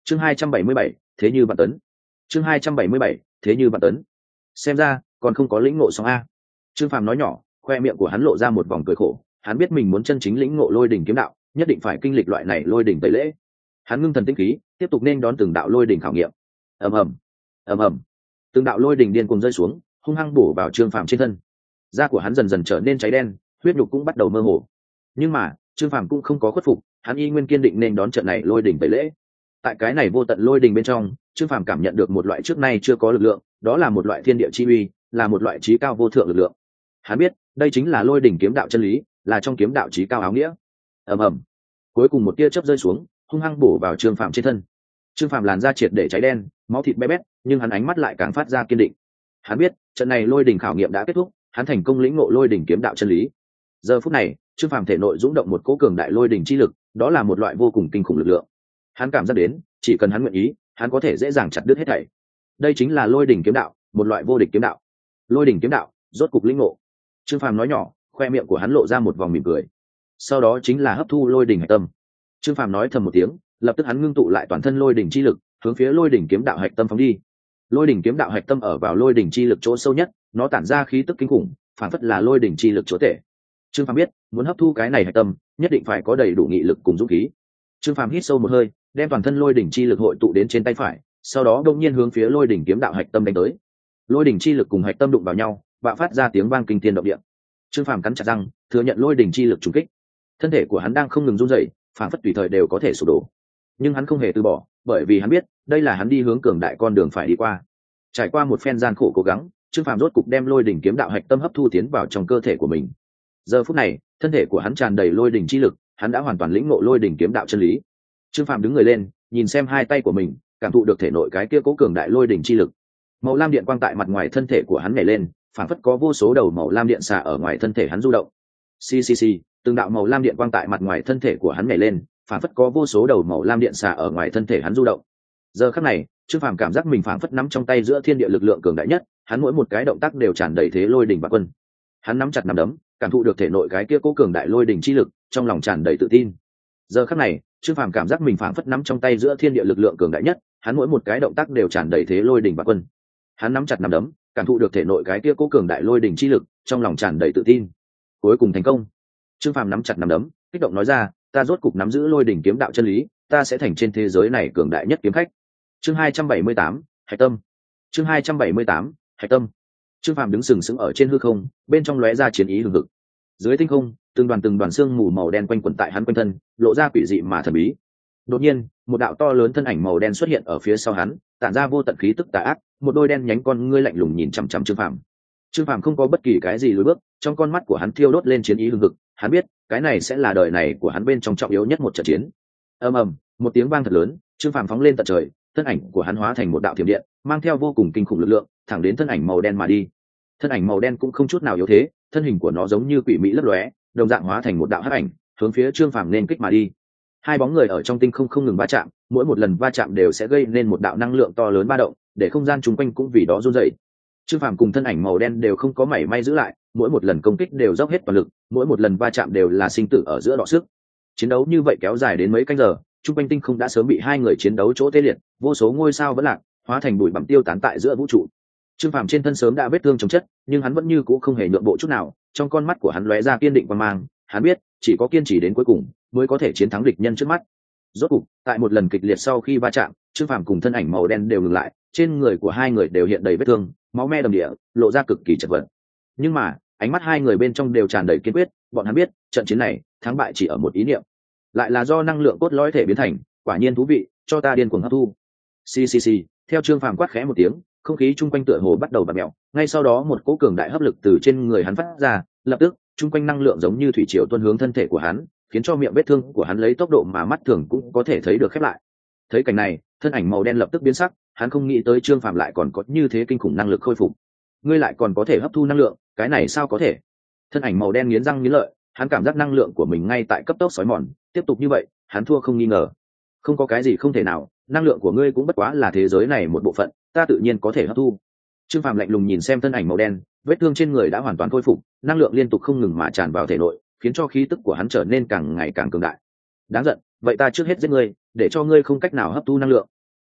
chương 277, thế như vạn tấn. chương 277, thế như vạn tấn. Xem ra còn không có lĩnh ngộ xong a. Trương Phàm nói nhỏ, khoe miệng của hắn lộ ra một vòng cười khổ. Hắn biết mình muốn chân chính lĩnh ngộ lôi đỉnh kiếm đạo, nhất định phải kinh lịch loại này lôi đỉnh tẩy lễ. Hắn ngưng thần tĩnh khí, tiếp tục nên đón từng đạo lôi đỉnh khảo nghiệm. ầm ầm, ầm ầm, từng đạo lôi đỉnh điên cuồng rơi xuống, hung hăng bổ vào Trương Phàm trên thân. Da của hắn dần dần trở nên cháy đen, huyết nhục cũng bắt đầu mơ hồ. Nhưng mà Trương Phàm cũng không có khuất phục, hắn y nguyên kiên định nên đón trận này lôi đỉnh tẩy lễ. Tại cái này vô tận lôi đỉnh bên trong, Trương Phàm cảm nhận được một loại trước nay chưa có lực lượng, đó là một loại thiên địa chi uy, là một loại trí cao vô thượng lực lượng. Hắn biết, đây chính là lôi đỉnh kiếm đạo chân lý, là trong kiếm đạo trí cao áo nghĩa. ầm ầm, cuối cùng một tia chớp rơi xuống, hung hăng bổ vào Trương Phàm trên thân. Trương Phàm làn da triệt để cháy đen, máu thịt bé bét, nhưng hắn ánh mắt lại càng phát ra kiên định. Hắn biết, trận này lôi đỉnh khảo nghiệm đã kết thúc, hắn thành công lĩnh ngộ lôi đỉnh kiếm đạo chân lý. Giờ phút này, Trương Phàm thể nội dũng động một cỗ cường đại lôi đỉnh chi lực, đó là một loại vô cùng kinh khủng lực lượng. Hắn cảm giác đến, chỉ cần hắn nguyện ý, hắn có thể dễ dàng chặt đứt hết thảy. Đây chính là lôi đỉnh kiếm đạo, một loại vô địch kiếm đạo. Lôi đỉnh kiếm đạo, rốt cục lĩnh ngộ. Trương Phàm nói nhỏ, khoe miệng của hắn lộ ra một vòng mỉm cười. Sau đó chính là hấp thu lôi đỉnh hạch tâm. Trương Phàm nói thầm một tiếng, lập tức hắn ngưng tụ lại toàn thân lôi đỉnh chi lực, hướng phía lôi đỉnh kiếm đạo hạch tâm phóng đi. Lôi đỉnh kiếm đạo hạch tâm ở vào lôi đỉnh chi lực chỗ sâu nhất, nó tản ra khí tức kinh khủng, phản phất là lôi đỉnh chi lực chỗ tể. Trương Phàm biết, muốn hấp thu cái này hạch tâm, nhất định phải có đầy đủ nghị lực cùng dũng khí. Trương Phàm hít sâu một hơi, đem toàn thân lôi đỉnh chi lực hội tụ đến trên tay phải, sau đó đột nhiên hướng phía lôi đỉnh kiếm đạo hạch tâm đánh tới. Lôi đỉnh chi lực cùng hạch tâm đụng vào nhau, bạo phát ra tiếng vang kinh thiên động địa. Trương Phàm cắn chặt răng, thừa nhận lôi đỉnh chi lực trùng kích. Thân thể của hắn đang không ngừng run rẩy, phản phất tùy thời đều có thể sụp đổ. Nhưng hắn không hề từ bỏ, bởi vì hắn biết, đây là hắn đi hướng cường đại con đường phải đi qua. Trải qua một phen gian khổ cố gắng, Trương Phàm rốt cục đem lôi đỉnh kiếm đạo hạch tâm hấp thu tiến vào trong cơ thể của mình. Giờ phút này, thân thể của hắn tràn đầy lôi đỉnh chi lực, hắn đã hoàn toàn lĩnh ngộ lôi đỉnh kiếm đạo chân lý. Trương Phàm đứng người lên, nhìn xem hai tay của mình, cảm thụ được thể nội cái kia cố cường đại lôi đỉnh chi lực. Màu lam điện quang tại mặt ngoài thân thể của hắn nhảy lên, phản phất có vô số đầu màu lam điện xà ở ngoài thân thể hắn du động. Xì, từng đạo màu lam điện quang tại mặt ngoài thân thể của hắn nhảy lên, phản phất có vô số đầu màu lam điện xà ở ngoài thân thể hắn du động. Giờ khắc này, Trương Phàm cảm giác mình phản phất nắm trong tay giữa thiên địa lực lượng cường đại nhất, hắn mỗi một cái động tác đều tràn đầy thế lôi đỉnh và quân. Hắn nắm chặt nắm đấm, cảm thụ được thể nội cái kia cố cường đại lôi đỉnh chi lực, trong lòng tràn đầy tự tin. Giờ khắc này, Trương Phàm cảm giác mình phản phất nắm trong tay giữa thiên địa lực lượng cường đại nhất, hắn mỗi một cái động tác đều tràn đầy thế lôi đỉnh và quân. Hắn nắm chặt nắm đấm, cảm thụ được thể nội cái kia cố cường đại lôi đỉnh chi lực, trong lòng tràn đầy tự tin. Cuối cùng thành công. Trương Phàm nắm chặt nắm đấm, kích động nói ra, ta rốt cục nắm giữ lôi đỉnh kiếm đạo chân lý, ta sẽ thành trên thế giới này cường đại nhất kiếm khách. Chương 278, hạch tâm. Chương 278, hạch tâm. Trương Phàm đứng sừng sững ở trên hư không, bên trong lóe ra chiến ý hừng hực. Dưới tinh không, từng đoàn xương mù màu đen quanh quẩn tại hắn quanh thân, lộ ra quỷ dị mà thần bí. Đột nhiên, một đạo to lớn thân ảnh màu đen xuất hiện ở phía sau hắn, tản ra vô tận khí tức tà ác, một đôi đen nhánh con ngươi lạnh lùng nhìn chằm chằm Trương Phàm. Trương Phàm không có bất kỳ cái gì lùi bước, trong con mắt của hắn thiêu đốt lên chiến ý hừng hực, hắn biết, cái này sẽ là đời này của hắn bên trong trọng yếu nhất một trận chiến. Ầm ầm, một tiếng vang thật lớn, Trương Phàm phóng lên tận trời, thân ảnh của hắn hóa thành một đạo thiểm điện, mang theo vô cùng kinh khủng lực lượng, thẳng đến thân ảnh màu đen mà đi. Thân ảnh màu đen cũng không chút nào yếu thế, thân hình của nó giống như quỷ mị lấp lóe, đồng dạng hóa thành một đạo hắc ảnh, hướng phía Trương Phàm nên kích mà đi. Hai bóng người ở trong tinh không không ngừng va chạm, mỗi một lần va chạm đều sẽ gây nên một đạo năng lượng to lớn ba động, để không gian chung quanh cũng vì đó run rẩy. Trương Phàm cùng thân ảnh màu đen đều không có mảy may giữ lại, mỗi một lần công kích đều dốc hết toàn lực, mỗi một lần va chạm đều là sinh tử ở giữa đọ sức. Chiến đấu như vậy kéo dài đến mấy canh giờ, chung quanh tinh không đã sớm bị hai người chiến đấu chỗ tê liệt, vô số ngôi sao vẫn lạc, hóa thành bụi bặm tiêu tán tại giữa vũ trụ. Trương Phàm trên thân sớm đã vết thương chồng chất, nhưng hắn vẫn như cũ không hề nhượng bộ chút nào, trong con mắt của hắn lóe ra kiên định quang mang, hắn biết, chỉ có kiên trì đến cuối cùng mới có thể chiến thắng địch nhân trước mắt. Rốt cục, tại một lần kịch liệt sau khi va chạm, Trương Phàm cùng thân ảnh màu đen đều ngừng lại, trên người của hai người đều hiện đầy vết thương, máu me đầm địa, lộ ra cực kỳ chật vật. Nhưng mà, ánh mắt hai người bên trong đều tràn đầy kiên quyết, bọn hắn biết, trận chiến này, thắng bại chỉ ở một ý niệm. Lại là do năng lượng cốt lõi thể biến thành, quả nhiên thú vị, cho ta điên cuồng hấp thu. Xì, theo Trương Phàm quát khẽ một tiếng, không khí chung quanh tựa hồ bắt đầu bạt mèo, ngay sau đó một cỗ cường đại hấp lực từ trên người hắn phát ra, lập tức, chung quanh năng lượng giống như thủy triều tuôn hướng thân thể của hắn, khiến cho miệng vết thương của hắn lấy tốc độ mà mắt thường cũng có thể thấy được khép lại. Thấy cảnh này, thân ảnh màu đen lập tức biến sắc, hắn không nghĩ tới Trương Phàm lại còn có như thế kinh khủng năng lực khôi phục. Ngươi lại còn có thể hấp thu năng lượng, cái này sao có thể? Thân ảnh màu đen nghiến răng nghiến lợi, hắn cảm giác năng lượng của mình ngay tại cấp tốc xói mòn, tiếp tục như vậy, hắn thua không nghi ngờ. Không có cái gì không thể nào, năng lượng của ngươi cũng bất quá là thế giới này một bộ phận, ta tự nhiên có thể hấp thu. Trương Phàm lạnh lùng nhìn xem thân ảnh màu đen, vết thương trên người đã hoàn toàn khôi phục, năng lượng liên tục không ngừng mà tràn vào thể nội, khiến cho khí tức của hắn trở nên càng ngày càng cường đại. Đáng giận, vậy ta trước hết giết ngươi, để cho ngươi không cách nào hấp thu năng lượng.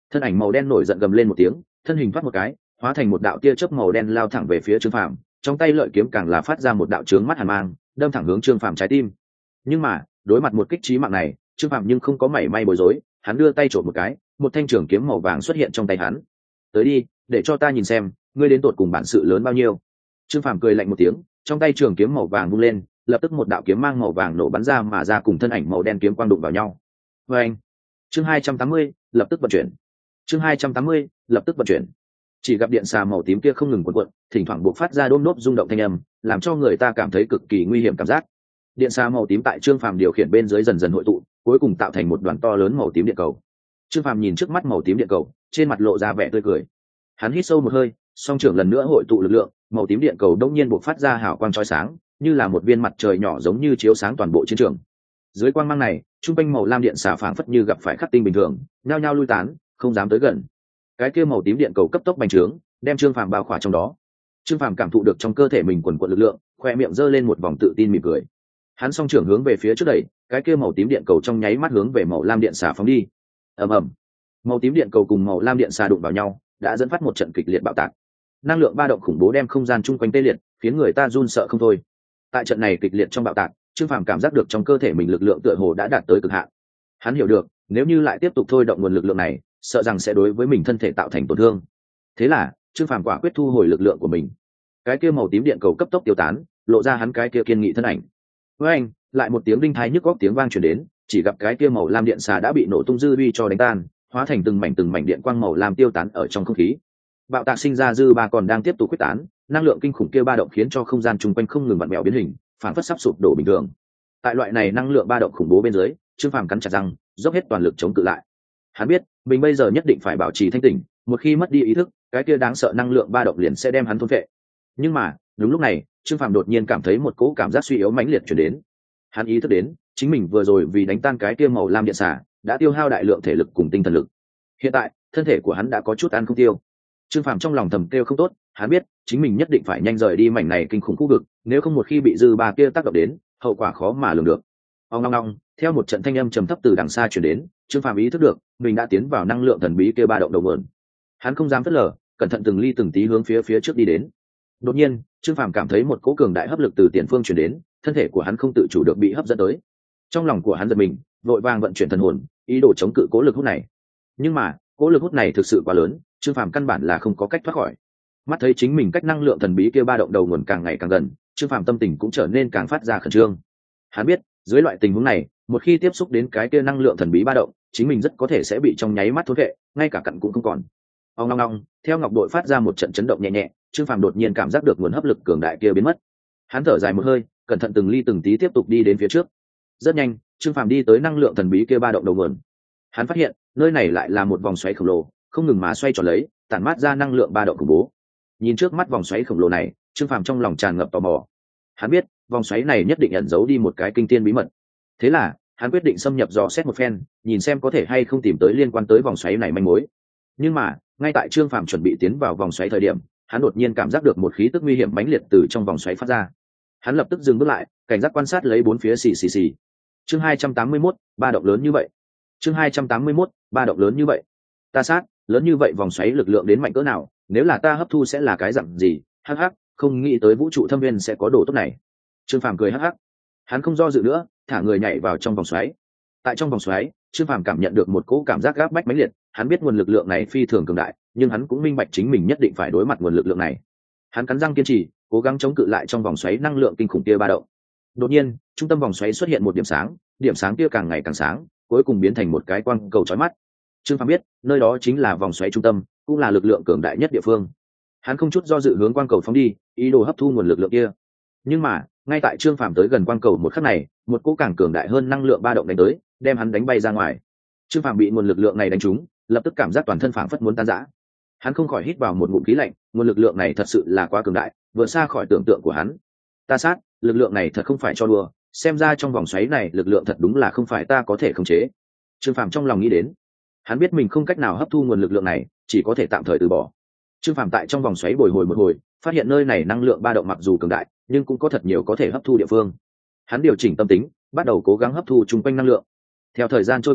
Thân ảnh màu đen nổi giận gầm lên một tiếng, thân hình thoát một cái, hóa thành một đạo tia chớp màu đen lao thẳng về phía Trương Phàm, trong tay lợi kiếm càng là phát ra một đạo chướng mắt hàn mang, đâm thẳng hướng Trương Phàm trái tim. Nhưng mà đối mặt một kích chí mạng này, Trương Phàm nhưng không có mảy may bối rối, hắn đưa tay trộm một cái, một thanh trường kiếm màu vàng xuất hiện trong tay hắn. Tới đi, để cho ta nhìn xem ngươi đến tột cùng bản sự lớn bao nhiêu. Trương Phàm cười lạnh một tiếng, trong tay trường kiếm màu vàng vung lên, lập tức một đạo kiếm mang màu vàng nổ bắn ra mà ra cùng thân ảnh màu đen kiếm quang đụng vào nhau. Anh. Chương 280, lập tức vận chuyển. Chương 280, lập tức vận chuyển. Chỉ gặp điện xà màu tím kia không ngừng cuộn cuộn, thỉnh thoảng bộc phát ra đôm nốt rung động thanh âm, làm cho người ta cảm thấy cực kỳ nguy hiểm cảm giác. Điện xà màu tím tại Trương Phàm điều khiển bên dưới dần dần hội tụ, cuối cùng tạo thành một đoàn to lớn màu tím điện cầu. Trương Phàm nhìn trước mắt màu tím điện cầu, trên mặt lộ ra vẻ tươi cười. Hắn hít sâu một hơi, song trưởng lần nữa hội tụ lực lượng, màu tím điện cầu đông nhiên bộc phát ra hào quang chói sáng, như là một viên mặt trời nhỏ giống như chiếu sáng toàn bộ chiến trường. Dưới quang mang này, trung quanh màu lam điện xà phảng phất như gặp phải khắc tinh bình thường, nhao nhao lui tán, không dám tới gần. Cái kia màu tím điện cầu cấp tốc bành trướng, đem Trương Phàm bao khỏa trong đó. Trương Phàm cảm thụ được trong cơ thể mình quần quật lực lượng, khoe miệng giơ lên một vòng tự tin mỉm cười. Hắn song trưởng hướng về phía trước đẩy, cái kia màu tím điện cầu trong nháy mắt hướng về màu lam điện xà phóng đi. Ầm ầm. Màu tím điện cầu cùng màu lam điện xà đụng vào nhau, đã dẫn phát một trận kịch liệt bạo tạc. Năng lượng ba động khủng bố đem không gian chung quanh tê liệt, khiến người ta run sợ không thôi. Tại trận này kịch liệt trong bạo tạc, Trương Phàm cảm giác được trong cơ thể mình lực lượng tựa hồ đã đạt tới cực hạn. Hắn hiểu được, nếu như lại tiếp tục thôi động nguồn lực lượng này, sợ rằng sẽ đối với mình thân thể tạo thành tổn thương. Thế là, Trương Phàm quả quyết thu hồi lực lượng của mình. Cái kia màu tím điện cầu cấp tốc tiêu tán, lộ ra hắn cái kia kiên nghị thân ảnh. Với anh, lại một tiếng đinh thái nhức góc tiếng vang truyền đến, chỉ gặp cái kia màu lam điện xà đã bị nổ tung dư vi cho đánh tan, hóa thành từng mảnh điện quang màu lam tiêu tán ở trong không khí. Bạo tạc sinh ra dư ba còn đang tiếp tục quyết tán, năng lượng kinh khủng kia ba động khiến cho không gian chung quanh không ngừng vặn vẹo biến hình, phản phất sắp sụp đổ bình thường. Tại loại này năng lượng ba động khủng bố bên dưới, Trương Phàm cắn chặt răng, dốc hết toàn lực chống cự lại. Hắn biết, mình bây giờ nhất định phải bảo trì thanh tỉnh, một khi mất đi ý thức, cái kia đáng sợ năng lượng ba động liền sẽ đem hắn thôn phệ. Nhưng mà, đúng lúc này, Trương Phàm đột nhiên cảm thấy một cỗ cảm giác suy yếu mãnh liệt truyền đến. Hắn ý thức đến, chính mình vừa rồi vì đánh tan cái kia màu lam điện xà, đã tiêu hao đại lượng thể lực cùng tinh thần lực. Hiện tại, thân thể của hắn đã có chút ăn không tiêu. Trương Phàm trong lòng thầm kêu không tốt, hắn biết, chính mình nhất định phải nhanh rời đi mảnh này kinh khủng khu vực, nếu không một khi bị dư ba kia tác động đến, hậu quả khó mà lường được. Ong ong ong, theo một trận thanh âm trầm thấp từ đằng xa truyền đến, Trương Phàm ý thức được, mình đã tiến vào năng lượng thần bí kia ba động đầu nguồn. Hắn không dám phớt lờ, cẩn thận từng ly từng tí hướng phía trước đi đến. Đột nhiên, Trương Phàm cảm thấy một cỗ cường đại hấp lực từ tiền phương truyền đến, thân thể của hắn không tự chủ được bị hấp dẫn tới. Trong lòng của hắn giật mình, vội vàng vận chuyển thần hồn, ý đồ chống cự cỗ lực hút này. Nhưng mà, cỗ lực hút này thực sự quá lớn, Trương Phàm căn bản là không có cách thoát khỏi. Mắt thấy chính mình cách năng lượng thần bí kia ba động đầu nguồn càng ngày càng gần, Trương Phàm tâm tình cũng trở nên càng phát ra khẩn trương. Hắn biết, dưới loại tình huống này, một khi tiếp xúc đến cái kia năng lượng thần bí ba động, chính mình rất có thể sẽ bị trong nháy mắt thôn vệ, ngay cả cặn cũng không còn. Ong ong ong, theo ngọc đội phát ra một trận chấn động nhẹ nhẹ, Trương Phàm đột nhiên cảm giác được nguồn hấp lực cường đại kia biến mất. Hắn thở dài một hơi, cẩn thận từng ly từng tí tiếp tục đi đến phía trước. Rất nhanh, Trương Phàm đi tới năng lượng thần bí kia ba động đầu nguồn. Hắn phát hiện, nơi này lại là một vòng xoáy khổng lồ, không ngừng mà xoay tròn lấy, tản mát ra năng lượng ba động khủng bố. Nhìn trước mắt vòng xoáy khổng lồ này, Trương Phàm trong lòng tràn ngập tò mò. Hắn biết, vòng xoáy này nhất định ẩn giấu đi một cái kinh thiên bí mật. Thế là, hắn quyết định xâm nhập dò xét một phen, nhìn xem có thể hay không tìm tới liên quan tới vòng xoáy này manh mối. Nhưng mà, ngay tại Trương Phàm chuẩn bị tiến vào vòng xoáy thời điểm, hắn đột nhiên cảm giác được một khí tức nguy hiểm mãnh liệt từ trong vòng xoáy phát ra. Hắn lập tức dừng bước lại, cảnh giác quan sát lấy bốn phía xì xì xì. Chương 281, ba động lớn như vậy. Chương 281, ba động lớn như vậy. Ta sát, lớn như vậy vòng xoáy lực lượng đến mạnh cỡ nào, nếu là ta hấp thu sẽ là cái dạng gì? Hắc hắc, không nghĩ tới vũ trụ thâm viên sẽ có đồ tốt này. Trương Phàm cười hắc hắc. Hắn không do dự nữa, thả người nhảy vào trong vòng xoáy. Tại trong vòng xoáy, Trương Phàm cảm nhận được một cỗ cảm giác gáp bách mãnh liệt, hắn biết nguồn lực lượng này phi thường cường đại, nhưng hắn cũng minh bạch chính mình nhất định phải đối mặt nguồn lực lượng này. Hắn cắn răng kiên trì, cố gắng chống cự lại trong vòng xoáy năng lượng kinh khủng kia ba động. Đột nhiên, trung tâm vòng xoáy xuất hiện một điểm sáng kia càng ngày càng sáng, cuối cùng biến thành một cái quang cầu chói mắt. Trương Phàm biết, nơi đó chính là vòng xoáy trung tâm, cũng là lực lượng cường đại nhất địa phương. Hắn không chút do dự hướng quang cầu phóng đi, ý đồ hấp thu nguồn lực lượng kia. Nhưng mà, ngay tại Trương Phàm tới gần quang cầu một khắc này, một cỗ càng cường đại hơn năng lượng ba động đánh tới, đem hắn đánh bay ra ngoài. Trương Phàm bị nguồn lực lượng này đánh trúng, lập tức cảm giác toàn thân phảng phất muốn tan rã. Hắn không khỏi hít vào một ngụm khí lạnh, nguồn lực lượng này thật sự là quá cường đại, vượt xa khỏi tưởng tượng của hắn. Ta sát, lực lượng này thật không phải cho đùa, xem ra trong vòng xoáy này lực lượng thật đúng là không phải ta có thể khống chế. Trương Phàm trong lòng nghĩ đến. Hắn biết mình không cách nào hấp thu nguồn lực lượng này, chỉ có thể tạm thời từ bỏ. Trương Phàm tại trong vòng xoáy bồi hồi một hồi, phát hiện nơi này năng lượng ba động mặc dù cường đại, nhưng cũng có thật nhiều có thể hấp thu địa phương. Hắn điều chỉnh tâm tính, bắt đầu cố gắng hấp thu chung quanh năng lượng. Theo thời gian trôi qua,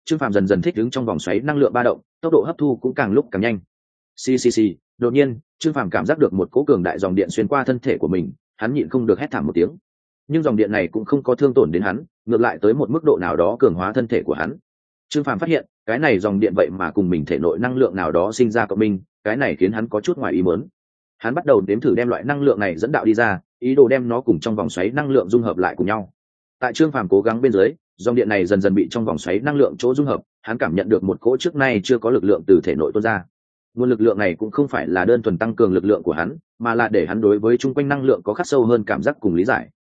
Trương Phàm dần dần thích ứng trong vòng xoáy năng lượng ba động, tốc độ hấp thu cũng càng lúc càng nhanh. Xì. Đột nhiên, Trương Phàm cảm giác được một cỗ cường đại dòng điện xuyên qua thân thể của mình, hắn nhịn không được hét thảm một tiếng. Nhưng dòng điện này cũng không có thương tổn đến hắn, ngược lại tới một mức độ nào đó cường hóa thân thể của hắn. Trương Phàm phát hiện, cái này dòng điện vậy mà cùng mình thể nội năng lượng nào đó sinh ra cộng minh, cái này khiến hắn có chút ngoài ý muốn. Hắn bắt đầu đếm thử đem loại năng lượng này dẫn đạo đi ra, ý đồ đem nó cùng trong vòng xoáy năng lượng dung hợp lại cùng nhau. Tại Trương Phàm cố gắng bên dưới, dòng điện này dần dần bị trong vòng xoáy năng lượng chỗ dung hợp, hắn cảm nhận được một cỗ trước nay chưa có lực lượng từ thể nội tuôn ra. Nguồn lực lượng này cũng không phải là đơn thuần tăng cường lực lượng của hắn, mà là để hắn đối với chung quanh năng lượng có khắc sâu hơn cảm giác cùng lý giải.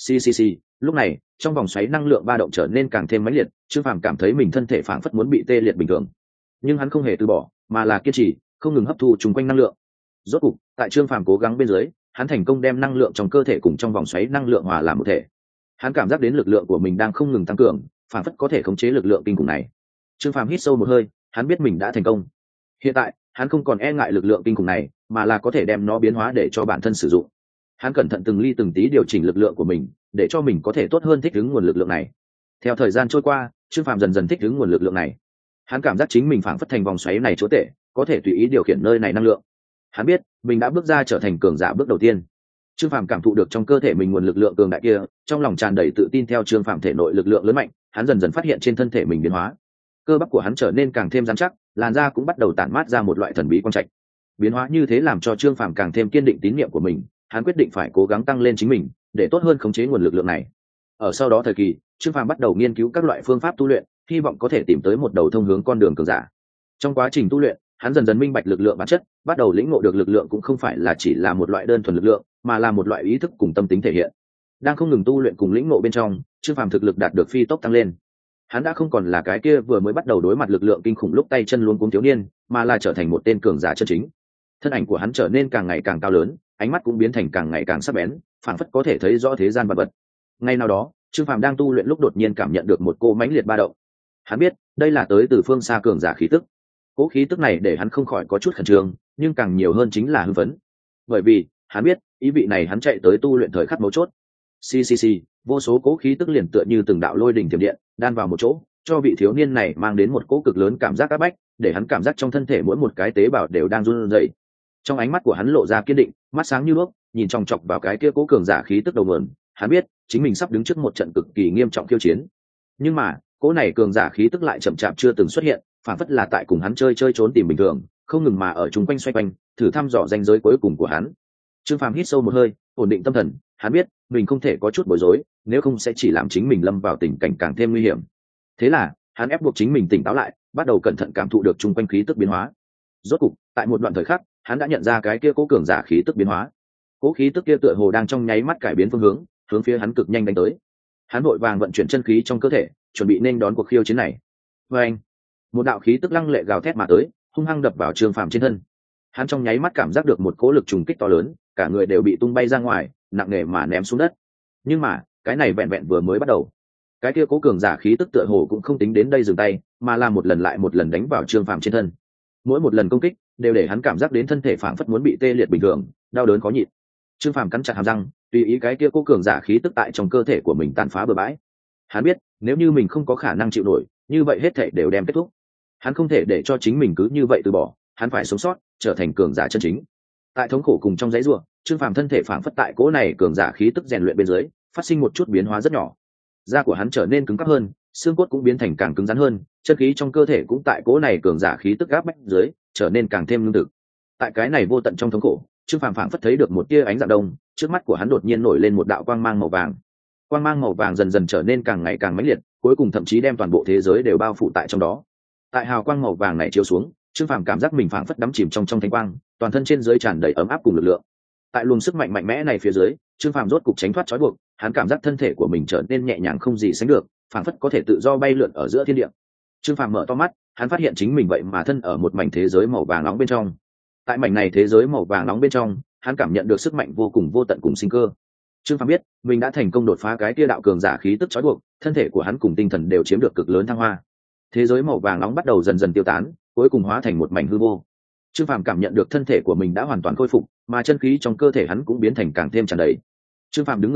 Xì. Lúc này, trong vòng xoáy năng lượng ba động trở nên càng thêm mãnh liệt, Trương Phàm cảm thấy mình thân thể phảng phất muốn bị tê liệt bình thường. Nhưng hắn không hề từ bỏ, mà là kiên trì, không ngừng hấp thu chung quanh năng lượng. Rốt cục, tại Trương Phàm cố gắng bên dưới, hắn thành công đem năng lượng trong cơ thể cùng trong vòng xoáy năng lượng hòa làm một thể. Hắn cảm giác đến lực lượng của mình đang không ngừng tăng cường, phảng phất có thể khống chế lực lượng kinh khủng này. Trương Phàm hít sâu một hơi, hắn biết mình đã thành công. Hiện tại, hắn không còn e ngại lực lượng kinh khủng này, mà là có thể đem nó biến hóa để cho bản thân sử dụng. Hắn cẩn thận từng ly từng tí điều chỉnh lực lượng của mình, để cho mình có thể tốt hơn thích ứng nguồn lực lượng này. Theo thời gian trôi qua, Trương Phàm dần dần thích ứng nguồn lực lượng này. Hắn cảm giác chính mình phảng phất thành vòng xoáy này chúa tể, có thể tùy ý điều khiển nơi này năng lượng. Hắn biết, mình đã bước ra trở thành cường giả bước đầu tiên. Trương Phàm cảm thụ được trong cơ thể mình nguồn lực lượng cường đại kia, trong lòng tràn đầy tự tin. Theo Trương Phàm thể nội lực lượng lớn mạnh, hắn dần dần phát hiện trên thân thể mình biến hóa. Cơ bắp của hắn trở nên càng thêm rắn chắc, làn da cũng bắt đầu tản mát ra một loại thần bí quang trạch. Biến hóa như thế làm cho Trương Phàm càng thêm kiên định tín nhiệm của mình, hắn quyết định phải cố gắng tăng lên chính mình, để tốt hơn khống chế nguồn lực lượng này. Ở sau đó thời kỳ, Trương Phàm bắt đầu nghiên cứu các loại phương pháp tu luyện, hy vọng có thể tìm tới một đầu thông hướng con đường cường giả. Trong quá trình tu luyện, hắn dần dần minh bạch lực lượng bản chất, bắt đầu lĩnh ngộ được lực lượng cũng không phải là chỉ là một loại đơn thuần lực lượng, mà là một loại ý thức cùng tâm tính thể hiện. Đang không ngừng tu luyện cùng lĩnh ngộ bên trong, Trương Phàm thực lực đạt được phi tốc tăng lên. Hắn đã không còn là cái kia vừa mới bắt đầu đối mặt lực lượng kinh khủng lúc tay chân luống cuống thiếu niên, mà là trở thành một tên cường giả chân chính. Thân ảnh của hắn trở nên càng ngày càng cao lớn, ánh mắt cũng biến thành càng ngày càng sắc bén, phảng phất có thể thấy rõ thế gian vật vật. Ngay nào đó, Trương Phàm đang tu luyện lúc đột nhiên cảm nhận được một cô mãnh liệt ba động. Hắn biết, đây là tới từ phương xa cường giả khí tức. Cỗ khí tức này để hắn không khỏi có chút khẩn trương, nhưng càng nhiều hơn chính là hưng phấn. Bởi vì, hắn biết, ý vị này hắn chạy tới tu luyện thời khắc mấu chốt. Xì, vô số cỗ khí tức liền tựa như từng đạo lôi đình tiềm điện, đan vào một chỗ, cho vị thiếu niên này mang đến một cỗ cực lớn cảm giác áp bách, để hắn cảm giác trong thân thể mỗi một cái tế bào đều đang run rẩy. Trong ánh mắt của hắn lộ ra kiên định, mắt sáng như đuốc, nhìn chòng chọc vào cái kia cỗ cường giả khí tức đầu nguồn, hắn biết, chính mình sắp đứng trước một trận cực kỳ nghiêm trọng khiêu chiến. Nhưng mà, cỗ này cường giả khí tức lại chậm chạp chưa từng xuất hiện, phản phất là tại cùng hắn chơi trốn tìm bình thường, không ngừng mà ở chung quanh xoay quanh, thử thăm dò ranh giới cuối cùng của hắn. Trương Phàm hít sâu một hơi, ổn định tâm thần, hắn biết, mình không thể có chút bối rối, nếu không sẽ chỉ làm chính mình lâm vào tình cảnh càng thêm nguy hiểm. Thế là, hắn ép buộc chính mình tỉnh táo lại, bắt đầu cẩn thận cảm thụ được chung quanh khí tức biến hóa. Rốt cục, tại một đoạn thời khắc, hắn đã nhận ra cái kia cố cường giả khí tức biến hóa. Cố khí tức kia tựa hồ đang trong nháy mắt cải biến phương hướng, hướng phía hắn cực nhanh đánh tới. Hắn vội vàng vận chuyển chân khí trong cơ thể, chuẩn bị nên đón cuộc khiêu chiến này. Và anh, một đạo khí tức lăng lệ gào thét mà tới, hung hăng đập vào Trương Phàm trên thân. Hắn trong nháy mắt cảm giác được một cỗ lực trùng kích to lớn, cả người đều bị tung bay ra ngoài, nặng nề mà ném xuống đất. Nhưng mà, cái này vẹn vẹn vừa mới bắt đầu. Cái kia cố cường giả khí tức tựa hồ cũng không tính đến đây dừng tay, mà là một lần lại một lần đánh vào Trương Phàm trên thân. Mỗi một lần công kích đều để hắn cảm giác đến thân thể phảng phất muốn bị tê liệt bình thường, đau đớn khó nhịn. Trương Phàm cắn chặt hàm răng, tùy ý cái kia cố cường giả khí tức tại trong cơ thể của mình tàn phá bừa bãi. Hắn biết, nếu như mình không có khả năng chịu nổi, như vậy hết thảy đều đem kết thúc. Hắn không thể để cho chính mình cứ như vậy từ bỏ, hắn phải sống sót, trở thành cường giả chân chính. Tại thống khổ cùng trong dãy rủa, Trương Phàm thân thể phảng phất tại cỗ này cường giả khí tức rèn luyện bên dưới, phát sinh một chút biến hóa rất nhỏ. Da của hắn trở nên cứng cáp hơn, xương cốt cũng biến thành càng cứng rắn hơn, chân khí trong cơ thể cũng tại cỗ này cường giả khí tức áp bách dưới, trở nên càng thêm lương thực. Tại cái này vô tận trong thống khổ, Trương Phàm phảng phất thấy được một tia ánh dạng đông, trước mắt của hắn đột nhiên nổi lên một đạo quang mang màu vàng. Quang mang màu vàng dần dần trở nên càng ngày càng mãnh liệt, cuối cùng thậm chí đem toàn bộ thế giới đều bao phủ tại trong đó. Tại hào quang màu vàng này chiếu xuống, Trương Phàm cảm giác mình phảng phất đắm chìm trong thánh quang, toàn thân trên dưới tràn đầy ấm áp cùng lực lượng. Tại luồng sức mạnh mạnh mẽ này phía dưới, Trương Phàm rốt cục tránh thoát trói buộc, hắn cảm giác thân thể của mình trở nên nhẹ nhàng không gì sánh được, phảng phất có thể tự do bay lượn ở giữa thiên địa. Trương Phàm mở to mắt, hắn phát hiện chính mình vậy mà thân ở một mảnh thế giới màu vàng nóng bên trong. Tại mảnh này thế giới màu vàng nóng bên trong, hắn cảm nhận được sức mạnh vô cùng vô tận cùng sinh cơ. Trương Phàm biết, mình đã thành công đột phá cái tia đạo cường giả khí tức trói buộc, thân thể của hắn cùng tinh thần đều chiếm được cực lớn thăng hoa. Thế giới màu vàng nóng bắt đầu dần dần tiêu tán, cuối cùng hóa thành một mảnh hư vô. Trương Phàm cảm nhận được thân thể của mình đã hoàn toàn khôi phục, mà chân khí trong cơ thể hắn cũng biến thành càng thêm tràn đầy. Trương Phàm đứng người lên,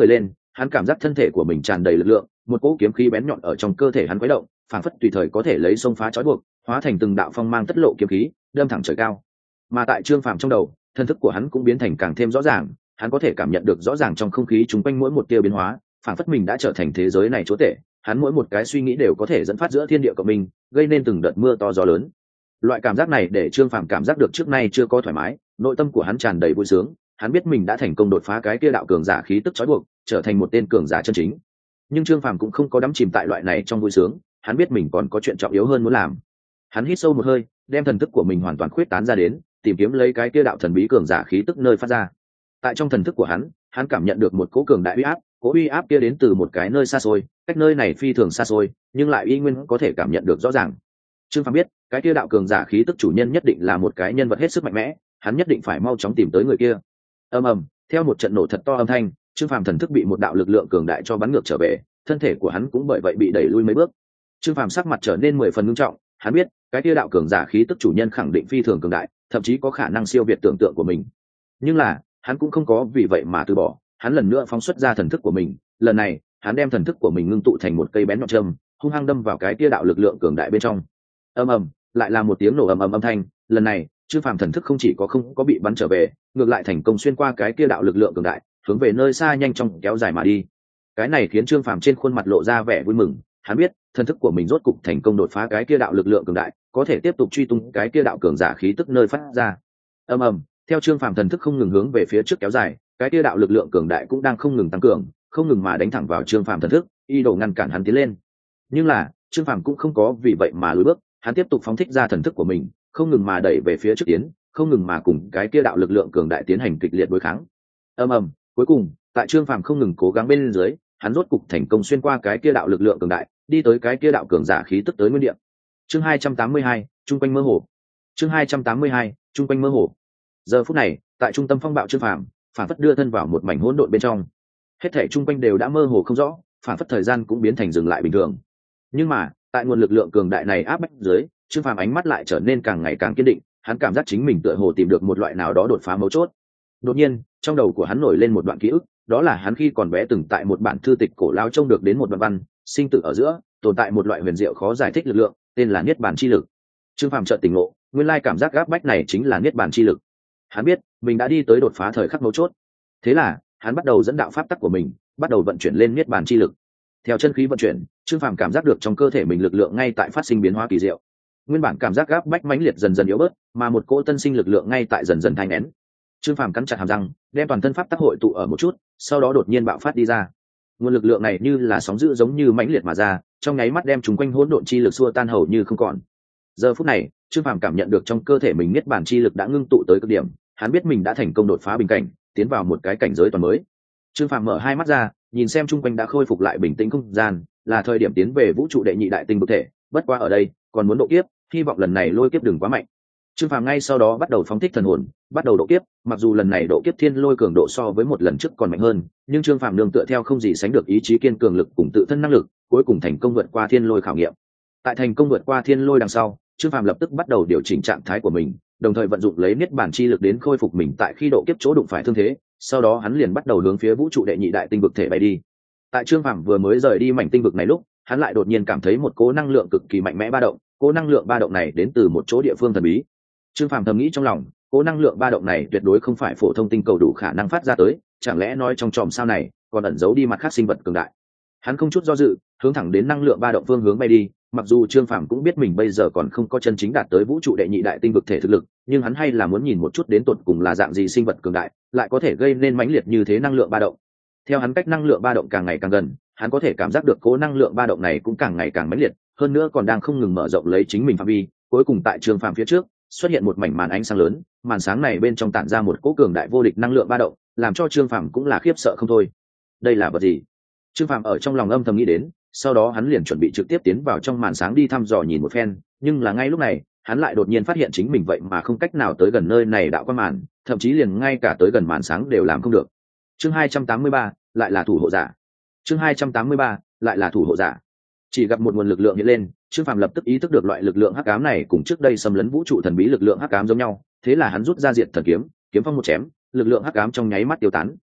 hắn cảm giác thân thể của mình tràn đầy lực lượng, một cỗ kiếm khí bén nhọn ở trong cơ thể hắn quấy động, phảng phất tùy thời có thể lấy xông phá trói buộc, hóa thành từng đạo phong mang tất lộ kiếm khí, đâm thẳng trời cao. Mà tại Trương Phàm trong đầu, thân thức của hắn cũng biến thành càng thêm rõ ràng, hắn có thể cảm nhận được rõ ràng trong không khí chung quanh mỗi một tia biến hóa, phảng phất mình đã trở thành thế giới này chúa tể, hắn mỗi một cái suy nghĩ đều có thể dẫn phát giữa thiên địa của mình, gây nên từng đợt mưa to gió lớn. Loại cảm giác này để Trương Phàm cảm giác được trước nay chưa có thoải mái, nội tâm của hắn tràn đầy vui sướng, hắn biết mình đã thành công đột phá cái kia đạo cường giả khí tức trói buộc, trở thành một tên cường giả chân chính. Nhưng Trương Phàm cũng không có đắm chìm tại loại này trong vui sướng, hắn biết mình còn có chuyện trọng yếu hơn muốn làm. Hắn hít sâu một hơi, đem thần thức của mình hoàn toàn khuyết tán ra đến, tìm kiếm lấy cái kia đạo thần bí cường giả khí tức nơi phát ra. Tại trong thần thức của hắn cảm nhận được một cỗ cường đại uy áp, cỗ uy áp kia đến từ một cái nơi xa xôi, cách nơi này phi thường xa xôi, nhưng lại y nguyên có thể cảm nhận được rõ ràng. Trương Phàm biết, cái kia đạo cường giả khí tức chủ nhân nhất định là một cái nhân vật hết sức mạnh mẽ, hắn nhất định phải mau chóng tìm tới người kia. Ầm ầm, theo một trận nổ thật to âm thanh, Trương Phàm thần thức bị một đạo lực lượng cường đại cho bắn ngược trở về, thân thể của hắn cũng bởi vậy bị đẩy lui mấy bước. Trương Phàm sắc mặt trở nên 10 phần nghiêm trọng, hắn biết, cái kia đạo cường giả khí tức chủ nhân khẳng định phi thường cường đại, thậm chí có khả năng siêu việt tưởng tượng của mình. Nhưng là, hắn cũng không có vì vậy mà từ bỏ, hắn lần nữa phóng xuất ra thần thức của mình, lần này, hắn đem thần thức của mình ngưng tụ thành một cây bén nhọn châm, hung hăng đâm vào cái kia đạo lực lượng cường đại bên trong. Ầm ầm, lại là một tiếng nổ ầm ầm âm thanh, lần này, Trương Phàm thần thức không chỉ có không có bị bắn trở về, ngược lại thành công xuyên qua cái kia đạo lực lượng cường đại, hướng về nơi xa nhanh chóng kéo dài mà đi. Cái này khiến Trương Phàm trên khuôn mặt lộ ra vẻ vui mừng, hắn biết, thần thức của mình rốt cục thành công đột phá cái kia đạo lực lượng cường đại, có thể tiếp tục truy tung cái kia đạo cường giả khí tức nơi phát ra. Ầm ầm, theo Trương Phàm thần thức không ngừng hướng về phía trước kéo dài, cái kia đạo lực lượng cường đại cũng đang không ngừng tăng cường, không ngừng mà đánh thẳng vào Trương Phàm thần thức, ý đồ ngăn cản hắn tiến lên. Nhưng là, Trương Phàm cũng không có vì vậy mà lùi bước, hắn tiếp tục phóng thích ra thần thức của mình, không ngừng mà đẩy về phía trước tiến, không ngừng mà cùng cái kia đạo lực lượng cường đại tiến hành kịch liệt đối kháng. Ầm ầm, cuối cùng, tại Trương Phàm không ngừng cố gắng bên dưới, hắn rốt cục thành công xuyên qua cái kia đạo lực lượng cường đại, đi tới cái kia đạo cường giả khí tức tới nguyên địa. Chương 282, trung quanh mơ hồ. Chương 282, trung quanh mơ hồ. Giờ phút này, tại trung tâm phong bạo Trương Phàm, phản phất đưa thân vào một mảnh hỗn độn bên trong. Hết thảy trung quanh đều đã mơ hồ không rõ, phản phất thời gian cũng biến thành dừng lại bình thường. Nhưng mà, tại nguồn lực lượng cường đại này áp bách dưới, Trương Phàm ánh mắt lại trở nên càng ngày càng kiên định, hắn cảm giác chính mình tựa hồ tìm được một loại nào đó đột phá mấu chốt. Đột nhiên, trong đầu của hắn nổi lên một đoạn ký ức, đó là hắn khi còn bé từng tại một bản thư tịch cổ lao trông được đến một đoạn văn, sinh tử ở giữa, tồn tại một loại huyền diệu khó giải thích lực lượng, tên là niết bàn chi lực. Trương Phàm chợt tỉnh ngộ, nguyên lai cảm giác áp bách này chính là niết bàn chi lực. Hắn biết, mình đã đi tới đột phá thời khắc mấu chốt. Thế là, hắn bắt đầu dẫn đạo pháp tắc của mình, bắt đầu vận chuyển lên niết bàn chi lực. Theo chân khí vận chuyển, Trương Phàm cảm giác được trong cơ thể mình lực lượng ngay tại phát sinh biến hóa kỳ diệu. Nguyên bản cảm giác áp bách mãnh liệt dần dần yếu bớt, mà một cỗ tân sinh lực lượng ngay tại dần dần thanh nén. Trương Phàm cắn chặt hàm răng, đem toàn thân pháp tắc hội tụ ở một chút, sau đó đột nhiên bạo phát đi ra. Nguồn lực lượng này như là sóng dữ giống như mãnh liệt mà ra, trong nháy mắt đem chúng quanh hỗn độn chi lực xua tan hầu như không còn. Giờ phút này, Trương Phàm cảm nhận được trong cơ thể mình niết bàn chi lực đã ngưng tụ tới cực điểm, hắn biết mình đã thành công đột phá bình cảnh, tiến vào một cái cảnh giới toàn mới. Trương Phàm mở hai mắt ra, nhìn xem chung quanh đã khôi phục lại bình tĩnh không gian, là thời điểm tiến về vũ trụ đệ nhị đại tinh vực thể, bất quá ở đây còn muốn độ kiếp, hy vọng lần này lôi kiếp đừng quá mạnh. Trương Phàm ngay sau đó bắt đầu phóng thích thần hồn, bắt đầu độ kiếp, mặc dù lần này độ kiếp thiên lôi cường độ so với một lần trước còn mạnh hơn, nhưng Trương Phàm nương tựa theo không gì sánh được ý chí kiên cường lực cùng tự thân năng lực, cuối cùng thành công vượt qua thiên lôi khảo nghiệm. Tại thành công vượt qua thiên lôi đằng sau, Trương Phàm lập tức bắt đầu điều chỉnh trạng thái của mình, đồng thời vận dụng lấy niết bàn chi lực đến khôi phục mình tại khi độ kiếp chỗ đụng phải thương thế, sau đó hắn liền bắt đầu hướng phía vũ trụ đệ nhị đại tinh vực thể bay đi. Tại Trương Phàm vừa mới rời đi mảnh tinh vực này lúc, hắn lại đột nhiên cảm thấy một cỗ năng lượng cực kỳ mạnh mẽ ba động, cỗ năng lượng ba động này đến từ một chỗ địa phương thần bí. Trương Phàm thầm nghĩ trong lòng, cỗ năng lượng ba động này tuyệt đối không phải phổ thông tinh cầu đủ khả năng phát ra tới, chẳng lẽ nói trong chòm sao này còn ẩn giấu đi mặt khác sinh vật cường đại. Hắn không chút do dự, hướng thẳng đến năng lượng ba động phương hướng bay đi, mặc dù Trương Phàm cũng biết mình bây giờ còn không có chân chính đạt tới vũ trụ đệ nhị đại tinh vực thể thực lực, nhưng hắn hay là muốn nhìn một chút đến tột cùng là dạng gì sinh vật cường đại, lại có thể gây nên mãnh liệt như thế năng lượng ba động. Theo hắn cách năng lượng ba động càng ngày càng gần, hắn có thể cảm giác được cố năng lượng ba động này cũng càng ngày càng mãnh liệt, hơn nữa còn đang không ngừng mở rộng lấy chính mình phạm vi. Cuối cùng tại Trương Phàm phía trước xuất hiện một mảnh màn ánh sáng lớn, màn sáng này bên trong tản ra một cỗ cường đại vô địch năng lượng ba động, làm cho Trương Phàm cũng là khiếp sợ không thôi. Đây là vật gì? Trương Phàm ở trong lòng âm thầm nghĩ đến, sau đó hắn liền chuẩn bị trực tiếp tiến vào trong màn sáng đi thăm dò nhìn một phen, nhưng là ngay lúc này, hắn lại đột nhiên phát hiện chính mình vậy mà không cách nào tới gần nơi này đạo quan màn, thậm chí liền ngay cả tới gần màn sáng đều làm không được. Chương 283, lại là thủ hộ giả. Chương 283, lại là thủ hộ giả. Chỉ gặp một nguồn lực lượng hiện lên, Trương Phàm lập tức ý thức được loại lực lượng hắc ám này cùng trước đây xâm lấn vũ trụ thần bí lực lượng hắc ám giống nhau, thế là hắn rút ra diệt thần kiếm, kiếm phong một chém, lực lượng hắc ám trong nháy mắt tiêu tán.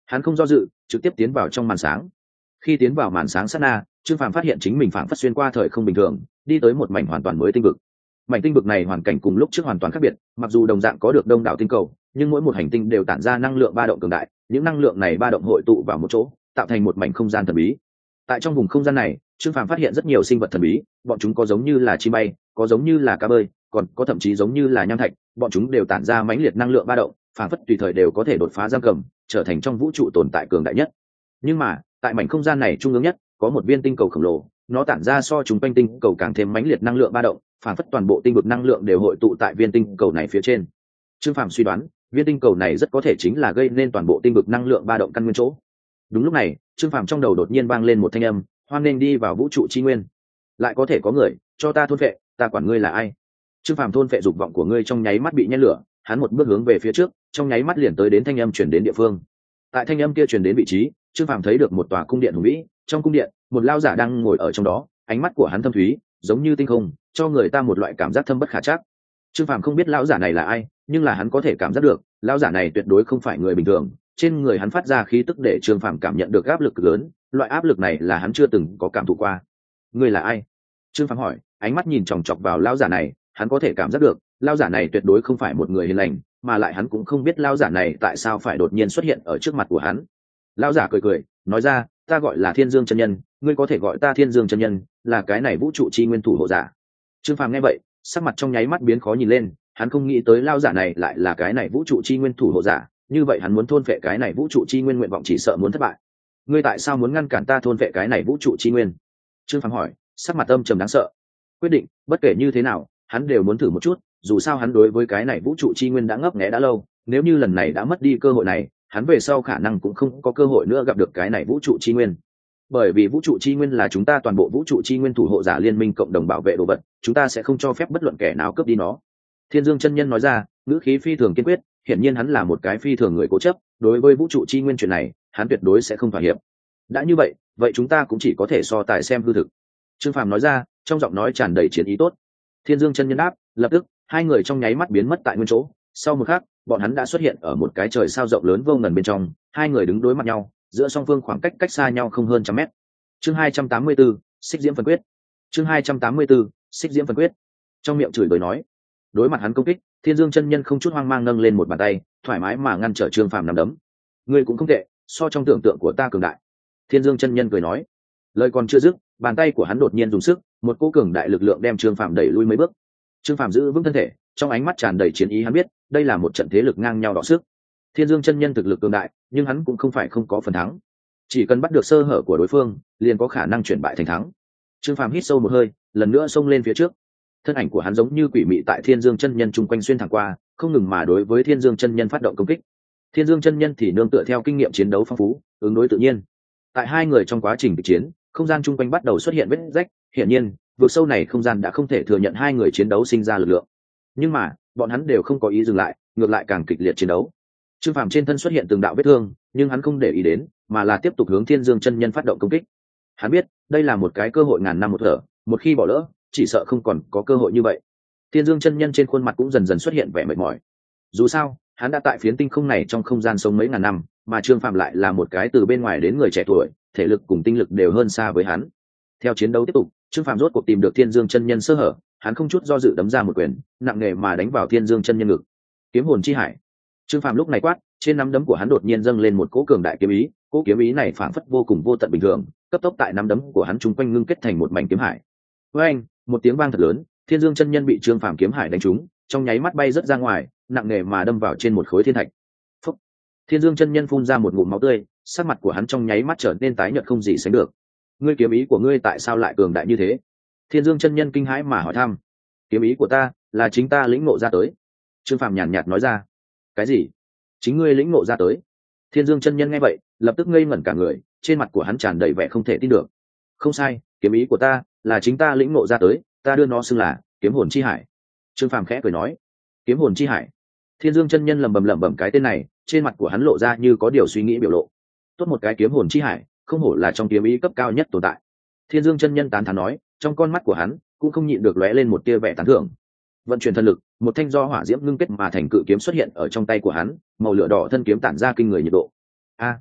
Hắn không do dự, trực tiếp tiến vào trong màn sáng. Khi tiến vào màn sáng sát na, Trương Phàm phát hiện chính mình phảng phất xuyên qua thời không bình thường, đi tới một mảnh hoàn toàn mới tinh vực. Mảnh tinh vực này hoàn cảnh cùng lúc trước hoàn toàn khác biệt, mặc dù đồng dạng có được đông đảo tinh cầu, nhưng mỗi một hành tinh đều tản ra năng lượng ba động cường đại, những năng lượng này ba động hội tụ vào một chỗ, tạo thành một mảnh không gian thần bí. Tại trong vùng không gian này, Trương Phàm phát hiện rất nhiều sinh vật thần bí, bọn chúng có giống như là chim bay, có giống như là cá bơi, còn có thậm chí giống như là nham thạch, bọn chúng đều tản ra mãnh liệt năng lượng ba động, phảng phất tùy thời đều có thể đột phá giam cầm, trở thành trong vũ trụ tồn tại cường đại nhất. Nhưng mà, tại mảnh không gian này trung ương nhất, có một viên tinh cầu khổng lồ, nó tản ra so chúng quanh tinh cầu càng thêm mãnh liệt năng lượng ba động, phảng phất toàn bộ tinh vực năng lượng đều hội tụ tại viên tinh cầu này phía trên. Trương Phàm suy đoán, viên tinh cầu này rất có thể chính là gây nên toàn bộ tinh vực năng lượng ba động căn nguyên chỗ. Đúng lúc này, Trương Phàm trong đầu đột nhiên vang lên một thanh âm, hoan nên đi vào vũ trụ chi nguyên. Lại có thể có người cho ta thôn phệ, ta quản ngươi là ai? Trương Phàm thôn phệ dục vọng của ngươi trong nháy mắt bị nhen lửa, hắn một bước hướng về phía trước, trong nháy mắt liền tới đến thanh âm truyền đến địa phương. Tại thanh âm kia truyền đến vị trí, Trương Phàm thấy được một tòa cung điện hùng vĩ, trong cung điện, một lão giả đang ngồi ở trong đó, ánh mắt của hắn thâm thúy, giống như tinh không, cho người ta một loại cảm giác thâm bất khả trắc. Trương Phàm không biết lão giả này là ai, nhưng là hắn có thể cảm giác được, lão giả này tuyệt đối không phải người bình thường, trên người hắn phát ra khí tức để Trương Phàm cảm nhận được áp lực lớn, loại áp lực này là hắn chưa từng có cảm thụ qua. Ngươi là ai? Trương Phàm hỏi, ánh mắt nhìn chòng chọc vào lão giả này, hắn có thể cảm giác được, lão giả này tuyệt đối không phải một người hiền lành, mà lại hắn cũng không biết lão giả này tại sao phải đột nhiên xuất hiện ở trước mặt của hắn. Lão giả cười cười, nói ra, ta gọi là Thiên Dương chân nhân, ngươi có thể gọi ta Thiên Dương chân nhân, là cái này vũ trụ chi nguyên thủ hộ giả. Trương Phàm nghe vậy, sắc mặt trong nháy mắt biến khó nhìn lên, hắn không nghĩ tới lão giả này lại là cái này vũ trụ chi nguyên thủ hộ giả, như vậy hắn muốn thôn phệ cái này vũ trụ chi nguyên nguyện vọng chỉ sợ muốn thất bại. Ngươi tại sao muốn ngăn cản ta thôn phệ cái này vũ trụ chi nguyên? Trương Phàm hỏi, sắc mặt âm trầm đáng sợ. Quyết định, bất kể như thế nào, hắn đều muốn thử một chút, dù sao hắn đối với cái này vũ trụ chi nguyên đã ngấp nghé đã lâu, nếu như lần này đã mất đi cơ hội này, hắn về sau khả năng cũng không có cơ hội nữa gặp được cái này vũ trụ chi nguyên. Bởi vì vũ trụ chi nguyên là chúng ta toàn bộ vũ trụ chi nguyên thủ hộ giả liên minh cộng đồng bảo vệ đồ vật, chúng ta sẽ không cho phép bất luận kẻ nào cướp đi nó. Thiên Dương chân nhân nói ra, ngữ khí phi thường kiên quyết, hiển nhiên hắn là một cái phi thường người cố chấp, đối với vũ trụ chi nguyên chuyện này, hắn tuyệt đối sẽ không thỏa hiệp. Đã như vậy, vậy chúng ta cũng chỉ có thể so tài xem hư thực. Trương Phàm nói ra, trong giọng nói tràn đầy chiến ý tốt. Thiên Dương chân nhân đáp, lập tức, hai người trong nháy mắt biến mất tại nguyên chỗ. Sau một khắc, bọn hắn đã xuất hiện ở một cái trời sao rộng lớn vô ngần bên trong, hai người đứng đối mặt nhau, giữa song phương khoảng cách cách xa nhau không hơn trăm mét. Chương 284, Xích Diễm phân quyết. Chương 284, Xích Diễm phân quyết. Trong miệng chửi bới nói, đối mặt hắn công kích, Thiên Dương chân nhân không chút hoang mang nâng lên một bàn tay, thoải mái mà ngăn trở Trương Phàm nắm đấm. Ngươi cũng không tệ, so trong tưởng tượng của ta cường đại. Thiên Dương chân nhân cười nói. Lời còn chưa dứt, bàn tay của hắn đột nhiên dùng sức, một cỗ cường đại lực lượng đem Trương Phàm đẩy lui mấy bước. Trương Phàm giữ vững thân thể, trong ánh mắt tràn đầy chiến ý, hắn biết, đây là một trận thế lực ngang nhau đọ sức. Thiên Dương chân nhân thực lực cường đại, nhưng hắn cũng không phải không có phần thắng. Chỉ cần bắt được sơ hở của đối phương, liền có khả năng chuyển bại thành thắng. Trương Phàm hít sâu một hơi, lần nữa xông lên phía trước. Thân ảnh của hắn giống như quỷ mị tại Thiên Dương chân nhân chung quanh xuyên thẳng qua, không ngừng mà đối với Thiên Dương chân nhân phát động công kích. Thiên Dương chân nhân thì nương tựa theo kinh nghiệm chiến đấu phong phú, ứng đối tự nhiên. Tại hai người trong quá trình kịch chiến, không gian chung quanh bắt đầu xuất hiện vết rách, hiển nhiên, vực sâu này không gian đã không thể thừa nhận hai người chiến đấu sinh ra lực lượng. Nhưng mà, bọn hắn đều không có ý dừng lại, ngược lại càng kịch liệt chiến đấu. Trương Phàm trên thân xuất hiện từng đạo vết thương, nhưng hắn không để ý đến, mà là tiếp tục hướng Thiên Dương chân nhân phát động công kích. Hắn biết, đây là một cái cơ hội ngàn năm một thở, một khi bỏ lỡ, chỉ sợ không còn có cơ hội như vậy. Thiên Dương chân nhân trên khuôn mặt cũng dần dần xuất hiện vẻ mệt mỏi. Dù sao, hắn đã tại phiến tinh không này trong không gian sống mấy ngàn năm, mà Trương Phàm lại là một cái từ bên ngoài đến người trẻ tuổi, thể lực cùng tinh lực đều hơn xa với hắn. Theo chiến đấu tiếp tục, Trương Phàm rốt cuộc tìm được Thiên Dương chân nhân sơ hở, hắn không chút do dự đấm ra một quyền, nặng nề mà đánh vào Thiên Dương chân nhân ngực. Kiếm hồn chi hải. Trương Phàm lúc này quát, trên nắm đấm của hắn đột nhiên dâng lên một cỗ cường đại kiếm ý, cỗ kiếm ý này phảng phất vô cùng vô tận bình thường, cấp tốc tại nắm đấm của hắn chung quanh ngưng kết thành một mảnh kiếm hải. Với anh, một tiếng vang thật lớn, Thiên Dương chân nhân bị Trương Phàm kiếm hải đánh trúng, trong nháy mắt bay rất ra ngoài, nặng nề mà đâm vào trên một khối thiên thạch. Phúc. Thiên Dương chân nhân phun ra một ngụm máu tươi, sắc mặt của hắn trong nháy mắt trở nên tái nhợt không gì sánh được. Ngươi kiếm ý của ngươi tại sao lại cường đại như thế? Thiên Dương chân nhân kinh hãi mà hỏi thăm. Kiếm ý của ta là chính ta lĩnh ngộ ra tới. Trương Phàm nhàn nhạt nói ra. Cái gì? Chính ngươi lĩnh ngộ ra tới? Thiên Dương chân nhân nghe vậy, lập tức ngây ngẩn cả người, trên mặt của hắn tràn đầy vẻ không thể tin được. Không sai, kiếm ý của ta là chính ta lĩnh ngộ ra tới, ta đưa nó xưng là kiếm hồn chi hải. Trương Phàm khẽ cười nói. Kiếm hồn chi hải. Thiên Dương chân nhân lẩm bẩm cái tên này, trên mặt của hắn lộ ra như có điều suy nghĩ biểu lộ. Tốt một cái kiếm hồn chi hải, không hổ là trong kiếm ý cấp cao nhất tồn tại. Thiên Dương chân nhân tán thán nói, trong con mắt của hắn cũng không nhịn được lóe lên một tia vẻ tán thưởng. Vận chuyển thần lực, một thanh do hỏa diễm ngưng kết mà thành cự kiếm xuất hiện ở trong tay của hắn, màu lửa đỏ thân kiếm tản ra kinh người nhiệt độ. A,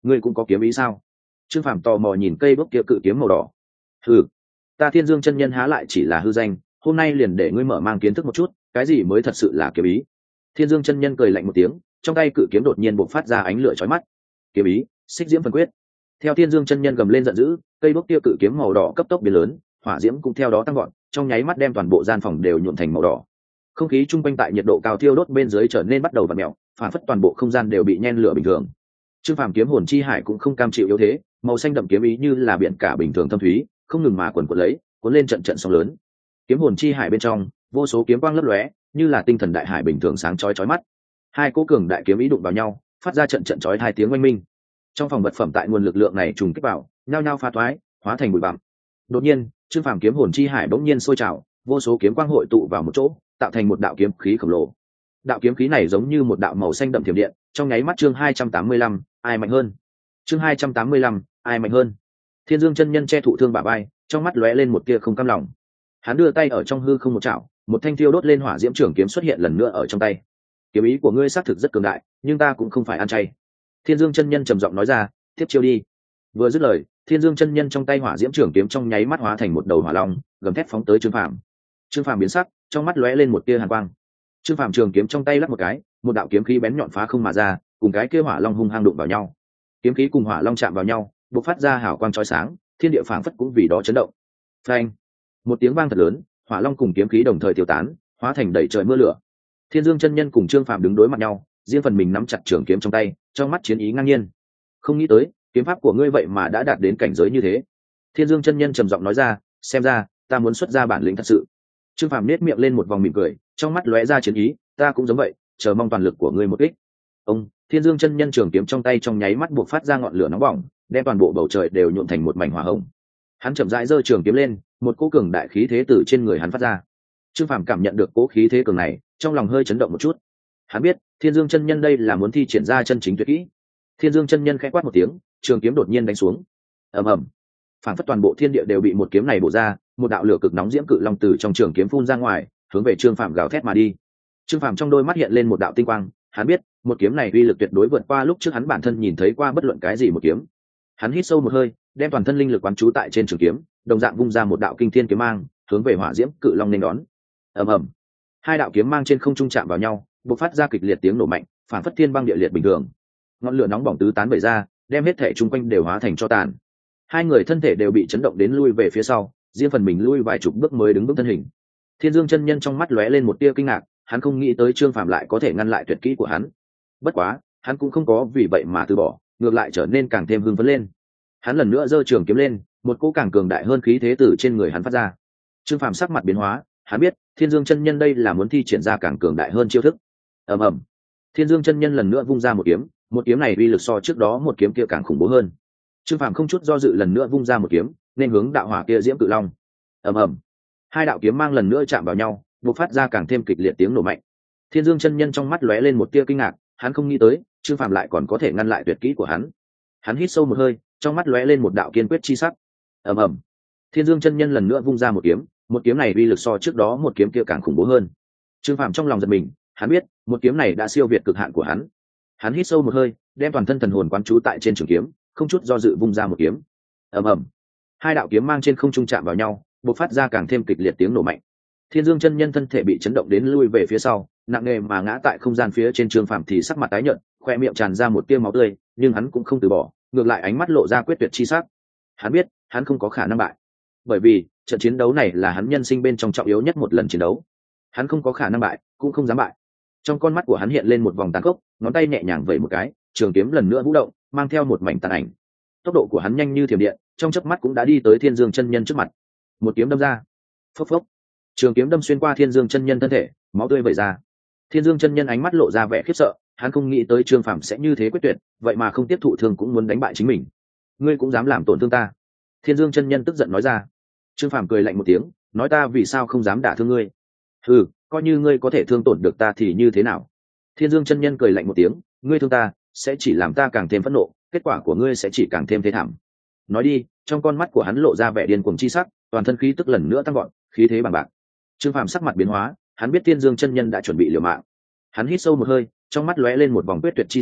ngươi cũng có kiếm ý sao? Trương Phàm tò mò nhìn cây bốc kia cự kiếm màu đỏ. Hừ, ta Thiên Dương chân nhân há lại chỉ là hư danh, hôm nay liền để ngươi mở mang kiến thức một chút, cái gì mới thật sự là kiếm ý. Thiên Dương chân nhân cười lạnh một tiếng, trong tay cự kiếm đột nhiên bộc phát ra ánh lửa chói mắt. Kiếm ý, xích diễm phân quyết. Theo Thiên Dương chân nhân gầm lên giận dữ, cây bốc kia cự kiếm màu đỏ cấp tốc biến lớn, hỏa diễm cũng theo đó tăng gọn, trong nháy mắt đem toàn bộ gian phòng đều nhuộm thành màu đỏ. Không khí trung quanh tại nhiệt độ cao thiêu đốt bên dưới trở nên bắt đầu vặn mèo, phản phất toàn bộ không gian đều bị nhen lửa bình thường. Trương Phàm kiếm hồn chi hải cũng không cam chịu yếu thế, màu xanh đậm kiếm ý như là biển cả bình thường thâm thúy, không ngừng mà quần quật lấy, cuốn lên trận trận sóng lớn. Kiếm hồn chi hải bên trong, vô số kiếm quang lấp lóe, như là tinh thần đại hải bình thường sáng chói chói mắt. Hai cỗ cường đại kiếm ý đụng vào nhau, phát ra trận trận chói hai tiếng oanh minh. Trong phòng vật phẩm tại nguồn lực lượng này trùng kích vào, nhao nhao pha thoái, hóa thành bụi bặm. Đột nhiên, Trương Phàm kiếm hồn chi hải bỗng nhiên sôi trào, vô số kiếm quang hội tụ vào một chỗ, tạo thành một đạo kiếm khí khổng lồ. Đạo kiếm khí này giống như một đạo màu xanh đậm thiểm điện, trong nháy mắt chương 285, ai mạnh hơn? Chương 285, ai mạnh hơn? Thiên Dương chân nhân che thụ thương bả vai, trong mắt lóe lên một tia không cam lòng. Hắn đưa tay ở trong hư không một chảo, một thanh thiêu đốt lên hỏa diễm trường kiếm xuất hiện lần nữa ở trong tay. Kiếm ý của ngươi xác thực rất cường đại, nhưng ta cũng không phải ăn chay. Thiên Dương chân nhân trầm giọng nói ra, tiếp chiêu đi. Vừa dứt lời, Thiên Dương chân nhân trong tay hỏa diễm trường kiếm trong nháy mắt hóa thành một đầu hỏa long, gầm thét phóng tới Trương Phàm. Trương Phàm biến sắc, trong mắt lóe lên một tia hàn quang. Trương Phàm trường kiếm trong tay lắc một cái, một đạo kiếm khí bén nhọn phá không mà ra, cùng cái kia hỏa long hung hăng đụng vào nhau. Kiếm khí cùng hỏa long chạm vào nhau, bộc phát ra hào quang chói sáng, thiên địa phảng phất cũng vì đó chấn động. Phanh! Một tiếng vang thật lớn, hỏa long cùng kiếm khí đồng thời tiêu tán, hóa thành đầy trời mưa lửa. Thiên Dương chân nhân cùng Trương Phàm đứng đối mặt nhau, riêng phần mình nắm chặt trường kiếm trong tay, trong mắt chiến ý ngang nhiên. Không nghĩ tới, kiếm pháp của ngươi vậy mà đã đạt đến cảnh giới như thế. Thiên Dương chân nhân trầm giọng nói ra, xem ra ta muốn xuất ra bản lĩnh thật sự. Trương Phàm nét miệng lên một vòng mỉm cười, trong mắt lóe ra chiến ý, ta cũng giống vậy, chờ mong toàn lực của ngươi một kích. Ông, Thiên Dương chân nhân trường kiếm trong tay trong nháy mắt buộc phát ra ngọn lửa nóng bỏng, đem toàn bộ bầu trời đều nhuộm thành một mảnh hỏa hồng. Hắn chậm rãi giơ trường kiếm lên, một cỗ cường đại khí thế từ trên người hắn phát ra. Trương Phàm cảm nhận được cỗ khí thế cường này, trong lòng hơi chấn động một chút. Hắn biết, Thiên Dương chân nhân đây là muốn thi triển ra chân chính tuyệt kỹ. Thiên Dương chân nhân khẽ quát một tiếng, trường kiếm đột nhiên đánh xuống. Ầm ầm. Phản phất toàn bộ thiên địa đều bị một kiếm này bổ ra, một đạo lửa cực nóng diễm cự long từ trong trường kiếm phun ra ngoài, hướng về Trương Phàm gào thét mà đi. Trương Phàm trong đôi mắt hiện lên một đạo tinh quang, hắn biết, một kiếm này uy lực tuyệt đối vượt qua lúc trước hắn bản thân nhìn thấy qua bất luận cái gì một kiếm. Hắn hít sâu một hơi, đem toàn thân linh lực quán trú tại trên trường kiếm, đồng dạng vung ra một đạo kinh thiên kiếm mang, hướng về hỏa diễm cự long nên đón. Ầm ầm. Hai đạo kiếm mang trên không trung chạm vào nhau, bộc phát ra kịch liệt tiếng nổ mạnh, phản phất thiên băng địa liệt bình thường. Ngọn lửa nóng bỏng tứ tán bày ra, đem hết thể chung quanh đều hóa thành tro tàn. Hai người thân thể đều bị chấn động đến lui về phía sau, riêng phần mình lui vài chục bước mới đứng vững thân hình. Thiên Dương chân nhân trong mắt lóe lên một tia kinh ngạc, hắn không nghĩ tới Trương Phàm lại có thể ngăn lại tuyệt kỹ của hắn. Bất quá, hắn cũng không có vì vậy mà từ bỏ, ngược lại trở nên càng thêm hưng phấn lên. Hắn lần nữa giơ trường kiếm lên, một cỗ càng cường đại hơn khí thế từ trên người hắn phát ra. Trương Phàm sắc mặt biến hóa, hắn biết, Thiên Dương chân nhân đây là muốn thi triển ra càng cường đại hơn chiêu thức. Ầm ầm. Thiên Dương chân nhân lần nữa vung ra một kiếm này uy lực so trước đó một kiếm kia càng khủng bố hơn. Trương Phàm không chút do dự lần nữa vung ra một kiếm, nên hướng đạo hỏa kia diễm cự long. Ầm ầm. Hai đạo kiếm mang lần nữa chạm vào nhau, bộc phát ra càng thêm kịch liệt tiếng nổ mạnh. Thiên Dương chân nhân trong mắt lóe lên một tia kinh ngạc, hắn không nghĩ tới, Trương Phàm lại còn có thể ngăn lại tuyệt kỹ của hắn. Hắn hít sâu một hơi, trong mắt lóe lên một đạo kiên quyết chi sắc. Ầm ầm. Thiên Dương chân nhân lần nữa vung ra một kiếm này uy lực so trước đó một kiếm kia càng khủng bố hơn. Trương Phàm trong lòng giật mình, hắn biết, một kiếm này đã siêu việt cực hạn của hắn. Hắn hít sâu một hơi, đem toàn thân thần hồn quán trú tại trên trường kiếm, không chút do dự vung ra một kiếm. Ầm ầm. Hai đạo kiếm mang trên không trung chạm vào nhau, bộc phát ra càng thêm kịch liệt tiếng nổ mạnh. Thiên Dương chân nhân thân thể bị chấn động đến lui về phía sau, nặng nề mà ngã tại không gian phía trên. Trương Phàm thì sắc mặt tái nhợt, khoe miệng tràn ra một tia máu tươi, nhưng hắn cũng không từ bỏ, ngược lại ánh mắt lộ ra quyết tuyệt chi sắc. Hắn biết, hắn không có khả năng bại, bởi vì trận chiến đấu này là hắn nhân sinh bên trong trọng yếu nhất một lần chiến đấu. Hắn không có khả năng bại, cũng không dám bại. Trong con mắt của hắn hiện lên một vòng tàn khốc, ngón tay nhẹ nhàng vẩy một cái, trường kiếm lần nữa vũ động, mang theo một mảnh tàn ảnh. Tốc độ của hắn nhanh như thiểm điện, trong chớp mắt cũng đã đi tới Thiên Dương chân nhân trước mặt. Một kiếm đâm ra, phốc phốc, trường kiếm đâm xuyên qua Thiên Dương chân nhân thân thể, máu tươi vẩy ra. Thiên Dương chân nhân ánh mắt lộ ra vẻ khiếp sợ, hắn không nghĩ tới Trương Phàm sẽ như thế quyết tuyệt, vậy mà không tiếp thụ thương cũng muốn đánh bại chính mình. Ngươi cũng dám làm tổn thương ta? Thiên Dương chân nhân tức giận nói ra. Trương Phàm cười lạnh một tiếng, nói ta vì sao không dám đả thương ngươi? Ừ, coi như ngươi có thể thương tổn được ta thì như thế nào? Thiên Dương chân nhân cười lạnh một tiếng, ngươi thương ta sẽ chỉ làm ta càng thêm phẫn nộ, kết quả của ngươi sẽ chỉ càng thêm thê thảm. Nói đi, trong con mắt của hắn lộ ra vẻ điên cuồng chi sắc, toàn thân khí tức lần nữa tăng gọn, khí thế bằng bạc. Trương Phàm sắc mặt biến hóa, hắn biết Thiên Dương chân nhân đã chuẩn bị liều mạng. Hắn hít sâu một hơi, trong mắt lóe lên một vòng quyết tuyệt chi sắc,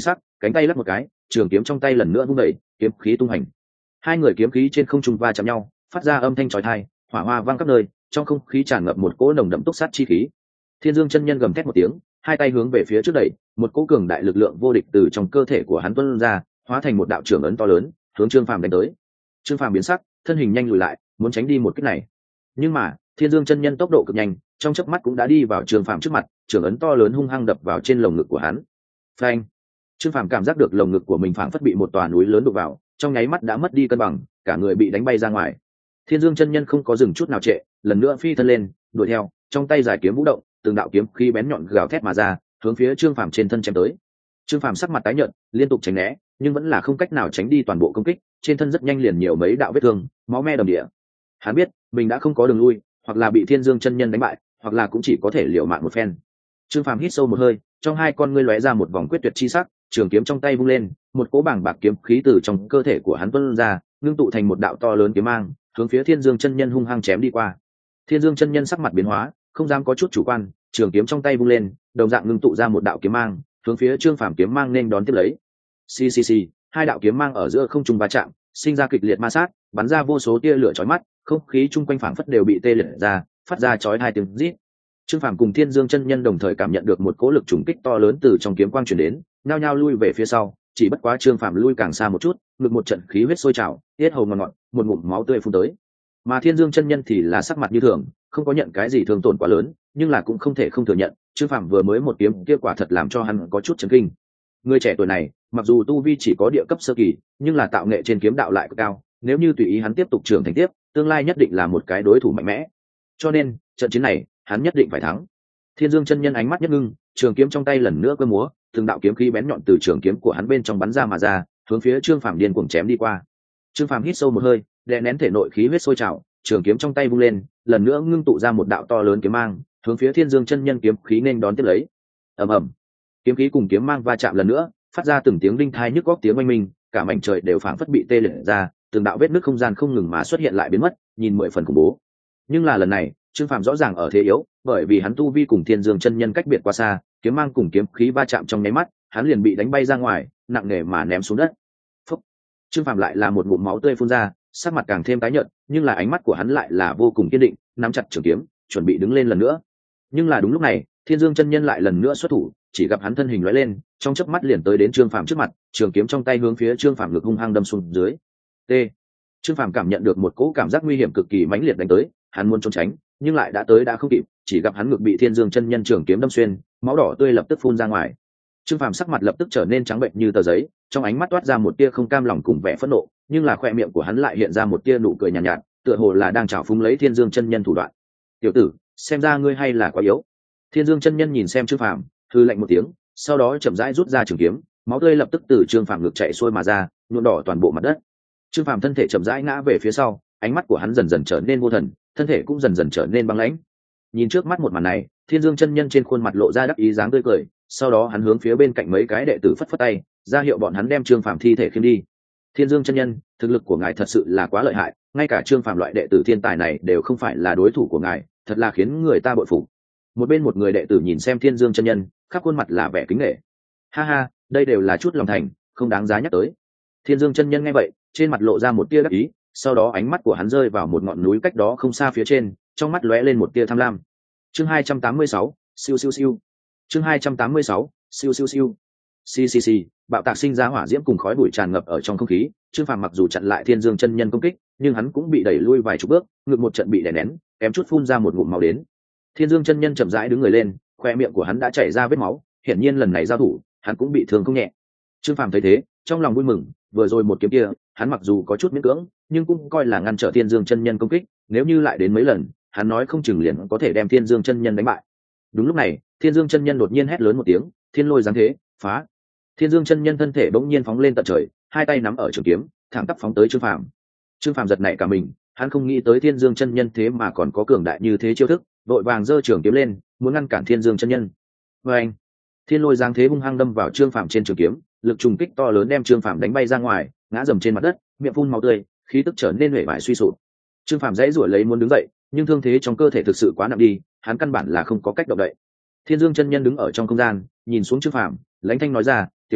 cánh tay lắc một cái, trường kiếm trong tay lần nữa vung đẩy, kiếm khí tung hành. Hai người kiếm khí trên không trung va chạm nhau, phát ra âm thanh chói tai, hỏa hoa vang khắp nơi, trong không khí tràn ngập một cỗ nồng đậm túc sát chi khí. Thiên Dương chân nhân gầm thét một tiếng, hai tay hướng về phía trước đẩy, một cỗ cường đại lực lượng vô địch từ trong cơ thể của hắn tuôn ra, hóa thành một đạo trưởng ấn to lớn, hướng Trương Phàm đánh tới. Trương Phàm biến sắc, thân hình nhanh lùi lại, muốn tránh đi một kích này. Nhưng mà, Thiên Dương chân nhân tốc độ cực nhanh, trong chớp mắt cũng đã đi vào Trương Phàm trước mặt, trưởng ấn to lớn hung hăng đập vào trên lồng ngực của hắn. Phanh! Trương Phàm cảm giác được lồng ngực của mình phảng phất bị một tòa núi lớn đụng vào, trong nháy mắt đã mất đi cân bằng, cả người bị đánh bay ra ngoài. Thiên Dương chân nhân không có dừng chút nào trệ, lần nữa phi thân lên, đuổi theo, trong tay giải kiếm vũ động, từng đạo kiếm khí bén nhọn gào thét mà ra, hướng phía Trương Phàm trên thân chém tới. Trương Phàm sắc mặt tái nhợt, liên tục tránh né, nhưng vẫn là không cách nào tránh đi toàn bộ công kích, trên thân rất nhanh liền nhiều mấy đạo vết thương, máu me đầm địa. Hắn biết, mình đã không có đường lui, hoặc là bị Thiên Dương chân nhân đánh bại, hoặc là cũng chỉ có thể liều mạng một phen. Trương Phàm hít sâu một hơi, trong hai con ngươi lóe ra một vòng quyết tuyệt chi sắc, trường kiếm trong tay vung lên, một cỗ bảng bạc kiếm khí từ trong cơ thể của hắn tuôn ra, ngưng tụ thành một đạo to lớn kiếm mang, hướng phía Thiên Dương chân nhân hung hăng chém đi qua. Thiên Dương chân nhân sắc mặt biến hóa, không dám có chút chủ quan, trường kiếm trong tay vung lên, đồng dạng ngưng tụ ra một đạo kiếm mang, hướng phía Trương Phàm kiếm mang nên đón tiếp lấy. Xì xì xì, hai đạo kiếm mang ở giữa không trung va chạm, sinh ra kịch liệt ma sát, bắn ra vô số tia lửa chói mắt, không khí chung quanh phảng phất đều bị tê liệt ra, phát ra chói hai tiếng rít. Trương Phàm cùng Thiên Dương chân nhân đồng thời cảm nhận được một cỗ lực trùng kích to lớn từ trong kiếm quang truyền đến, nhao nhao lui về phía sau, chỉ bất quá Trương Phàm lui càng xa một chút, ngực một trận khí huyết sôi trào, tiết hầu ngọt ngọt, một ngụm máu tươi phun tới. Mà Thiên Dương chân nhân thì là sắc mặt như thường, không có nhận cái gì thương tổn quá lớn, nhưng là cũng không thể không thừa nhận, Trương Phàm vừa mới một kiếm kia quả thật làm cho hắn có chút chấn kinh. Người trẻ tuổi này, mặc dù tu vi chỉ có địa cấp sơ kỳ, nhưng là tạo nghệ trên kiếm đạo lại cực cao, nếu như tùy ý hắn tiếp tục trưởng thành tiếp, tương lai nhất định là một cái đối thủ mạnh mẽ. Cho nên, trận chiến này, hắn nhất định phải thắng. Thiên Dương chân nhân ánh mắt nhất ngưng, trường kiếm trong tay lần nữa cơ múa, từng đạo kiếm khí bén nhọn từ trường kiếm của hắn bên trong bắn ra mà ra, hướng phía Trương Phàm điên cuồng chém đi qua. Trương Phàm hít sâu một hơi, đè nén thể nội khí huyết sôi trào, trường kiếm trong tay vung lên, lần nữa ngưng tụ ra một đạo to lớn kiếm mang, hướng phía Thiên Dương chân nhân kiếm khí nên đón tiếp lấy. Ầm ầm, kiếm khí cùng kiếm mang va chạm lần nữa, phát ra từng tiếng đinh thai nhức góc tiếng oanh minh, cả mảnh trời đều phảng phất bị tê liệt ra, từng đạo vết nứt không gian không ngừng mà xuất hiện lại biến mất, nhìn mười phần khủng bố. Nhưng là lần này, Trương Phàm rõ ràng ở thế yếu, bởi vì hắn tu vi cùng Thiên Dương chân nhân cách biệt quá xa, kiếm mang cùng kiếm khí va chạm trong nháy mắt, hắn liền bị đánh bay ra ngoài, nặng nề mà ném xuống đất. Phúc! Trương Phàm lại là một ngụm máu tươi phun ra, sắc mặt càng thêm tái nhợt, nhưng là ánh mắt của hắn lại là vô cùng kiên định, nắm chặt trường kiếm, chuẩn bị đứng lên lần nữa. Nhưng là đúng lúc này, Thiên Dương chân nhân lại lần nữa xuất thủ, chỉ gặp hắn thân hình lóe lên, trong chớp mắt liền tới đến Trương Phàm trước mặt, trường kiếm trong tay hướng phía Trương Phàm ngực hung hăng đâm xuống dưới. T. Trương Phàm cảm nhận được một cỗ cảm giác nguy hiểm cực kỳ mãnh liệt đánh tới, hắn muốn trốn tránh, nhưng lại đã tới đã không kịp, chỉ gặp hắn ngực bị Thiên Dương chân nhân trường kiếm đâm xuyên, máu đỏ tươi lập tức phun ra ngoài. Trương Phàm sắc mặt lập tức trở nên trắng bệnh như tờ giấy, trong ánh mắt toát ra một tia không cam lòng cùng vẻ phẫn nộ, nhưng là khóe miệng của hắn lại hiện ra một tia nụ cười nhàn nhạt, tựa hồ là đang trào phúng lấy Thiên Dương chân nhân thủ đoạn. "Tiểu tử, xem ra ngươi hay là quá yếu." Thiên Dương chân nhân nhìn xem Trương Phàm, hừ lạnh một tiếng, sau đó chậm rãi rút ra trường kiếm, máu tươi lập tức từ Trương Phàm ngực chảy xuôi mà ra, nhuộm đỏ toàn bộ mặt đất. Trương Phàm thân thể chậm rãi ngã về phía sau, ánh mắt của hắn dần dần trở nên vô thần, thân thể cũng dần dần trở nên băng lãnh. Nhìn trước mắt một màn này, Thiên Dương chân nhân trên khuôn mặt lộ ra đắc ý dáng tươi cười, sau đó hắn hướng phía bên cạnh mấy cái đệ tử phất phất tay, ra hiệu bọn hắn đem Trương Phàm thi thể khiêng đi. Thiên Dương chân nhân, thực lực của ngài thật sự là quá lợi hại, ngay cả Trương Phàm loại đệ tử thiên tài này đều không phải là đối thủ của ngài, thật là khiến người ta bội phục. Một bên một người đệ tử nhìn xem Thiên Dương chân nhân, khắp khuôn mặt là vẻ kính nể. Ha ha, đây đều là chút lòng thành, không đáng giá nhắc tới. Thiên Dương chân nhân nghe vậy, trên mặt lộ ra một tia đắc ý, sau đó ánh mắt của hắn rơi vào một ngọn núi cách đó không xa phía trên, trong mắt lóe lên một tia tham lam. Chương 286, siêu siêu siêu. Chương 286, siêu siêu siêu. Xì xì xì, bạo tạc sinh ra hỏa diễm cùng khói bụi tràn ngập ở trong không khí, Trương Phàm mặc dù chặn lại Thiên Dương chân nhân công kích, nhưng hắn cũng bị đẩy lui vài chục bước, ngực một trận bị đè nén, kém chút phun ra một ngụm máu đến. Thiên Dương chân nhân chậm rãi đứng người lên, khoe miệng của hắn đã chảy ra vết máu, hiển nhiên lần này giao thủ, hắn cũng bị thương không nhẹ. Trương Phàm thấy thế, trong lòng vui mừng, vừa rồi một kiếm kia, hắn mặc dù có chút miễn cưỡng, nhưng cũng coi là ngăn trở Thiên Dương chân nhân công kích, nếu như lại đến mấy lần, hắn nói không chừng liền có thể đem Thiên Dương chân nhân đánh bại. Đúng lúc này, Thiên Dương chân nhân đột nhiên hét lớn một tiếng, thiên lôi giáng thế, phá. Thiên Dương chân nhân thân thể bỗng nhiên phóng lên tận trời, hai tay nắm ở trường kiếm, thẳng tắp phóng tới Trương Phàm. Trương Phàm giật nảy cả mình, hắn không nghĩ tới Thiên Dương chân nhân thế mà còn có cường đại như thế chiêu thức, vội vàng giơ trường kiếm lên, muốn ngăn cản Thiên Dương chân nhân. Và anh, thiên lôi giáng thế hung hăng đâm vào Trương Phàm trên trường kiếm, lực trùng kích to lớn đem Trương Phàm đánh bay ra ngoài, ngã dầm trên mặt đất, miệng phun máu tươi, khí tức trở nên uể oải suy sụp. Trương Phàm dãy giụa lấy muốn đứng dậy, nhưng thương thế trong cơ thể thực sự quá nặng đi, hắn căn bản là không có cách động đậy. Thiên Dương chân nhân đứng ở trong không gian, nhìn xuống Trương Phàm, lãnh thanh nói ra, "Tiểu tử,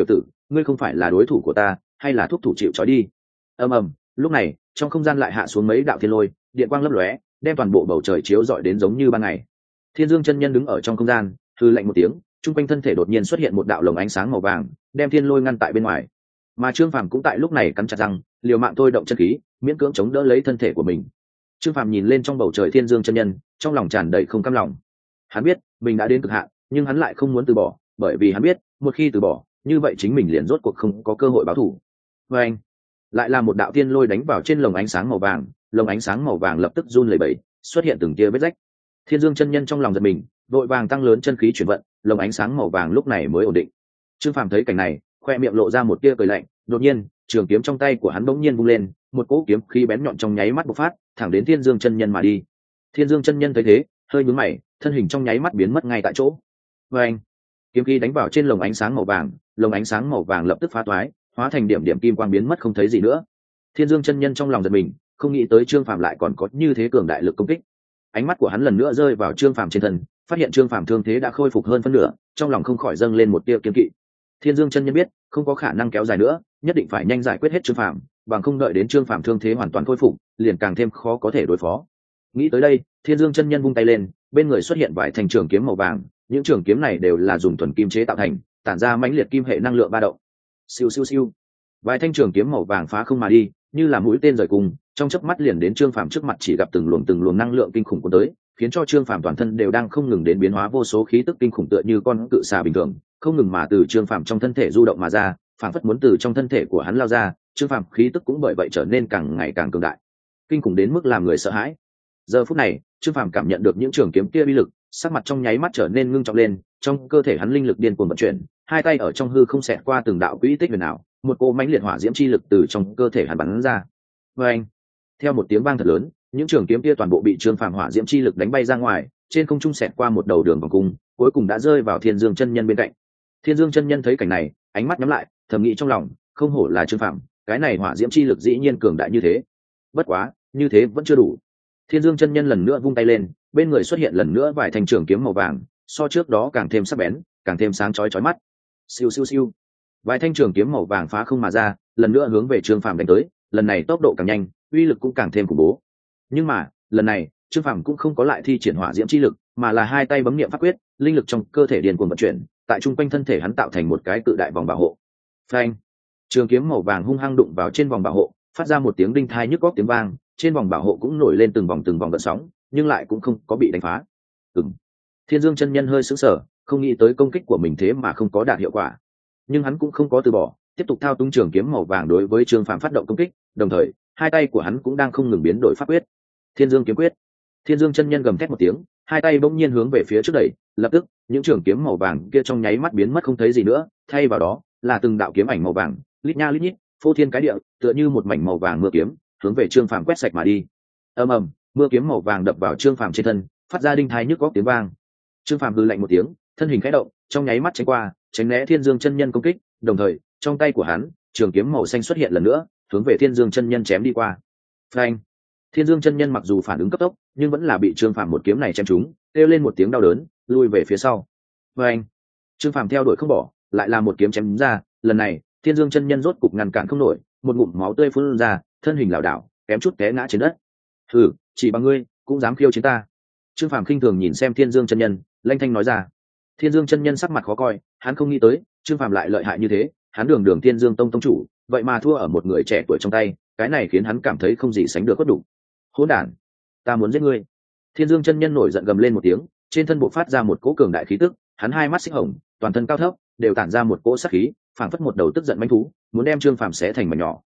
ngươi không phải là đối thủ của ta, hay là thúc thủ chịu trói đi. Ầm ầm, lúc này trong không gian lại hạ xuống mấy đạo thiên lôi, điện quang lấp lóe, đem toàn bộ bầu trời chiếu rọi đến giống như ban ngày. Thiên Dương chân nhân đứng ở trong không gian, hừ lạnh một tiếng, trung quanh thân thể đột nhiên xuất hiện một đạo lồng ánh sáng màu vàng, đem thiên lôi ngăn tại bên ngoài. Mà Trương Phàm cũng tại lúc này cắn chặt răng, liều mạng thôi động chân khí, miễn cưỡng chống đỡ lấy thân thể của mình. Trương Phàm nhìn lên trong bầu trời Thiên Dương chân nhân, trong lòng tràn đầy không cam lòng. Hắn biết mình đã đến cực hạn, nhưng hắn lại không muốn từ bỏ, bởi vì hắn biết một khi từ bỏ, như vậy chính mình liền rốt cuộc không có cơ hội báo thù. Và anh lại là một đạo thiên lôi đánh vào trên lồng ánh sáng màu vàng, lồng ánh sáng màu vàng lập tức run lẩy bẩy, xuất hiện từng tia vết rách. Thiên Dương chân nhân trong lòng giật mình, vội vàng tăng lớn chân khí chuyển vận, lồng ánh sáng màu vàng lúc này mới ổn định. Trương Phàm thấy cảnh này, khoe miệng lộ ra một tia cười lạnh, đột nhiên, trường kiếm trong tay của hắn bỗng nhiên vung lên, một cỗ kiếm khí bén nhọn trong nháy mắt bộc phát, thẳng đến Thiên Dương chân nhân mà đi. Thiên Dương chân nhân thấy thế, hơi nhướng mày, thân hình trong nháy mắt biến mất ngay tại chỗ. Và anh, kiếm khí đánh vào trên lồng ánh sáng màu vàng, lồng ánh sáng màu vàng lập tức phá toái, hóa thành điểm điểm kim quang biến mất không thấy gì nữa. Thiên Dương chân nhân trong lòng giật mình, không nghĩ tới Trương Phàm lại còn có như thế cường đại lực công kích. Ánh mắt của hắn lần nữa rơi vào Trương Phàm trên thân, phát hiện Trương Phàm thương thế đã khôi phục hơn phân nửa, trong lòng không khỏi dâng lên một tia kiêng kỵ. Thiên Dương chân nhân biết, không có khả năng kéo dài nữa, nhất định phải nhanh giải quyết hết Trương Phàm, bằng không đợi đến Trương Phàm thương thế hoàn toàn khôi phục, liền càng thêm khó có thể đối phó. Nghĩ tới đây, Thiên Dương chân nhân vung tay lên, bên người xuất hiện vài thanh trường kiếm màu vàng, những trường kiếm này đều là dùng thuần kim chế tạo thành, tản ra mãnh liệt kim hệ năng lượng ba động. Siêu siêu siêu, vài thanh trường kiếm màu vàng phá không mà đi, như là mũi tên rời cùng, trong chớp mắt liền đến Trương Phàm trước mặt, chỉ gặp từng luồng năng lượng kinh khủng cuốn tới, khiến cho Trương Phàm toàn thân đều đang không ngừng đến biến hóa vô số khí tức kinh khủng tựa như con cự xà bình thường, không ngừng mà từ Trương Phàm trong thân thể du động mà ra, phảng phất muốn từ trong thân thể của hắn lao ra. Trương Phàm khí tức cũng bởi vậy trở nên càng ngày càng cường đại, kinh khủng đến mức làm người sợ hãi. Giờ phút này, Trương Phàm cảm nhận được những trường kiếm kia uy lực, sắc mặt trong nháy mắt trở nên ngưng trọng lên, trong cơ thể hắn linh lực điên cuồng vận chuyển, hai tay ở trong hư không xẹt qua từng đạo quỹ tích huyền ảo, một cỗ mãnh liệt hỏa diễm chi lực từ trong cơ thể hắn bắn ra. Và anh, theo một tiếng vang thật lớn, những trường kiếm kia toàn bộ bị Trương Phàm hỏa diễm chi lực đánh bay ra ngoài, trên không trung xẹt qua một đầu đường vòng cung, cuối cùng đã rơi vào Thiên Dương chân nhân bên cạnh. Thiên Dương chân nhân thấy cảnh này, ánh mắt nhắm lại, thầm nghĩ trong lòng, không hổ là Trương Phàm, cái này hỏa diễm chi lực dĩ nhiên cường đại như thế. Bất quá, như thế vẫn chưa đủ. Thiên Dương chân nhân lần nữa vung tay lên, bên người xuất hiện lần nữa vài thanh trường kiếm màu vàng, so trước đó càng thêm sắc bén, càng thêm sáng chói chói mắt. Siêu siêu siêu, vài thanh trường kiếm màu vàng phá không mà ra, lần nữa hướng về Trương Phàm đánh tới, lần này tốc độ càng nhanh, uy lực cũng càng thêm khủng bố. Nhưng mà, lần này, Trương Phàm cũng không có lại thi triển hỏa diễm chi lực, mà là hai tay bấm niệm pháp quyết, linh lực trong cơ thể điên cuồng vận chuyển, tại trung quanh thân thể hắn tạo thành một cái cự đại vòng bảo hộ. Phanh! Trường kiếm màu vàng hung hăng đụng vào trên vòng bảo hộ, phát ra một tiếng đinh thai nhức óc tiếng vang, trên vòng bảo hộ cũng nổi lên từng vòng gợn sóng, nhưng lại cũng không có bị đánh phá. Thiên Dương chân nhân hơi sững sờ, không nghĩ tới công kích của mình thế mà không có đạt hiệu quả, nhưng hắn cũng không có từ bỏ, tiếp tục thao túng trường kiếm màu vàng đối với Trương Phàm phát động công kích, đồng thời hai tay của hắn cũng đang không ngừng biến đổi pháp quyết. Thiên Dương kiếm quyết. Thiên Dương chân nhân gầm thét một tiếng, hai tay bỗng nhiên hướng về phía trước đẩy, lập tức những trường kiếm màu vàng kia trong nháy mắt biến mất không thấy gì nữa, thay vào đó là từng đạo kiếm ảnh màu vàng, lít nha lít nhít, phô thiên cái địa, tựa như một mảnh màu vàng mưa kiếm, hướng về Trương Phàm quét sạch mà đi. Ầm ầm, mưa kiếm màu vàng đập vào Trương Phàm trên thân, phát ra đinh thai nhức óc tiếng vang. Trương Phàm hừ lạnh một tiếng, thân hình khẽ động, trong nháy mắt tránh qua, tránh né Thiên Dương chân nhân công kích, đồng thời, trong tay của hắn, trường kiếm màu xanh xuất hiện lần nữa, hướng về Thiên Dương chân nhân chém đi qua. Phanh! Thiên Dương chân nhân mặc dù phản ứng cấp tốc, nhưng vẫn là bị Trương Phàm một kiếm này chém trúng, kêu lên một tiếng đau đớn, lui về phía sau. Phanh! Trương Phàm theo đuổi không bỏ, lại là một kiếm chém đúng ra, lần này, Thiên Dương chân nhân rốt cục ngăn cản không nổi, một ngụm máu tươi phun ra, thân hình lảo đảo, kém chút té ngã trên đất. Hừ, chỉ bằng ngươi cũng dám khiêu chiến ta? Trương Phàm khinh thường nhìn xem Thiên Dương chân nhân, lanh thanh nói ra. Thiên Dương chân nhân sắc mặt khó coi, hắn không nghĩ tới Trương Phàm lại lợi hại như thế, hắn đường Thiên Dương tông tông chủ, vậy mà thua ở một người trẻ tuổi trong tay, cái này khiến hắn cảm thấy không gì sánh được bất đủ. Hỗn đản, ta muốn giết ngươi! Thiên Dương chân nhân nổi giận gầm lên một tiếng, trên thân bộc phát ra một cỗ cường đại khí tức, hắn hai mắt xích hồng, toàn thân cao thấp, đều tản ra một cỗ sát khí, phảng phất một đầu tức giận mãnh thú, muốn đem Trương Phàm xé thành mảnh nhỏ.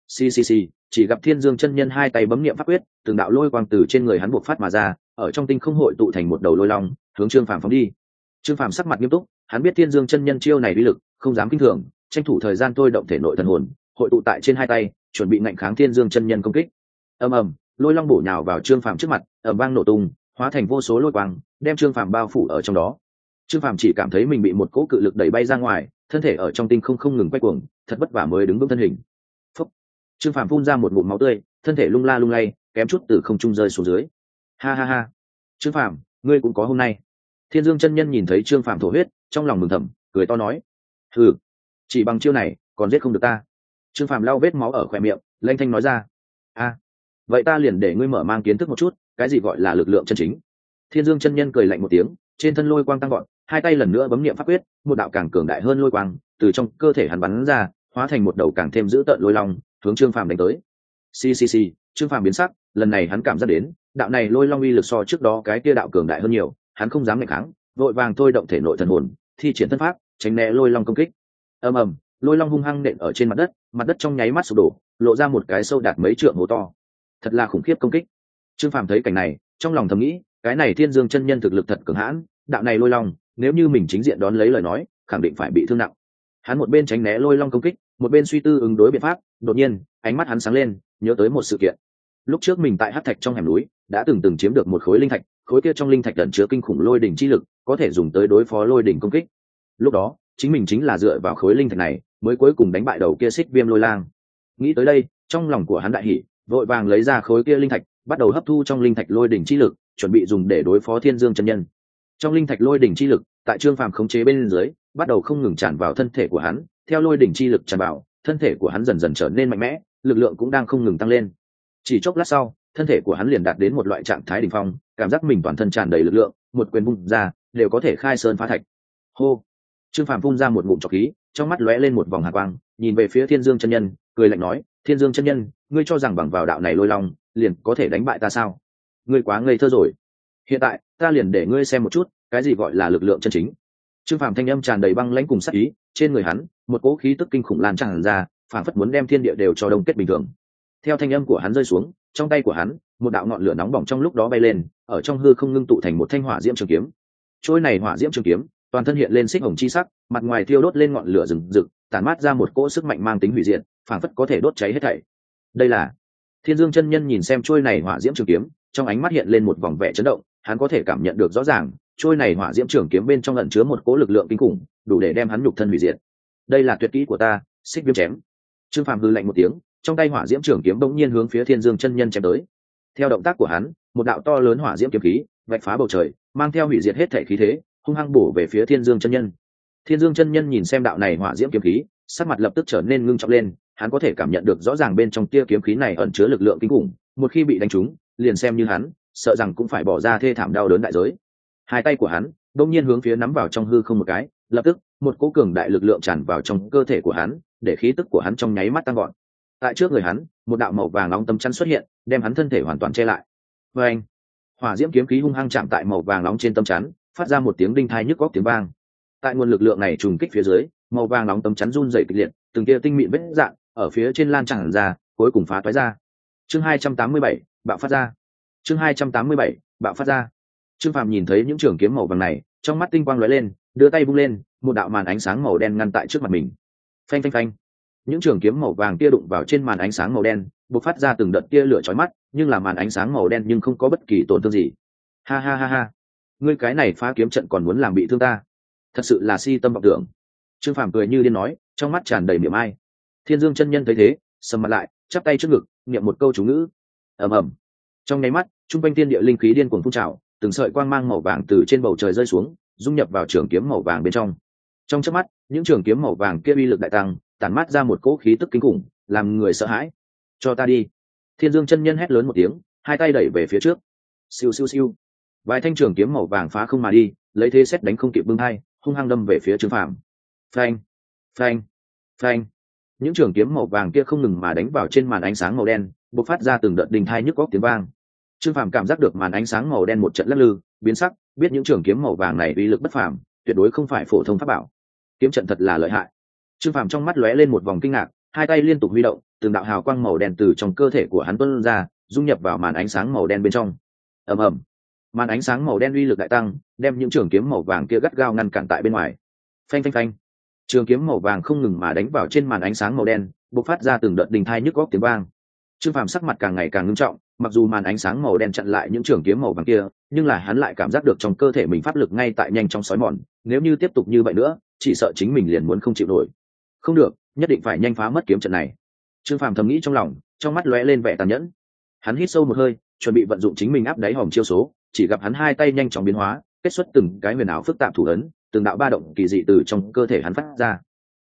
Xì, chỉ gặp Thiên Dương chân nhân hai tay bấm niệm pháp quyết, từng đạo lôi quang từ trên người hắn bộc phát mà ra, ở trong tinh không hội tụ thành một đầu lôi long, hướng Trương Phàm phóng đi. Trương Phàm sắc mặt nghiêm túc, hắn biết Thiên Dương chân nhân chiêu này uy lực, không dám kinh thường, tranh thủ thời gian thôi động thể nội thần hồn, hội tụ tại trên hai tay, chuẩn bị ngạnh kháng Thiên Dương chân nhân công kích. Ầm ầm, lôi long bổ nhào vào Trương Phàm trước mặt, ầm vang nổ tung, hóa thành vô số lôi quang, đem Trương Phàm bao phủ ở trong đó. Trương Phàm chỉ cảm thấy mình bị một cỗ cự lực đẩy bay ra ngoài, thân thể ở trong tinh không ngừng quay cuồng, thật vất vả mới đứng vững thân hình. Phốc. Trương Phàm phun ra một ngụm máu tươi, thân thể lung la lung lay, kém chút từ không trung rơi xuống dưới. Ha ha ha, Trương Phàm, ngươi cũng có hôm nay. Thiên Dương chân nhân nhìn thấy Trương Phàm thổ huyết, trong lòng mừng thầm, cười to nói: "Hừ, chỉ bằng chiêu này còn giết không được ta. Trương Phàm lau vết máu ở khóe miệng, lanh thanh nói ra. A, vậy ta liền để ngươi mở mang kiến thức một chút cái gì gọi là lực lượng chân chính. Thiên Dương chân nhân cười lạnh một tiếng, trên thân lôi quang tăng gọn, hai tay lần nữa bấm niệm pháp quyết, một đạo càng cường đại hơn lôi quang từ trong cơ thể hắn bắn ra, hóa thành một đầu càng thêm dữ tợn lôi long, hướng Trương Phàm đánh tới. Xì xì xì, Trương Phàm biến sắc, lần này hắn cảm giác đến, đạo này lôi long uy lực so trước đó cái kia đạo cường đại hơn nhiều, hắn không dám nghịch kháng, vội vàng thôi động thể nội thần hồn, thi triển thân pháp, tránh né lôi long công kích. Ầm ầm, lôi long hung hăng nện ở trên mặt đất trong nháy mắt sụp đổ, lộ ra một cái sâu đạt mấy trượng hố to. Thật là khủng khiếp công kích. Trương Phàm thấy cảnh này, trong lòng thầm nghĩ, cái này Thiên Dương chân nhân thực lực thật cường hãn, đạo này lôi long, nếu như mình chính diện đón lấy lời nói, khẳng định phải bị thương nặng. Hắn một bên tránh né lôi long công kích, một bên suy tư ứng đối biện pháp, đột nhiên, ánh mắt hắn sáng lên, nhớ tới một sự kiện. Lúc trước mình tại Hắc Thạch trong hẻm núi, đã từng chiếm được một khối linh thạch, khối kia trong linh thạch ẩn chứa kinh khủng lôi đỉnh chi lực, có thể dùng tới đối phó lôi đỉnh công kích. Lúc đó, chính mình chính là dựa vào khối linh thạch này, mới cuối cùng đánh bại đầu kia Xích Viêm Lôi Lang. Nghĩ tới đây, trong lòng của hắn đại hỉ, vội vàng lấy ra khối kia linh thạch, bắt đầu hấp thu trong linh thạch lôi đỉnh chi lực, chuẩn bị dùng để đối phó Thiên Dương chân nhân. Trong linh thạch lôi đỉnh chi lực, tại Trương Phàm khống chế bên dưới, bắt đầu không ngừng tràn vào thân thể của hắn, theo lôi đỉnh chi lực tràn vào, thân thể của hắn dần dần trở nên mạnh mẽ, lực lượng cũng đang không ngừng tăng lên. Chỉ chốc lát sau, thân thể của hắn liền đạt đến một loại trạng thái đỉnh phong, cảm giác mình toàn thân tràn đầy lực lượng, một quyền vung ra, đều có thể khai sơn phá thạch. Hô! Trương Phàm phun ra một ngụm trọc khí, trong mắt lóe lên một vòng hàn quang, nhìn về phía Thiên Dương chân nhân, cười lạnh nói: "Thiên Dương chân nhân, ngươi cho rằng bằng vào đạo này lôi long, liền có thể đánh bại ta sao? Ngươi quá ngây thơ rồi. Hiện tại, ta liền để ngươi xem một chút, cái gì gọi là lực lượng chân chính." Trương Phàm thanh âm tràn đầy băng lãnh cùng sát ý, trên người hắn, một cỗ khí tức kinh khủng lan tràn ra, phảng phất muốn đem thiên địa đều cho đông kết bình thường. Theo thanh âm của hắn rơi xuống, trong tay của hắn, một đạo ngọn lửa nóng bỏng trong lúc đó bay lên, ở trong hư không ngưng tụ thành một thanh hỏa diễm trường kiếm. Trôi này hỏa diễm trường kiếm, toàn thân hiện lên xích hồng chi sắc, mặt ngoài thiêu đốt lên ngọn lửa rừng rực, tản mát ra một cỗ sức mạnh mang tính hủy diệt, phảng phất có thể đốt cháy hết thảy. Đây là Thiên Dương chân nhân nhìn xem trôi này hỏa diễm trường kiếm, trong ánh mắt hiện lên một vòng vẻ chấn động, hắn có thể cảm nhận được rõ ràng, trôi này hỏa diễm trường kiếm bên trong ẩn chứa một cỗ lực lượng kinh khủng, đủ để đem hắn nhục thân hủy diệt. Đây là tuyệt kỹ của ta, Xích Viêm chém. Trương Phàm hừ lạnh một tiếng, trong tay hỏa diễm trường kiếm bỗng nhiên hướng phía Thiên Dương chân nhân chém tới. Theo động tác của hắn, một đạo to lớn hỏa diễm kiếm khí vạch phá bầu trời, mang theo hủy diệt hết thể khí thế, hung hăng bổ về phía Thiên Dương chân nhân. Thiên Dương chân nhân nhìn xem đạo này hỏa diễm kiếm khí, sắc mặt lập tức trở nên ngưng trọng lên, hắn có thể cảm nhận được rõ ràng bên trong tia kiếm khí này ẩn chứa lực lượng kinh khủng, một khi bị đánh trúng, liền xem như hắn, sợ rằng cũng phải bỏ ra thê thảm đau đớn đại giới. Hai tay của hắn bỗng nhiên hướng phía nắm vào trong hư không một cái, lập tức, một cỗ cường đại lực lượng tràn vào trong cơ thể của hắn, để khí tức của hắn trong nháy mắt tăng gọn. Tại trước người hắn, một đạo màu vàng nóng tấm chắn xuất hiện, đem hắn thân thể hoàn toàn che lại. Và anh, hỏa diễm kiếm khí hung hăng chạm tại màu vàng nóng trên tấm chắn, phát ra một tiếng đinh tai nhức óc tiếng vang. Tại nguồn lực lượng này trùng kích phía dưới, màu vàng nóng tấm chắn run rẩy kịch liệt, từng tia tinh mịn vết rạn ở phía trên lan tràn ra, cuối cùng phá toái ra. Chương 287, bạo phát ra. Chương 287, bạo phát ra. Trương Phàm nhìn thấy những trường kiếm màu vàng này, trong mắt tinh quang lóe lên, đưa tay vung lên, một đạo màn ánh sáng màu đen ngăn tại trước mặt mình. Phanh phanh phanh. Những trường kiếm màu vàng kia đụng vào trên màn ánh sáng màu đen, bộc phát ra từng đợt tia lửa chói mắt, nhưng là màn ánh sáng màu đen nhưng không có bất kỳ tổn thương gì. Ha ha ha ha, ngươi cái này phá kiếm trận còn muốn làm bị thương ta, thật sự là si tâm vọng tưởng. Trương Phàm cười như điên nói, trong mắt tràn đầy miệng ai. Thiên Dương chân nhân thấy thế, sầm mặt lại, chắp tay trước ngực, niệm một câu chú ngữ. Ầm ầm. Trong nháy mắt, trung quanh thiên địa linh khí điên cuồng phun trào, từng sợi quang mang màu vàng từ trên bầu trời rơi xuống, dung nhập vào trường kiếm màu vàng bên trong. Trong chớp mắt, những trường kiếm màu vàng kia uy lực đại tăng, tản mát ra một cỗ khí tức kinh khủng, làm người sợ hãi. Cho ta đi! Thiên Dương chân nhân hét lớn một tiếng, hai tay đẩy về phía trước. Siêu siêu siêu. Vài thanh trường kiếm màu vàng phá không mà đi, lấy thế xét đánh không kịp bưng hai, hung hăng đâm về phía Trương Phàm. Phanh, phanh, phanh. Những trường kiếm màu vàng kia không ngừng mà đánh vào trên màn ánh sáng màu đen, bộc phát ra từng đợt đình thai nhức óc tiếng vang. Trương Phàm cảm giác được màn ánh sáng màu đen một trận lắc lư, biến sắc, biết những trường kiếm màu vàng này uy lực bất phàm, tuyệt đối không phải phổ thông pháp bảo. Kiếm trận thật là lợi hại. Trương Phàm trong mắt lóe lên một vòng kinh ngạc, hai tay liên tục huy động, từng đạo hào quang màu đen từ trong cơ thể của hắn tuôn ra, dung nhập vào màn ánh sáng màu đen bên trong. Ầm ầm. Màn ánh sáng màu đen uy lực đại tăng, đem những trường kiếm màu vàng kia gắt gao ngăn cản tại bên ngoài. Phanh phanh phanh. Trường kiếm màu vàng không ngừng mà đánh vào trên màn ánh sáng màu đen, bộc phát ra từng đợt đình thai nhức óc tiếng vang. Trương Phàm sắc mặt càng ngày càng nghiêm trọng, mặc dù màn ánh sáng màu đen chặn lại những trường kiếm màu vàng kia, nhưng là hắn lại cảm giác được trong cơ thể mình pháp lực ngay tại nhanh chóng sói mòn, nếu như tiếp tục như vậy nữa, chỉ sợ chính mình liền muốn không chịu nổi. Không được, nhất định phải nhanh phá mất kiếm trận này. Trương Phàm thầm nghĩ trong lòng, trong mắt lóe lên vẻ tàn nhẫn. Hắn hít sâu một hơi, chuẩn bị vận dụng chính mình áp đáy hòm chiêu số, chỉ gặp hắn hai tay nhanh chóng biến hóa, kết xuất từng cái huyền ảo phức tạp thủ ấn, từng đạo ba động kỳ dị từ trong cơ thể hắn phát ra.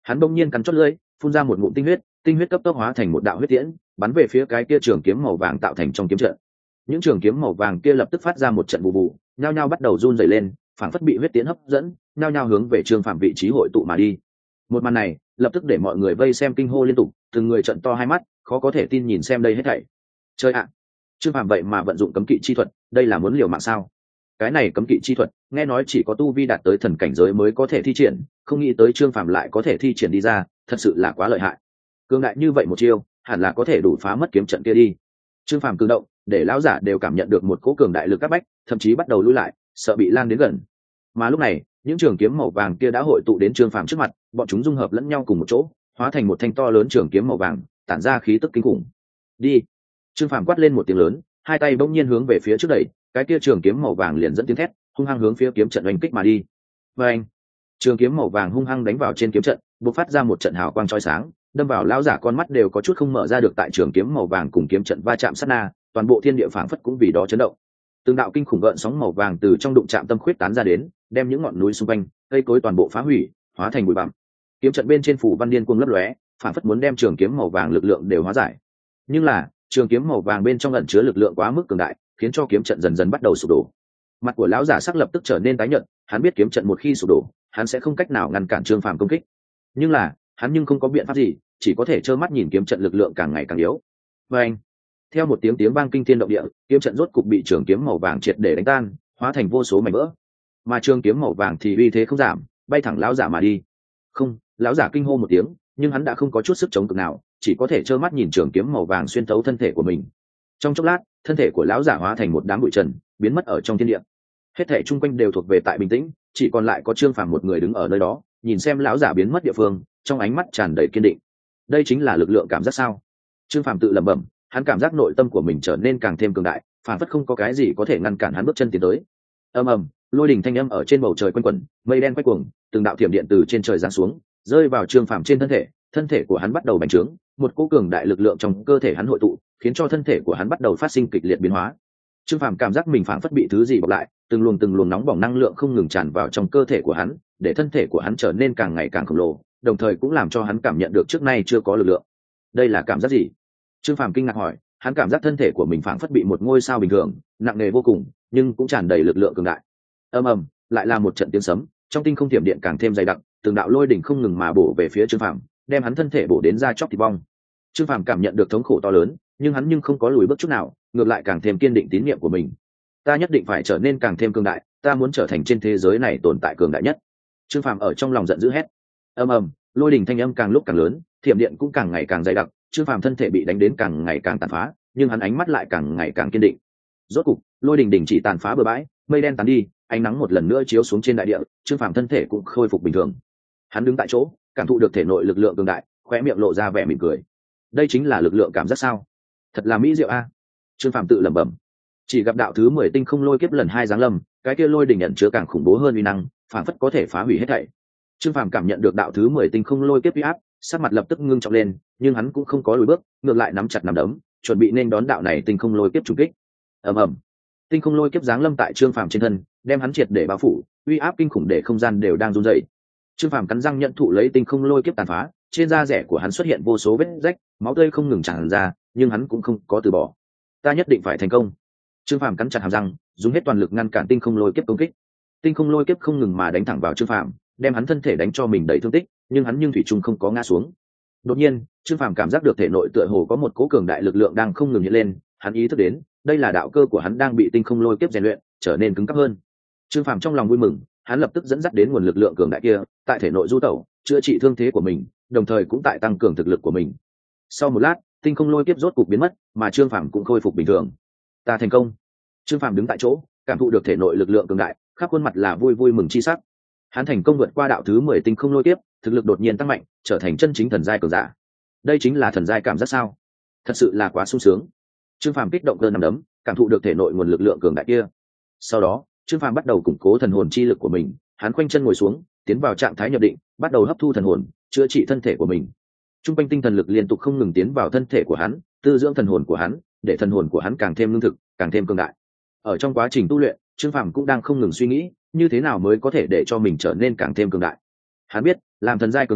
Hắn bỗng nhiên cắn chót lưỡi, phun ra một ngụm tinh huyết cấp tốc hóa thành một đạo huyết tiễn, bắn về phía cái kia trường kiếm màu vàng tạo thành trong kiếm trận. Những trường kiếm màu vàng kia lập tức phát ra một trận bù bù, nhao nhao bắt đầu run rẩy lên, phảng phất bị huyết tiễn hấp dẫn, nhao nhao hướng về Trương Phàm vị trí hội tụ mà đi. Một màn này lập tức để mọi người vây xem kinh hô liên tục, từng người trợn to hai mắt, khó có thể tin nhìn xem đây hết thảy. Chơi ạ! Trương Phàm vậy mà vận dụng cấm kỵ chi thuật, đây là muốn liều mạng sao? Cái này cấm kỵ chi thuật, nghe nói chỉ có tu vi đạt tới thần cảnh giới mới có thể thi triển, không nghĩ tới Trương Phàm lại có thể thi triển đi ra, thật sự là quá lợi hại. Cường đại như vậy một chiêu, hẳn là có thể đủ phá mất kiếm trận kia đi. Trương Phàm cử động, để lão giả đều cảm nhận được một cỗ cường đại lực áp bách, thậm chí bắt đầu lùi lại, sợ bị lan đến gần. Mà lúc này, những trường kiếm màu vàng kia đã hội tụ đến Trương Phàm trước mặt, bọn chúng dung hợp lẫn nhau cùng một chỗ, hóa thành một thanh to lớn trường kiếm màu vàng, tản ra khí tức kinh khủng. Đi! Trương Phàm quát lên một tiếng lớn, hai tay bỗng nhiên hướng về phía trước đẩy, cái kia trường kiếm màu vàng liền dẫn tiếng thét, hung hăng hướng phía kiếm trận oanh kích mà đi. Và anh, trường kiếm màu vàng hung hăng đánh vào trên kiếm trận, bộc phát ra một trận hào quang chói sáng, đâm vào lão giả con mắt đều có chút không mở ra được. Tại trường kiếm màu vàng cùng kiếm trận va chạm sát na, toàn bộ thiên địa phảng phất cũng vì đó chấn động. Từng đạo kinh khủng gợn sóng màu vàng từ trong đụng chạm tâm khuyết tán ra đến, đem những ngọn núi xung quanh, cây cối toàn bộ phá hủy, hóa thành bụi bặm. Kiếm trận bên trên phủ văn điên cuồng lấp lóe, phảng phất muốn đem trường kiếm màu vàng lực lượng đều hóa giải. Nhưng là, trường kiếm màu vàng bên trong ẩn chứa lực lượng quá mức cường đại, khiến cho kiếm trận dần dần bắt đầu sụp đổ. Mặt của lão giả sắc lập tức trở nên tái nhợt, hắn biết kiếm trận một khi sụp đổ, hắn sẽ không cách nào ngăn cản Trương Phàm công kích. Nhưng là, hắn nhưng không có biện pháp gì, chỉ có thể trơ mắt nhìn kiếm trận lực lượng càng ngày càng yếu. Và anh, theo một tiếng vang kinh thiên động địa, kiếm trận rốt cục bị trường kiếm màu vàng triệt để đánh tan, hóa thành vô số mảnh vỡ. Mà trường kiếm màu vàng thì uy thế không giảm, bay thẳng lão giả mà đi. Không, lão giả kinh hô một tiếng, nhưng hắn đã không có chút sức chống cự nào, chỉ có thể trơ mắt nhìn trường kiếm màu vàng xuyên thấu thân thể của mình. Trong chốc lát, thân thể của lão giả hóa thành một đám bụi trần, biến mất ở trong thiên địa. Hết thảy chung quanh đều thuộc về tại bình tĩnh, chỉ còn lại có Trương Phàm một người đứng ở nơi đó, nhìn xem lão giả biến mất địa phương, trong ánh mắt tràn đầy kiên định. Đây chính là lực lượng cảm giác sao? Trương Phàm tự lẩm bẩm, hắn cảm giác nội tâm của mình trở nên càng thêm cường đại, phản phất không có cái gì có thể ngăn cản hắn bước chân tiến tới. Ầm ầm, lôi đình thanh âm ở trên bầu trời quanh quẩn, mây đen quay cuồng, từng đạo thiểm điện từ trên trời giáng xuống, rơi vào Trương Phàm trên thân thể của hắn bắt đầu bành trướng, một cỗ cường đại lực lượng trong cơ thể hắn hội tụ, khiến cho thân thể của hắn bắt đầu phát sinh kịch liệt biến hóa. Trương Phàm cảm giác mình phảng phất bị thứ gì bọc lại, từng luồng nóng bỏng năng lượng không ngừng tràn vào trong cơ thể của hắn, để thân thể của hắn trở nên càng ngày càng khổng lồ, đồng thời cũng làm cho hắn cảm nhận được trước nay chưa có lực lượng. Đây là cảm giác gì? Trương Phàm kinh ngạc hỏi, hắn cảm giác thân thể của mình phảng phất bị một ngôi sao bình thường, nặng nề vô cùng, nhưng cũng tràn đầy lực lượng cường đại. Ầm ầm, lại là một trận tiếng sấm, trong tinh không tiềm điện càng thêm dày đặc, từng đạo lôi đỉnh không ngừng mà bổ về phía Trương Phàm, đem hắn thân thể bổ đến da chóc thịt bong. Trương Phàm cảm nhận được thống khổ to lớn, nhưng hắn không có lùi bước chút nào, ngược lại càng thêm kiên định tín niệm của mình. Ta nhất định phải trở nên càng thêm cường đại, ta muốn trở thành trên thế giới này tồn tại cường đại nhất. Trương Phàm ở trong lòng giận dữ hét. Ầm ầm, lôi đỉnh thanh âm càng lúc càng lớn, thiểm điện cũng càng ngày càng dày đặc, Trương Phàm thân thể bị đánh đến càng ngày càng tàn phá, nhưng hắn ánh mắt lại càng ngày càng kiên định. Rốt cục, lôi đỉnh đình chỉ tàn phá bừa bãi, mây đen tán đi, ánh nắng một lần nữa chiếu xuống trên đại địa, Trương Phàm thân thể cũng khôi phục bình thường. Hắn đứng tại chỗ, cảm thụ được thể nội lực lượng cường đại, khóe miệng lộ ra vẻ mỉm cười. Đây chính là lực lượng cảm giác sao? Thật là mỹ diệu a. Trương Phàm tự lẩm bẩm. Chỉ gặp đạo thứ 10 tinh không lôi kiếp lần 2 giáng lâm, cái kia lôi đỉnh nhận chứa càng khủng bố hơn uy năng, phản phất có thể phá hủy hết thảy. Trương Phàm cảm nhận được đạo thứ 10 tinh không lôi kiếp uy áp, sắc mặt lập tức ngưng trọng lên, nhưng hắn cũng không có lùi bước, ngược lại nắm chặt nắm đấm, chuẩn bị nên đón đạo này tinh không lôi kiếp trùng kích. Ầm ầm. Tinh không lôi kiếp giáng lâm tại Trương Phàm trên thân, đem hắn triệt để bao phủ, uy áp kinh khủng để không gian đều đang run rẩy. Trương Phàm cắn răng nhận thụ lấy tinh không lôi kiếp tàn phá, trên da rẻ của hắn xuất hiện vô số vết rách, máu tươi không ngừng tràn ra, nhưng hắn cũng không có từ bỏ. Ta nhất định phải thành công. Trương Phàm cắn chặt hàm răng, dùng hết toàn lực ngăn cản tinh không lôi kiếp công kích. Tinh không lôi kiếp không ngừng mà đánh thẳng vào Trương Phàm, đem hắn thân thể đánh cho mình đầy thương tích, nhưng hắn thủy chung không có ngã xuống. Đột nhiên, Trương Phàm cảm giác được thể nội tựa hồ có một cỗ cường đại lực lượng đang không ngừng hiện lên, hắn ý thức đến, đây là đạo cơ của hắn đang bị tinh không lôi kiếp rèn luyện, trở nên cứng cáp hơn. Trương Phàm trong lòng vui mừng, hắn lập tức dẫn dắt đến nguồn lực lượng cường đại kia, tại thể nội du tẩu, chữa trị thương thế của mình, đồng thời cũng tại tăng cường thực lực của mình. Sau một lát, tinh không lôi kiếp rốt cục biến mất, mà Trương Phàm cũng khôi phục bình thường. Ta thành công. Trương Phàm đứng tại chỗ, cảm thụ được thể nội lực lượng cường đại, khắp khuôn mặt là vui mừng chi sắc. Hắn thành công vượt qua đạo thứ 10 tinh không lôi kiếp, thực lực đột nhiên tăng mạnh, trở thành chân chính thần giai cường giả. Đây chính là thần giai cảm giác sao? Thật sự là quá sung sướng. Trương Phàm kích động cơ nằm đấm, cảm thụ được thể nội nguồn lực lượng cường đại kia. Sau đó, Trương Phàm bắt đầu củng cố thần hồn chi lực của mình, hắn khoanh chân ngồi xuống, tiến vào trạng thái nhập định, bắt đầu hấp thu thần hồn, chữa trị thân thể của mình. Trung quanh tinh thần lực liên tục không ngừng tiến vào thân thể của hắn, tư dưỡng thần hồn của hắn, để thần hồn của hắn càng thêm lương thực, càng thêm cường đại. Ở trong quá trình tu luyện, Trương Phàm cũng đang không ngừng suy nghĩ, như thế nào mới có thể để cho mình trở nên càng thêm cường đại. Hắn biết, làm thần giai cường giả,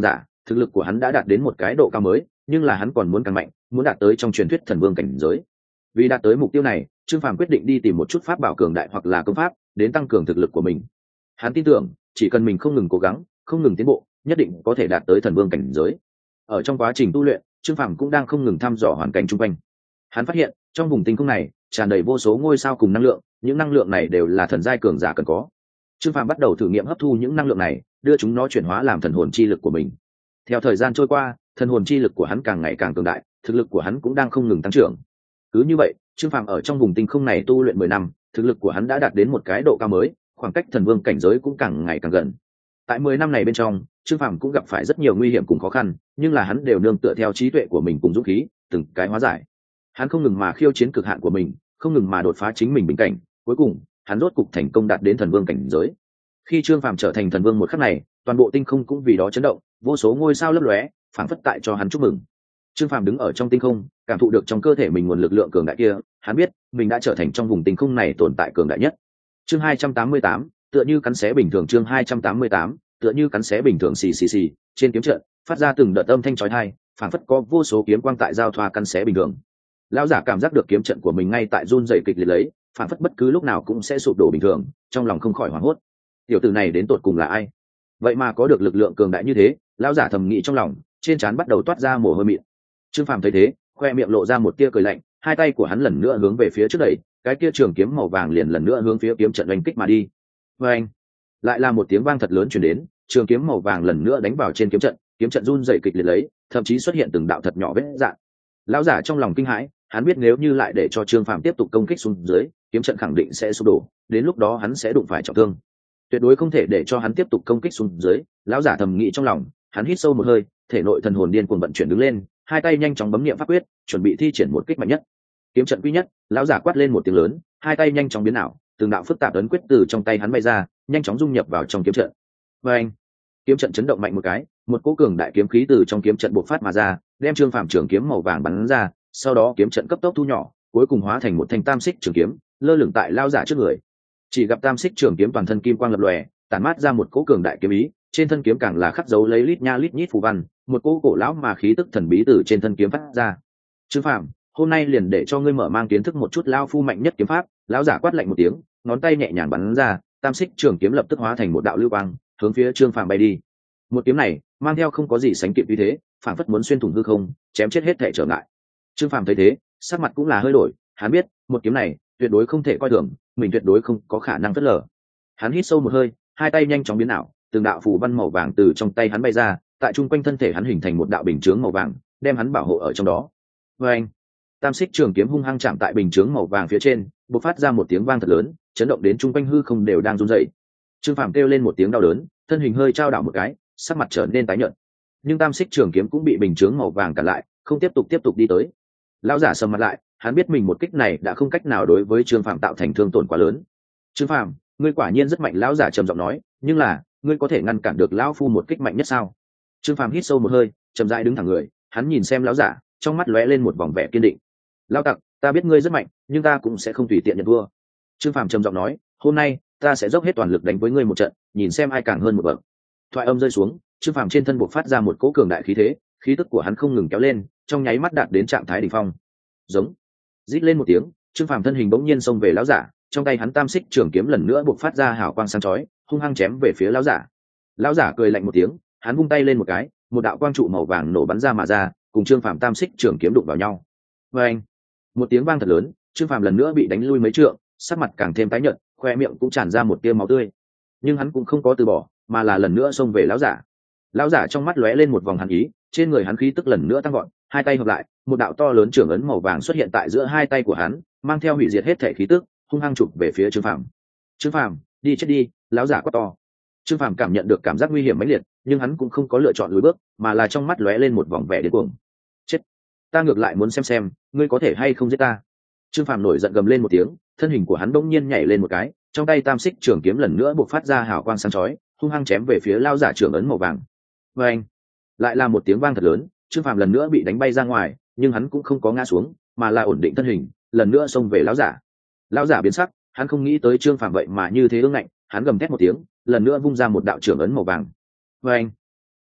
thực lực của hắn đã đạt đến một cái độ cao mới, nhưng là hắn còn muốn càng mạnh, muốn đạt tới trong truyền thuyết thần vương cảnh giới. Vì đạt tới mục tiêu này, Trương Phàm quyết định đi tìm một chút pháp bảo cường đại hoặc là công pháp đến tăng cường thực lực của mình. Hắn tin tưởng chỉ cần mình không ngừng cố gắng, không ngừng tiến bộ, nhất định có thể đạt tới thần vương cảnh giới. Ở trong quá trình tu luyện, Trương Phàm cũng đang không ngừng thăm dò hoàn cảnh xung quanh. Hắn phát hiện trong vùng tinh không này tràn đầy vô số ngôi sao cùng năng lượng, những năng lượng này đều là thần giai cường giả cần có. Trương Phàm bắt đầu thử nghiệm hấp thu những năng lượng này, đưa chúng nó chuyển hóa làm thần hồn chi lực của mình. Theo thời gian trôi qua, thần hồn chi lực của hắn càng ngày càng cường đại, thực lực của hắn cũng đang không ngừng tăng trưởng. Cứ như vậy, Trương Phàm ở trong vùng tinh không này tu luyện 10 năm, thực lực của hắn đã đạt đến một cái độ cao mới, khoảng cách thần vương cảnh giới cũng càng ngày càng gần. Tại 10 năm này bên trong, Trương Phàm cũng gặp phải rất nhiều nguy hiểm cùng khó khăn, nhưng là hắn đều nương tựa theo trí tuệ của mình cùng dũng khí, từng cái hóa giải. Hắn không ngừng mà khiêu chiến cực hạn của mình, không ngừng mà đột phá chính mình bình cảnh, cuối cùng, hắn rốt cục thành công đạt đến thần vương cảnh giới. Khi Trương Phàm trở thành thần vương một khắc này, toàn bộ tinh không cũng vì đó chấn động, vô số ngôi sao lấp lóe, phảng phất tại cho hắn chúc mừng. Trương Phàm đứng ở trong tinh không, cảm thụ được trong cơ thể mình nguồn lực lượng cường đại kia, hắn biết, mình đã trở thành trong vùng tinh không này tồn tại cường đại nhất. Chương 288, tựa như cắn xé bình thường. Chương 288, tựa như cắn xé bình thường. Xì xì xì, trên kiếm trận phát ra từng đợt âm thanh chói tai, phảng phất có vô số kiếm quang tại giao thoa cắn xé bình thường. Lão giả cảm giác được kiếm trận của mình ngay tại run rẩy kịch liệt lấy, phảng phất bất cứ lúc nào cũng sẽ sụp đổ bình thường, trong lòng không khỏi hoảng hốt. Tiểu tử này đến tột cùng là ai? Vậy mà có được lực lượng cường đại như thế, lão giả thầm nghĩ trong lòng, trên trán bắt đầu toát ra mồ hôi mịn. Trương Phàm thấy thế, khoe miệng lộ ra một tia cười lạnh, hai tay của hắn lần nữa hướng về phía trước đẩy, cái kia trường kiếm màu vàng liền lần nữa hướng phía kiếm trận đánh kích mà đi. Và anh, lại là một tiếng vang thật lớn truyền đến, trường kiếm màu vàng lần nữa đánh vào trên kiếm trận run rẩy kịch liệt lấy, thậm chí xuất hiện từng đạo thật nhỏ vết rạn. Lão giả trong lòng kinh hãi, hắn biết nếu như lại để cho Trương Phàm tiếp tục công kích xuống dưới, kiếm trận khẳng định sẽ sụp đổ, đến lúc đó hắn sẽ đụng phải trọng thương. Tuyệt đối không thể để cho hắn tiếp tục công kích xuống dưới. Lão giả thầm nghĩ trong lòng, hắn hít sâu một hơi, thể nội thần hồn điên cuồng vận chuyển đứng lên, hai tay nhanh chóng bấm niệm pháp quyết, chuẩn bị thi triển một kích mạnh nhất. Kiếm trận quy nhất, lão giả quát lên một tiếng lớn, hai tay nhanh chóng biến ảo, từng đạo phức tạp ấn quyết từ trong tay hắn bay ra, nhanh chóng dung nhập vào trong kiếm trận. Và anh, kiếm trận chấn động mạnh một cái, một cỗ cường đại kiếm khí từ trong kiếm trận bộc phát mà ra, đem Trương Phàm trường kiếm màu vàng bắn ra, sau đó kiếm trận cấp tốc thu nhỏ, cuối cùng hóa thành một thanh tam xích trường kiếm, lơ lửng tại lão giả trước người. Chỉ gặp tam xích trường kiếm toàn thân kim quang lập lòe, tản mát ra một cỗ cường đại kiếm ý, trên thân kiếm càng là khắc dấu lấy lít nha lít nhít phù văn, một cỗ cổ lão mà khí tức thần bí từ trên thân kiếm phát ra. Trương Phàm, hôm nay liền để cho ngươi mở mang kiến thức một chút lão phu mạnh nhất kiếm pháp. Lão giả quát lạnh một tiếng, ngón tay nhẹ nhàng bắn ra, tam xích trường kiếm lập tức hóa thành một đạo lưu quang, hướng phía Trương Phàm bay đi. Một kiếm này mang theo không có gì sánh kịp uy thế, phảng phất muốn xuyên thủng hư không, chém chết hết thảy trở ngại. Trương Phàm thấy thế, sắc mặt cũng là hơi đổi, hắn biết, một kiếm này tuyệt đối không thể coi thường, mình tuyệt đối không có khả năng phớt lờ. Hắn hít sâu một hơi, hai tay nhanh chóng biến ảo, từng đạo phù văn màu vàng từ trong tay hắn bay ra, tại trung quanh thân thể hắn hình thành một đạo bình chướng màu vàng, đem hắn bảo hộ ở trong đó. Và anh, tam xích trường kiếm hung hăng chạm tại bình chướng màu vàng phía trên, bộc phát ra một tiếng vang thật lớn, chấn động đến trung quanh hư không đều đang run rẩy. Trương Phàm kêu lên một tiếng đau đớn, thân hình hơi trao đảo một cái, sắc mặt trở nên tái nhợt. Nhưng tam xích trường kiếm cũng bị bình chướng màu vàng cản lại, không tiếp tục đi tới. Lão giả sầm mặt lại, hắn biết mình một kích này đã không cách nào đối với Trương Phàm tạo thành thương tổn quá lớn. Trương Phàm, ngươi quả nhiên rất mạnh. Lão giả trầm giọng nói, nhưng là ngươi có thể ngăn cản được lão phu một kích mạnh nhất sao? Trương Phàm hít sâu một hơi, chậm rãi đứng thẳng người, hắn nhìn xem lão giả, trong mắt lóe lên một vòng vẻ kiên định. Lão tặc, ta biết ngươi rất mạnh, nhưng ta cũng sẽ không tùy tiện nhận thua. Trương Phàm trầm giọng nói, hôm nay ta sẽ dốc hết toàn lực đánh với ngươi một trận, nhìn xem ai càng hơn một bậc. Thoại âm rơi xuống, Trương Phàm trên thân bộc phát ra một cỗ cường đại khí thế, khí tức của hắn không ngừng kéo lên, trong nháy mắt đạt đến trạng thái đỉnh phong. Giống, rít lên một tiếng, Trương Phàm thân hình bỗng nhiên xông về lão giả, trong tay hắn tam xích trường kiếm lần nữa bộc phát ra hào quang sáng chói, hung hăng chém về phía lão giả. Lão giả cười lạnh một tiếng, hắn vung tay lên một cái, một đạo quang trụ màu vàng nổ bắn ra mà ra, cùng Trương Phàm tam xích trường kiếm đụng vào nhau. Và anh, một tiếng vang thật lớn, Trương Phàm lần nữa bị đánh lui mấy trượng, sắc mặt càng thêm tái nhợt, khoe miệng cũng tràn ra một tia máu tươi. Nhưng hắn cũng không có từ bỏ, mà là lần nữa xông về lão giả. Lão giả trong mắt lóe lên một vòng hàn ý, trên người hắn khí tức lần nữa tăng vọt, hai tay hợp lại, một đạo to lớn trưởng ấn màu vàng xuất hiện tại giữa hai tay của hắn, mang theo hủy diệt hết thể khí tức, hung hăng chụp về phía Trương Phàm. Trương Phàm, đi chết đi! Lão giả quát to. Trương Phàm cảm nhận được cảm giác nguy hiểm mãnh liệt, nhưng hắn cũng không có lựa chọn lùi bước, mà là trong mắt lóe lên một vòng vẻ điên cuồng. Chết! Ta ngược lại muốn xem ngươi có thể hay không giết ta. Trương Phàm nổi giận gầm lên một tiếng, thân hình của hắn bỗng nhiên nhảy lên một cái, trong tay tam xích trường kiếm lần nữa bộc phát ra hào quang sáng chói, hung hăng chém về phía lão giả trưởng ấn màu vàng. Và anh, lại là một tiếng vang thật lớn, Trương Phàm lần nữa bị đánh bay ra ngoài, nhưng hắn cũng không có ngã xuống, mà là ổn định thân hình, lần nữa xông về lão giả. Lão giả biến sắc, hắn không nghĩ tới Trương Phàm vậy mà như thế ương ngạnh, hắn gầm thét một tiếng, lần nữa vung ra một đạo trưởng ấn màu vàng. Và anh,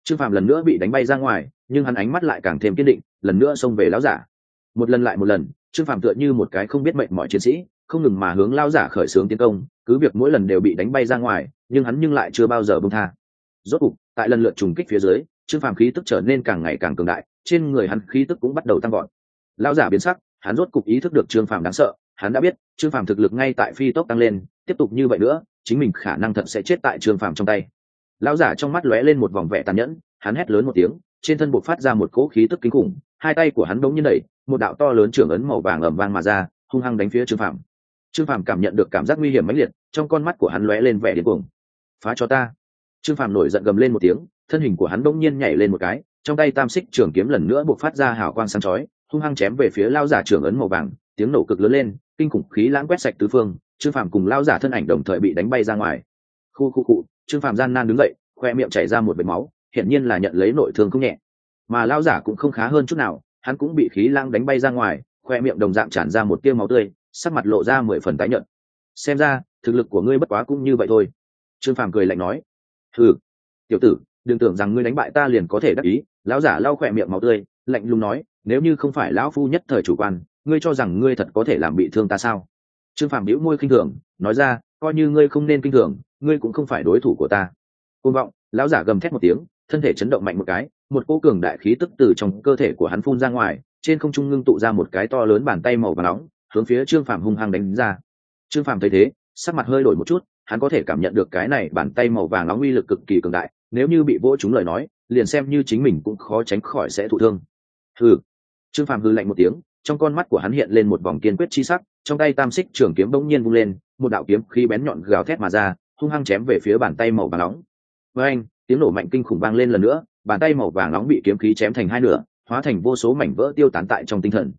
Trương Phàm lần nữa bị đánh bay ra ngoài, nhưng hắn ánh mắt lại càng thêm kiên định, lần nữa xông về lão giả. Một lần lại một lần, Trương Phàm tựa như một cái không biết mệnh mọi chiến sĩ, không ngừng mà hướng lão giả khởi xướng tiến công, cứ việc mỗi lần đều bị đánh bay ra ngoài, nhưng hắn lại chưa bao giờ buông tha. Rốt cục, tại lần lượt trùng kích phía dưới, Trương Phàm khí tức trở nên càng ngày càng cường đại, trên người hắn khí tức cũng bắt đầu tăng vọt. Lão giả biến sắc, hắn rốt cục ý thức được Trương Phàm đáng sợ, hắn đã biết, Trương Phàm thực lực ngay tại phi tốc tăng lên, tiếp tục như vậy nữa, chính mình khả năng thật sẽ chết tại Trương Phàm trong tay. Lão giả trong mắt lóe lên một vòng vẻ tàn nhẫn, hắn hét lớn một tiếng, trên thân bộc phát ra một cỗ khí tức kinh khủng, hai tay của hắn bỗng nhiên đẩy, một đạo to lớn trưởng ấn màu vàng ầm vang mà ra, hung hăng đánh phía Trương Phàm. Trương Phàm cảm nhận được cảm giác nguy hiểm mãnh liệt, trong con mắt của hắn lóe lên vẻ điên cuồng. Phá cho ta! Trương Phàm nổi giận gầm lên một tiếng, thân hình của hắn bỗng nhiên nhảy lên một cái, trong tay tam xích trường kiếm lần nữa bộc phát ra hào quang sáng chói, hung hăng chém về phía lão giả trưởng ấn màu vàng, tiếng nổ cực lớn lên, kinh khủng khí lãng quét sạch tứ phương, Trương Phàm cùng lão giả thân ảnh đồng thời bị đánh bay ra ngoài. Khu, Trương Phàm gian nan đứng dậy, khoe miệng chảy ra một vệt máu, hiển nhiên là nhận lấy nội thương không nhẹ. Mà lão giả cũng không khá hơn chút nào, hắn cũng bị khí lãng đánh bay ra ngoài, khoe miệng đồng dạng tràn ra một tia máu tươi, sắc mặt lộ ra 10 phần tái nhợt. Xem ra, thực lực của ngươi bất quá cũng như vậy thôi. Trương Phàm cười lạnh nói. Hừ, tiểu tử, đừng tưởng rằng ngươi đánh bại ta liền có thể đắc ý. Lão giả lau khoe miệng máu tươi, lạnh lùng nói, nếu như không phải lão phu nhất thời chủ quan, ngươi cho rằng ngươi thật có thể làm bị thương ta sao? Trương Phàm bĩu môi khinh thường, nói ra, coi như ngươi không nên kinh thường, ngươi cũng không phải đối thủ của ta. Côn vọng! Lão giả gầm thét một tiếng, thân thể chấn động mạnh một cái, một cỗ cường đại khí tức từ trong cơ thể của hắn phun ra ngoài, trên không trung ngưng tụ ra một cái to lớn bàn tay màu vàng nóng, hướng phía Trương Phàm hung hăng đánh ra. Trương Phàm thấy thế, sắc mặt hơi đổi một chút, hắn có thể cảm nhận được cái này bàn tay màu vàng nóng uy lực cực kỳ cường đại, nếu như bị vỗ trúng lời nói, liền xem như chính mình cũng khó tránh khỏi sẽ thụ thương. Hừ! Trương Phàm hừ lạnh một tiếng, trong con mắt của hắn hiện lên một vòng kiên quyết chi sắc, trong tay tam xích trường kiếm bỗng nhiên vung lên, một đạo kiếm khí bén nhọn gào thét mà ra, hung hăng chém về phía bàn tay màu vàng nóng. Với anh, tiếng nổ mạnh kinh khủng vang lên lần nữa, bàn tay màu vàng nóng bị kiếm khí chém thành hai nửa, hóa thành vô số mảnh vỡ tiêu tán tại trong tinh thần.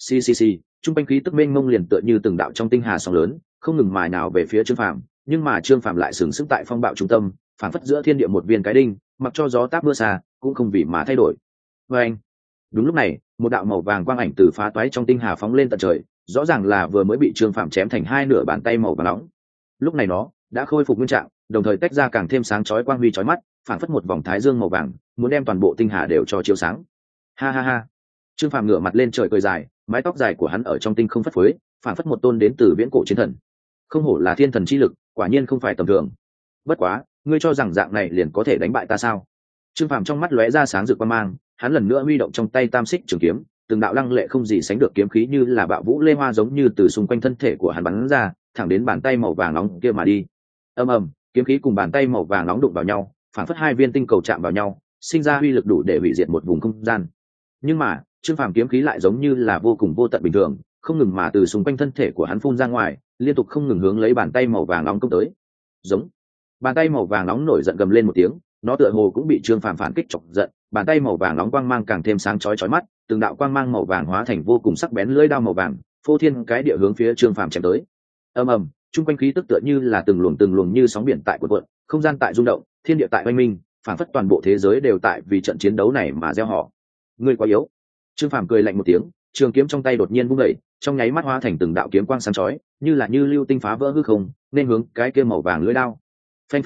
Xì, trung quanh khí tức mênh mông liền tựa như từng đạo trong tinh hà sóng lớn, không ngừng mài nào về phía Trương Phàm, nhưng mà Trương Phàm lại sừng sững tại phong bạo trung tâm, phảng phất giữa thiên địa một viên cái đinh, mặc cho gió táp mưa xa, cũng không vì mà thay đổi. Với anh, đúng lúc này, một đạo màu vàng quang ảnh từ phá toái trong tinh hà phóng lên tận trời, rõ ràng là vừa mới bị Trương Phàm chém thành hai nửa bàn tay màu vàng nóng. Lúc này nó đã khôi phục nguyên trạng, đồng thời tách ra càng thêm sáng chói quang huy chói mắt, phảng phất một vòng thái dương màu vàng, muốn đem toàn bộ tinh hà đều cho chiếu sáng. Ha. Trương Phàm ngửa mặt lên trời cười dài, mái tóc dài của hắn ở trong tinh không phất phới, phảng phất một tôn đến từ viễn cổ chiến thần. Không hổ là thiên thần chi lực, quả nhiên không phải tầm thường. Bất quá, ngươi cho rằng dạng này liền có thể đánh bại ta sao? Trương Phàm trong mắt lóe ra sáng rực quang mang, hắn lần nữa huy động trong tay tam xích trường kiếm, từng đạo lăng lệ không gì sánh được kiếm khí như là bạo vũ lê hoa giống như từ xung quanh thân thể của hắn bắn ra, thẳng đến bàn tay màu vàng nóng kia mà đi. Ầm, kiếm khí cùng bàn tay màu vàng nóng đụng vào nhau, phảng phất hai viên tinh cầu chạm vào nhau, sinh ra uy lực đủ để hủy diệt một vùng không gian. Nhưng mà, Trương Phàm kiếm khí lại giống như là vô cùng vô tận bình thường, không ngừng mà từ xung quanh thân thể của hắn phun ra ngoài, liên tục không ngừng hướng lấy bàn tay màu vàng nóng công tới. Giống. Bàn tay màu vàng nóng nổi giận gầm lên một tiếng, nó tựa hồ cũng bị Trương Phàm phản kích chọc giận, bàn tay màu vàng nóng quang mang càng thêm sáng chói chói mắt, từng đạo quang mang màu vàng hóa thành vô cùng sắc bén lưỡi đao màu vàng, phô thiên cái địa hướng phía Trương Phàm chém tới. Ầm, trung quanh khí tức tựa như là từng luồng như sóng biển tại cuộn, không gian tại rung động, thiên địa tại oanh minh, phảng phất toàn bộ thế giới đều tại vì trận chiến đấu này mà gieo họ. Ngươi quá yếu. Trương Phàm cười lạnh một tiếng, trường kiếm trong tay đột nhiên vung đẩy, trong nháy mắt hóa thành từng đạo kiếm quang sáng chói, như lưu tinh phá vỡ hư không, nên hướng cái kia màu vàng lưỡi đao. Phanh.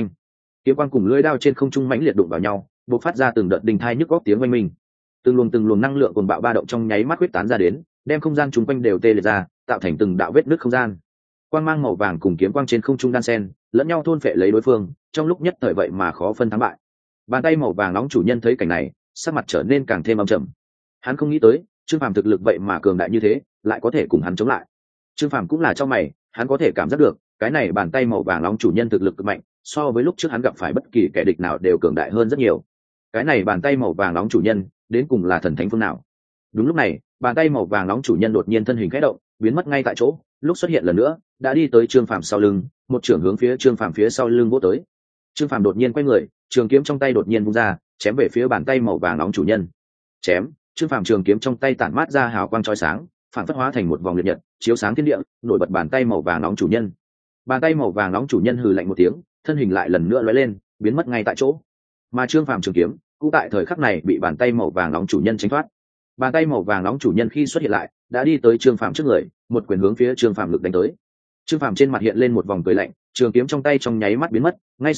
Kiếm quang cùng lưỡi đao trên không trung mãnh liệt đụng vào nhau, bộc phát ra từng đợt đình thai nhức góc tiếng oanh minh. Từng luồng năng lượng cuồng bạo ba động trong nháy mắt huyết tán ra đến, đem không gian chúng quanh đều tê liệt ra, tạo thành từng đạo vết nứt không gian. Quang mang màu vàng cùng kiếm quang trên không trung đan xen, lẫn nhau thôn phệ lấy đối phương, trong lúc nhất thời vậy mà khó phân thắng bại. Bàn tay màu vàng nóng chủ nhân thấy cảnh này, sắc mặt trở nên càng thêm âm trầm. Hắn không nghĩ tới, Trương Phàm thực lực vậy mà cường đại như thế, lại có thể cùng hắn chống lại. Trương Phàm cũng là trong mày, hắn có thể cảm giác được, cái này bàn tay màu vàng nóng chủ nhân thực lực cực mạnh, so với lúc trước hắn gặp phải bất kỳ kẻ địch nào đều cường đại hơn rất nhiều. Cái này bàn tay màu vàng nóng chủ nhân, đến cùng là thần thánh phương nào? Đúng lúc này, bàn tay màu vàng nóng chủ nhân đột nhiên thân hình khẽ động, biến mất ngay tại chỗ, lúc xuất hiện lần nữa, đã đi tới Trương Phàm sau lưng, một chưởng hướng phía Trương Phàm phía sau lưng vỗ tới. Trương Phàm đột nhiên quay người, trường kiếm trong tay đột nhiên vung ra, chém về phía bàn tay màu vàng nóng chủ nhân. Chém, Trương Phàm trường kiếm trong tay tản mát ra hào quang chói sáng, phản phất hóa thành một vòng liệt nhật, chiếu sáng thiên địa, nổi bật bàn tay màu vàng nóng chủ nhân. Bàn tay màu vàng nóng chủ nhân hừ lạnh một tiếng, thân hình lại lần nữa lóe lên, biến mất ngay tại chỗ. Mà Trương Phàm trường kiếm cũng tại thời khắc này bị bàn tay màu vàng nóng chủ nhân tránh thoát. Bàn tay màu vàng nóng chủ nhân khi xuất hiện lại, đã đi tới Trương Phàm trước người, một quyền hướng phía Trương Phàm lực đánh tới. Trương Phàm trên mặt hiện lên một vòng cười lạnh, trường kiếm trong tay trong nháy mắt biến mất, ngay sau đó,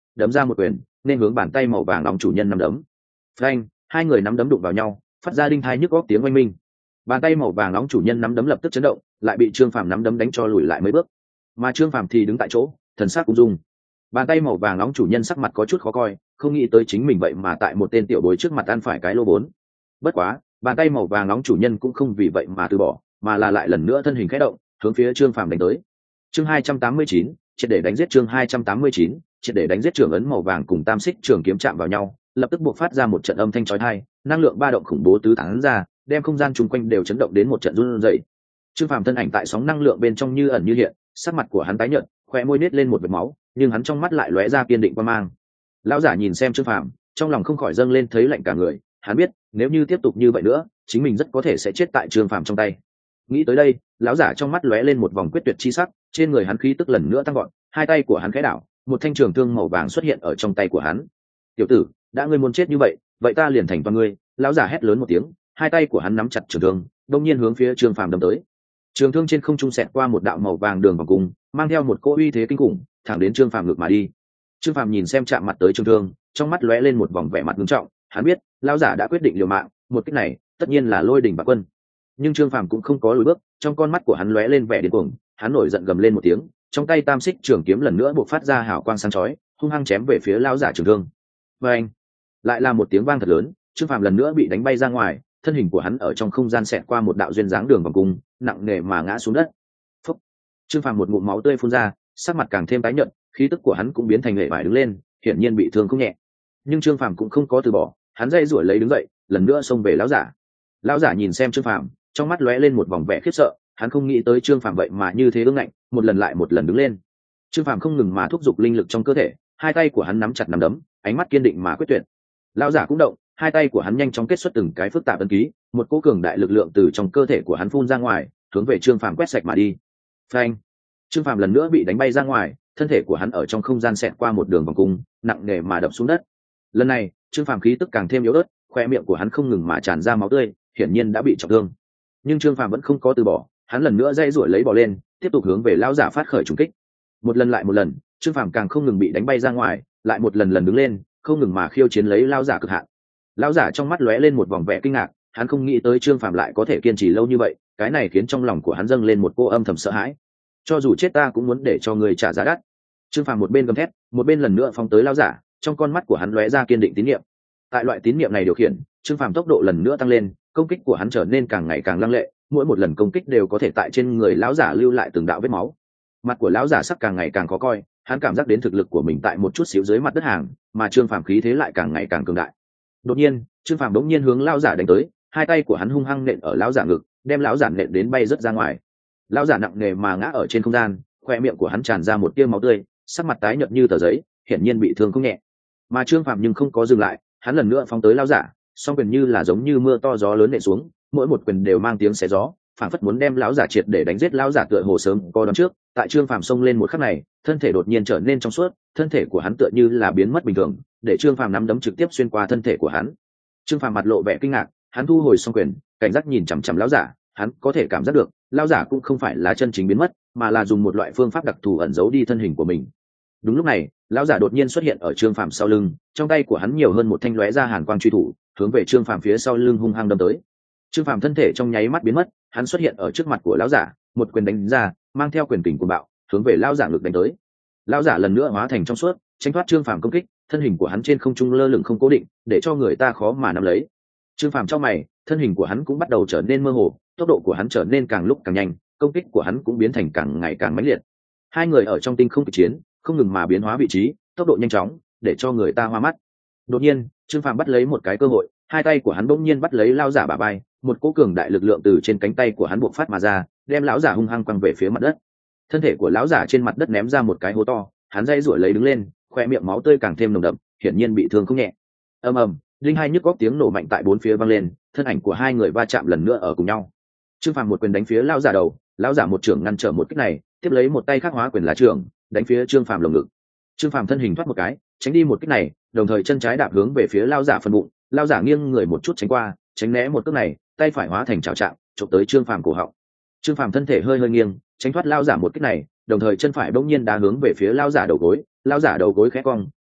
đấm ra một quyền nên hướng bàn tay màu vàng nóng chủ nhân nắm đấm. Phanh, hai người nắm đấm đụng vào nhau, phát ra đinh thai nhức góc tiếng oanh minh. Bàn tay màu vàng nóng chủ nhân nắm đấm lập tức chấn động, lại bị Trương Phàm nắm đấm đánh cho lùi lại mấy bước. Mà Trương Phàm thì đứng tại chỗ, thần sắc cũng rung. Bàn tay màu vàng nóng chủ nhân sắc mặt có chút khó coi, không nghĩ tới chính mình vậy mà tại một tên tiểu bối trước mặt ăn phải cái lô vốn. Bất quá, bàn tay màu vàng nóng chủ nhân cũng không vì vậy mà từ bỏ, mà là lại lần nữa thân hình khẽ động, hướng phía Trương Phàm đánh tới. Chương 289, triệt để đánh giết. Chương 289, triệt để đánh giết. Trường ấn màu vàng cùng tam xích trường kiếm chạm vào nhau, lập tức buộc phát ra một trận âm thanh chói tai, năng lượng ba động khủng bố tứ tán ra, đem không gian chung quanh đều chấn động đến một trận run rẩy. Trương Phàm thân ảnh tại sóng năng lượng bên trong như ẩn như hiện, sắc mặt của hắn tái nhợt, khóe môi nết lên một vệt máu, nhưng hắn trong mắt lại lóe ra kiên định quan mang. Lão giả nhìn xem Trương Phàm, trong lòng không khỏi dâng lên thấy lạnh cả người, hắn biết, nếu như tiếp tục như vậy nữa, chính mình rất có thể sẽ chết tại Trương Phàm trong tay. Nghĩ tới đây, lão giả trong mắt lóe lên một vòng quyết tuyệt chi sắc, trên người hắn khí tức lần nữa tăng gọn, hai tay của hắn khẽ đảo, một thanh trường thương màu vàng xuất hiện ở trong tay của hắn. "Tiểu tử, đã ngươi muốn chết như vậy, vậy ta liền thành toàn ngươi." Lão giả hét lớn một tiếng, hai tay của hắn nắm chặt trường thương, đột nhiên hướng phía Trương Phàm đâm tới. Trường thương trên không trung xẹt qua một đạo màu vàng đường vòng cung, mang theo một cỗ uy thế kinh khủng, thẳng đến Trương Phàm ngược mà đi. Trương Phàm nhìn xem chạm mặt tới trường thương, trong mắt lóe lên một vòng vẻ mặt nghiêm trọng, hắn biết, lão giả đã quyết định liều mạng, một kích này, tất nhiên là lôi đỉnh bạc quân. Nhưng Trương Phàm cũng không có lùi bước, trong con mắt của hắn lóe lên vẻ điên cuồng, hắn nổi giận gầm lên một tiếng, trong tay tam xích trường kiếm lần nữa bộc phát ra hào quang sáng chói, hung hăng chém về phía lão giả trường thương. Và anh, lại là một tiếng vang thật lớn, Trương Phàm lần nữa bị đánh bay ra ngoài, thân hình của hắn ở trong không gian xẹt qua một đạo duyên dáng đường vòng cung, nặng nề mà ngã xuống đất. Phúc! Trương Phàm một ngụm máu tươi phun ra, sắc mặt càng thêm tái nhợt, khí tức của hắn cũng biến thành lệ bại đứng lên, hiển nhiên bị thương không nhẹ. Nhưng Trương Phàm cũng không có từ bỏ, hắn dây rủi lấy đứng dậy, lần nữa xông về lão giả. Lão giả nhìn xem Trương Phàm, trong mắt lóe lên một vòng vẻ khiếp sợ, hắn không nghĩ tới Trương Phàm vậy mà như thế ương ngạnh, một lần lại một lần đứng lên. Trương Phàm không ngừng mà thúc giục linh lực trong cơ thể, hai tay của hắn nắm chặt nắm đấm, ánh mắt kiên định mà quyết tuyệt. Lão giả cũng động, hai tay của hắn nhanh chóng kết xuất từng cái phức tạp ấn ký, một cỗ cường đại lực lượng từ trong cơ thể của hắn phun ra ngoài, hướng về Trương Phàm quét sạch mà đi. Phanh! Trương Phàm lần nữa bị đánh bay ra ngoài, thân thể của hắn ở trong không gian xẹt qua một đường vòng cung, nặng nề mà đập xuống đất. Lần này, Trương Phàm khí tức càng thêm yếu ớt, khoe miệng của hắn không ngừng mà tràn ra máu tươi, hiển nhiên đã bị trọng thương. Nhưng Trương Phàm vẫn không có từ bỏ, hắn lần nữa dây rủi lấy bò lên, tiếp tục hướng về lão giả phát khởi trùng kích. Một lần lại một lần, Trương Phàm càng không ngừng bị đánh bay ra ngoài, lại một lần lần đứng lên, không ngừng mà khiêu chiến lấy lão giả cực hạn. Lão giả trong mắt lóe lên một vòng vẻ kinh ngạc, hắn không nghĩ tới Trương Phàm lại có thể kiên trì lâu như vậy, cái này khiến trong lòng của hắn dâng lên một cô âm thầm sợ hãi. Cho dù chết ta cũng muốn để cho người trả giá đắt. Trương Phàm một bên gầm thét, một bên lần nữa phóng tới lão giả, trong con mắt của hắn lóe ra kiên định tín niệm. Tại loại tín niệm này điều khiển, Trương Phàm tốc độ lần nữa tăng lên, công kích của hắn trở nên càng ngày càng lăng lệ, mỗi một lần công kích đều có thể tại trên người lão giả lưu lại từng đạo vết máu. Mặt của lão giả sắc càng ngày càng khó coi, hắn cảm giác đến thực lực của mình tại một chút xíu dưới mặt đất hàng, mà Trương Phàm khí thế lại càng ngày càng cường đại. Đột nhiên, Trương Phàm đống nhiên hướng lão giả đánh tới, hai tay của hắn hung hăng nện ở lão giả ngực, đem lão giả nện đến bay rớt ra ngoài. Lão giả nặng nề mà ngã ở trên không gian, khoe miệng của hắn tràn ra một tia máu tươi, sắc mặt tái nhợt như tờ giấy, hiển nhiên bị thương không nhẹ. Mà Trương Phàm nhưng không có dừng lại, hắn lần nữa phóng tới lão giả, song quyền như là giống như mưa to gió lớn nện xuống, mỗi một quyền đều mang tiếng xé gió, phảng phất muốn đem lão giả triệt để đánh giết. Lão giả tựa hồ sớm có đoán trước, tại Trương Phàm xông lên một khắc này, thân thể đột nhiên trở nên trong suốt, thân thể của hắn tựa như là biến mất bình thường, để Trương Phàm nắm đấm trực tiếp xuyên qua thân thể của hắn. Trương Phàm mặt lộ vẻ kinh ngạc, hắn thu hồi song quyền, cảnh giác nhìn chằm chằm lão giả, hắn có thể cảm giác được, lão giả cũng không phải là chân chính biến mất, mà là dùng một loại phương pháp đặc thù ẩn giấu đi thân hình của mình. Đúng lúc này, lão giả đột nhiên xuất hiện ở Trương Phàm sau lưng, trong tay của hắn nhiều hơn một thanh lóe ra hàn quang truy thủ, hướng về Trương Phàm phía sau lưng hung hăng đâm tới. Trương Phàm thân thể trong nháy mắt biến mất, hắn xuất hiện ở trước mặt của lão giả, một quyền đánh ra, mang theo quyền kình cuồng bạo, hướng về lão giả ngực đánh tới. Lão giả lần nữa hóa thành trong suốt, tránh thoát Trương Phàm công kích, thân hình của hắn trên không trung lơ lửng không cố định, để cho người ta khó mà nắm lấy. Trương Phàm trong mày, thân hình của hắn cũng bắt đầu trở nên mơ hồ, tốc độ của hắn trở nên càng lúc càng nhanh, công kích của hắn cũng biến thành càng ngày càng mãnh liệt. Hai người ở trong tinh không kịch chiến, không ngừng mà biến hóa vị trí, tốc độ nhanh chóng, để cho người ta hoa mắt. Đột nhiên, Trương Phàm bắt lấy một cái cơ hội, hai tay của hắn bỗng nhiên bắt lấy lão giả bả vai, một cỗ cường đại lực lượng từ trên cánh tay của hắn bộc phát mà ra, đem lão giả hung hăng quăng về phía mặt đất. Thân thể của lão giả trên mặt đất ném ra một cái hố to, hắn dây rủi lấy đứng lên, khoe miệng máu tươi càng thêm nồng đậm, hiển nhiên bị thương không nhẹ. Ầm ầm, linh hai nhức góc tiếng nổ mạnh tại bốn phía vang lên, thân ảnh của hai người va chạm lần nữa ở cùng nhau. Trương Phàm một quyền đánh phía lão giả đầu, lão giả một trưởng ngăn trở một kích này, tiếp lấy một tay khác hóa quyền là trưởng, đánh phía Trương Phàm lồng ngực. Trương Phàm thân hình thoát một cái, tránh đi một kích này, đồng thời chân trái đạp hướng về phía lão giả phần bụng, lão giả nghiêng người một chút tránh qua, tránh né một cước này, tay phải hóa thành chảo trạng, chụp tới Trương Phàm cổ họng. Trương Phàm thân thể hơi hơi nghiêng, tránh thoát lão giả một kích này, đồng thời chân phải bỗng nhiên đá hướng về phía lão giả đầu gối, lão giả đầu gối khẽ cong,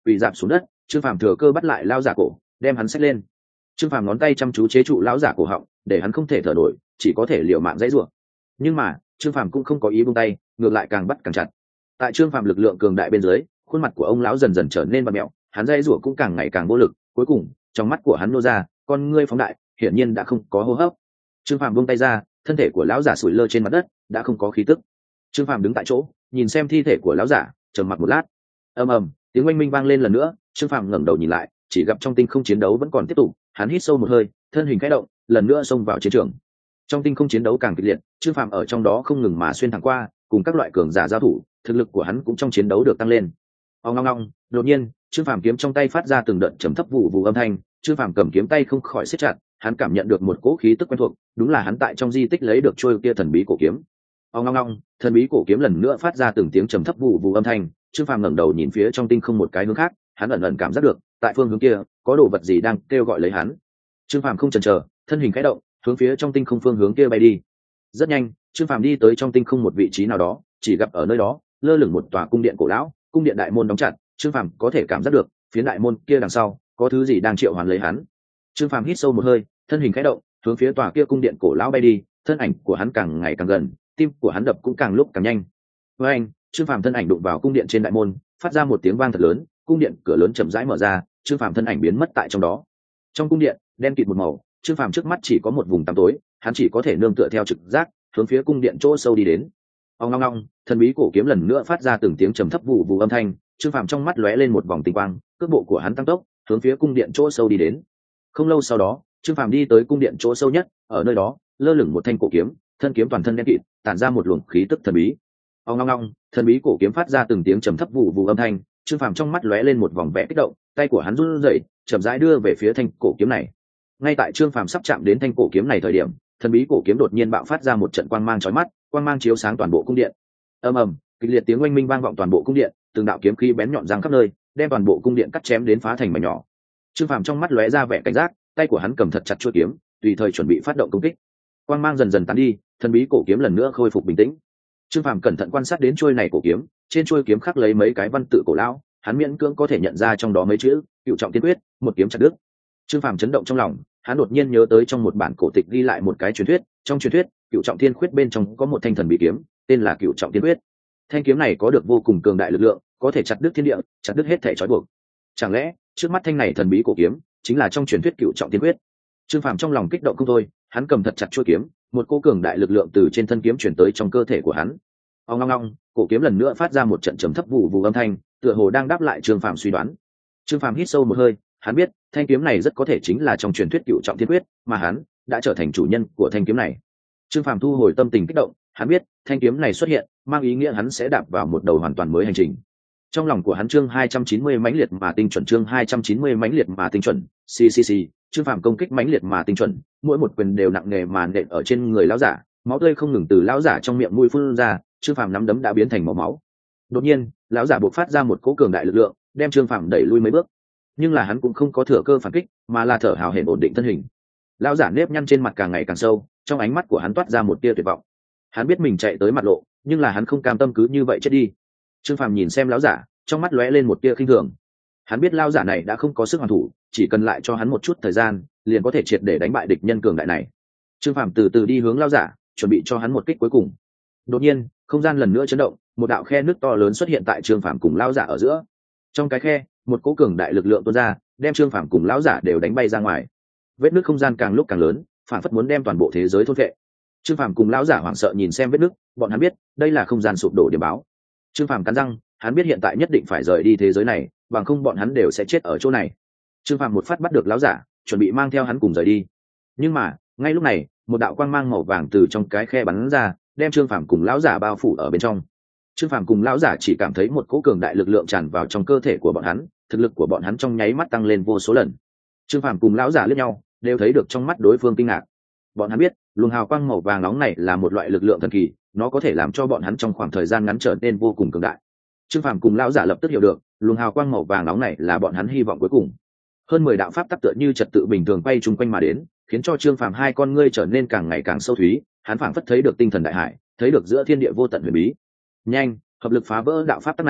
quỳ dạp xuống đất. Trương Phàm thừa cơ bắt lại lão giả cổ, đem hắn xách lên. Trương Phàm ngón tay chăm chú chế trụ lão giả cổ họng, để hắn không thể thở nổi, chỉ có thể liều mạng dãy rủa. Nhưng mà Trương Phàm cũng không có ý buông tay, ngược lại càng bắt càng chặt. Tại Trương Phàm lực lượng cường đại bên dưới, khuôn mặt của ông lão dần dần trở nên bặm mẹo, hắn dãy rủa cũng càng ngày càng vô lực. Cuối cùng trong mắt của hắn nô ra, con ngươi phóng đại, hiển nhiên đã không có hô hấp. Trương Phàm buông tay ra, thân thể của lão giả sủi lơ trên mặt đất, đã không có khí tức. Trương Phàm đứng tại chỗ, nhìn xem thi thể của lão giả, trầm mặc một lát. Ầm ầm, tiếng oanh minh vang lên lần nữa. Trương Phàm ngẩng đầu nhìn lại, chỉ gặp trong tinh không chiến đấu vẫn còn tiếp tục. Hắn hít sâu một hơi, thân hình khẽ động, lần nữa xông vào chiến trường. Trong tinh không chiến đấu càng kịch liệt, Trương Phàm ở trong đó không ngừng mà xuyên thẳng qua, cùng các loại cường giả giao thủ, thực lực của hắn cũng trong chiến đấu được tăng lên. Ong ong ong, đột nhiên, Trương Phàm kiếm trong tay phát ra từng đợt trầm thấp vụ vụ âm thanh. Trương Phàm cầm kiếm tay không khỏi siết chặt, hắn cảm nhận được một cỗ khí tức quen thuộc, đúng là hắn tại trong di tích lấy được trôi kia thần bí cổ kiếm. Ong ong ong, thần bí cổ kiếm lần nữa phát ra từng tiếng trầm thấp vụ vụ âm thanh. Trương Phàm ngẩng đầu nhìn phía trong tinh không một cái hướng khác, hắn ẩn ẩn cảm giác được, tại phương hướng kia có đồ vật gì đang kêu gọi lấy hắn. Trương Phàm không chần chờ, thân hình khẽ động, hướng phía trong tinh không phương hướng kia bay đi. Rất nhanh, Trương Phàm đi tới trong tinh không một vị trí nào đó, chỉ gặp ở nơi đó lơ lửng một tòa cung điện cổ lão, cung điện đại môn đóng chặt. Trương Phàm có thể cảm giác được, phía đại môn kia đằng sau có thứ gì đang triệu hoán lấy hắn. Trương Phàm hít sâu một hơi, thân hình khẽ động, hướng phía tòa kia cung điện cổ lão bay đi. Thân ảnh của hắn càng ngày càng gần, tim của hắn đập cũng càng lúc càng nhanh. Với anh, Trương Phàm thân ảnh đụng vào cung điện trên đại môn, phát ra một tiếng vang thật lớn, cung điện cửa lớn chậm rãi mở ra, Trương Phàm thân ảnh biến mất tại trong đó. Trong cung điện đen kịt một màu, Trương Phàm trước mắt chỉ có một vùng tăm tối, hắn chỉ có thể nương tựa theo trực giác, hướng phía cung điện chỗ sâu đi đến. Ong ong ong, thần bí cổ kiếm lần nữa phát ra từng tiếng trầm thấp vụ vụ âm thanh. Trương Phàm trong mắt lóe lên một vòng tinh quang, cước bộ của hắn tăng tốc, hướng phía cung điện chỗ sâu đi đến. Không lâu sau đó, Trương Phàm đi tới cung điện chỗ sâu nhất, ở nơi đó lơ lửng một thanh cổ kiếm, thân kiếm toàn thân đen kịt, tản ra một luồng khí tức thần bí. Ong ong ong, thần bí cổ kiếm phát ra từng tiếng trầm thấp vụ vụ âm thanh. Trương Phàm trong mắt lóe lên một vòng vẻ kích động, tay của hắn run rẩy, chậm rãi đưa về phía thanh cổ kiếm này. Ngay tại Trương Phàm sắp chạm đến thanh cổ kiếm này thời điểm, thần bí cổ kiếm đột nhiên bạo phát ra một trận quang mang chói mắt, quang mang chiếu sáng toàn bộ cung điện. Ầm ầm, kịch liệt tiếng oanh minh vang vọng toàn bộ cung điện, từng đạo kiếm khí bén nhọn giăng khắp nơi, đem toàn bộ cung điện cắt chém đến phá thành mảnh nhỏ. Trương Phàm trong mắt lóe ra vẻ cảnh giác, tay của hắn cầm thật chặt chuôi kiếm, tùy thời chuẩn bị phát động công kích. Quang mang dần dần tán đi, thần bí cổ kiếm lần nữa khôi phục bình tĩnh. Trương Phàm cẩn thận quan sát đến chuôi này cổ kiếm, trên chuôi kiếm khắc lấy mấy cái văn tự cổ lão, hắn miễn cưỡng có thể nhận ra trong đó mấy chữ: Cựu Trọng Tiên Quyết, một kiếm chặt đứt. Trương Phàm chấn động trong lòng, hắn đột nhiên nhớ tới trong một bản cổ tịch ghi lại một cái truyền thuyết, trong truyền thuyết Cựu Trọng Tiên Quyết bên trong có một thanh thần bí kiếm, tên là Cựu Trọng Tiên Quyết. Thanh kiếm này có được vô cùng cường đại lực lượng, có thể chặt đứt thiên địa, chặt đứt hết thể trói buộc. Chẳng lẽ trước mắt thanh này thần bí cổ kiếm chính là trong truyền thuyết Cựu Trọng Tiên Quyết? Trương Phàm trong lòng kích động không thôi, hắn cầm thật chặt chuôi kiếm, một cô cường đại lực lượng từ trên thân kiếm chuyển tới trong cơ thể của hắn. Ong ong ong, cổ kiếm lần nữa phát ra một trận trầm thấp vụ vụ âm thanh, tựa hồ đang đáp lại Trương Phàm suy đoán. Trương Phàm hít sâu một hơi, hắn biết thanh kiếm này rất có thể chính là trong truyền thuyết Cựu Trọng Tiên Quyết, mà hắn đã trở thành chủ nhân của thanh kiếm này. Trương Phàm thu hồi tâm tình kích động, hắn biết thanh kiếm này xuất hiện mang ý nghĩa hắn sẽ đạp vào một đầu hoàn toàn mới hành trình. Trong lòng của hắn chương 290 mãnh liệt mà tinh chuẩn, chương 290 mãnh liệt mà tinh chuẩn. Trương Phàm công kích mãnh liệt mà tinh chuẩn, mỗi một quyền đều nặng nề mà nện ở trên người lão giả, máu tươi không ngừng từ lão giả trong miệng mũi phun ra, Trương Phàm nắm đấm đã biến thành màu máu. Đột nhiên, lão giả bộc phát ra một cỗ cường đại lực lượng, đem Trương Phàm đẩy lui mấy bước. Nhưng là hắn cũng không có thừa cơ phản kích, mà là thở hào hển ổn định thân hình. Lão giả nếp nhăn trên mặt càng ngày càng sâu, trong ánh mắt của hắn toát ra một tia tuyệt vọng. Hắn biết mình chạy tới mặt lộ, nhưng là hắn không cam tâm cứ như vậy chết đi. Trương Phàm nhìn xem lão giả, trong mắt lóe lên một tia khinh thường. Hắn biết lão giả này đã không có sức hoàn thủ, chỉ cần lại cho hắn một chút thời gian, liền có thể triệt để đánh bại địch nhân cường đại này. Trương Phàm từ từ đi hướng lão giả, chuẩn bị cho hắn một kích cuối cùng. Đột nhiên, không gian lần nữa chấn động, một đạo khe nước to lớn xuất hiện tại Trương Phàm cùng lão giả ở giữa. Trong cái khe, một cỗ cường đại lực lượng tuôn ra, đem Trương Phàm cùng lão giả đều đánh bay ra ngoài. Vết nứt không gian càng lúc càng lớn, phản phất muốn đem toàn bộ thế giới thôn phệ. Trương Phàm cùng lão giả hoảng sợ nhìn xem vết nứt, bọn hắn biết đây là không gian sụp đổ điểm báo. Trương Phàm cắn răng, hắn biết hiện tại nhất định phải rời đi thế giới này, bằng không bọn hắn đều sẽ chết ở chỗ này. Trương Phàm một phát bắt được lão giả, chuẩn bị mang theo hắn cùng rời đi. Nhưng mà, ngay lúc này, một đạo quang mang màu vàng từ trong cái khe bắn ra, đem Trương Phàm cùng lão giả bao phủ ở bên trong. Trương Phàm cùng lão giả chỉ cảm thấy một cỗ cường đại lực lượng tràn vào trong cơ thể của bọn hắn, thực lực của bọn hắn trong nháy mắt tăng lên vô số lần. Trương Phàm cùng lão giả liếc nhau, đều thấy được trong mắt đối phương kinh ngạc. Bọn hắn biết, luồng hào quang màu vàng nóng này là một loại lực lượng thần kỳ, nó có thể làm cho bọn hắn trong khoảng thời gian ngắn trở nên vô cùng cường đại. Trương Phàm cùng lão giả lập tức hiểu được, luồng hào quang màu vàng nóng này là bọn hắn hy vọng cuối cùng. Hơn 10 đạo pháp tắc tựa như trật tự bình thường quay chung quanh mà đến, khiến cho Trương Phàm hai con ngươi trở nên càng ngày càng sâu thúy, hắn phảng phất thấy được tinh thần đại hải, thấy được giữa thiên địa vô tận huyền bí. Nhanh, hợp lực phá vỡ đạo pháp tắc này,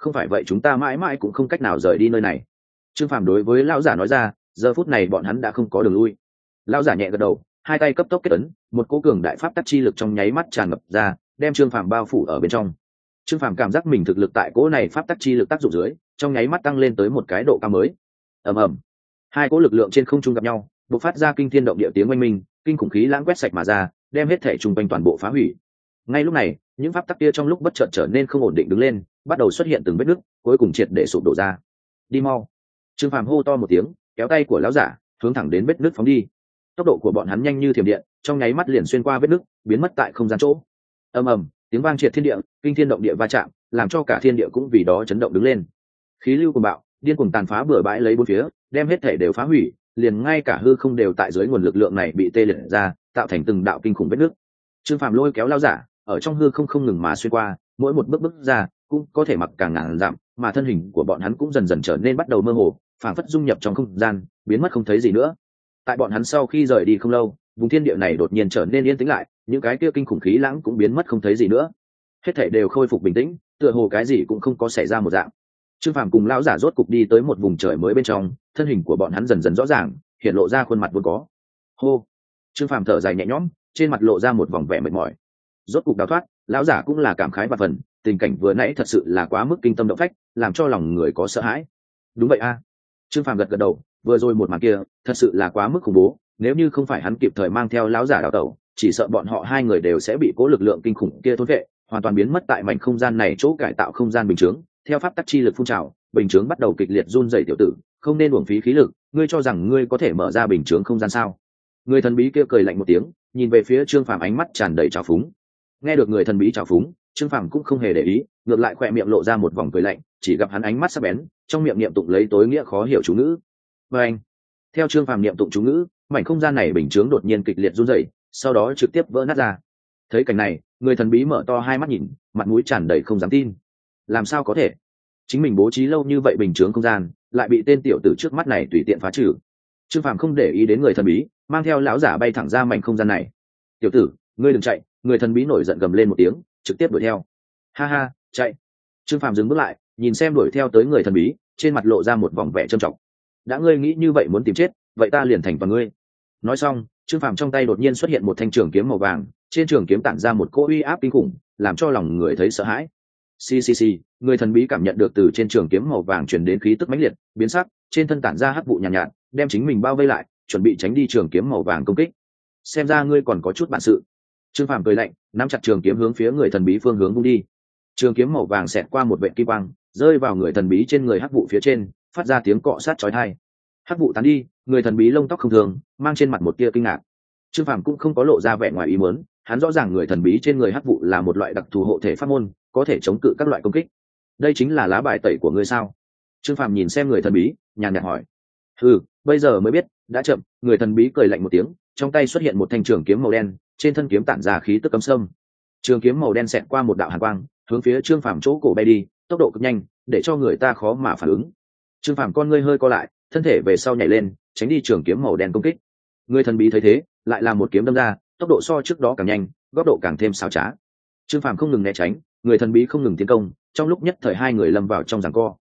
không phải vậy chúng ta mãi mãi cũng không cách nào rời đi nơi này. Trương Phàm đối với lão giả nói ra, giờ phút này bọn hắn đã không có đường lui. Lão giả nhẹ gật đầu, hai tay cấp tốc kết ấn, một cỗ cường đại pháp tắc chi lực trong nháy mắt tràn ngập ra, đem Trương Phàm bao phủ ở bên trong. Trương Phàm cảm giác mình thực lực tại cỗ này pháp tắc chi lực tác dụng dưới, trong nháy mắt tăng lên tới một cái độ cao mới. Ầm ầm, hai cỗ lực lượng trên không trung gặp nhau, bộc phát ra kinh thiên động địa tiếng oanh minh, kinh khủng khí lãng quét sạch mà ra, đem hết thể trung quanh toàn bộ phá hủy. Ngay lúc này, những pháp tắc kia trong lúc bất chợt trở nên không ổn định đứng lên, bắt đầu xuất hiện từng vết nứt, cuối cùng triệt để sụp đổ ra. Đi mau! Trương Phàm hô to một tiếng, kéo tay của lão giả, hướng thẳng đến vết nứt phóng đi. Tốc độ của bọn hắn nhanh như thiểm điện, trong nháy mắt liền xuyên qua vết nứt, biến mất tại không gian chỗ. Ầm ầm, tiếng vang triệt thiên địa, kinh thiên động địa va chạm, làm cho cả thiên địa cũng vì đó chấn động đứng lên. Khí lưu cuồng bạo, điên cuồng tàn phá bừa bãi lấy bốn phía, đem hết thể đều phá hủy, liền ngay cả hư không đều tại dưới nguồn lực lượng này bị tê liệt ra, tạo thành từng đạo kinh khủng vết nứt. Trương Phàm lôi kéo lão giả, ở trong hư không không ngừng mà xuyên qua, mỗi một bước ra cũng có thể mặc càng ngàn dặm, mà thân hình của bọn hắn cũng dần dần trở nên bắt đầu mơ hồ, phảng phất dung nhập trong không gian, biến mất không thấy gì nữa. Tại bọn hắn sau khi rời đi không lâu, vùng thiên địa này đột nhiên trở nên yên tĩnh lại, những cái kia kinh khủng khí lãng cũng biến mất không thấy gì nữa. Hết thảy đều khôi phục bình tĩnh, tựa hồ cái gì cũng không có xảy ra một dạng. Trương Phàm cùng lão giả rốt cục đi tới một vùng trời mới bên trong, thân hình của bọn hắn dần dần rõ ràng, hiện lộ ra khuôn mặt vốn có. Hô! Trương Phàm thở dài nhẹ nhõm, trên mặt lộ ra một vòng vẻ mệt mỏi. Rốt cục đào thoát, lão giả cũng là cảm khái và phần, tình cảnh vừa nãy thật sự là quá mức kinh tâm động phách, làm cho lòng người có sợ hãi. Đúng vậy a. Trương Phàm gật gật đầu, vừa rồi một màn kia, thật sự là quá mức khủng bố, nếu như không phải hắn kịp thời mang theo lão giả đào tẩu, chỉ sợ bọn họ hai người đều sẽ bị cố lực lượng kinh khủng kia thôn vệ, hoàn toàn biến mất tại mảnh không gian này chỗ cải tạo không gian bình chướng. Theo pháp tắc chi lực phun trào, bình chướng bắt đầu kịch liệt run rẩy tiểu tử, không nên uổng phí khí lực, ngươi cho rằng ngươi có thể mở ra bình chướng không gian sao? Người thần bí kia cười lạnh một tiếng, nhìn về phía Trương Phàm ánh mắt tràn đầy trào phúng. Nghe được người thần bí trào phúng, Trương Phàm cũng không hề để ý, ngược lại khỏe miệng lộ ra một vòng cười lạnh, chỉ gặp hắn ánh mắt sắc bén, trong miệng niệm tụng lấy tối nghĩa khó hiểu chú ngữ. Và anh, theo Trương Phàm niệm tụng chú ngữ, mảnh không gian này bình chướng đột nhiên kịch liệt run rẩy, sau đó trực tiếp vỡ nát ra. Thấy cảnh này, người thần bí mở to hai mắt nhìn, mặt mũi tràn đầy không dám tin. Làm sao có thể? Chính mình bố trí lâu như vậy bình chướng không gian, lại bị tên tiểu tử trước mắt này tùy tiện phá trừ. Trương Phàm không để ý đến người thần bí, mang theo lão giả bay thẳng ra mảnh không gian này. Tiểu tử, ngươi đừng chạy! Người thần bí nổi giận gầm lên một tiếng, trực tiếp đuổi theo. Ha ha, chạy! Trương Phàm dừng bước lại, nhìn xem đuổi theo tới người thần bí, trên mặt lộ ra một vòng vẻ trầm trọng. Đã ngươi nghĩ như vậy muốn tìm chết, vậy ta liền thành toàn ngươi. Nói xong, Trương Phàm trong tay đột nhiên xuất hiện một thanh trường kiếm màu vàng, trên trường kiếm tản ra một cỗ uy áp kinh khủng, làm cho lòng người thấy sợ hãi. Xì, người thần bí cảm nhận được từ trên trường kiếm màu vàng truyền đến khí tức mãnh liệt, biến sắc, trên thân tản ra hắc vụ nhàn nhạt, đem chính mình bao vây lại, chuẩn bị tránh đi trường kiếm màu vàng công kích. Xem ra ngươi còn có chút bản sự. Trương Phàm cười lạnh, nắm chặt trường kiếm hướng phía người thần bí phương hướng vung đi. Trường kiếm màu vàng xẹt qua một vệt kim quang, rơi vào người thần bí trên người hắc vụ phía trên, phát ra tiếng cọ sát chói tai. Hắc vụ tán đi, người thần bí lông tóc không thường, mang trên mặt một tia kinh ngạc. Trương Phàm cũng không có lộ ra vẻ ngoài ý muốn, hắn rõ ràng người thần bí trên người hắc vụ là một loại đặc thù hộ thể pháp môn, có thể chống cự các loại công kích. Đây chính là lá bài tẩy của ngươi sao? Trương Phàm nhìn xem người thần bí, nhàn nhạt hỏi. Bây giờ mới biết, đã chậm. Người thần bí cười lạnh một tiếng, trong tay xuất hiện một thanh trường kiếm màu đen, trên thân kiếm tản ra khí tức cấm sâm. Trường kiếm màu đen xẹt qua một đạo hàn quang, hướng phía Trương Phàm chỗ cổ bay đi, tốc độ cực nhanh, để cho người ta khó mà phản ứng. Trương Phàm con ngươi hơi co lại, thân thể về sau nhảy lên, tránh đi trường kiếm màu đen công kích. Người thần bí thấy thế, lại là một kiếm đâm ra, tốc độ so trước đó càng nhanh, góc độ càng thêm xảo trá. Trương Phàm không ngừng né tránh, người thần bí không ngừng tiến công, trong lúc nhất thời hai người lâm vào trong giằng co.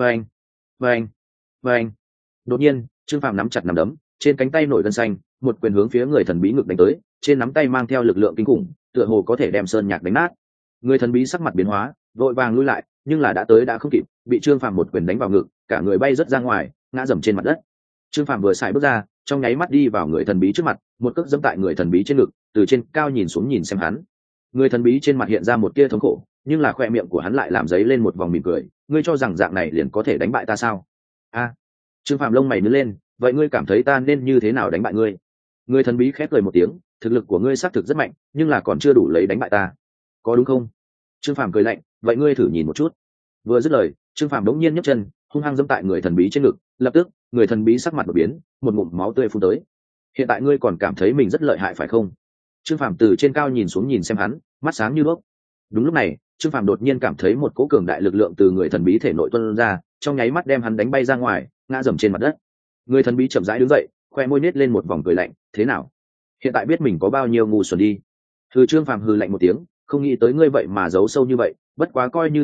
Vâng. Đột nhiên, Trương Phàm nắm chặt nắm đấm, trên cánh tay nổi gân xanh, một quyền hướng phía người thần bí ngực đánh tới, trên nắm tay mang theo lực lượng kinh khủng, tựa hồ có thể đem sơn nhạc đánh nát. Người thần bí sắc mặt biến hóa, vội vàng lui lại, nhưng là đã tới đã không kịp, bị Trương Phàm một quyền đánh vào ngực, cả người bay rớt ra ngoài, ngã dầm trên mặt đất. Trương Phàm vừa xài bước ra, trong nháy mắt đi vào người thần bí trước mặt, một cước giẫm tại người thần bí trên ngực, từ trên cao nhìn xuống nhìn xem hắn. Người thần bí trên mặt hiện ra một tia thống khổ, nhưng là khoe miệng của hắn lại làm dấy lên một vòng mỉm cười. Ngươi cho rằng dạng này liền có thể đánh bại ta sao? Trương Phàm lông mày nhướng lên, vậy ngươi cảm thấy ta nên như thế nào đánh bại ngươi? Người thần bí khép cười một tiếng, thực lực của ngươi xác thực rất mạnh, nhưng là còn chưa đủ lấy đánh bại ta, có đúng không? Trương Phàm cười lạnh, vậy ngươi thử nhìn một chút. Vừa dứt lời, Trương Phàm đống nhiên nhấc chân, hung hăng giẫm tại người thần bí trên ngực, lập tức, người thần bí sắc mặt đột biến, một ngụm máu tươi phun tới. Hiện tại ngươi còn cảm thấy mình rất lợi hại phải không? Trương Phàm từ trên cao nhìn xuống nhìn xem hắn, mắt sáng như đuốc. Đúng lúc này, Trương Phàm đột nhiên cảm thấy một cỗ cường đại lực lượng từ người thần bí thể nội tuôn ra, trong nháy mắt đem hắn đánh bay ra ngoài, ngã dầm trên mặt đất. Người thần bí chậm rãi đứng dậy, khoe môi nết lên một vòng cười lạnh, thế nào? Hiện tại biết mình có bao nhiêu ngu xuẩn đi. Trương Phàm hừ lạnh một tiếng, không nghĩ tới ngươi vậy mà giấu sâu như vậy, bất quá coi như vậy,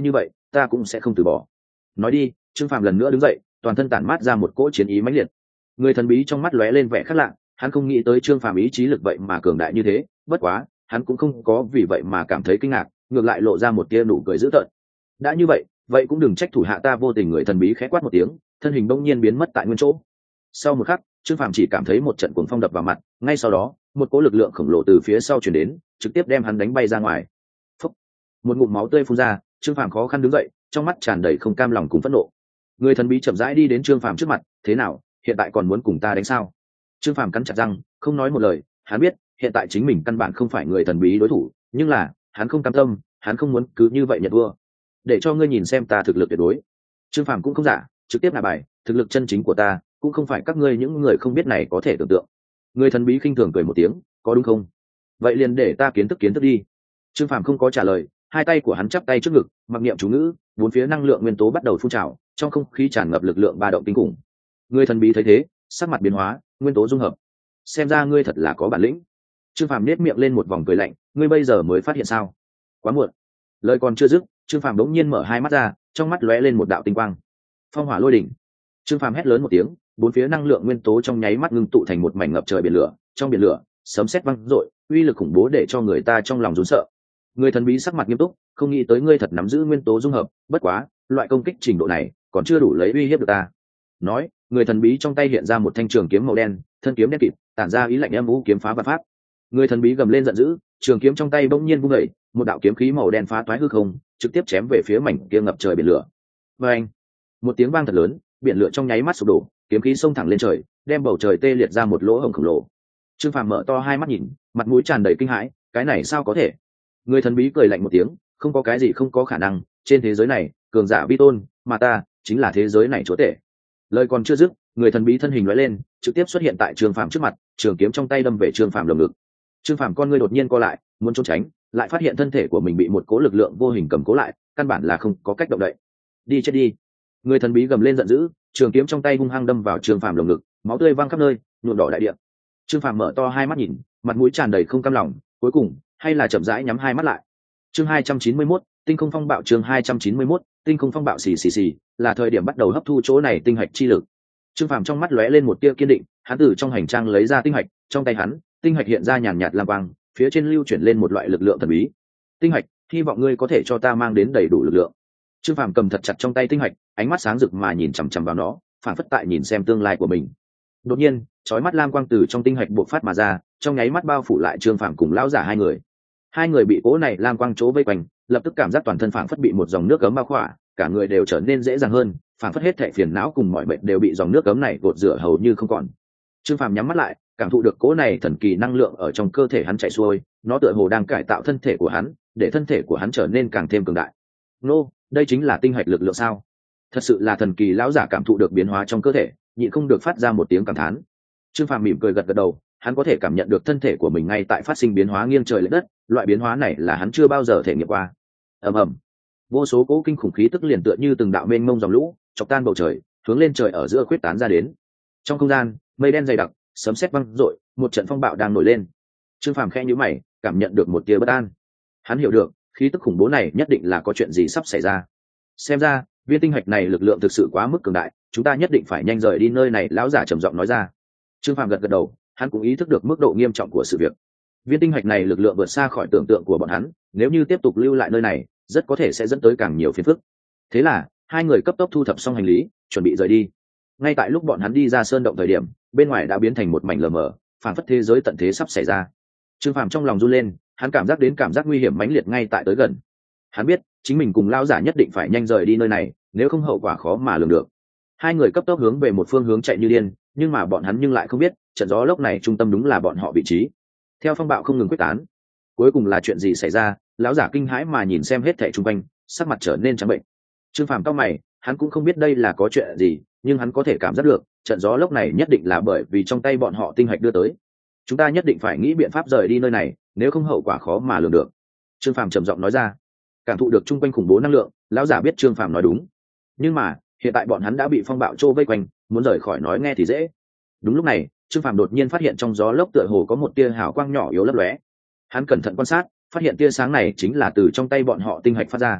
ta cũng sẽ không từ bỏ. Nói đi, Trương Phàm lần nữa đứng dậy, toàn thân tản mát ra một cỗ chiến ý mãnh liệt. Người thần bí trong mắt lóe lên vẻ khác lạ, hắn không nghĩ tới Trương Phàm ý chí lực vậy mà cường đại như thế, bất quá hắn cũng không có vì vậy mà cảm thấy kinh ngạc, ngược lại lộ ra một tia nụ cười dữ tợn. Đã như vậy, vậy cũng đừng trách thủ hạ ta vô tình. Người thần bí khẽ quát một tiếng, thân hình bỗng nhiên biến mất tại nguyên chỗ. Sau một khắc, Trương Phàm chỉ cảm thấy một trận cuồng phong đập vào mặt, ngay sau đó một cỗ lực lượng khổng lồ từ phía sau chuyển đến, trực tiếp đem hắn đánh bay ra ngoài. Phúc! Một ngụm máu tươi phun ra, Trương Phàm khó khăn đứng dậy, trong mắt tràn đầy không cam lòng cùng phẫn nộ. Người thần bí chậm rãi đi đến Trương Phàm trước mặt, thế nào, hiện tại còn muốn cùng ta đánh sao? Trương Phàm cắn chặt răng, không nói một lời. Hắn biết hiện tại chính mình căn bản không phải người thần bí đối thủ, nhưng là hắn không cam tâm, hắn không muốn cứ như vậy nhận thua. Để cho ngươi nhìn xem ta thực lực tuyệt đối. Trương Phàm cũng không giả, trực tiếp là bài, thực lực chân chính của ta cũng không phải các ngươi những người không biết này có thể tưởng tượng. Người thần bí khinh thường cười một tiếng, có đúng không? Vậy liền để ta kiến thức đi. Trương Phàm không có trả lời, hai tay của hắn chắp tay trước ngực, mặc niệm chú ngữ, bốn phía năng lượng nguyên tố bắt đầu phun trào, trong không khí tràn ngập lực lượng ba động kinh khủng. Người thần bí thấy thế, sắc mặt biến hóa, nguyên tố dung hợp. Xem ra ngươi thật là có bản lĩnh. Trương Phàm nét miệng lên một vòng cười lạnh, ngươi bây giờ mới phát hiện sao? Quá muộn. Lời còn chưa dứt, Trương Phàm đống nhiên mở hai mắt ra, trong mắt lóe lên một đạo tinh quang. Phong hỏa lôi đỉnh. Trương Phàm hét lớn một tiếng, bốn phía năng lượng nguyên tố trong nháy mắt ngưng tụ thành một mảnh ngập trời biển lửa, trong biển lửa sấm sét vang rội, uy lực khủng bố để cho người ta trong lòng run sợ. Người thần bí sắc mặt nghiêm túc, không nghĩ tới ngươi thật nắm giữ nguyên tố dung hợp, bất quá loại công kích trình độ này còn chưa đủ lấy uy hiếp được ta. Nói, người thần bí trong tay hiện ra một thanh trường kiếm màu đen, thân kiếm đen kịt, tản ra ý lạnh âm u kiếm phá vạn pháp. Người thần bí gầm lên giận dữ, trường kiếm trong tay bỗng nhiên vung dậy, một đạo kiếm khí màu đen phá toái hư không, trực tiếp chém về phía mảnh kia ngập trời biển lửa. Và anh, một tiếng vang thật lớn, biển lửa trong nháy mắt sụp đổ, kiếm khí xông thẳng lên trời, đem bầu trời tê liệt ra một lỗ hổng khổng lồ. Trương Phàm mở to hai mắt nhìn, mặt mũi tràn đầy kinh hãi, cái này sao có thể? Người thần bí cười lạnh một tiếng, không có cái gì không có khả năng, trên thế giới này cường giả vi tôn, mà ta chính là thế giới này chúa tể. Lời còn chưa dứt, người thần bí thân hình lóe lên, trực tiếp xuất hiện tại Trương Phàm trước mặt, trường kiếm trong tay đâm về Trương Phàm lồng ngực. Trương Phàm con ngươi đột nhiên co lại, muốn trốn tránh, lại phát hiện thân thể của mình bị một cỗ lực lượng vô hình cầm cố lại, căn bản là không có cách động đậy. Đi chết đi! Người thần bí gầm lên giận dữ, trường kiếm trong tay hung hăng đâm vào Trương Phàm lồng ngực, máu tươi văng khắp nơi, nhuộm đỏ đại địa. Trương Phàm mở to hai mắt nhìn, mặt mũi tràn đầy không cam lòng, cuối cùng hay là chậm rãi nhắm hai mắt lại. Chương 291, tinh không phong bạo. Chương 291, tinh không phong bạo. Xì, là thời điểm bắt đầu hấp thu chỗ này tinh hạch chi lực. Trương Phàm trong mắt lóe lên một tia kiên định, hắn từ trong hành trang lấy ra tinh hạch, trong tay hắn, tinh hạch hiện ra nhàn nhạt lam quang, phía trên lưu chuyển lên một loại lực lượng thần bí. Tinh hạch, hy vọng ngươi có thể cho ta mang đến đầy đủ lực lượng. Trương Phàm cầm thật chặt trong tay tinh hạch, ánh mắt sáng rực mà nhìn chằm chằm vào nó, phản phất tại nhìn xem tương lai của mình. Đột nhiên, chói mắt lam quang từ trong tinh hạch bộc phát mà ra, trong nháy mắt bao phủ lại Trương Phàm cùng lão giả hai người. Hai người bị cỗ này lam quang chỗ vây quanh, lập tức cảm giác toàn thân phảng phất bị một dòng nước cấm bao khỏa, cả người đều trở nên dễ dàng hơn, phảng phất hết thảy phiền não cùng mọi bệnh đều bị dòng nước cấm này gột rửa hầu như không còn. Trương Phàm nhắm mắt lại, cảm thụ được cỗ này thần kỳ năng lượng ở trong cơ thể hắn chảy xuôi, nó tựa hồ đang cải tạo thân thể của hắn, để thân thể của hắn trở nên càng thêm cường đại. Nô, đây chính là tinh hạch lực lượng sao? Thật sự là thần kỳ. Lão giả cảm thụ được biến hóa trong cơ thể, nhịn không được phát ra một tiếng cảm thán. Trương Phàm mỉm cười gật gật đầu, hắn có thể cảm nhận được thân thể của mình ngay tại phát sinh biến hóa nghiêng trời lệch đất, loại biến hóa này là hắn chưa bao giờ thể nghiệm qua. Ầm ầm, vô số cỗ kinh khủng khí tức liền tựa như từng đạo mênh mông dòng lũ, chọc tan bầu trời, hướng lên trời ở giữa khuyết tán ra đến. Trong không gian, mây đen dày đặc, sấm sét vang rội, một trận phong bạo đang nổi lên. Trương Phàm khẽ nhíu mày, cảm nhận được một tia bất an. Hắn hiểu được, khí tức khủng bố này nhất định là có chuyện gì sắp xảy ra. Xem ra, viên tinh hạch này lực lượng thực sự quá mức cường đại, chúng ta nhất định phải nhanh rời đi nơi này. Lão giả trầm giọng nói ra. Trương Phàm gật gật đầu, hắn cũng ý thức được mức độ nghiêm trọng của sự việc. Viên tinh hạch này lực lượng vượt xa khỏi tưởng tượng của bọn hắn, nếu như tiếp tục lưu lại nơi này, rất có thể sẽ dẫn tới càng nhiều phiền phức. Thế là, hai người cấp tốc thu thập xong hành lý, chuẩn bị rời đi. Ngay tại lúc bọn hắn đi ra sơn động thời điểm, bên ngoài đã biến thành một mảnh lờ mờ, phảng phất thế giới tận thế sắp xảy ra. Trương Phàm trong lòng run lên, hắn cảm giác đến cảm giác nguy hiểm mãnh liệt ngay tại tới gần. Hắn biết, chính mình cùng lão giả nhất định phải nhanh rời đi nơi này, nếu không hậu quả khó mà lường được. Hai người cấp tốc hướng về một phương hướng chạy như điên, nhưng mà bọn hắn nhưng lại không biết, trận gió lốc này trung tâm đúng là bọn họ vị trí. Theo phong bạo không ngừng quyết tán, cuối cùng là chuyện gì xảy ra? Lão giả kinh hãi mà nhìn xem hết thảy xung quanh, sắc mặt trở nên trắng bệnh. Trương Phàm cau mày, hắn cũng không biết đây là có chuyện gì, nhưng hắn có thể cảm giác được, trận gió lốc này nhất định là bởi vì trong tay bọn họ tinh hạch đưa tới. Chúng ta nhất định phải nghĩ biện pháp rời đi nơi này, nếu không hậu quả khó mà lường được. Trương Phàm trầm giọng nói ra. Cảm thụ được chung quanh khủng bố năng lượng, lão giả biết Trương Phàm nói đúng. Nhưng mà, hiện tại bọn hắn đã bị phong bạo trô vây quanh, muốn rời khỏi nói nghe thì dễ. Đúng lúc này, Trương Phàm đột nhiên phát hiện trong gió lốc tựa hồ có một tia hào quang nhỏ yếu lấp lóe. Hắn cẩn thận quan sát, phát hiện tia sáng này chính là từ trong tay bọn họ tinh hạch phát ra.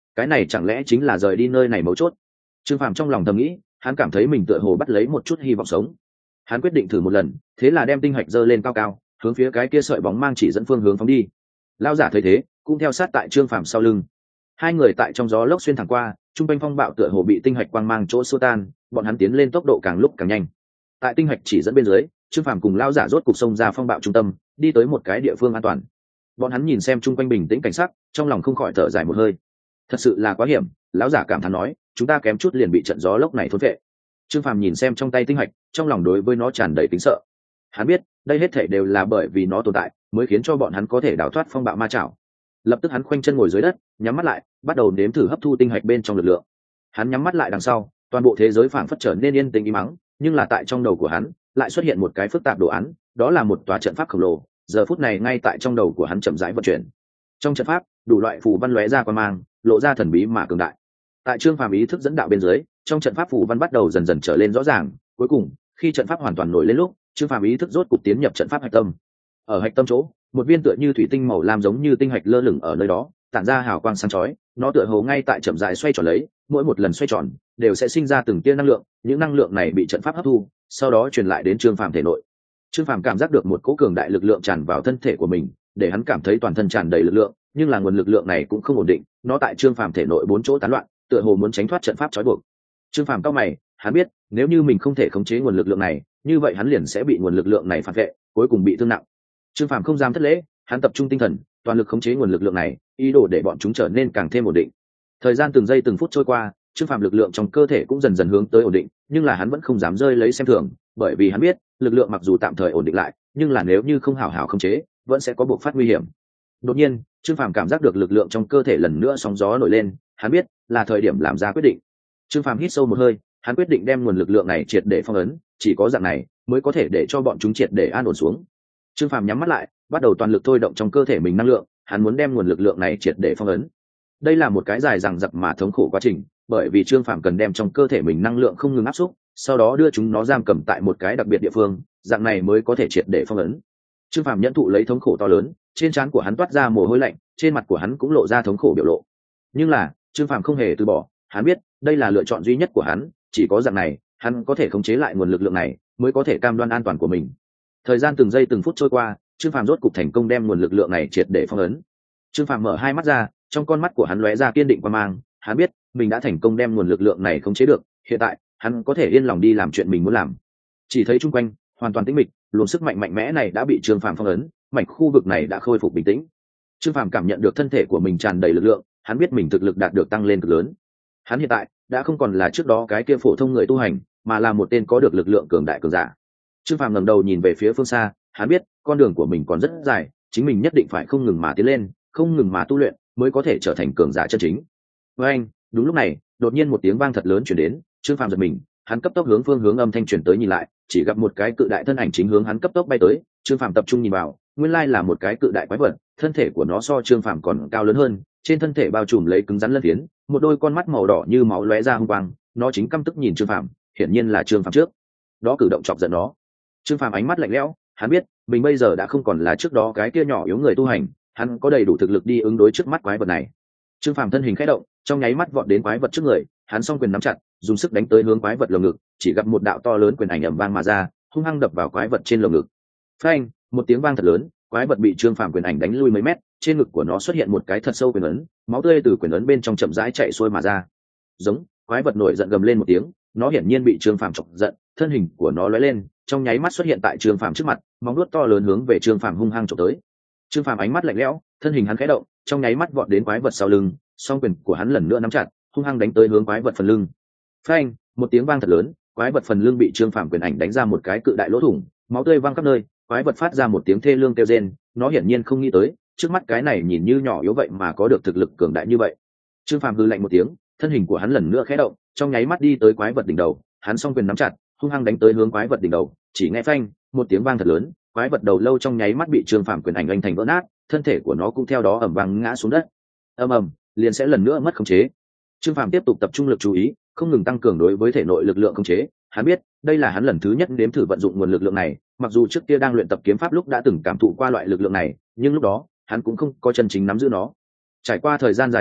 cái này chẳng lẽ chính là rời đi nơi này mấu chốt? Trương Phàm trong lòng thầm nghĩ, hắn cảm thấy mình tựa hồ bắt lấy một chút hy vọng sống. Hắn quyết định thử một lần, thế là đem tinh hạch giơ lên cao cao, hướng phía cái kia sợi bóng mang chỉ dẫn phương hướng phóng đi. Lão giả thấy thế, cũng theo sát tại Trương Phàm sau lưng. Hai người tại trong gió lốc xuyên thẳng qua, trung quanh phong bạo tựa hồ bị tinh hạch quang mang chỗ xua tan, bọn hắn tiến lên tốc độ càng lúc càng nhanh. Tại tinh hạch chỉ dẫn bên dưới, Trương Phàm cùng lão giả rốt cục xông ra phong bạo trung tâm, đi tới một cái địa phương an toàn. Bọn hắn nhìn xem trung quanh bình tĩnh cảnh sắc, trong lòng không khỏi thở dài một hơi. Thật sự là quá hiểm, lão giả cảm thán nói, chúng ta kém chút liền bị trận gió lốc này thôn phệ. Trương Phàm nhìn xem trong tay tinh hạch, trong lòng đối với nó tràn đầy kính sợ. Hắn biết, đây hết thảy đều là bởi vì nó tồn tại, mới khiến cho bọn hắn có thể đào thoát phong bạo ma chảo. Lập tức hắn khoanh chân ngồi dưới đất, nhắm mắt lại, bắt đầu nếm thử hấp thu tinh hạch bên trong lực lượng. Hắn nhắm mắt lại đằng sau, toàn bộ thế giới phảng phất trở nên yên tĩnh im mắng, nhưng là tại trong đầu của hắn, lại xuất hiện một cái phức tạp đồ án, đó là một tòa trận pháp khổng lồ, giờ phút này ngay tại trong đầu của hắn chậm rãi vận chuyển. Trong trận pháp, đủ loại phù văn lóe ra qua mang, lộ ra thần bí mà cường đại. Tại Trương Phàm ý thức dẫn đạo bên dưới, trong trận pháp phù văn bắt đầu dần dần trở lên rõ ràng, cuối cùng, khi trận pháp hoàn toàn nổi lên lúc, Trương Phàm ý thức rốt cục tiến nhập trận pháp hạch tâm. Ở hạch tâm chỗ, một viên tựa như thủy tinh màu lam giống như tinh hạch lơ lửng ở nơi đó, tản ra hào quang sáng chói, nó tựa hồ ngay tại chậm rãi xoay tròn lấy, mỗi một lần xoay tròn đều sẽ sinh ra từng tia năng lượng, những năng lượng này bị trận pháp hấp thu, sau đó truyền lại đến Trương Phàm thể nội. Trương Phàm cảm giác được một cỗ cường đại lực lượng tràn vào thân thể của mình, để hắn cảm thấy toàn thân tràn đầy lực lượng, nhưng là nguồn lực lượng này cũng không ổn định, nó tại Trương Phàm thể nội bốn chỗ tán loạn, tựa hồ muốn tránh thoát trận pháp trói buộc. Trương Phàm cau mày, hắn biết, nếu như mình không thể khống chế nguồn lực lượng này, như vậy hắn liền sẽ bị nguồn lực lượng này phản vệ, cuối cùng bị thương nặng. Trương Phàm không dám thất lễ, hắn tập trung tinh thần, toàn lực khống chế nguồn lực lượng này, ý đồ để bọn chúng trở nên càng thêm ổn định. Thời gian từng giây từng phút trôi qua, Trương Phàm lực lượng trong cơ thể cũng dần dần hướng tới ổn định, nhưng là hắn vẫn không dám rơi lấy xem thường, bởi vì hắn biết, lực lượng mặc dù tạm thời ổn định lại, nhưng là nếu như không hảo hảo khống chế, vẫn sẽ có buộc phát nguy hiểm. Đột nhiên, Trương Phàm cảm giác được lực lượng trong cơ thể lần nữa sóng gió nổi lên, hắn biết, là thời điểm làm ra quyết định. Trương Phàm hít sâu một hơi, hắn quyết định đem nguồn lực lượng này triệt để phong ấn, chỉ có dạng này mới có thể để cho bọn chúng triệt để an ổn xuống. Trương Phàm nhắm mắt lại, bắt đầu toàn lực thôi động trong cơ thể mình năng lượng, hắn muốn đem nguồn lực lượng này triệt để phong ấn. Đây là một cái dài dằng dặc mà thống khổ quá trình, bởi vì Trương Phàm cần đem trong cơ thể mình năng lượng không ngừng áp xúc, sau đó đưa chúng nó giam cầm tại một cái đặc biệt địa phương, dạng này mới có thể triệt để phong ấn. Trương Phàm nhẫn thụ lấy thống khổ to lớn, trên trán của hắn toát ra mồ hôi lạnh, trên mặt của hắn cũng lộ ra thống khổ biểu lộ. Nhưng là, Trương Phàm không hề từ bỏ, hắn biết, đây là lựa chọn duy nhất của hắn, chỉ có dạng này, hắn có thể khống chế lại nguồn lực lượng này, mới có thể cam đoan an toàn của mình. Thời gian từng giây từng phút trôi qua, Trương Phàm rốt cục thành công đem nguồn lực lượng này triệt để phong ấn. Trương Phàm mở hai mắt ra, trong con mắt của hắn lóe ra kiên định quan mang, hắn biết, mình đã thành công đem nguồn lực lượng này khống chế được, hiện tại, hắn có thể yên lòng đi làm chuyện mình muốn làm. Chỉ thấy chung quanh hoàn toàn tĩnh mịch, luồng sức mạnh mạnh mẽ này đã bị Trương Phàm phong ấn, mảnh khu vực này đã khôi phục bình tĩnh. Trương Phàm cảm nhận được thân thể của mình tràn đầy lực lượng, hắn biết mình thực lực đạt được tăng lên cực lớn. Hắn hiện tại đã không còn là trước đó cái kia phổ thông người tu hành, mà là một tên có được lực lượng cường đại cường giả. Trương Phàm ngẩng đầu nhìn về phía phương xa, hắn biết con đường của mình còn rất dài, chính mình nhất định phải không ngừng mà tiến lên, không ngừng mà tu luyện, mới có thể trở thành cường giả chân chính. Với anh, đúng lúc này, đột nhiên một tiếng vang thật lớn truyền đến, Trương Phàm giật mình, hắn cấp tốc hướng phương hướng âm thanh truyền tới nhìn lại, chỉ gặp một cái cự đại thân ảnh chính hướng hắn cấp tốc bay tới. Trương Phàm tập trung nhìn vào, nguyên lai là một cái cự đại quái vật, thân thể của nó so Trương Phàm còn cao lớn hơn, trên thân thể bao trùm lấy cứng rắn lân phiến, một đôi con mắt màu đỏ như máu lóe ra hung quang, nó chính căm tức nhìn Trương Phàm, hiển nhiên là Trương Phàm trước đó cử động chọc giận nó. Trương Phàm ánh mắt lạnh lẽo, hắn biết mình bây giờ đã không còn là trước đó cái kia nhỏ yếu người tu hành, hắn có đầy đủ thực lực đi ứng đối trước mắt quái vật này. Trương Phàm thân hình khẽ động, trong nháy mắt vọt đến quái vật trước người, hắn song quyền nắm chặt, dùng sức đánh tới hướng quái vật lồng ngực, chỉ gặp một đạo to lớn quyền ảnh ầm vang mà ra, hung hăng đập vào quái vật trên lồng ngực. Phanh, một tiếng vang thật lớn, quái vật bị Trương Phàm quyền ảnh đánh lui mấy mét, trên ngực của nó xuất hiện một cái thật sâu quyền ấn, máu tươi từ quyền ấn bên trong chậm rãi chảy xuôi mà ra. Giống, quái vật nổi giận gầm lên một tiếng, nó hiển nhiên bị Trương Phàm chọc giận, thân hình của nó lóe lên, trong nháy mắt xuất hiện tại Trương Phàm trước mặt, móng vuốt to lớn hướng về Trương Phàm hung hăng chụp tới. Trương Phàm ánh mắt lạnh lẽo, thân hình hắn khẽ động, trong nháy mắt vọt đến quái vật sau lưng, song quyền của hắn lần nữa nắm chặt, hung hăng đánh tới hướng quái vật phần lưng. Phanh, một tiếng vang thật lớn, quái vật phần lưng bị Trương Phàm quyền ảnh đánh ra một cái cự đại lỗ thủng, máu tươi văng khắp nơi, quái vật phát ra một tiếng thê lương kêu rên, nó hiển nhiên không nghĩ tới, trước mắt cái này nhìn như nhỏ yếu vậy mà có được thực lực cường đại như vậy. Trương Phàm hừ lạnh một tiếng, thân hình của hắn lần nữa khẽ động, trong nháy mắt đi tới quái vật đỉnh đầu, hắn song quyền nắm chặt, hung hăng đánh tới hướng quái vật đỉnh đầu, chỉ nghe phanh, một tiếng vang thật lớn, quái vật đầu lâu trong nháy mắt bị Trương Phàm quyền ảnh anh thành vỡ nát, thân thể của nó cũng theo đó ầm vang ngã xuống đất. Ầm ầm, liền sẽ lần nữa mất khống chế. Trương Phàm tiếp tục tập trung lực chú ý, không ngừng tăng cường đối với thể nội lực lượng khống chế. Hắn biết, đây là hắn lần thứ nhất nếm thử vận dụng nguồn lực lượng này, mặc dù trước kia đang luyện tập kiếm pháp lúc đã từng cảm thụ qua loại lực lượng này, nhưng lúc đó, hắn cũng không có chân chính nắm giữ nó. Trải qua thời gian dài dằng dặc,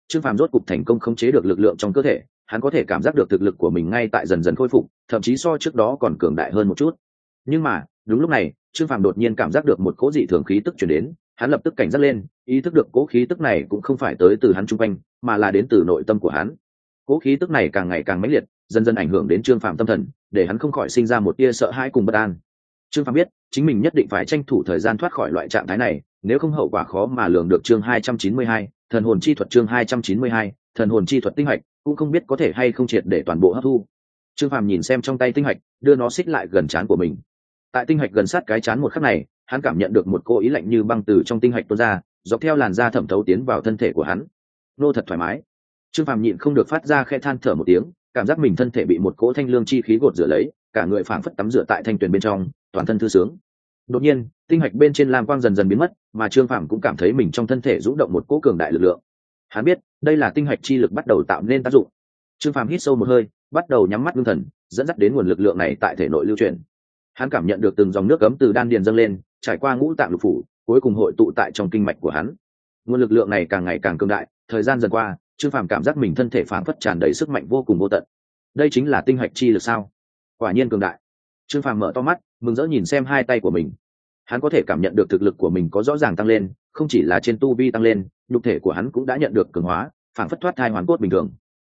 Trương Phàm rốt cục thành công khống chế được lực lượng trong cơ thể, hắn có thể cảm giác được thực lực của mình ngay tại dần dần khôi phục, thậm chí so trước đó còn cường đại hơn một chút. Nhưng mà đúng lúc này, Trương Phàm đột nhiên cảm giác được một cỗ dị thường khí tức truyền đến, hắn lập tức cảnh giác lên, ý thức được cỗ khí tức này cũng không phải tới từ hắn chung quanh, mà là đến từ nội tâm của hắn. Cỗ khí tức này càng ngày càng mãnh liệt, dần dần ảnh hưởng đến Trương Phàm tâm thần, để hắn không khỏi sinh ra một tia sợ hãi cùng bất an. Trương Phàm biết, chính mình nhất định phải tranh thủ thời gian thoát khỏi loại trạng thái này, nếu không hậu quả khó mà lường được. Chương 292, thần hồn chi thuật. Chương 292, thần hồn chi thuật. Tinh hạch cũng không biết có thể hay không triệt để toàn bộ hấp thu. Trương Phàm nhìn xem trong tay tinh hạch, đưa nó xích lại gần trán của mình. Tại tinh hạch gần sát cái trán một khắc này, hắn cảm nhận được một cô ý lạnh như băng từ trong tinh hạch tuôn ra, dọc theo làn da thẩm thấu tiến vào thân thể của hắn. Nô thật thoải mái. Trương Phàm nhịn không được phát ra khẽ than thở một tiếng, cảm giác mình thân thể bị một cỗ thanh lương chi khí gột rửa lấy, cả người phảng phất tắm rửa tại thanh tuyền bên trong, toàn thân thư sướng. Đột nhiên, tinh hạch bên trên lam quang dần dần biến mất, mà Trương Phàm cũng cảm thấy mình trong thân thể rung động một cỗ cường đại lực lượng. Hắn biết, đây là tinh hạch chi lực bắt đầu tạo nên tác dụng. Trương Phàm hít sâu một hơi, bắt đầu nhắm mắt ngưng thần, dẫn dắt đến nguồn lực lượng này tại thể nội lưu chuyển. Hắn cảm nhận được từng dòng nước ấm từ đan điền dâng lên, trải qua ngũ tạng lục phủ, cuối cùng hội tụ tại trong kinh mạch của hắn. Nguồn lực lượng này càng ngày càng cường đại, thời gian dần qua, Trương Phàm cảm giác mình thân thể phảng phất tràn đầy sức mạnh vô cùng vô tận. Đây chính là tinh hạch chi lực sao? Quả nhiên cường đại. Trương Phàm mở to mắt, mừng rỡ nhìn xem hai tay của mình. Hắn có thể cảm nhận được thực lực của mình có rõ ràng tăng lên, không chỉ là trên tu vi tăng lên, nhục thể của hắn cũng đã nhận được cường hóa, phảng phất thoát thai hoàn cốt bình thường.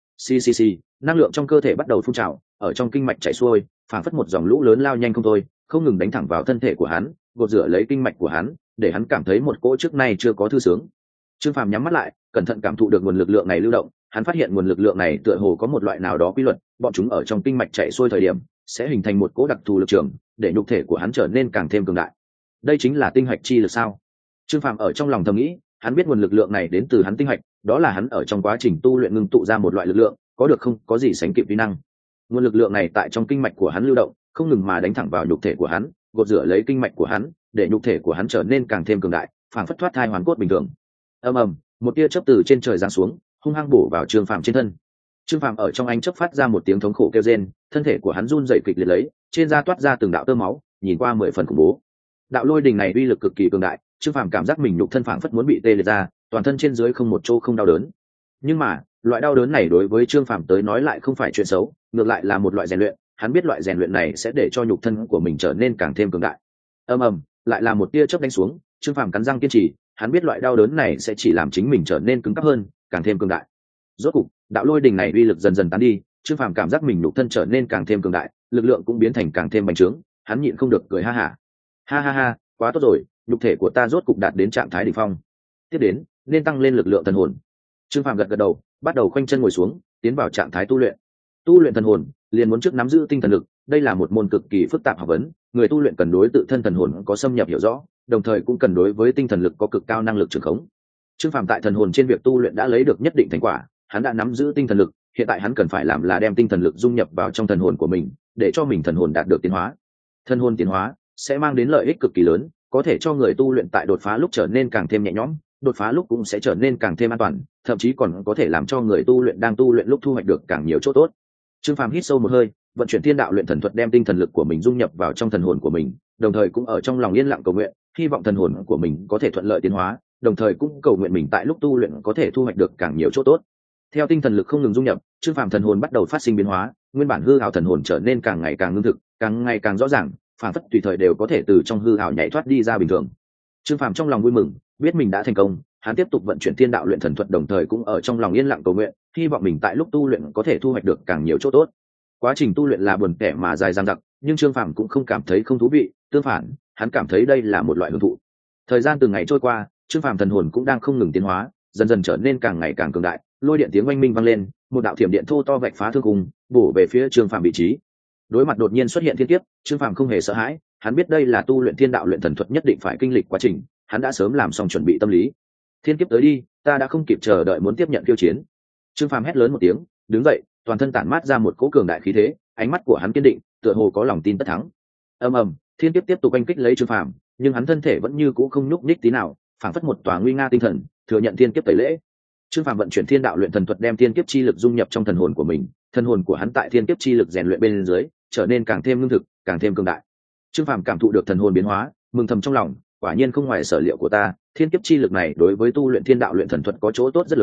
Xì, năng lượng trong cơ thể bắt đầu phun trào, ở trong kinh mạch chảy xuôi, phảng phất một dòng lũ lớn lao nhanh không thôi, không ngừng đánh thẳng vào thân thể của hắn, gột rửa lấy kinh mạch của hắn, để hắn cảm thấy một cỗ trước nay chưa có thư sướng. Trương Phàm nhắm mắt lại, cẩn thận cảm thụ được nguồn lực lượng này lưu động, hắn phát hiện nguồn lực lượng này tựa hồ có một loại nào đó quy luật, bọn chúng ở trong kinh mạch chảy xuôi thời điểm, sẽ hình thành một cỗ đặc thù lực trường, để nhục thể của hắn trở nên càng thêm cường đại. Đây chính là tinh hạch chi lực sao? Trương Phàm ở trong lòng thầm nghĩ, hắn biết nguồn lực lượng này đến từ hắn tinh hạch, đó là hắn ở trong quá trình tu luyện ngưng tụ ra một loại lực lượng, có được không có gì sánh kịp vi năng. Nguồn lực lượng này tại trong kinh mạch của hắn lưu động, không ngừng mà đánh thẳng vào nhục thể của hắn, gột rửa lấy kinh mạch của hắn, để nhục thể của hắn trở nên càng thêm cường đại, phảng phất thoát thai hoàn cốt bình thường. Ầm ầm, một tia chớp từ trên trời giáng xuống, hung hăng bổ vào Trương Phàm trên thân. Trương Phàm ở trong ánh chớp phát ra một tiếng thống khổ kêu rên, thân thể của hắn run rẩy kịch liệt lấy, trên da toát ra từng đạo tơ máu, nhìn qua 10 phần khủng bố. Đạo lôi đình này uy lực cực kỳ cường đại, Trương Phàm cảm giác mình nhục thân phảng phất muốn bị tê liệt ra, toàn thân trên dưới không một chỗ không đau đớn. Nhưng mà, loại đau đớn này đối với Trương Phàm tới nói lại không phải chuyện xấu, ngược lại là một loại rèn luyện, hắn biết loại rèn luyện này sẽ để cho nhục thân của mình trở nên càng thêm cường đại. Ầm ầm, lại là một tia chớp đánh xuống, Trương Phàm cắn răng kiên trì, hắn biết loại đau đớn này sẽ chỉ làm chính mình trở nên cứng cáp hơn, càng thêm cường đại. Rốt cục, đạo lôi đình này uy lực dần dần tán đi, Trương Phàm cảm giác mình nhục thân trở nên càng thêm cường đại, lực lượng cũng biến thành càng thêm bành trướng, hắn nhịn không được cười ha ha. Ha ha ha, quá tốt rồi, nhục thể của ta rốt cục đạt đến trạng thái đỉnh phong. Tiếp đến, nên tăng lên lực lượng thần hồn. Trương Phàm gật gật đầu, bắt đầu khoanh chân ngồi xuống, tiến vào trạng thái tu luyện. Tu luyện thần hồn, liền muốn trước nắm giữ tinh thần lực, đây là một môn cực kỳ phức tạp học vấn, người tu luyện cần đối tự thân thần hồn có xâm nhập hiểu rõ, đồng thời cũng cần đối với tinh thần lực có cực cao năng lực trường khống. Trương Phàm tại thần hồn trên việc tu luyện đã lấy được nhất định thành quả, hắn đã nắm giữ tinh thần lực, hiện tại hắn cần phải làm là đem tinh thần lực dung nhập vào trong thần hồn của mình, để cho mình thần hồn đạt được tiến hóa. Thần hồn tiến hóa sẽ mang đến lợi ích cực kỳ lớn, có thể cho người tu luyện tại đột phá lúc trở nên càng thêm nhẹ nhõm, đột phá lúc cũng sẽ trở nên càng thêm an toàn, thậm chí còn có thể làm cho người tu luyện đang tu luyện lúc thu hoạch được càng nhiều chỗ tốt. Trương Phàm hít sâu một hơi, vận chuyển thiên đạo luyện thần thuật đem tinh thần lực của mình dung nhập vào trong thần hồn của mình, đồng thời cũng ở trong lòng yên lặng cầu nguyện, hy vọng thần hồn của mình có thể thuận lợi tiến hóa, đồng thời cũng cầu nguyện mình tại lúc tu luyện có thể thu hoạch được càng nhiều chỗ tốt. Theo tinh thần lực không ngừng dung nhập, Trương Phàm thần hồn bắt đầu phát sinh biến hóa, nguyên bản hư ảo thần hồn trở nên càng ngày càng ngưng thực, càng ngày càng rõ ràng, phản phất tùy thời đều có thể từ trong hư ảo nhảy thoát đi ra bình thường. Trương Phàm trong lòng vui mừng, biết mình đã thành công, hắn tiếp tục vận chuyển thiên đạo luyện thần thuật, đồng thời cũng ở trong lòng yên lặng cầu nguyện, hy vọng mình tại lúc tu luyện có thể thu hoạch được càng nhiều chỗ tốt. Quá trình tu luyện là buồn tẻ mà dài dằng dặc, nhưng Trương Phàm cũng không cảm thấy không thú vị, tương phản, hắn cảm thấy đây là một loại hưởng thụ. Thời gian từng ngày trôi qua, Trương Phàm thần hồn cũng đang không ngừng tiến hóa, dần dần trở nên càng ngày càng cường đại, lôi điện tiếng oanh minh vang lên, một đạo thiểm điện thô to vạch phá thương khung, bổ về phía Trương Phàm vị trí. Đối mặt đột nhiên xuất hiện thiên kiếp, Trương Phàm không hề sợ hãi, hắn biết đây là tu luyện thiên đạo luyện thần thuật nhất định phải kinh lịch quá trình, hắn đã sớm làm xong chuẩn bị tâm lý. Thiên kiếp tới đi, ta đã không kịp chờ đợi muốn tiếp nhận khiêu chiến. Trương Phàm hét lớn một tiếng, đứng dậy, toàn thân tản mát ra một cỗ cường đại khí thế, ánh mắt của hắn kiên định, tựa hồ có lòng tin tất thắng. Ầm ầm, thiên kiếp tiếp tục oanh kích lấy Trương Phàm, nhưng hắn thân thể vẫn như cũ không nhúc nhích tí nào, phảng phất một tòa nguy nga tinh thần, thừa nhận thiên kiếp tẩy lễ. Trương Phàm vận chuyển thiên đạo luyện thần thuật đem thiên kiếp chi lực dung nhập trong thần hồn của mình, thần hồn của hắn tại thiên kiếp chi lực rèn luyện bên dưới, trở nên càng thêm lương thực, càng thêm cường đại. Trương Phàm cảm thụ được thần hồn biến hóa, mừng thầm trong lòng, quả nhiên không ngoài sở liệu của ta, thiên kiếp chi lực này đối với tu luyện thiên đạo luyện thần thuật có chỗ tốt rất lớn,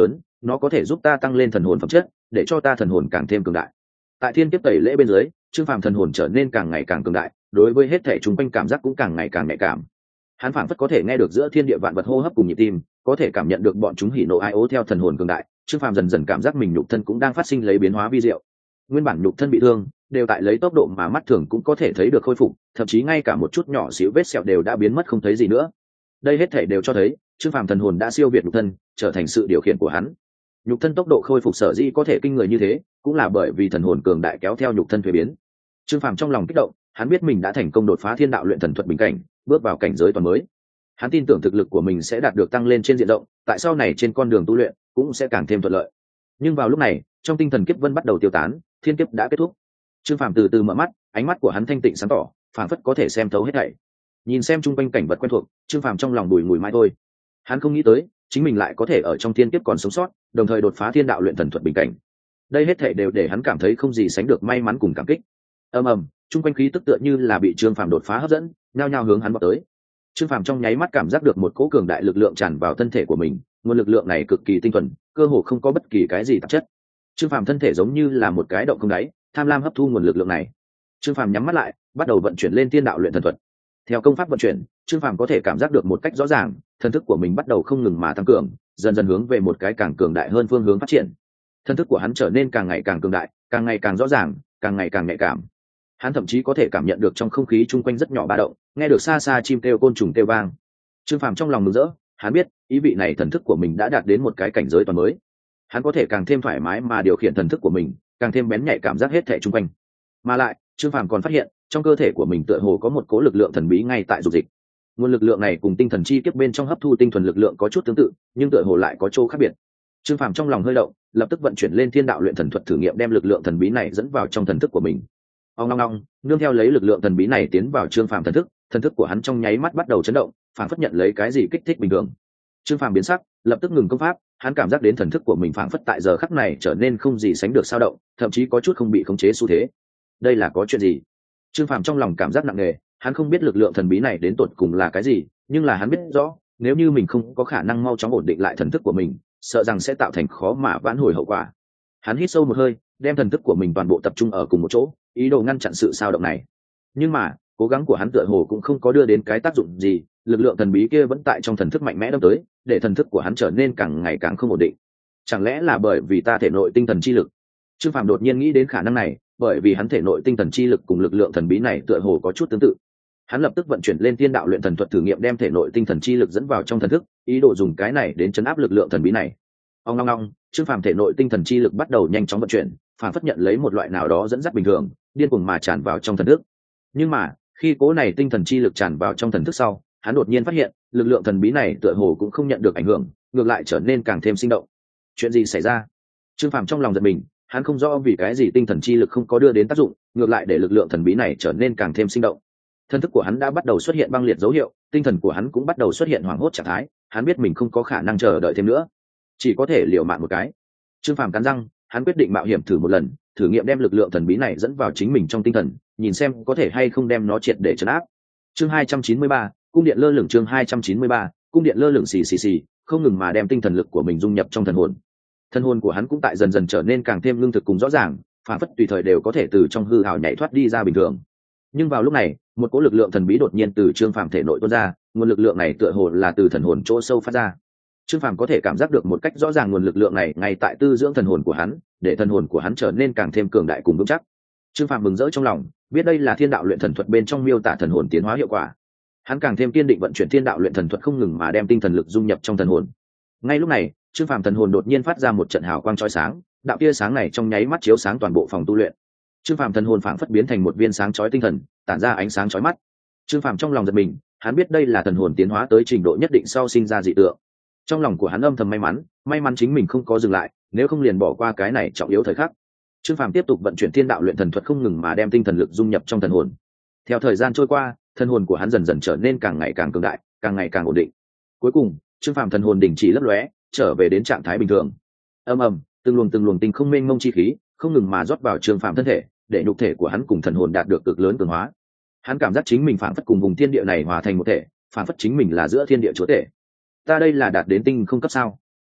nó có thể giúp ta tăng lên thần hồn phẩm chất, để cho ta thần hồn càng thêm cường đại. Tại thiên kiếp tẩy lễ bên dưới, Trương Phàm thần hồn trở nên càng ngày càng cường đại, đối với hết thể chúng quanh cảm giác cũng càng ngày càng nhạy cảm. Hắn phảng phất có thể nghe được giữa thiên địa vạn vật hô hấp cùng nhịp tim, có thể cảm nhận được bọn chúng hỉ nộ ai ố theo thần hồn cường đại. Trương Phàm dần dần cảm giác mình nhục thân cũng đang phát sinh lấy biến hóa vi diệu. Nguyên bản nhục thân bị thương, đều tại lấy tốc độ mà mắt thường cũng có thể thấy được khôi phục, thậm chí ngay cả một chút nhỏ xíu vết sẹo đều đã biến mất không thấy gì nữa. Đây hết thể đều cho thấy, Trương Phàm thần hồn đã siêu việt nhục thân, trở thành sự điều khiển của hắn. Nhục thân tốc độ khôi phục sở dĩ có thể kinh người như thế, cũng là bởi vì thần hồn cường đại kéo theo nhục thân thuế biến. Trương Phàm trong lòng kích động, hắn biết mình đã thành công đột phá thiên đạo luyện thần thuật bình cảnh, bước vào cảnh giới toàn mới. Hắn tin tưởng thực lực của mình sẽ đạt được tăng lên trên diện rộng, tại sau này trên con đường tu luyện cũng sẽ càng thêm thuận lợi. Nhưng vào lúc này, trong tinh thần kiếp vân bắt đầu tiêu tán, thiên kiếp đã kết thúc. Trương Phàm từ từ mở mắt, ánh mắt của hắn thanh tịnh sáng tỏ, phảng phất có thể xem thấu hết thảy. Nhìn xem chung quanh cảnh vật quen thuộc, Trương Phàm trong lòng bùi ngùi mãi thôi. Hắn không nghĩ tới, chính mình lại có thể ở trong thiên kiếp còn sống sót, đồng thời đột phá thiên đạo luyện thần thuật bình cảnh. Đây hết thảy đều để hắn cảm thấy không gì sánh được may mắn cùng cảm kích. Ầm ầm, chung quanh khí tức tựa như là bị Trương Phàm đột phá hấp dẫn, nhao nhao hướng hắn vọt tới. Trương Phàm trong nháy mắt cảm giác được một cỗ cường đại lực lượng tràn vào thân thể của mình, nguồn lực lượng này cực kỳ tinh thuần, cơ hồ không có bất kỳ cái gì tạp chất. Trương Phàm thân thể giống như là một cái động không đáy, tham lam hấp thu nguồn lực lượng này. Trương Phàm nhắm mắt lại, bắt đầu vận chuyển lên thiên đạo luyện thần thuật. Theo công pháp vận chuyển, Trương Phàm có thể cảm giác được một cách rõ ràng, thần thức của mình bắt đầu không ngừng mà tăng cường, dần dần hướng về một cái càng cường đại hơn phương hướng phát triển. Thần thức của hắn trở nên càng ngày càng cường đại, càng ngày càng rõ ràng, càng ngày càng nhạy cảm. Hắn thậm chí có thể cảm nhận được trong không khí chung quanh rất nhỏ ba động, nghe được xa xa chim kêu côn trùng kêu vang. Trương Phàm trong lòng mừng rỡ, hắn biết, ý vị này thần thức của mình đã đạt đến một cái cảnh giới toàn mới. Hắn có thể càng thêm thoải mái mà điều khiển thần thức của mình, càng thêm bén nhạy cảm giác hết thảy chung quanh. Mà lại, Trương Phàm còn phát hiện, trong cơ thể của mình tựa hồ có một cỗ lực lượng thần bí ngay tại dục dịch. Nguồn lực lượng này cùng tinh thần chi kiếp bên trong hấp thu tinh thuần lực lượng có chút tương tự, nhưng tựa hồ lại có chỗ khác biệt. Trương Phàm trong lòng hơi động, lập tức vận chuyển lên thiên đạo luyện thần thuật thử nghiệm đem lực lượng thần bí này dẫn vào trong thần thức của mình. Ong ong ong, nương theo lấy lực lượng thần bí này tiến vào Trương Phàm thần thức của hắn trong nháy mắt bắt đầu chấn động, phảng phất nhận lấy cái gì kích thích bình thường. Trương Phàm biến sắc, lập tức ngừng công pháp, hắn cảm giác đến thần thức của mình phảng phất tại giờ khắc này trở nên không gì sánh được sao động, thậm chí có chút không bị khống chế xu thế. Đây là có chuyện gì? Trương Phàm trong lòng cảm giác nặng nề, hắn không biết lực lượng thần bí này đến tột cùng là cái gì, nhưng là hắn biết rõ, nếu như mình không có khả năng mau chóng ổn định lại thần thức của mình, sợ rằng sẽ tạo thành khó mà vãn hồi hậu quả. Hắn hít sâu một hơi, đem thần thức của mình toàn bộ tập trung ở cùng một chỗ, ý đồ ngăn chặn sự sao động này. Nhưng mà, cố gắng của hắn tựa hồ cũng không có đưa đến cái tác dụng gì, lực lượng thần bí kia vẫn tại trong thần thức mạnh mẽ đâm tới, để thần thức của hắn trở nên càng ngày càng không ổn định. Chẳng lẽ là bởi vì ta thể nội tinh thần chi lực? Trương Phàm đột nhiên nghĩ đến khả năng này, bởi vì hắn thể nội tinh thần chi lực cùng lực lượng thần bí này tựa hồ có chút tương tự. Hắn lập tức vận chuyển lên thiên đạo luyện thần thuật thử nghiệm đem thể nội tinh thần chi lực dẫn vào trong thần thức, ý đồ dùng cái này đến chấn áp lực lượng thần bí này. Ong ong ong, Trương Phàm thể nội tinh thần chi lực bắt đầu nhanh chóng vận chuyển, phản phất nhận lấy một loại nào đó dẫn dắt bình thường, điên cuồng mà tràn vào trong thần thức. Nhưng mà, khi cố này tinh thần chi lực tràn vào trong thần thức sau, hắn đột nhiên phát hiện, lực lượng thần bí này tựa hồ cũng không nhận được ảnh hưởng, ngược lại trở nên càng thêm sinh động. Chuyện gì xảy ra? Trương Phàm trong lòng giật mình, hắn không rõ vì cái gì tinh thần chi lực không có đưa đến tác dụng, ngược lại để lực lượng thần bí này trở nên càng thêm sinh động. Thân thức của hắn đã bắt đầu xuất hiện băng liệt dấu hiệu, tinh thần của hắn cũng bắt đầu xuất hiện hoảng hốt trạng thái, hắn biết mình không có khả năng chờ đợi thêm nữa, chỉ có thể liều mạng một cái. Trương Phàm cắn răng, hắn quyết định mạo hiểm thử một lần, thử nghiệm đem lực lượng thần bí này dẫn vào chính mình trong tinh thần, nhìn xem có thể hay không đem nó triệt để trấn áp. Chương 293, cung điện lơ lửng. Chương 293, cung điện lơ lửng xì xì xì, không ngừng mà đem tinh thần lực của mình dung nhập trong thần hồn. Thần hồn của hắn cũng tại dần dần trở nên càng thêm lương thực cùng rõ ràng, phản phất tùy thời đều có thể từ trong hư ảo nhảy thoát đi ra bình thường. Nhưng vào lúc này, một cỗ lực lượng thần bí đột nhiên từ Trương Phàm thể nội tuôn ra, nguồn lực lượng này tựa hồ là từ thần hồn chỗ sâu phát ra. Trương Phàm có thể cảm giác được một cách rõ ràng nguồn lực lượng này ngay tại tư dưỡng thần hồn của hắn, để thần hồn của hắn trở nên càng thêm cường đại cùng vững chắc. Trương Phàm mừng rỡ trong lòng, biết đây là thiên đạo luyện thần thuật bên trong miêu tả thần hồn tiến hóa hiệu quả. Hắn càng thêm kiên định vận chuyển thiên đạo luyện thần thuật, không ngừng mà đem tinh thần lực dung nhập trong thần hồn. Ngay lúc này, Trương Phàm thần hồn đột nhiên phát ra một trận hào quang chói sáng, đạo tia sáng này trong nháy mắt chiếu sáng toàn bộ phòng tu luyện. Trương Phàm thần hồn phảng phất biến thành một viên sáng chói tinh thần, tản ra ánh sáng chói mắt. Trương Phàm trong lòng giật mình, hắn biết đây là thần hồn tiến hóa tới trình độ nhất định sau sinh ra dị tượng. Trong lòng của hắn âm thầm may mắn chính mình không có dừng lại, nếu không liền bỏ qua cái này trọng yếu thời khắc. Trương Phàm tiếp tục vận chuyển thiên đạo luyện thần thuật, không ngừng mà đem tinh thần lực dung nhập trong thần hồn. Theo thời gian trôi qua, thần hồn của hắn dần dần trở nên càng ngày càng cường đại, càng ngày càng ổn định. Cuối cùng, Trương Phàm thần hồn đình chỉ lấp lóe, trở về đến trạng thái bình thường. Ầm ầm, từng luồng tinh không mênh mông chi khí không ngừng mà rót vào Trương Phàm thân thể, để nhục thể của hắn cùng thần hồn đạt được cực lớn cường hóa. Hắn cảm giác chính mình phảng phất cùng vùng thiên địa này hòa thành một thể, phảng phất chính mình là giữa thiên địa chúa tể. Ta đây là đạt đến tinh không cấp sao?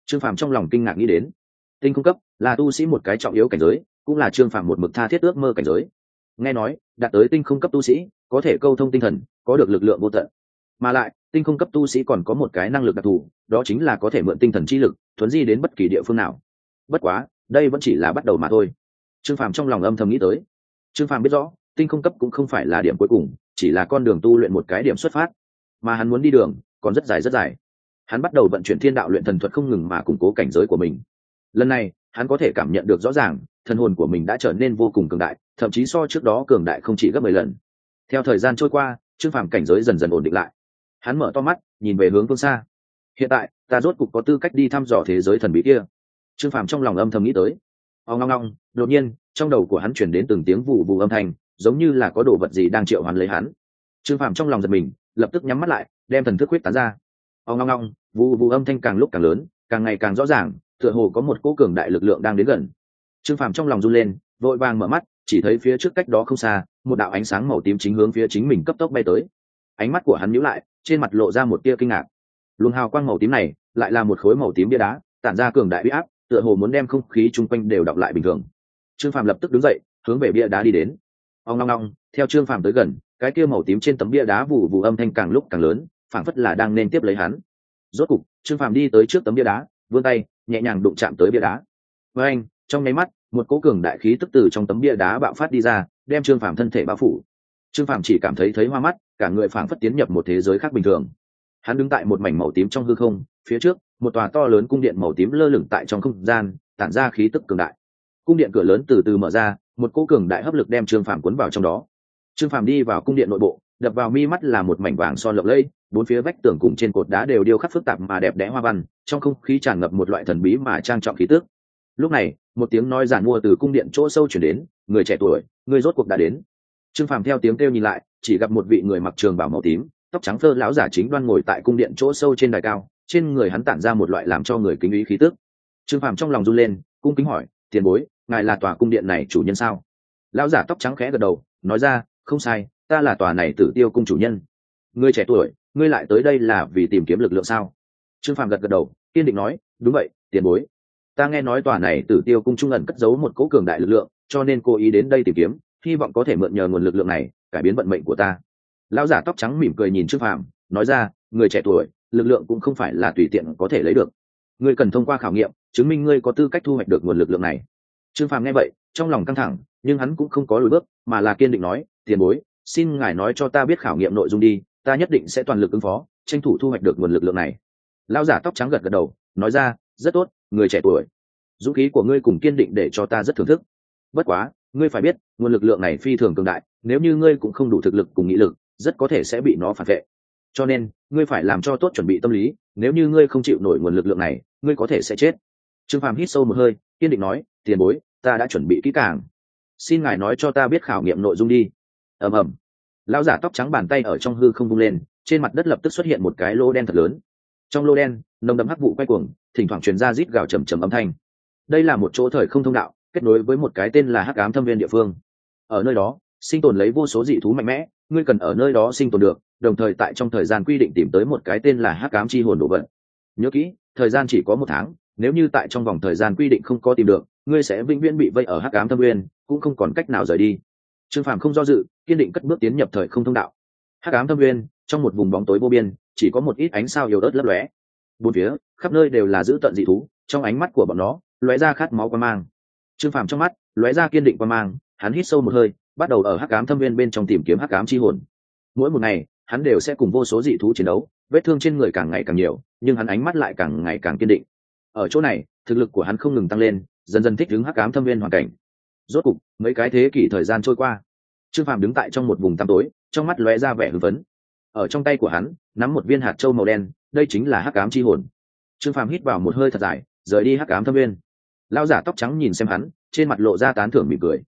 Trương Phàm trong lòng kinh ngạc nghĩ đến, tinh không cấp là tu sĩ một cái trọng yếu cảnh giới, cũng là Trương Phàm một mực tha thiết ước mơ cảnh giới. Nghe nói đạt tới tinh không cấp tu sĩ có thể câu thông tinh thần, có được lực lượng vô tận, mà lại tinh không cấp tu sĩ còn có một cái năng lực đặc thù, đó chính là có thể mượn tinh thần chi lực thuấn di đến bất kỳ địa phương nào. Bất quá đây vẫn chỉ là bắt đầu mà thôi. Trương Phàm trong lòng âm thầm nghĩ tới. Trương Phàm biết rõ tinh không cấp cũng không phải là điểm cuối cùng, chỉ là con đường tu luyện một cái điểm xuất phát, mà hắn muốn đi đường còn rất dài rất dài. Hắn bắt đầu vận chuyển thiên đạo luyện thần thuật, không ngừng mà củng cố cảnh giới của mình. Lần này hắn có thể cảm nhận được rõ ràng thần hồn của mình đã trở nên vô cùng cường đại, thậm chí so trước đó cường đại không chỉ gấp 10 lần. Theo thời gian trôi qua, Trương Phàm cảnh giới dần dần ổn định lại. Hắn mở to mắt nhìn về hướng phương xa. Hiện tại ta rốt cục có tư cách đi thăm dò thế giới thần bí kia. Trương Phàm trong lòng âm thầm nghĩ tới. Ong ong ong, đột nhiên trong đầu của hắn chuyển đến từng tiếng vù vù âm thanh, giống như là có đồ vật gì đang triệu hoán lấy hắn. Trương Phàm trong lòng giật mình, lập tức nhắm mắt lại, đem thần thức huyết tán ra. Ong ong ong, vù vù âm thanh càng lúc càng lớn, càng ngày càng rõ ràng, tựa hồ có một cỗ cường đại lực lượng đang đến gần. Trương Phàm trong lòng run lên, vội vàng mở mắt, chỉ thấy phía trước cách đó không xa, một đạo ánh sáng màu tím chính hướng phía chính mình cấp tốc bay tới. Ánh mắt của hắn nhíu lại, trên mặt lộ ra một tia kinh ngạc. Luồng hào quang màu tím này lại là một khối màu tím bia đá, tản ra cường đại uy áp, tựa hồ muốn đem không khí chung quanh đều đọng lại bình thường. Trương Phàm lập tức đứng dậy, hướng về bia đá đi đến. Ong ong ong, theo Trương Phàm tới gần, cái kia màu tím trên tấm bia đá vụ vụ âm thanh càng lúc càng lớn, phảng phất là đang nên tiếp lấy hắn. Rốt cục, Trương Phàm đi tới trước tấm bia đá, vươn tay, nhẹ nhàng đụng chạm tới bia đá. Với anh, trong nháy mắt, một cỗ cường đại khí tức từ trong tấm bia đá bạo phát đi ra, đem Trương Phàm thân thể bao phủ. Trương Phàm chỉ cảm thấy hoa mắt, cả người phảng phất tiến nhập một thế giới khác bình thường. Hắn đứng tại một mảnh màu tím trong hư không, phía trước, một tòa to lớn cung điện màu tím lơ lửng tại trong không gian, tản ra khí tức cường đại. Cung điện cửa lớn từ từ mở ra, một cỗ cường đại hấp lực đem Trương Phàm cuốn vào trong đó. Trương Phàm đi vào cung điện nội bộ, đập vào mi mắt là một mảnh vàng son lộng lẫy, bốn phía vách tường cùng trên cột đá đều điêu khắc phức tạp mà đẹp đẽ hoa văn, trong không khí tràn ngập một loại thần bí mà trang trọng khí tức. Lúc này, một tiếng nói giản mua từ cung điện chỗ sâu truyền đến, "Người trẻ tuổi, người rốt cuộc đã đến." Trương Phàm theo tiếng kêu nhìn lại, chỉ gặp một vị người mặc trường bào màu tím, tóc trắng phơ lão giả chính đoan ngồi tại cung điện chỗ sâu trên đài cao, trên người hắn tản ra một loại làm cho người kính ý khí tức. Trương Phàm trong lòng run lên, cung kính hỏi, "Tiền bối, ngài là tòa cung điện này chủ nhân sao?" Lão giả tóc trắng khẽ gật đầu, nói ra, "Không sai, ta là tòa này Tử Tiêu cung chủ nhân." "Ngươi trẻ tuổi, ngươi lại tới đây là vì tìm kiếm lực lượng sao?" Trương Phàm gật gật đầu, kiên định nói, "Đúng vậy, tiền bối. Ta nghe nói tòa này Tử Tiêu cung trung ẩn cất giấu một cỗ cường đại lực lượng, cho nên cố ý đến đây tìm kiếm, hy vọng có thể mượn nhờ nguồn lực lượng này cải biến vận mệnh của ta." Lão giả tóc trắng mỉm cười nhìn Trương Phàm, nói ra, "Người trẻ tuổi, lực lượng cũng không phải là tùy tiện có thể lấy được. Ngươi cần thông qua khảo nghiệm chứng minh ngươi có tư cách thu hoạch được nguồn lực lượng này." Trương Phàm nghe vậy, trong lòng căng thẳng, nhưng hắn cũng không có lùi bước, mà là kiên định nói, "Tiền bối, xin ngài nói cho ta biết khảo nghiệm nội dung đi, ta nhất định sẽ toàn lực ứng phó, tranh thủ thu hoạch được nguồn lực lượng này." Lão giả tóc trắng gật gật đầu, nói ra, "Rất tốt, người trẻ tuổi. Dũng khí của ngươi cùng kiên định để cho ta rất thưởng thức. Bất quá, ngươi phải biết, nguồn lực lượng này phi thường cường đại, nếu như ngươi cũng không đủ thực lực cùng nghị lực, rất có thể sẽ bị nó phản vệ. Cho nên, ngươi phải làm cho tốt chuẩn bị tâm lý, nếu như ngươi không chịu nổi nguồn lực lượng này, ngươi có thể sẽ chết." Trương Phàm hít sâu một hơi, kiên định nói, "Tiền bối, ta đã chuẩn bị kỹ càng. Xin ngài nói cho ta biết khảo nghiệm nội dung đi." Ầm ầm. Lão giả tóc trắng bàn tay ở trong hư không vung lên, trên mặt đất lập tức xuất hiện một cái lô đen thật lớn. Trong lô đen, nồng đậm hắc vụ quay cuồng, thỉnh thoảng truyền ra rít gào trầm trầm âm thanh. Đây là một chỗ thời không thông đạo, kết nối với một cái tên là Hắc Ám Thâm Viên địa phương. Ở nơi đó, sinh tồn lấy vô số dị thú mạnh mẽ, ngươi cần ở nơi đó sinh tồn được, đồng thời tại trong thời gian quy định tìm tới một cái tên là Hắc Ám Chi Hồn đồ vật. Nhớ kỹ, thời gian chỉ có 1 tháng, nếu như tại trong vòng thời gian quy định không có tìm được, ngươi sẽ vĩnh viễn bị vây ở Hắc Ám Thâm Viên, cũng không còn cách nào rời đi. Trương Phàm không do dự, kiên định cất bước tiến nhập thời không thông đạo. Hắc Ám Thâm Viên, trong một vùng bóng tối vô biên, chỉ có một ít ánh sao yếu ớt lấp lóe. Bốn phía, khắp nơi đều là dữ tợn dị thú, trong ánh mắt của bọn nó lóe ra khát máu quan mang. Trương Phàm trong mắt lóe ra kiên định quan mang, hắn hít sâu một hơi, bắt đầu ở Hắc Ám Thâm Viên bên trong tìm kiếm Hắc Ám Chi Hồn. Mỗi một ngày, hắn đều sẽ cùng vô số dị thú chiến đấu, vết thương trên người càng ngày càng nhiều, nhưng hắn ánh mắt lại càng ngày càng kiên định. Ở chỗ này, thực lực của hắn không ngừng tăng lên, dần dần thích ứng Hắc Ám Thâm Viên hoàn cảnh. Rốt cục, mấy cái thế kỷ thời gian trôi qua, Trương Phàm đứng tại trong một vùng tăm tối, trong mắt lóe ra vẻ hưng phấn. Ở trong tay của hắn nắm một viên hạt châu màu đen, đây chính là Hắc Ám Chi Hồn. Trương Phàm hít vào một hơi thật dài, rời đi Hắc Ám Thâm Viên. Lão giả tóc trắng nhìn xem hắn, trên mặt lộ ra tán thưởng mỉm cười.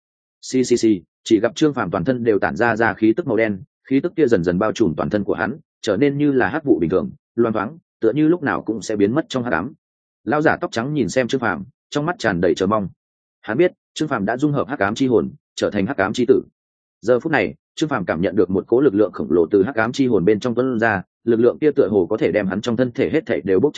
Xì, chỉ gặp Trương Phàm toàn thân đều tản ra khí tức màu đen, khí tức kia dần dần bao trùm toàn thân của hắn, trở nên như là hắc vụ bình thường, loang thoáng, tựa như lúc nào cũng sẽ biến mất trong hắc ám. Lão giả tóc trắng nhìn xem Trương Phàm, trong mắt tràn đầy chờ mong. Hắn biết, Trương Phàm đã dung hợp Hắc Ám Chi Hồn, trở thành Hắc Ám Chi Tử. Giờ phút này, Trương Phàm cảm nhận được một cỗ lực lượng khổng lồ từ Hắc Ám Chi Hồn bên trong tuôn ra, lực lượng kia tựa hồ có thể đem hắn trong thân thể hết thảy đều bốc cháy lên,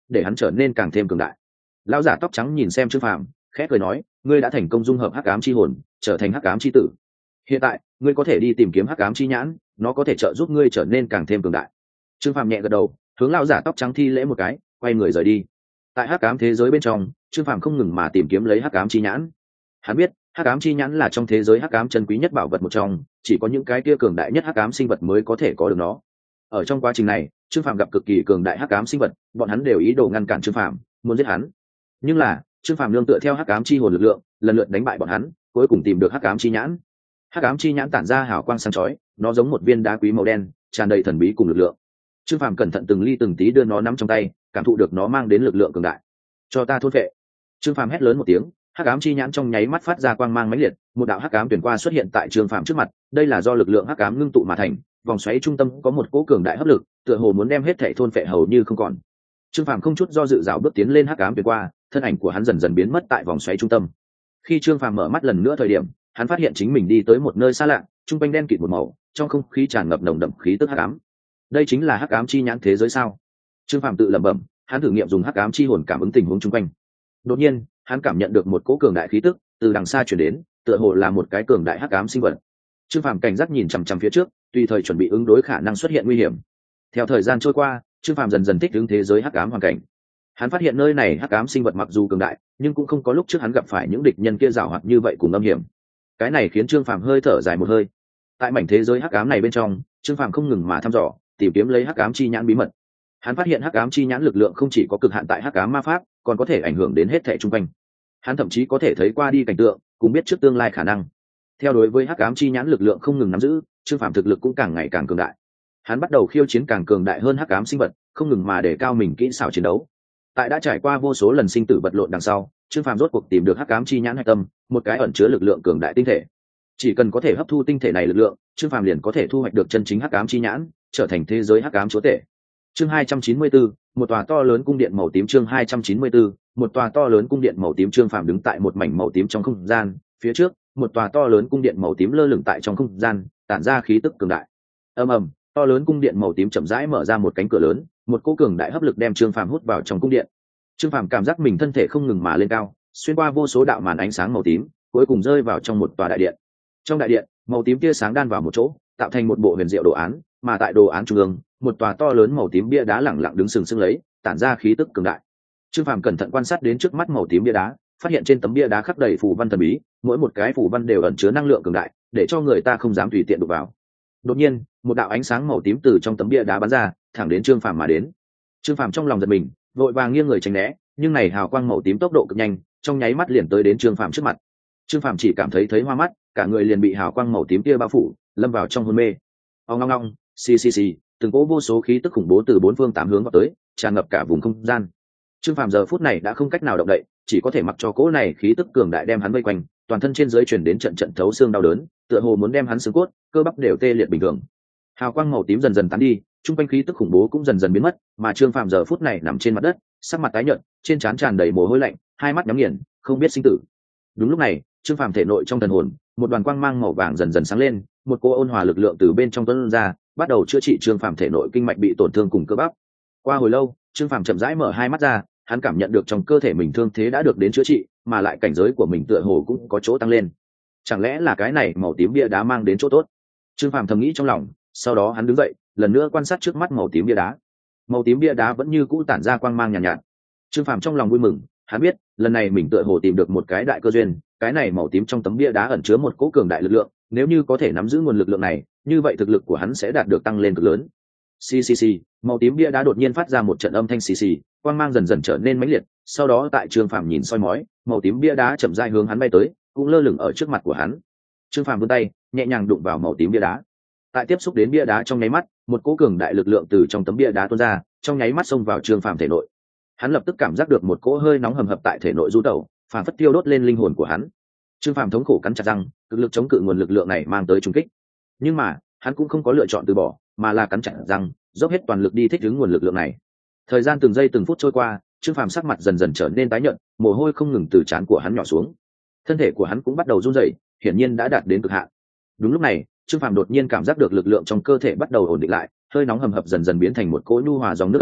để hắn trở nên càng thêm cường đại. Lão giả tóc trắng nhìn xem Trương Phàm, khẽ cười nói, ngươi đã thành công dung hợp hắc ám chi hồn, trở thành hắc ám chi tử. Hiện tại ngươi có thể đi tìm kiếm hắc ám chi nhãn, nó có thể trợ giúp ngươi trở nên càng thêm cường đại. Trương Phàm nhẹ gật đầu, hướng lão giả tóc trắng thi lễ một cái, quay người rời đi. Tại hắc ám thế giới bên trong, Trương Phàm không ngừng mà tìm kiếm lấy hắc ám chi nhãn. Hắn biết hắc ám chi nhãn là trong thế giới hắc ám chân quý nhất bảo vật một trong, chỉ có những cái kia cường đại nhất hắc ám sinh vật mới có thể có được nó. Ở trong quá trình này, Trương Phàm gặp cực kỳ cường đại hắc ám sinh vật, bọn hắn đều ý đồ ngăn cản Trương Phàm, muốn giết hắn. Nhưng là Trương Phàm nương tựa theo hắc ám chi hồn lực lượng, lần lượt đánh bại bọn hắn, cuối cùng tìm được hắc ám chi nhãn. Hắc ám chi nhãn tản ra hào quang sáng chói, nó giống một viên đá quý màu đen, tràn đầy thần bí cùng lực lượng. Trương Phàm cẩn thận từng ly từng tí đưa nó nắm trong tay, cảm thụ được nó mang đến lực lượng cường đại. Cho ta thôn vệ! Trương Phàm hét lớn một tiếng, hắc ám chi nhãn trong nháy mắt phát ra quang mang mãnh liệt, một đạo hắc ám tuyển qua xuất hiện tại Trương Phàm trước mặt. Đây là do lực lượng hắc ám ngưng tụ mà thành, vòng xoáy trung tâm có một cỗ cường đại hấp lực, tựa hồ muốn đem hết thảy thôn phệ hầu như không còn. Trương Phàm không chút do dự dạo bước tiến lên hắc ám tuyển qua, thân ảnh của hắn dần dần biến mất tại vòng xoáy trung tâm. Khi Trương Phàm mở mắt lần nữa thời điểm, hắn phát hiện chính mình đi tới một nơi xa lạ, trung quanh đen kịt một màu, trong không khí tràn ngập nồng đậm khí tức hắc ám. Đây chính là hắc ám chi nhãn thế giới sao? Trương Phàm tự lẩm bẩm, hắn thử nghiệm dùng hắc ám chi hồn cảm ứng tình huống chung quanh. Đột nhiên, hắn cảm nhận được một cỗ cường đại khí tức từ đằng xa truyền đến, tựa hồ là một cái cường đại hắc ám sinh vật. Trương Phàm cảnh giác nhìn chằm chằm phía trước, tùy thời chuẩn bị ứng đối khả năng xuất hiện nguy hiểm. Theo thời gian trôi qua, Trương Phàm dần dần thích ứng thế giới hắc ám hoàn cảnh. Hắn phát hiện nơi này hắc ám sinh vật mặc dù cường đại, nhưng cũng không có lúc trước hắn gặp phải những địch nhân kia giàu hoạt như vậy cùng âm hiểm. Cái này khiến Trương Phàm hơi thở dài một hơi. Tại mảnh thế giới hắc ám này bên trong, Trương Phàm không ngừng mà thăm dò, tìm kiếm lấy hắc ám chi nhãn bí mật. Hắn phát hiện hắc ám chi nhãn lực lượng không chỉ có cực hạn tại hắc ám ma pháp, còn có thể ảnh hưởng đến hết thảy xung quanh. Hắn thậm chí có thể thấy qua đi cảnh tượng, cũng biết trước tương lai khả năng. Theo đối với hắc ám chi nhãn lực lượng không ngừng nắm giữ, Trương Phàm thực lực cũng càng ngày càng cường đại. Hắn bắt đầu khiêu chiến càng cường đại hơn hắc ám sinh vật, không ngừng mà để cao mình kỹ xảo chiến đấu. Tại đã trải qua vô số lần sinh tử vật lộn đằng sau, Trương Phàm rốt cuộc tìm được hắc ám chi nhãn hạch tâm, một cái ẩn chứa lực lượng cường đại tinh thể. Chỉ cần có thể hấp thu tinh thể này lực lượng, Trương Phàm liền có thể thu hoạch được chân chính hắc ám chi nhãn, trở thành thế giới hắc ám chúa tể. Chương 294, một tòa to lớn cung điện màu tím. Chương 294, một tòa to lớn cung điện màu tím. Trương Phàm đứng tại một mảnh màu tím trong không gian, phía trước, một tòa to lớn cung điện màu tím lơ lửng tại trong không gian, tản ra khí tức cường đại. Ầm ầm, to lớn cung điện màu tím chậm rãi mở ra một cánh cửa lớn, một cỗ cường đại hấp lực đem Trương Phàm hút vào trong cung điện. Trương Phàm cảm giác mình thân thể không ngừng mà lên cao, xuyên qua vô số đạo màn ánh sáng màu tím, cuối cùng rơi vào trong một tòa đại điện. Trong đại điện, màu tím tia sáng đan vào một chỗ, tạo thành một bộ huyền diệu đồ án, mà tại đồ án trung ương, một tòa to lớn màu tím bia đá lẳng lặng đứng sừng sững lấy, tản ra khí tức cường đại. Trương Phàm cẩn thận quan sát đến trước mắt màu tím bia đá, phát hiện trên tấm bia đá khắc đầy phù văn thần bí, mỗi một cái phù văn đều ẩn chứa năng lượng cường đại, để cho người ta không dám tùy tiện đụng vào. Đột nhiên, một đạo ánh sáng màu tím từ trong tấm bia đá bắn ra, thẳng đến Trương Phàm mà đến. Trương Phàm trong lòng giật mình, vội vàng nghiêng người tránh né, nhưng này hào quang màu tím tốc độ cực nhanh, trong nháy mắt liền tới đến Trương Phàm trước mặt. Trương Phàm chỉ cảm thấy hoa mắt, cả người liền bị hào quang màu tím kia bao phủ, lâm vào trong hôn mê. Ong ong ong, xì xì xì, từng cỗ vô số khí tức khủng bố từ bốn phương tám hướng vào tới, tràn ngập cả vùng không gian. Trương Phàm giờ phút này đã không cách nào động đậy, chỉ có thể mặc cho cỗ này khí tức cường đại đem hắn vây quanh, toàn thân trên dưới truyền đến trận trận thấu xương đau đớn, tựa hồ muốn đem hắn xương cốt, cơ bắp đều tê liệt bình thường. Hào quang màu tím dần dần tán đi, trung quanh khí tức khủng bố cũng dần dần biến mất, mà Trương Phàm giờ phút này nằm trên mặt đất, sắc mặt tái nhợt, trên trán tràn đầy mồ hôi lạnh, hai mắt nhắm nghiền, không biết sinh tử. Đúng lúc này, Trương Phàm thể nội trong thần hồn, một đoàn quang mang màu vàng dần dần sáng lên, một cỗ ôn hòa lực lượng từ bên trong tuôn ra, bắt đầu chữa trị Trương Phàm thể nội kinh mạch bị tổn thương cùng cơ bắp. Qua hồi lâu, Trương Phàm chậm rãi mở hai mắt ra, hắn cảm nhận được trong cơ thể mình thương thế đã được đến chữa trị, mà lại cảnh giới của mình tựa hồ cũng có chỗ tăng lên. Chẳng lẽ là cái này màu tím bia đá mang đến chỗ tốt? Trương Phàm thầm nghĩ trong lòng, sau đó hắn đứng dậy, lần nữa quan sát trước mắt màu tím bia đá. Màu tím bia đá vẫn như cũ tản ra quang mang nhàn nhạt. Trương Phàm trong lòng vui mừng, hắn biết, lần này mình tựa hồ tìm được một cái đại cơ duyên, cái này màu tím trong tấm bia đá ẩn chứa một cỗ cường đại lực lượng, nếu như có thể nắm giữ nguồn lực lượng này, như vậy thực lực của hắn sẽ đạt được tăng lên cực lớn. Xì xì xì, màu tím bia đá đột nhiên phát ra một trận âm thanh xì xì, quang mang dần dần trở nên mãnh liệt, sau đó tại Trương Phàm nhìn soi mói, màu tím bia đá chậm rãi hướng hắn bay tới, cũng lơ lửng ở trước mặt của hắn. Trương Phàm vươn tay, nhẹ nhàng đụng vào màu tím bia đá. Tại tiếp xúc đến bia đá trong nháy mắt, một cỗ cường đại lực lượng từ trong tấm bia đá tuôn ra, trong nháy mắt xông vào Trương Phàm thể nội. Hắn lập tức cảm giác được một cỗ hơi nóng hầm hập tại thể nội du tẩu, phản phất tiêu đốt lên linh hồn của hắn. Trương Phàm thống khổ cắn chặt răng, cực lực chống cự nguồn lực lượng này mang tới trùng kích. Nhưng mà, hắn cũng không có lựa chọn từ bỏ, mà là cắn chặt răng, dốc hết toàn lực đi thích ứng nguồn lực lượng này. Thời gian từng giây từng phút trôi qua, Trương Phàm sắc mặt dần dần trở nên tái nhợt, mồ hôi không ngừng từ trán của hắn nhỏ xuống. Thân thể của hắn cũng bắt đầu run rẩy, hiển nhiên đã đạt đến cực hạn. Đúng lúc này, Trương Phàm đột nhiên cảm giác được lực lượng trong cơ thể bắt đầu ổn định lại, hơi nóng hầm hập dần dần biến thành một cỗ nhu hòa dòng nước ấm,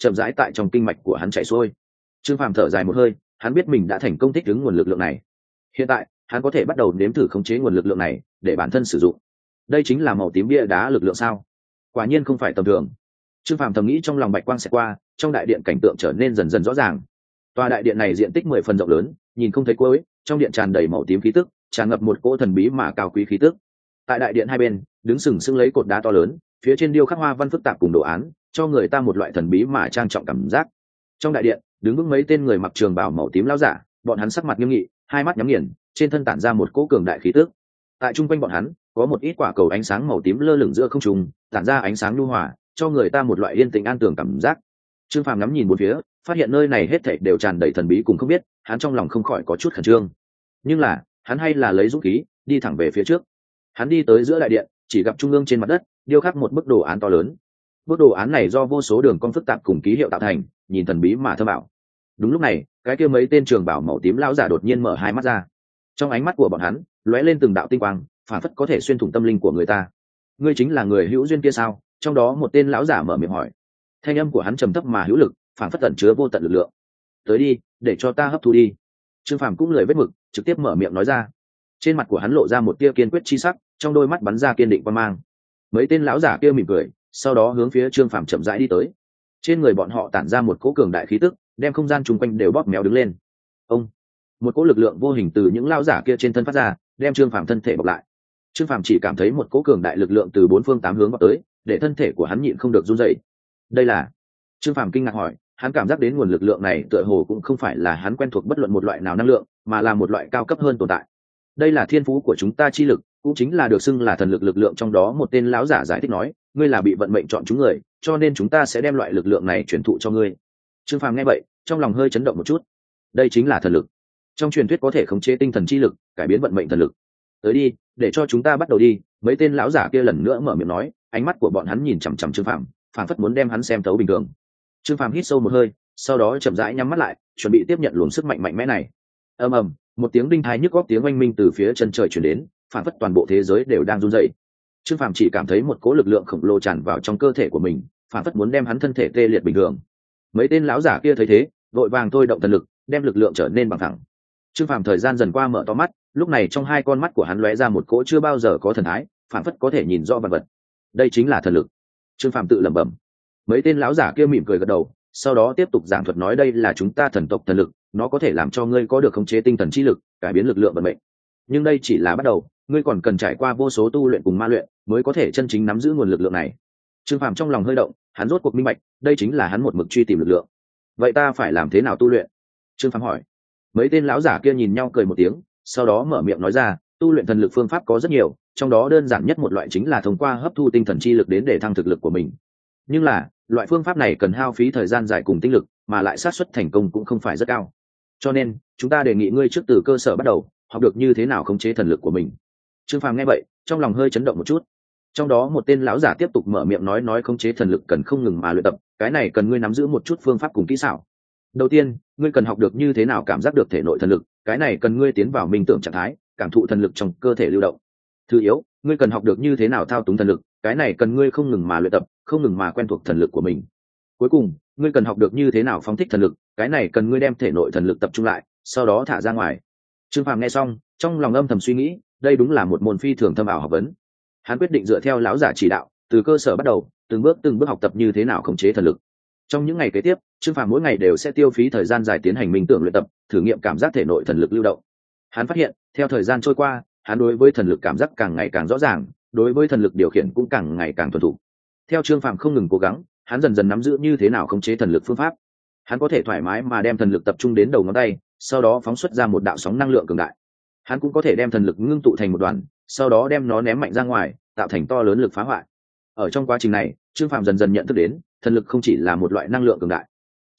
chậm rãi tại trong kinh mạch của hắn chảy xuôi. Trương Phàm thở dài một hơi, hắn biết mình đã thành công thích ứng nguồn lực lượng này. Hiện tại hắn có thể bắt đầu nếm thử khống chế nguồn lực lượng này để bản thân sử dụng. Đây chính là màu tím bia đá lực lượng sao? Quả nhiên không phải tầm thường. Trương Phàm thầm nghĩ, trong lòng bạch quang sẽ qua, trong đại điện cảnh tượng trở nên dần dần rõ ràng. Tòa đại điện này diện tích 10 phần rộng lớn, nhìn không thấy cuối, trong điện tràn đầy màu tím khí tức, tràn ngập một cỗ thần bí mà cao quý khí tức. Tại đại điện hai bên, đứng sừng sững lấy cột đá to lớn, phía trên điêu khắc hoa văn phức tạp cùng đồ án, cho người ta một loại thần bí mà trang trọng cảm giác. Trong đại điện, đứng vững mấy tên người mặc trường bào màu tím lão giả, bọn hắn sắc mặt nghiêm nghị, hai mắt nhắm nghiền, trên thân tản ra một cỗ cường đại khí tức. Tại trung quanh bọn hắn, có một ít quả cầu ánh sáng màu tím lơ lửng giữa không trung, tản ra ánh sáng nhu hòa, cho người ta một loại yên tĩnh an tường cảm giác. Trương Phàm ngắm nhìn bốn phía, phát hiện nơi này hết thảy đều tràn đầy thần bí cùng không biết, hắn trong lòng không khỏi có chút khẩn trương. Nhưng là, hắn hay là lấy dũng khí, đi thẳng về phía trước. Hắn đi tới giữa đại điện, chỉ gặp trung ương trên mặt đất điêu khắc một bức đồ án to lớn. Bức đồ án này do vô số đường cong phức tạp cùng ký hiệu tạo thành, nhìn thần bí mà thâm ảo. Đúng lúc này, cái kia mấy tên trường bảo màu tím lão giả đột nhiên mở hai mắt ra. Trong ánh mắt của bọn hắn lóe lên từng đạo tinh quang, phản phất có thể xuyên thủng tâm linh của người ta. Ngươi chính là người hữu duyên kia sao? Trong đó một tên lão giả mở miệng hỏi. Thanh âm của hắn trầm thấp mà hữu lực, phản phất ẩn chứa vô tận lực lượng. Tới đi, để cho ta hấp thu đi. Trương Phàm cũng lười vết mực, trực tiếp mở miệng nói ra. Trên mặt của hắn lộ ra một tia kiên quyết chi sắc, trong đôi mắt bắn ra kiên định quan mang. Mấy tên lão giả kia mỉm cười, sau đó hướng phía Trương Phàm chậm rãi đi tới. Trên người bọn họ tản ra một cỗ cường đại khí tức, đem không gian chung quanh đều bóp méo đứng lên. Ông, một cỗ lực lượng vô hình từ những lão giả kia trên thân phát ra, đem Trương Phàm thân thể bọc lại. Trương Phàm chỉ cảm thấy một cỗ cường đại lực lượng từ bốn phương tám hướng vào tới, để thân thể của hắn nhịn không được run rẩy. Đây là? Trương Phàm kinh ngạc hỏi, hắn cảm giác đến nguồn lực lượng này tựa hồ cũng không phải là hắn quen thuộc bất luận một loại nào năng lượng, mà là một loại cao cấp hơn tồn tại. Đây là thiên phú của chúng ta chi lực, cũng chính là được xưng là thần lực lực lượng. Trong đó một tên lão giả giải thích nói, ngươi là bị vận mệnh chọn chúng người, cho nên chúng ta sẽ đem loại lực lượng này truyền thụ cho ngươi. Trương Phàm nghe vậy, trong lòng hơi chấn động một chút. Đây chính là thần lực. Trong truyền thuyết có thể khống chế tinh thần chi lực, cải biến vận mệnh thần lực. Tới đi, để cho chúng ta bắt đầu đi. Mấy tên lão giả kia lần nữa mở miệng nói, ánh mắt của bọn hắn nhìn chằm chằm Trương Phàm, phảng phất muốn đem hắn xem thấu bình thường. Trương Phàm hít sâu một hơi, sau đó chậm rãi nhắm mắt lại, chuẩn bị tiếp nhận luồng sức mạnh mạnh mẽ này. Ầm ầm, một tiếng đinh tai nhức óc tiếng oanh minh từ phía chân trời truyền đến, phảng phất toàn bộ thế giới đều đang run rẩy. Trương Phàm chỉ cảm thấy một cỗ lực lượng khổng lồ tràn vào trong cơ thể của mình, phảng phất muốn đem hắn thân thể tê liệt bình thường. Mấy tên lão giả kia thấy thế, vội vàng thôi động thần lực, đem lực lượng trở nên bằng thẳng. Trương Phàm thời gian dần qua mở to mắt, lúc này trong hai con mắt của hắn lóe ra một cỗ chưa bao giờ có thần thái, phảng phất có thể nhìn rõ vật vật. Đây chính là thần lực. Trương Phàm tự lẩm bẩm. Mấy tên lão giả kia mỉm cười gật đầu, sau đó tiếp tục giảng thuật nói, đây là chúng ta thần tộc thần lực, nó có thể làm cho ngươi có được khống chế tinh thần chi lực, cải biến lực lượng vận mệnh. Nhưng đây chỉ là bắt đầu, ngươi còn cần trải qua vô số tu luyện cùng ma luyện, mới có thể chân chính nắm giữ nguồn lực lượng này. Trương Phàm trong lòng hơi động, hắn rốt cuộc minh bạch, đây chính là hắn một mực truy tìm lực lượng. Vậy ta phải làm thế nào tu luyện? Trương Phàm hỏi. Mấy tên lão giả kia nhìn nhau cười một tiếng, sau đó mở miệng nói ra, tu luyện thần lực phương pháp có rất nhiều, trong đó đơn giản nhất một loại chính là thông qua hấp thu tinh thần chi lực đến để thăng thực lực của mình. Nhưng là, loại phương pháp này cần hao phí thời gian dài cùng tinh lực, mà lại xác suất thành công cũng không phải rất cao. Cho nên, chúng ta đề nghị ngươi trước từ cơ sở bắt đầu, học được như thế nào khống chế thần lực của mình. Trương Phàm nghe vậy, trong lòng hơi chấn động một chút. Trong đó một tên lão giả tiếp tục mở miệng nói khống chế thần lực cần không ngừng mà luyện tập, cái này cần ngươi nắm giữ một chút phương pháp cùng kỹ xảo. Đầu tiên, ngươi cần học được như thế nào cảm giác được thể nội thần lực, cái này cần ngươi tiến vào minh tưởng trạng thái, cảm thụ thần lực trong cơ thể lưu động. Thứ yếu, ngươi cần học được như thế nào thao túng thần lực, cái này cần ngươi không ngừng mà luyện tập, không ngừng mà quen thuộc thần lực của mình. Cuối cùng, ngươi cần học được như thế nào phóng thích thần lực, cái này cần ngươi đem thể nội thần lực tập trung lại, sau đó thả ra ngoài. Trương Phàm nghe xong, trong lòng âm thầm suy nghĩ, đây đúng là một môn phi thường thâm ảo học vấn. Hắn quyết định dựa theo lão giả chỉ đạo, từ cơ sở bắt đầu, từng bước học tập như thế nào khống chế thần lực. Trong những ngày kế tiếp, Trương Phàm mỗi ngày đều sẽ tiêu phí thời gian dài tiến hành minh tưởng luyện tập, thử nghiệm cảm giác thể nội thần lực lưu động. Hắn phát hiện, theo thời gian trôi qua, hắn đối với thần lực cảm giác càng ngày càng rõ ràng, đối với thần lực điều khiển cũng càng ngày càng thuần thục. Theo Trương Phàm không ngừng cố gắng, hắn dần dần nắm giữ như thế nào khống chế thần lực phương pháp. Hắn có thể thoải mái mà đem thần lực tập trung đến đầu ngón tay, sau đó phóng xuất ra một đạo sóng năng lượng cường đại. Hắn cũng có thể đem thần lực ngưng tụ thành một đoàn, sau đó đem nó ném mạnh ra ngoài, tạo thành to lớn lực phá hoại. Ở trong quá trình này, Trương Phàm dần dần nhận thức đến, thần lực không chỉ là một loại năng lượng cường đại.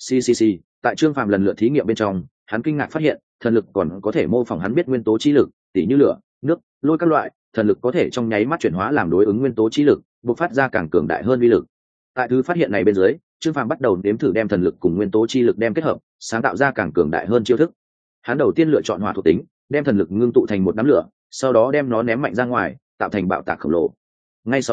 Tại Trương Phàm lần lượt thí nghiệm bên trong, hắn kinh ngạc phát hiện, thần lực còn có thể mô phỏng hắn biết nguyên tố chi lực, tỉ như lửa, nước, lôi các loại, thần lực có thể trong nháy mắt chuyển hóa làm đối ứng nguyên tố chi lực, bộc phát ra càng cường đại hơn uy lực. Tại thứ phát hiện này bên dưới, Trương Phàm bắt đầu nếm thử đem thần lực cùng nguyên tố chi lực đem kết hợp, sáng tạo ra càng cường đại hơn chiêu thức. Hắn đầu tiên lựa chọn hỏa thuộc tính, đem thần lực ngưng tụ thành một đám lửa, sau đó đem nó ném mạnh ra ngoài, tạo thành bạo tạc khổng lồ. Ngay sau đó,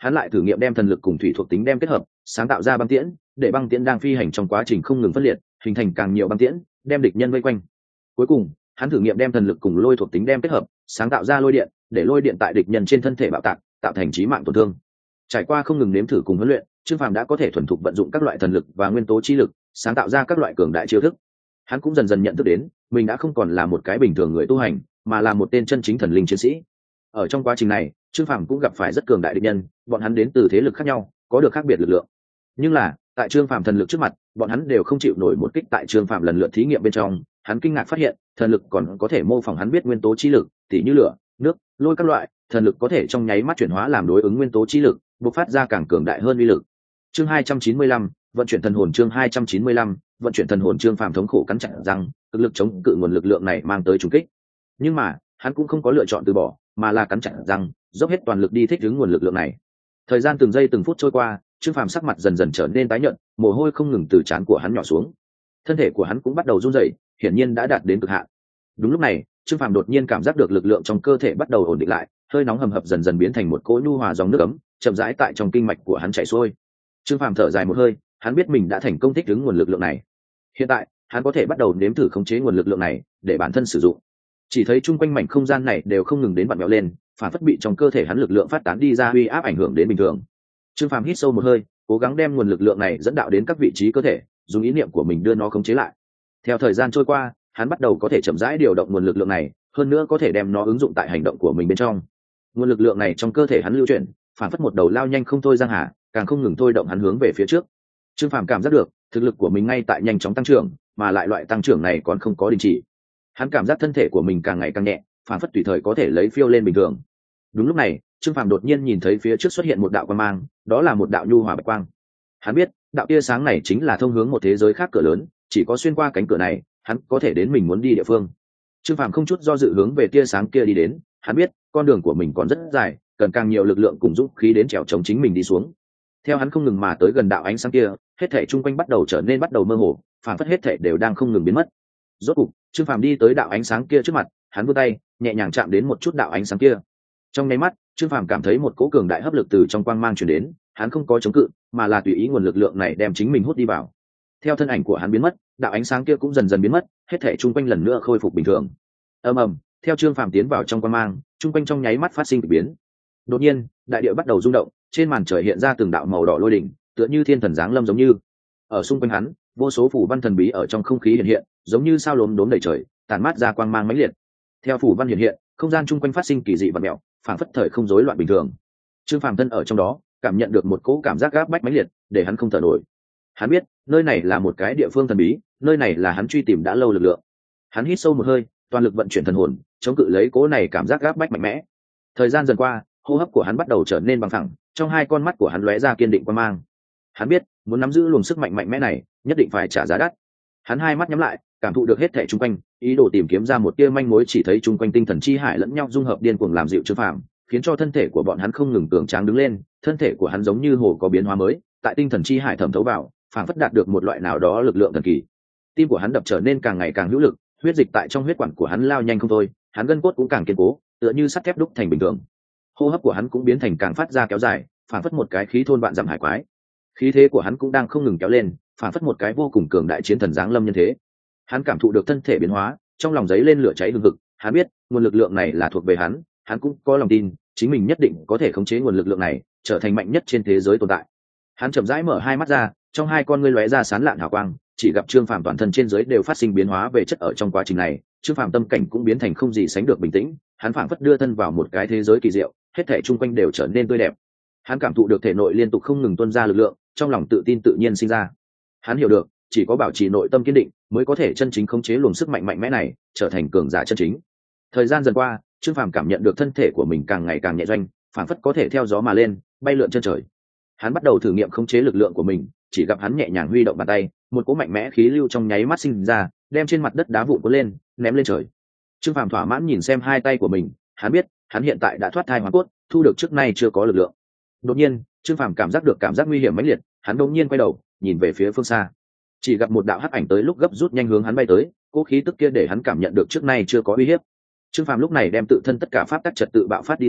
hắn lại thử nghiệm đem thần lực cùng thủy thuộc tính đem kết hợp, sáng tạo ra băng tiễn, để băng tiễn đang phi hành trong quá trình không ngừng phân liệt, hình thành càng nhiều băng tiễn, đem địch nhân vây quanh. Cuối cùng, hắn thử nghiệm đem thần lực cùng lôi thuộc tính đem kết hợp, sáng tạo ra lôi điện, để lôi điện tại địch nhân trên thân thể bạo tạc, tạo thành chí mạng tổn thương. Trải qua không ngừng nếm thử cùng huấn luyện, Trương Phàm đã có thể thuần thục vận dụng các loại thần lực và nguyên tố chi lực, sáng tạo ra các loại cường đại chiêu thức. Hắn cũng dần dần nhận thức đến, mình đã không còn là một cái bình thường người tu hành, mà là một tên chân chính thần linh chiến sĩ. Ở trong quá trình này, Trương Phàm cũng gặp phải rất cường đại địch nhân, bọn hắn đến từ thế lực khác nhau, có được khác biệt lực lượng. Nhưng là, tại Trương Phàm thần lực trước mặt, bọn hắn đều không chịu nổi một kích. Tại Trương Phàm lần lượt thí nghiệm bên trong, hắn kinh ngạc phát hiện, thần lực còn có thể mô phỏng hắn biết nguyên tố chi lực, tỉ như lửa, nước, lôi các loại, thần lực có thể trong nháy mắt chuyển hóa làm đối ứng nguyên tố chi lực, bộc phát ra càng cường đại hơn uy lực. Chương 295, vận chuyển thần hồn. Chương 295, vận chuyển thần hồn. Trương Phàm thống khổ cắn chặt răng, cực lực chống cự nguồn lực lượng này mang tới trùng kích. Nhưng mà, hắn cũng không có lựa chọn từ bỏ, mà là cắn chặt răng, dốc hết toàn lực đi thích ứng nguồn lực lượng này. Thời gian từng giây từng phút trôi qua, Trương Phàm sắc mặt dần dần trở nên tái nhợt, mồ hôi không ngừng từ trán của hắn nhỏ xuống. Thân thể của hắn cũng bắt đầu run rẩy, hiển nhiên đã đạt đến cực hạn. Đúng lúc này, Trương Phàm đột nhiên cảm giác được lực lượng trong cơ thể bắt đầu ổn định lại, hơi nóng hầm hập dần dần biến thành một cỗ nhu hòa dòng nước ấm, chậm rãi tại trong kinh mạch của hắn chảy xuôi. Trương Phàm thở dài một hơi, hắn biết mình đã thành công thích ứng nguồn lực lượng này. Hiện tại, hắn có thể bắt đầu nếm thử khống chế nguồn lực lượng này để bản thân sử dụng. Chỉ thấy chung quanh mảnh không gian này đều không ngừng đến vặn vẹo lên, phản phất bị trong cơ thể hắn lực lượng phát tán đi ra uy áp ảnh hưởng đến bình thường. Trương Phàm hít sâu một hơi, cố gắng đem nguồn lực lượng này dẫn đạo đến các vị trí cơ thể, dùng ý niệm của mình đưa nó khống chế lại. Theo thời gian trôi qua, hắn bắt đầu có thể chậm rãi điều động nguồn lực lượng này, hơn nữa có thể đem nó ứng dụng tại hành động của mình bên trong. Nguồn lực lượng này trong cơ thể hắn lưu chuyển, phản phất một đầu lao nhanh không thôi giang hà, càng không ngừng thôi động hắn hướng về phía trước. Trương Phàm cảm giác được thực lực của mình ngay tại nhanh chóng tăng trưởng, mà lại loại tăng trưởng này còn không có đình chỉ. Hắn cảm giác thân thể của mình càng ngày càng nhẹ, phản phất tùy thời có thể lấy phiêu lên bình thường. Đúng lúc này, Trương Phàm đột nhiên nhìn thấy phía trước xuất hiện một đạo quang mang, đó là một đạo nhu hòa bạch quang. Hắn biết, đạo tia sáng này chính là thông hướng một thế giới khác cửa lớn, chỉ có xuyên qua cánh cửa này, hắn có thể đến mình muốn đi địa phương. Trương Phàm không chút do dự hướng về tia sáng kia đi đến, hắn biết, con đường của mình còn rất dài, cần càng nhiều lực lượng cùng dũng khí đến trèo chống chính mình đi xuống. Theo hắn không ngừng mà tới gần đạo ánh sáng kia, hết thảy chung quanh bắt đầu mơ hồ, phản phất hết thảy đều đang không ngừng biến mất. Rốt cục, Trương Phàm đi tới đạo ánh sáng kia trước mặt, hắn vươn tay, nhẹ nhàng chạm đến một chút đạo ánh sáng kia. Trong nháy mắt, Trương Phàm cảm thấy một cỗ cường đại hấp lực từ trong quang mang truyền đến, hắn không có chống cự, mà là tùy ý nguồn lực lượng này đem chính mình hút đi vào. Theo thân ảnh của hắn biến mất, đạo ánh sáng kia cũng dần dần biến mất, hết thảy chung quanh lần nữa khôi phục bình thường. Ầm ầm, theo Trương Phàm tiến vào trong quang mang, chung quanh trong nháy mắt phát sinh kỳ biến. Đột nhiên, đại địa bắt đầu rung động, trên màn trời hiện ra từng đạo màu đỏ lôi đỉnh, tựa như thiên thần giáng lâm giống như. Ở xung quanh hắn, vô số phù văn thần bí ở trong không khí hiện hiện, giống như sao lốm đốm đầy trời, tàn mát ra quang mang mãnh liệt. Theo phù văn hiện hiện, không gian chung quanh phát sinh kỳ dị vặn mèo, phảng phất thời không rối loạn bình thường. Trương Phàm thân ở trong đó, cảm nhận được một cỗ cảm giác gáp bách mãnh liệt, để hắn không thở nổi. Hắn biết, nơi này là một cái địa phương thần bí, nơi này là hắn truy tìm đã lâu lực lượng. Hắn hít sâu một hơi, toàn lực vận chuyển thần hồn, chống cự lấy cỗ này cảm giác gáp bách mạnh mẽ. Thời gian dần qua, hô hấp của hắn bắt đầu trở nên bằng phẳng, trong hai con mắt của hắn lóe ra kiên định quan mang. Hắn biết, muốn nắm giữ luồng sức mạnh mạnh mẽ này, nhất định phải trả giá đắt. Hắn hai mắt nhắm lại, cảm thụ được hết thảy chung quanh, ý đồ tìm kiếm ra một tia manh mối, chỉ thấy chung quanh tinh thần chi hải lẫn nhau dung hợp điên cuồng làm dịu Trương Phàm, khiến cho thân thể của bọn hắn không ngừng cường tráng đứng lên, thân thể của hắn giống như hồ có biến hóa mới, tại tinh thần chi hải thẩm thấu vào, phảng phất đạt được một loại nào đó lực lượng thần kỳ. Tim của hắn đập trở nên càng ngày càng hữu lực, huyết dịch tại trong huyết quản của hắn lao nhanh không thôi, hắn gân cốt cũng càng kiên cố, tựa như sắt thép đúc thành bình thường. Hô hấp của hắn cũng biến thành càng phát ra kéo dài, phảng phất một cái khí thôn vạn dặm hải quái. Khí thế của hắn cũng đang không ngừng kéo lên, phảng phất một cái vô cùng cường đại chiến thần giáng lâm nhân thế. Hắn cảm thụ được thân thể biến hóa, trong lòng giấy lên lửa cháy hừng hực, hắn biết, nguồn lực lượng này là thuộc về hắn, hắn cũng có lòng tin, chính mình nhất định có thể khống chế nguồn lực lượng này, trở thành mạnh nhất trên thế giới tồn tại. Hắn chậm rãi mở hai mắt ra, trong hai con ngươi lóe ra sán lạn hào quang, chỉ gặp Trương Phàm toàn thân trên dưới đều phát sinh biến hóa về chất. Ở trong quá trình này, Trương Phàm tâm cảnh cũng biến thành không gì sánh được bình tĩnh, hắn phảng phất đưa thân vào một cái thế giới kỳ diệu, hết thảy chung quanh đều trở nên tươi đẹp. Hắn cảm thụ được thể nội liên tục không ngừng tuôn ra lực lượng, trong lòng tự tin tự nhiên sinh ra. Hắn hiểu được, chỉ có bảo trì nội tâm kiên định, mới có thể chân chính khống chế luồng sức mạnh mạnh mẽ này, trở thành cường giả chân chính. Thời gian dần qua, Trương Phàm cảm nhận được thân thể của mình càng ngày càng nhẹ doanh, phảng phất có thể theo gió mà lên, bay lượn chân trời. Hắn bắt đầu thử nghiệm khống chế lực lượng của mình, chỉ gặp hắn nhẹ nhàng huy động bàn tay, một cỗ mạnh mẽ khí lưu trong nháy mắt sinh ra, đem trên mặt đất đá vụn cuốn lên, ném lên trời. Trương Phàm thỏa mãn nhìn xem hai tay của mình, hắn biết, hắn hiện tại đã thoát thai hóa cốt, thu được trước nay chưa có lực lượng. Đột nhiên, Trương Phàm cảm giác được cảm giác nguy hiểm mãnh liệt, hắn đột nhiên quay đầu, nhìn về phía phương xa. Chỉ gặp một đạo hắc ảnh tới lúc gấp rút nhanh hướng hắn bay tới, cỗ khí tức kia để hắn cảm nhận được trước nay chưa có uy hiếp. Trương Phàm lúc này đem tự thân tất cả pháp tắc trật tự bạo phát đi ra,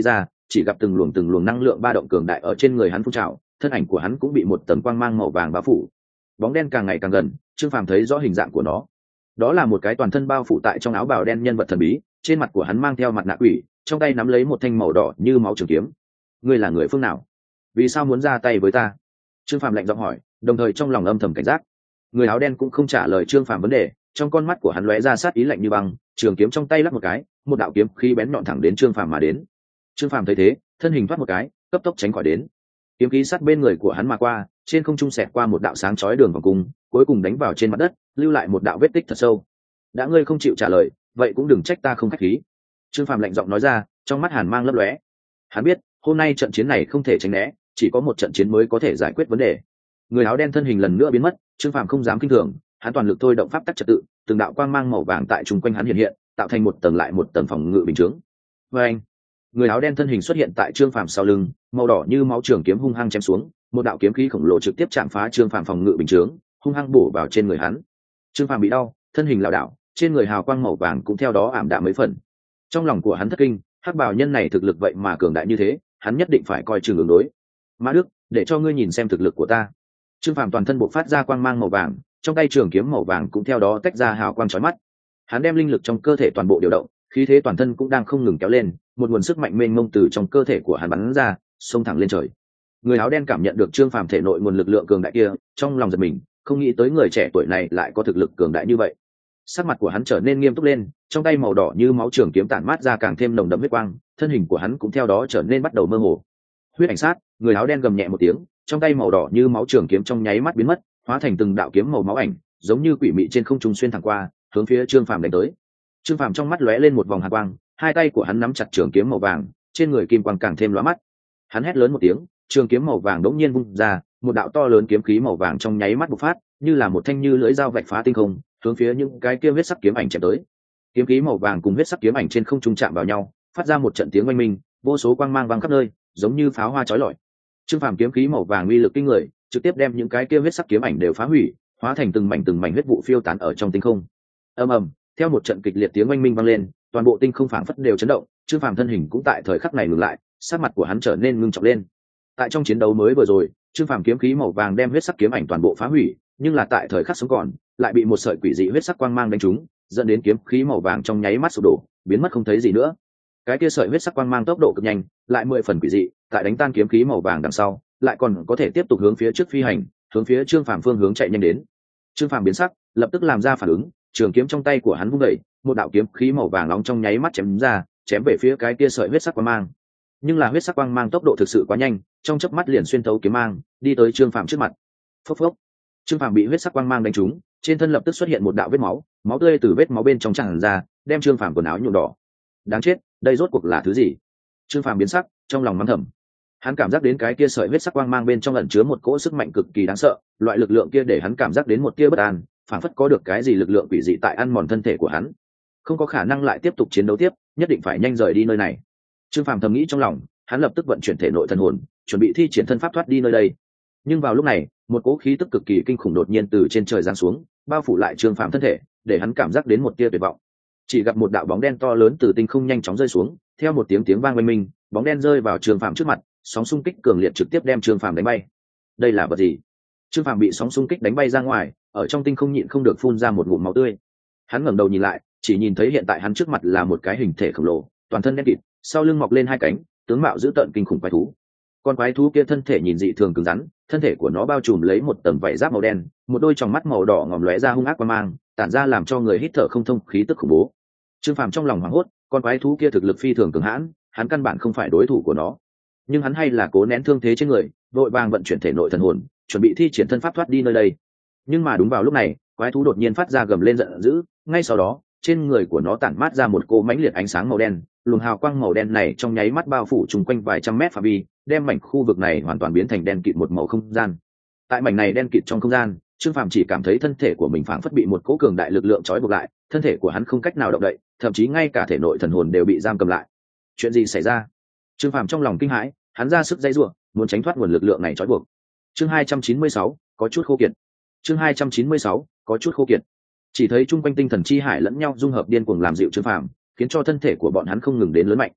chỉ gặp từng luồng năng lượng ba động cường đại ở trên người hắn phun trào, thân ảnh của hắn cũng bị một tầng quang mang màu vàng bao phủ. Bóng đen càng ngày càng gần, Trương Phàm thấy rõ hình dạng của nó. Đó là một cái toàn thân bao phủ tại trong áo bào đen nhân vật thần bí, trên mặt của hắn mang theo mặt nạ quỷ, trong tay nắm lấy một thanh màu đỏ như máu trường kiếm. Ngươi là người phương nào? Vì sao muốn ra tay với ta? Trương Phàm lạnh giọng hỏi, đồng thời trong lòng âm thầm cảnh giác. Người áo đen cũng không trả lời Trương Phàm vấn đề, trong con mắt của hắn lóe ra sát ý lạnh như băng, trường kiếm trong tay lắc một cái, một đạo kiếm khí bén nhọn thẳng đến Trương Phàm mà đến. Trương Phàm thấy thế, thân hình thoát một cái, cấp tốc tránh khỏi đến. Kiếm khí sát bên người của hắn mà qua, trên không trung xẹt qua một đạo sáng chói đường vòng cung, cuối cùng đánh vào trên mặt đất, lưu lại một đạo vết tích thật sâu. Đã ngươi không chịu trả lời, vậy cũng đừng trách ta không khách khí. Trương Phàm lạnh giọng nói ra, trong mắt hàn mang lấp lóe. Hắn biết, hôm nay trận chiến này không thể tránh né, chỉ có một trận chiến mới có thể giải quyết vấn đề. Người áo đen thân hình lần nữa biến mất, Trương Phàm không dám kinh thường, hắn toàn lực thôi động pháp tắc trật tự, từng đạo quang mang màu vàng tại trung quanh hắn hiện hiện, tạo thành một tầng lại một tầng phòng ngự bình chướng. Anh, người áo đen thân hình xuất hiện tại Trương Phàm sau lưng, màu đỏ như máu trường kiếm hung hăng chém xuống, một đạo kiếm khí khổng lồ trực tiếp chạm phá Trương Phàm phòng ngự bình chướng, hung hăng bổ vào trên người hắn. Trương Phàm bị đau, thân hình lảo đảo, trên người hào quang màu vàng cũng theo đó ảm đạm mấy phần. Trong lòng của hắn thất kinh, hắc bào nhân này thực lực vậy mà cường đại như thế, hắn nhất định phải coi chừng ứng đối. Mã Đức, để cho ngươi nhìn xem thực lực của ta. Trương Phàm toàn thân bộc phát ra quang mang màu vàng, trong tay trường kiếm màu vàng cũng theo đó tách ra hào quang chói mắt. Hắn đem linh lực trong cơ thể toàn bộ điều động, khí thế toàn thân cũng đang không ngừng kéo lên, một nguồn sức mạnh mênh mông từ trong cơ thể của hắn bắn ra, xông thẳng lên trời. Người áo đen cảm nhận được Trương Phàm thể nội nguồn lực lượng cường đại kia, trong lòng giật mình, không nghĩ tới người trẻ tuổi này lại có thực lực cường đại như vậy. Sắc mặt của hắn trở nên nghiêm túc lên, trong tay màu đỏ như máu trường kiếm tản mát ra càng thêm nồng đậm huyết quang, thân hình của hắn cũng theo đó trở nên bắt đầu mơ hồ. Huyết ảnh sát, người áo đen gầm nhẹ một tiếng, trong tay màu đỏ như máu trường kiếm trong nháy mắt biến mất, hóa thành từng đạo kiếm màu máu ảnh, giống như quỷ mị trên không trung xuyên thẳng qua, hướng phía Trương Phàm đánh tới. Trương Phàm trong mắt lóe lên một vòng hàn quang, hai tay của hắn nắm chặt trường kiếm màu vàng, trên người kim quang càng thêm lóa mắt. Hắn hét lớn một tiếng, trường kiếm màu vàng đống nhiên vung ra, một đạo to lớn kiếm khí màu vàng trong nháy mắt bộc phát, như là một thanh như lưỡi dao vạch phá tinh không, hướng phía những cái kia huyết sắc kiếm ảnh chém tới. Kiếm khí màu vàng cùng huyết sắc kiếm ảnh trên không trung chạm vào nhau, phát ra một trận tiếng oanh minh, vô số quang mang vang khắp nơi, giống như pháo hoa chói lọi. Trương Phàm kiếm khí màu vàng uy lực kinh người, trực tiếp đem những cái kia huyết sắc kiếm ảnh đều phá hủy, hóa thành từng mảnh huyết vụ phiêu tán ở trong tinh không. Ầm ầm, theo một trận kịch liệt tiếng oanh minh vang lên, toàn bộ tinh không phảng phất đều chấn động, Trương Phàm thân hình cũng tại thời khắc này ngừng lại, sắc mặt của hắn trở nên ngưng trọng lên. Tại trong chiến đấu mới vừa rồi, Trương Phàm kiếm khí màu vàng đem huyết sắc kiếm ảnh toàn bộ phá hủy, nhưng là tại thời khắc sống còn, lại bị một sợi quỷ dị huyết sắc quang mang đánh trúng, dẫn đến kiếm khí màu vàng trong nháy mắt sụp đổ, biến mất không thấy gì nữa. Cái kia sợi huyết sắc quang mang tốc độ cực nhanh, lại 10 phần quỷ dị, tại đánh tan kiếm khí màu vàng đằng sau, lại còn có thể tiếp tục hướng phía trước phi hành, hướng phía Trương Phàm phương hướng chạy nhanh đến. Trương Phàm biến sắc, lập tức làm ra phản ứng, trường kiếm trong tay của hắn vung đẩy, một đạo kiếm khí màu vàng nóng trong nháy mắt chém ra, chém về phía cái kia sợi huyết sắc quang mang. Nhưng là huyết sắc quang mang tốc độ thực sự quá nhanh, trong chớp mắt liền xuyên thấu kiếm mang, đi tới Trương Phàm trước mặt. Phốc phốc. Trương Phàm bị huyết sắc quang mang đánh trúng, trên thân lập tức xuất hiện một đạo vết máu, máu tươi từ vết máu bên trong tràn ra, đem Trương Phàm quần áo nhuộm đỏ. Đáng chết, đây rốt cuộc là thứ gì? Trương Phàm biến sắc, trong lòng mắng thầm. Hắn cảm giác đến cái kia sợi huyết sắc quang mang bên trong ẩn chứa một cỗ sức mạnh cực kỳ đáng sợ, loại lực lượng kia để hắn cảm giác đến một tia bất an, phảng phất có được cái gì lực lượng quỷ dị tại ăn mòn thân thể của hắn. Không có khả năng lại tiếp tục chiến đấu tiếp, nhất định phải nhanh rời đi nơi này. Trương Phàm thầm nghĩ trong lòng, hắn lập tức vận chuyển thể nội thần hồn, chuẩn bị thi triển thân pháp thoát đi nơi đây. Nhưng vào lúc này, một cỗ khí tức cực kỳ kinh khủng đột nhiên từ trên trời giáng xuống, bao phủ lại Trương Phàm thân thể, để hắn cảm giác đến một tia tuyệt vọng. Chỉ gặp một đạo bóng đen to lớn từ tinh không nhanh chóng rơi xuống, theo một tiếng vang oanh minh, bóng đen rơi vào Trương Phàm trước mặt, sóng xung kích cường liệt trực tiếp đem Trương Phàm đánh bay. Đây là vật gì? Trương Phàm bị sóng xung kích đánh bay ra ngoài, ở trong tinh không nhịn không được phun ra một ngụm máu tươi. Hắn ngẩng đầu nhìn lại, chỉ nhìn thấy hiện tại hắn trước mặt là một cái hình thể khổng lồ, toàn thân đen kịt, sau lưng mọc lên hai cánh, tướng mạo dữ tợn kinh khủng quái thú. Con quái thú kia thân thể nhìn dị thường cứng rắn, thân thể của nó bao trùm lấy một tầng vảy giáp màu đen, một đôi tròng mắt màu đỏ ngòm lóe ra hung ác quang mang, tản ra làm cho người hít thở không thông khí tức khủng bố. Trương Phàm trong lòng hoảng hốt, con quái thú kia thực lực phi thường cường hãn, hắn căn bản không phải đối thủ của nó. Nhưng hắn hay là cố nén thương thế trên người, vội vàng vận chuyển thể nội thần hồn, chuẩn bị thi triển thân pháp thoát đi nơi đây. Nhưng mà đúng vào lúc này, quái thú đột nhiên phát ra gầm lên giận dữ, ngay sau đó, trên người của nó tản mát ra một cỗ mãnh liệt ánh sáng màu đen, luồng hào quang màu đen này trong nháy mắt bao phủ chung quanh vài trăm mét phạm vi, đem mảnh khu vực này hoàn toàn biến thành đen kịt một màu không gian. Tại mảnh này đen kịt trong không gian, Trương Phàm chỉ cảm thấy thân thể của mình phảng phất bị một cỗ cường đại lực lượng trói buộc lại, thân thể của hắn không cách nào động đậy, thậm chí ngay cả thể nội thần hồn đều bị giam cầm lại. Chuyện gì xảy ra? Trương Phàm trong lòng kinh hãi, hắn ra sức giãy giụa, muốn tránh thoát nguồn lực lượng này trói buộc. Chương 296, có chút khô kiệt. Chương 296, có chút khô kiệt. Chỉ thấy chung quanh tinh thần chi hải lẫn nhau dung hợp điên cuồng làm dịu Trương Phàm, khiến cho thân thể của bọn hắn không ngừng đến lớn mạnh.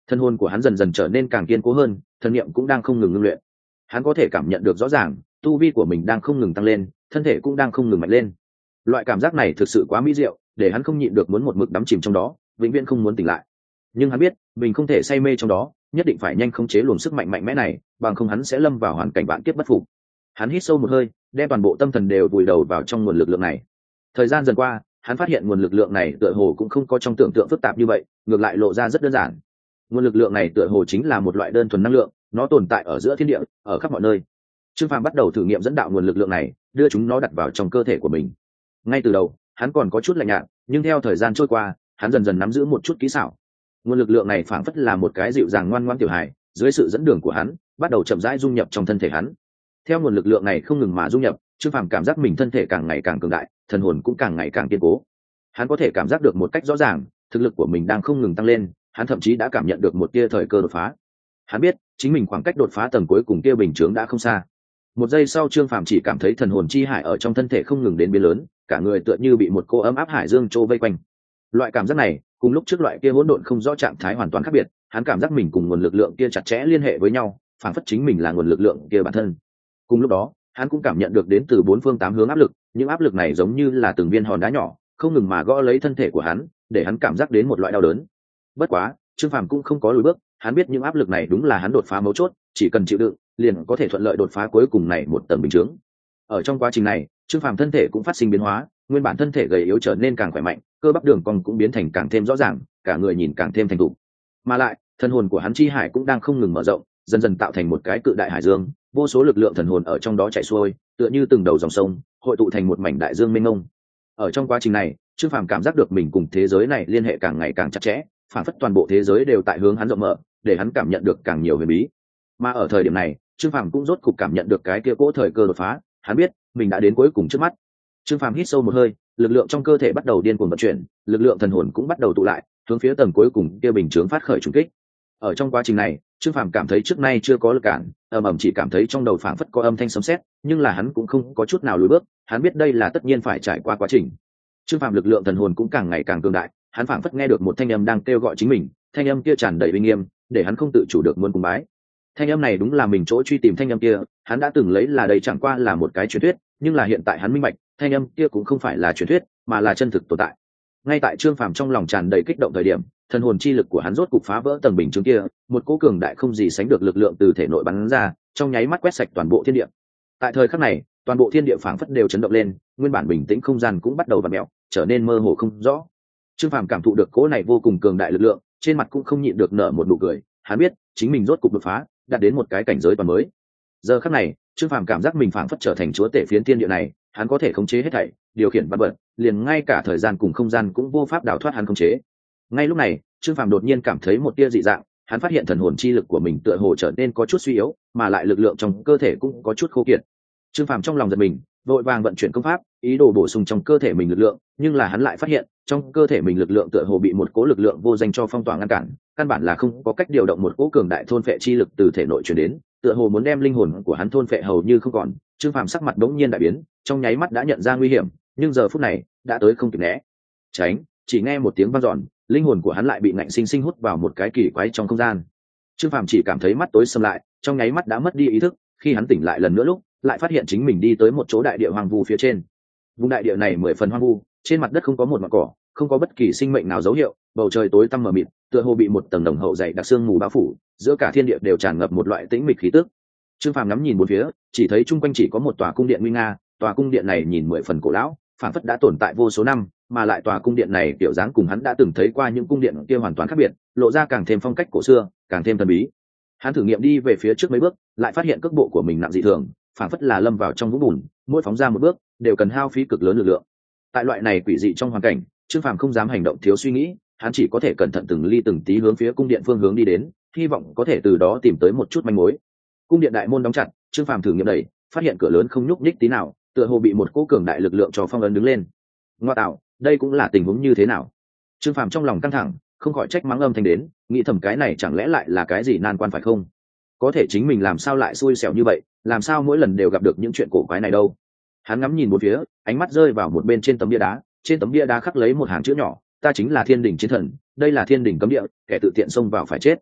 Thân hồn của hắn dần dần trở nên càng kiên cố hơn, thần niệm cũng đang không ngừng ngưng luyện. Hắn có thể cảm nhận được rõ ràng, tu vi của mình đang không ngừng tăng lên, thân thể cũng đang không ngừng mạnh lên. Loại cảm giác này thực sự quá mỹ diệu, để hắn không nhịn được muốn một mực đắm chìm trong đó, vĩnh viễn không muốn tỉnh lại. Nhưng hắn biết, mình không thể say mê trong đó, nhất định phải nhanh khống chế luồng sức mạnh mạnh mẽ này, bằng không hắn sẽ lâm vào hoàn cảnh vạn kiếp bất phục. Hắn hít sâu một hơi, đem toàn bộ tâm thần đều vùi đầu vào trong nguồn lực lượng này. Thời gian dần qua, hắn phát hiện nguồn lực lượng này tựa hồ cũng không có trong tưởng tượng phức tạp như vậy, ngược lại lộ ra rất đơn giản. Nguồn lực lượng này tựa hồ chính là một loại đơn thuần năng lượng, nó tồn tại ở giữa thiên địa, ở khắp mọi nơi. Trương Phàm bắt đầu thử nghiệm dẫn đạo nguồn lực lượng này, đưa chúng nó đặt vào trong cơ thể của mình. Ngay từ đầu, hắn còn có chút lạnh nhạt, nhưng theo thời gian trôi qua, hắn dần dần nắm giữ một chút kỹ xảo. Nguồn lực lượng này phảng phất là một cái dịu dàng ngoan ngoãn tiểu hài, dưới sự dẫn đường của hắn, bắt đầu chậm rãi dung nhập trong thân thể hắn. Theo nguồn lực lượng này không ngừng mà dung nhập, Trương Phàm cảm giác mình thân thể càng ngày càng cường đại, thần hồn cũng càng ngày càng kiên cố. Hắn có thể cảm giác được một cách rõ ràng, thực lực của mình đang không ngừng tăng lên, hắn thậm chí đã cảm nhận được một tia thời cơ đột phá. Hắn biết, chính mình khoảng cách đột phá tầng cuối cùng kia bình chướng đã không xa. Một giây sau, Trương Phàm chỉ cảm thấy thần hồn chi hải ở trong thân thể không ngừng đến biến lớn, cả người tựa như bị một cô ấm áp hải dương trô vây quanh. Loại cảm giác này, cùng lúc trước loại kia hỗn độn không rõ trạng thái hoàn toàn khác biệt, hắn cảm giác mình cùng nguồn lực lượng kia chặt chẽ liên hệ với nhau, phảng phất chính mình là nguồn lực lượng kia bản thân. Cùng lúc đó, hắn cũng cảm nhận được đến từ bốn phương tám hướng áp lực, những áp lực này giống như là từng viên hòn đá nhỏ, không ngừng mà gõ lấy thân thể của hắn, để hắn cảm giác đến một loại đau đớn. Bất quá, Trương Phàm cũng không có lùi bước, hắn biết những áp lực này đúng là hắn đột phá mấu chốt, chỉ cần chịu đựng, liền có thể thuận lợi đột phá cuối cùng này một tầng bình chướng. Ở trong quá trình này, Trương Phàm thân thể cũng phát sinh biến hóa, nguyên bản thân thể gầy yếu trở nên càng khỏe mạnh, cơ bắp đường cong cũng biến thành càng thêm rõ ràng, cả người nhìn càng thêm thành thục. Mà lại, thần hồn của hắn chi hải cũng đang không ngừng mở rộng, dần dần tạo thành một cái cự đại hải dương, vô số lực lượng thần hồn ở trong đó chảy xuôi, tựa như từng đầu dòng sông, hội tụ thành một mảnh đại dương mênh mông. Ở trong quá trình này, Trương Phàm cảm giác được mình cùng thế giới này liên hệ càng ngày càng chặt chẽ, phản phất toàn bộ thế giới đều tại hướng hắn rộng mở, để hắn cảm nhận được càng nhiều huyền bí. Mà ở thời điểm này, Trương Phàm cũng rốt cục cảm nhận được cái kia cỗ thời cơ đột phá, hắn biết, mình đã đến cuối cùng trước mắt. Trương Phàm hít sâu một hơi, lực lượng trong cơ thể bắt đầu điên cuồng vận chuyển, lực lượng thần hồn cũng bắt đầu tụ lại, hướng phía tầng cuối cùng kia bình chướng phát khởi trùng kích. Ở trong quá trình này, Trương Phàm cảm thấy trước nay chưa có lực cản, ầm chỉ cảm thấy trong đầu phảng phất có âm thanh sấm sét, nhưng là hắn cũng không có chút nào lùi bước, hắn biết đây là tất nhiên phải trải qua quá trình. Trương Phàm lực lượng thần hồn cũng càng ngày càng cường đại, hắn phảng phất nghe được một thanh âm đang kêu gọi chính mình, thanh âm kia tràn đầy uy nghiêm, để hắn không tự chủ được muốn cung bái. Thanh âm này đúng là mình chỗ truy tìm thanh âm kia, hắn đã từng lấy là đây chẳng qua là một cái truyền thuyết, nhưng là hiện tại hắn minh bạch, thanh âm kia cũng không phải là truyền thuyết, mà là chân thực tồn tại. Ngay tại Trương Phàm trong lòng tràn đầy kích động thời điểm, thần hồn chi lực của hắn rốt cục phá vỡ tầng bình chướng kia, một cỗ cường đại không gì sánh được lực lượng từ thể nội bắn ra, trong nháy mắt quét sạch toàn bộ thiên địa. Tại thời khắc này, toàn bộ thiên địa phảng phất đều chấn động lên, nguyên bản bình tĩnh không gian cũng bắt đầu vặn mèo, trở nên mơ hồ không rõ. Trương Phàm cảm thụ được cỗ này vô cùng cường đại lực lượng, trên mặt cũng không nhịn được nở một nụ cười, hắn biết, chính mình rốt cục đột phá, đạt đến một cái cảnh giới toàn mới. Giờ khắc này, Trương Phàm cảm giác mình phảng phất trở thành chúa tể phiến thiên địa này, hắn có thể khống chế hết thảy, điều khiển vạn vật, liền ngay cả thời gian cùng không gian cũng vô pháp đào thoát hắn khống chế. Ngay lúc này, Trương Phàm đột nhiên cảm thấy một tia dị dạng, hắn phát hiện thần hồn chi lực của mình tựa hồ trở nên có chút suy yếu, mà lại lực lượng trong cơ thể cũng có chút khô kiệt. Trương Phàm trong lòng giật mình, vội vàng vận chuyển công pháp, ý đồ bổ sung trong cơ thể mình lực lượng, nhưng là hắn lại phát hiện, trong cơ thể mình lực lượng tựa hồ bị một cỗ lực lượng vô danh cho phong tỏa ngăn cản, căn bản là không có cách điều động một cỗ cường đại thôn phệ chi lực từ thể nội truyền đến, tựa hồ muốn đem linh hồn của hắn thôn phệ hầu như không còn. Trương Phàm sắc mặt đống nhiên đại biến, trong nháy mắt đã nhận ra nguy hiểm, nhưng giờ phút này đã tới không kịp né tránh, chỉ nghe một tiếng vang dọn, linh hồn của hắn lại bị ngạnh sinh sinh hút vào một cái kỳ quái trong không gian. Trương Phàm chỉ cảm thấy mắt tối sầm lại, trong nháy mắt đã mất đi ý thức, khi hắn tỉnh lại lần nữa lúc, lại phát hiện chính mình đi tới một chỗ đại địa hoang vu phía trên. Vùng đại địa này 10 phần hoang vu, trên mặt đất không có một mảng cỏ, không có bất kỳ sinh mệnh nào dấu hiệu, bầu trời tối tăm mờ mịt, tựa hồ bị một tầng đồng hậu dày đặc sương mù bao phủ, giữa cả thiên địa đều tràn ngập một loại tĩnh mịch khí tức. Trương Phàm ngắm nhìn bốn phía, chỉ thấy chung quanh chỉ có một tòa cung điện nguy nga, tòa cung điện này nhìn 10 phần cổ lão, phản phất đã tồn tại vô số năm, mà lại tòa cung điện này kiểu dáng cùng hắn đã từng thấy qua những cung điện kia hoàn toàn khác biệt, lộ ra càng thêm phong cách cổ xưa, càng thêm thần bí. Hắn thử nghiệm đi về phía trước mấy bước, lại phát hiện cước bộ của mình nặng dị thường, phản phất là lâm vào trong vũng bùn, mỗi phóng ra một bước đều cần hao phí cực lớn lực lượng. Tại loại này quỷ dị trong hoàn cảnh, Trương Phàm không dám hành động thiếu suy nghĩ, hắn chỉ có thể cẩn thận từng ly từng tí hướng phía cung điện phương hướng đi đến, hy vọng có thể từ đó tìm tới một chút manh mối. Cung điện đại môn đóng chặt, Trương Phàm thử nghiệm đẩy, phát hiện cửa lớn không nhúc nhích tí nào, tựa hồ bị một cỗ cường đại lực lượng cho phong ấn đứng lên. Ngoa tạo, đây cũng là tình huống như thế nào? Trương Phàm trong lòng căng thẳng, không khỏi trách mắng âm thanh đến, nghĩ thầm cái này chẳng lẽ lại là cái gì nan quan phải không? Có thể chính mình làm sao lại xui xẻo như vậy, làm sao mỗi lần đều gặp được những chuyện cổ quái này đâu? Hắn ngắm nhìn một phía, ánh mắt rơi vào một bên trên tấm bia đá, trên tấm bia đá khắc lấy một hàng chữ nhỏ, ta chính là Thiên Đình Chiến Thần, đây là Thiên Đình cấm địa, kẻ tự tiện xông vào phải chết.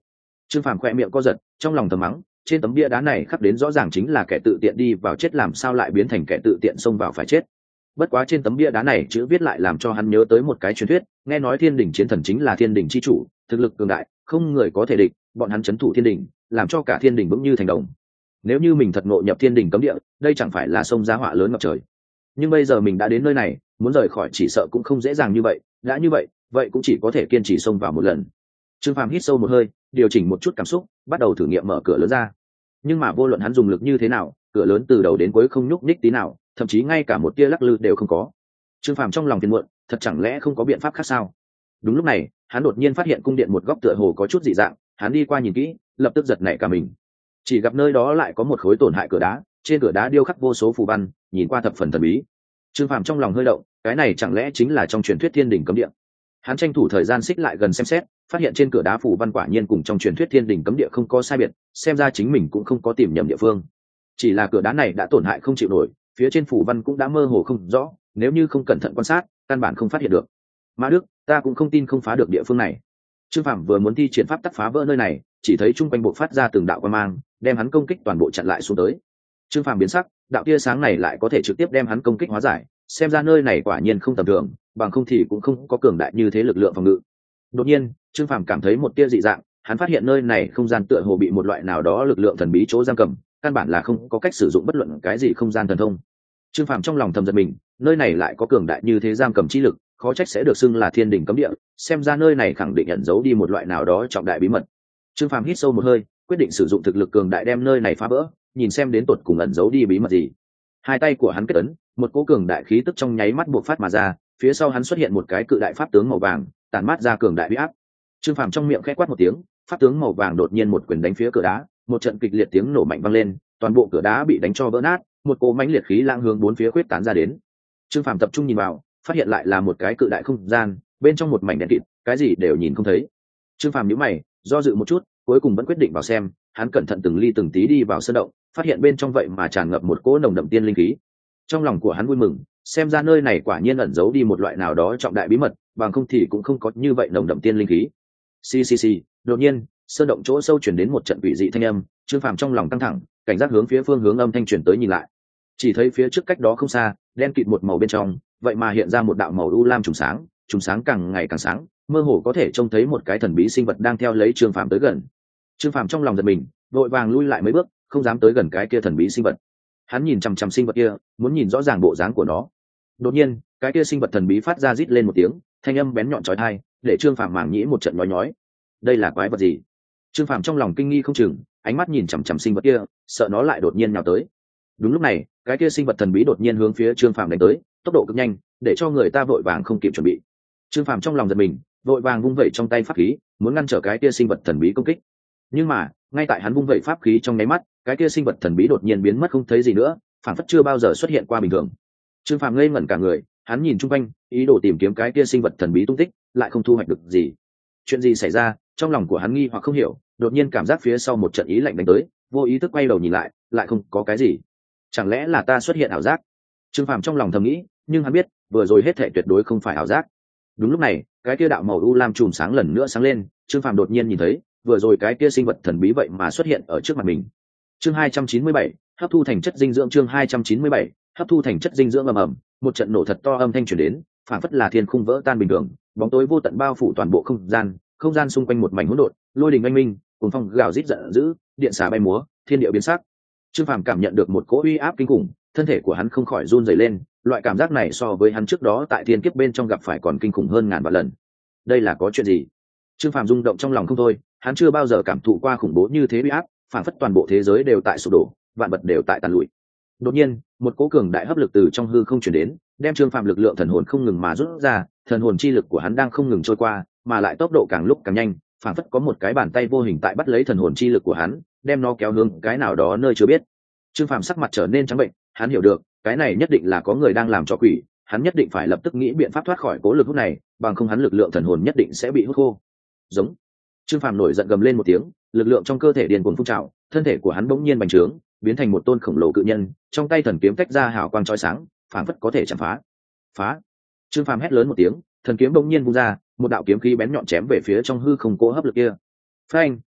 Trương Phàm khoe miệng co giật, trong lòng thầm mắng, trên tấm bia đá này khắc đến rõ ràng chính là kẻ tự tiện đi vào chết, làm sao lại biến thành kẻ tự tiện xông vào phải chết. Bất quá trên tấm bia đá này chữ viết lại làm cho hắn nhớ tới một cái truyền thuyết, nghe nói thiên đình chiến thần chính là thiên đình chi chủ, thực lực cường đại, không người có thể địch, bọn hắn trấn thủ thiên đình, làm cho cả thiên đình vững như thành đồng. Nếu như mình thật ngộ nhập thiên đình cấm địa, đây chẳng phải là sông giá họa lớn ngập trời. Nhưng bây giờ mình đã đến nơi này, muốn rời khỏi chỉ sợ cũng không dễ dàng như vậy, đã như vậy, vậy cũng chỉ có thể kiên trì xông vào một lần. Trương Phàm hít sâu một hơi, điều chỉnh một chút cảm xúc, bắt đầu thử nghiệm mở cửa lớn ra. Nhưng mà vô luận hắn dùng lực như thế nào, cửa lớn từ đầu đến cuối không nhúc nhích tí nào, thậm chí ngay cả một tia lắc lư đều không có. Trương Phàm trong lòng phiền muộn, thật chẳng lẽ không có biện pháp khác sao? Đúng lúc này, hắn đột nhiên phát hiện cung điện một góc tựa hồ có chút dị dạng, hắn đi qua nhìn kỹ, lập tức giật nảy cả mình. Chỉ gặp nơi đó lại có một khối tổn hại cửa đá, trên cửa đá điêu khắc vô số phù văn, nhìn qua thập phần thần bí. Trương Phàm trong lòng hơi động, cái này chẳng lẽ chính là trong truyền thuyết thiên đình cấm địa? Hắn tranh thủ thời gian xích lại gần xem xét, phát hiện trên cửa đá phù văn quả nhiên cùng trong truyền thuyết thiên đình cấm địa không có sai biệt, xem ra chính mình cũng không có tìm nhầm địa phương. Chỉ là cửa đá này đã tổn hại không chịu nổi, phía trên phù văn cũng đã mơ hồ không rõ, nếu như không cẩn thận quan sát, căn bản không phát hiện được. Mã Đức, ta cũng không tin không phá được địa phương này. Trương Phàm vừa muốn thi triển pháp tắc phá vỡ nơi này, chỉ thấy trung quanh bộc phát ra từng đạo quang mang, đem hắn công kích toàn bộ chặn lại xuống tới. Trương Phàm biến sắc, đạo tia sáng này lại có thể trực tiếp đem hắn công kích hóa giải, xem ra nơi này quả nhiên không tầm thường, bằng không thì cũng không có cường đại như thế lực lượng phòng ngự. Đột nhiên, Trương Phàm cảm thấy một tia dị dạng, hắn phát hiện nơi này không gian tựa hồ bị một loại nào đó lực lượng thần bí chỗ giam cầm, căn bản là không có cách sử dụng bất luận cái gì không gian thần thông. Trương Phàm trong lòng thầm giật mình, nơi này lại có cường đại như thế giam cầm chi lực, khó trách sẽ được xưng là thiên đình cấm địa, xem ra nơi này khẳng định ẩn giấu đi một loại nào đó trọng đại bí mật. Trương Phàm hít sâu một hơi, quyết định sử dụng thực lực cường đại đem nơi này phá vỡ, nhìn xem đến tột cùng ẩn giấu đi bí mật gì. Hai tay của hắn kết ấn, một cỗ cường đại khí tức trong nháy mắt bộc phát mà ra, phía sau hắn xuất hiện một cái cự đại pháp tướng màu vàng, tản mát ra cường đại uy áp. Trương Phàm trong miệng khẽ quát một tiếng, pháp tướng màu vàng đột nhiên một quyền đánh phía cửa đá, một trận kịch liệt tiếng nổ mạnh vang lên, toàn bộ cửa đá bị đánh cho vỡ nát, một cỗ mãnh liệt khí lang hướng bốn phía khuyết tán ra đến. Trương Phàm tập trung nhìn vào, phát hiện lại là một cái cự đại không gian, bên trong một mảnh đen kịt, cái gì đều nhìn không thấy. Trương Phàm nhíu mày, do dự một chút, cuối cùng vẫn quyết định vào xem. Hắn cẩn thận từng ly từng tí đi vào sơn động, phát hiện bên trong vậy mà tràn ngập một cỗ nồng đậm tiên linh khí. Trong lòng của hắn vui mừng, xem ra nơi này quả nhiên ẩn giấu đi một loại nào đó trọng đại bí mật, bằng không thì cũng không có như vậy nồng đậm tiên linh khí. Xì. Đột nhiên, sơn động chỗ sâu chuyển đến một trận quỷ dị thanh âm. Trương Phàm trong lòng căng thẳng, cảnh giác hướng phía phương hướng âm thanh truyền tới nhìn lại. Chỉ thấy phía trước cách đó không xa, đen kịt một màu bên trong, vậy mà hiện ra một đạo màu u lam trùng sáng càng ngày càng sáng, mơ hồ có thể trông thấy một cái thần bí sinh vật đang theo lấy Trương Phàm tới gần. Trương Phàm trong lòng giật mình, vội vàng lui lại mấy bước, không dám tới gần cái kia thần bí sinh vật. Hắn nhìn chằm chằm sinh vật kia, muốn nhìn rõ ràng bộ dáng của nó. Đột nhiên, cái kia sinh vật thần bí phát ra rít lên một tiếng, thanh âm bén nhọn chói tai, để Trương Phàm màng nhĩ một trận nhói nhói. Đây là quái vật gì? Trương Phàm trong lòng kinh nghi không chừng, ánh mắt nhìn chằm chằm sinh vật kia, sợ nó lại đột nhiên nhào tới. Đúng lúc này, cái kia sinh vật thần bí đột nhiên hướng phía Trương Phàm đánh tới, tốc độ cực nhanh, để cho người ta vội vàng không kịp chuẩn bị. Trương Phàm trong lòng giật mình, vội vàng vung vẩy trong tay pháp khí, muốn ngăn trở cái kia sinh vật thần bí công kích. Nhưng mà, ngay tại hắn vung vẩy pháp khí trong nháy mắt, cái kia sinh vật thần bí đột nhiên biến mất không thấy gì nữa, phản phất chưa bao giờ xuất hiện qua bình thường. Trương Phàm ngây ngẩn cả người, hắn nhìn chung quanh, ý đồ tìm kiếm cái kia sinh vật thần bí tung tích, lại không thu hoạch được gì. Chuyện gì xảy ra? Trong lòng của hắn nghi hoặc không hiểu, đột nhiên cảm giác phía sau một trận ý lạnh đánh tới, vô ý thức quay đầu nhìn lại, lại không có cái gì. Chẳng lẽ là ta xuất hiện ảo giác? Trương Phàm trong lòng thầm nghĩ, nhưng hắn biết, vừa rồi hết thảy tuyệt đối không phải ảo giác. Đúng lúc này, cái kia đạo màu u lam chùm sáng lần nữa sáng lên, Trương Phàm đột nhiên nhìn thấy, vừa rồi cái kia sinh vật thần bí vậy mà xuất hiện ở trước mặt mình. Chương 297, hấp thu thành chất dinh dưỡng. Chương 297, hấp thu thành chất dinh dưỡng. Ầm ầm, một trận nổ thật to âm thanh truyền đến, phảng phất là thiên khung vỡ tan bình thường, bóng tối vô tận bao phủ toàn bộ không gian xung quanh một mảnh hỗn độn, lôi đình oanh minh, cuồng phong gào rít giận dữ, điện xà bay múa, thiên địa biến sắc. Trương Phàm cảm nhận được một cỗ uy áp kinh khủng, thân thể của hắn không khỏi run rẩy lên, loại cảm giác này so với hắn trước đó tại thiên kiếp bên trong gặp phải còn kinh khủng hơn ngàn vạn lần. Đây là có chuyện gì? Trương Phàm rung động trong lòng không thôi, hắn chưa bao giờ cảm thụ qua khủng bố như thế uy áp, phảng phất toàn bộ thế giới đều tại sụp đổ, vạn vật đều tại tàn lụi. Đột nhiên, một cỗ cường đại hấp lực từ trong hư không truyền đến, đem Trương Phàm lực lượng thần hồn không ngừng mà rút ra, thần hồn chi lực của hắn đang không ngừng trôi qua, mà lại tốc độ càng lúc càng nhanh, phảng phất có một cái bàn tay vô hình tại bắt lấy thần hồn chi lực của hắn, đem nó kéo hướng cái nào đó nơi chưa biết. Trương Phàm sắc mặt trở nên trắng bệnh, hắn hiểu được, cái này nhất định là có người đang làm cho quỷ, hắn nhất định phải lập tức nghĩ biện pháp thoát khỏi cố lực hút này, bằng không hắn lực lượng thần hồn nhất định sẽ bị hút khô. Giống. Trương Phàm nổi giận gầm lên một tiếng, lực lượng trong cơ thể điên cuồng phun trào, thân thể của hắn bỗng nhiên bành trướng, biến thành một tôn khổng lồ cự nhân, trong tay thần kiếm tách ra hào quang chói sáng, phảng phất có thể chạm phá. Phá! Trương Phàm hét lớn một tiếng, thần kiếm bỗng nhiên vung ra, một đạo kiếm khí bén nhọn chém về phía trong hư không cố hấp lực kia. Phanh!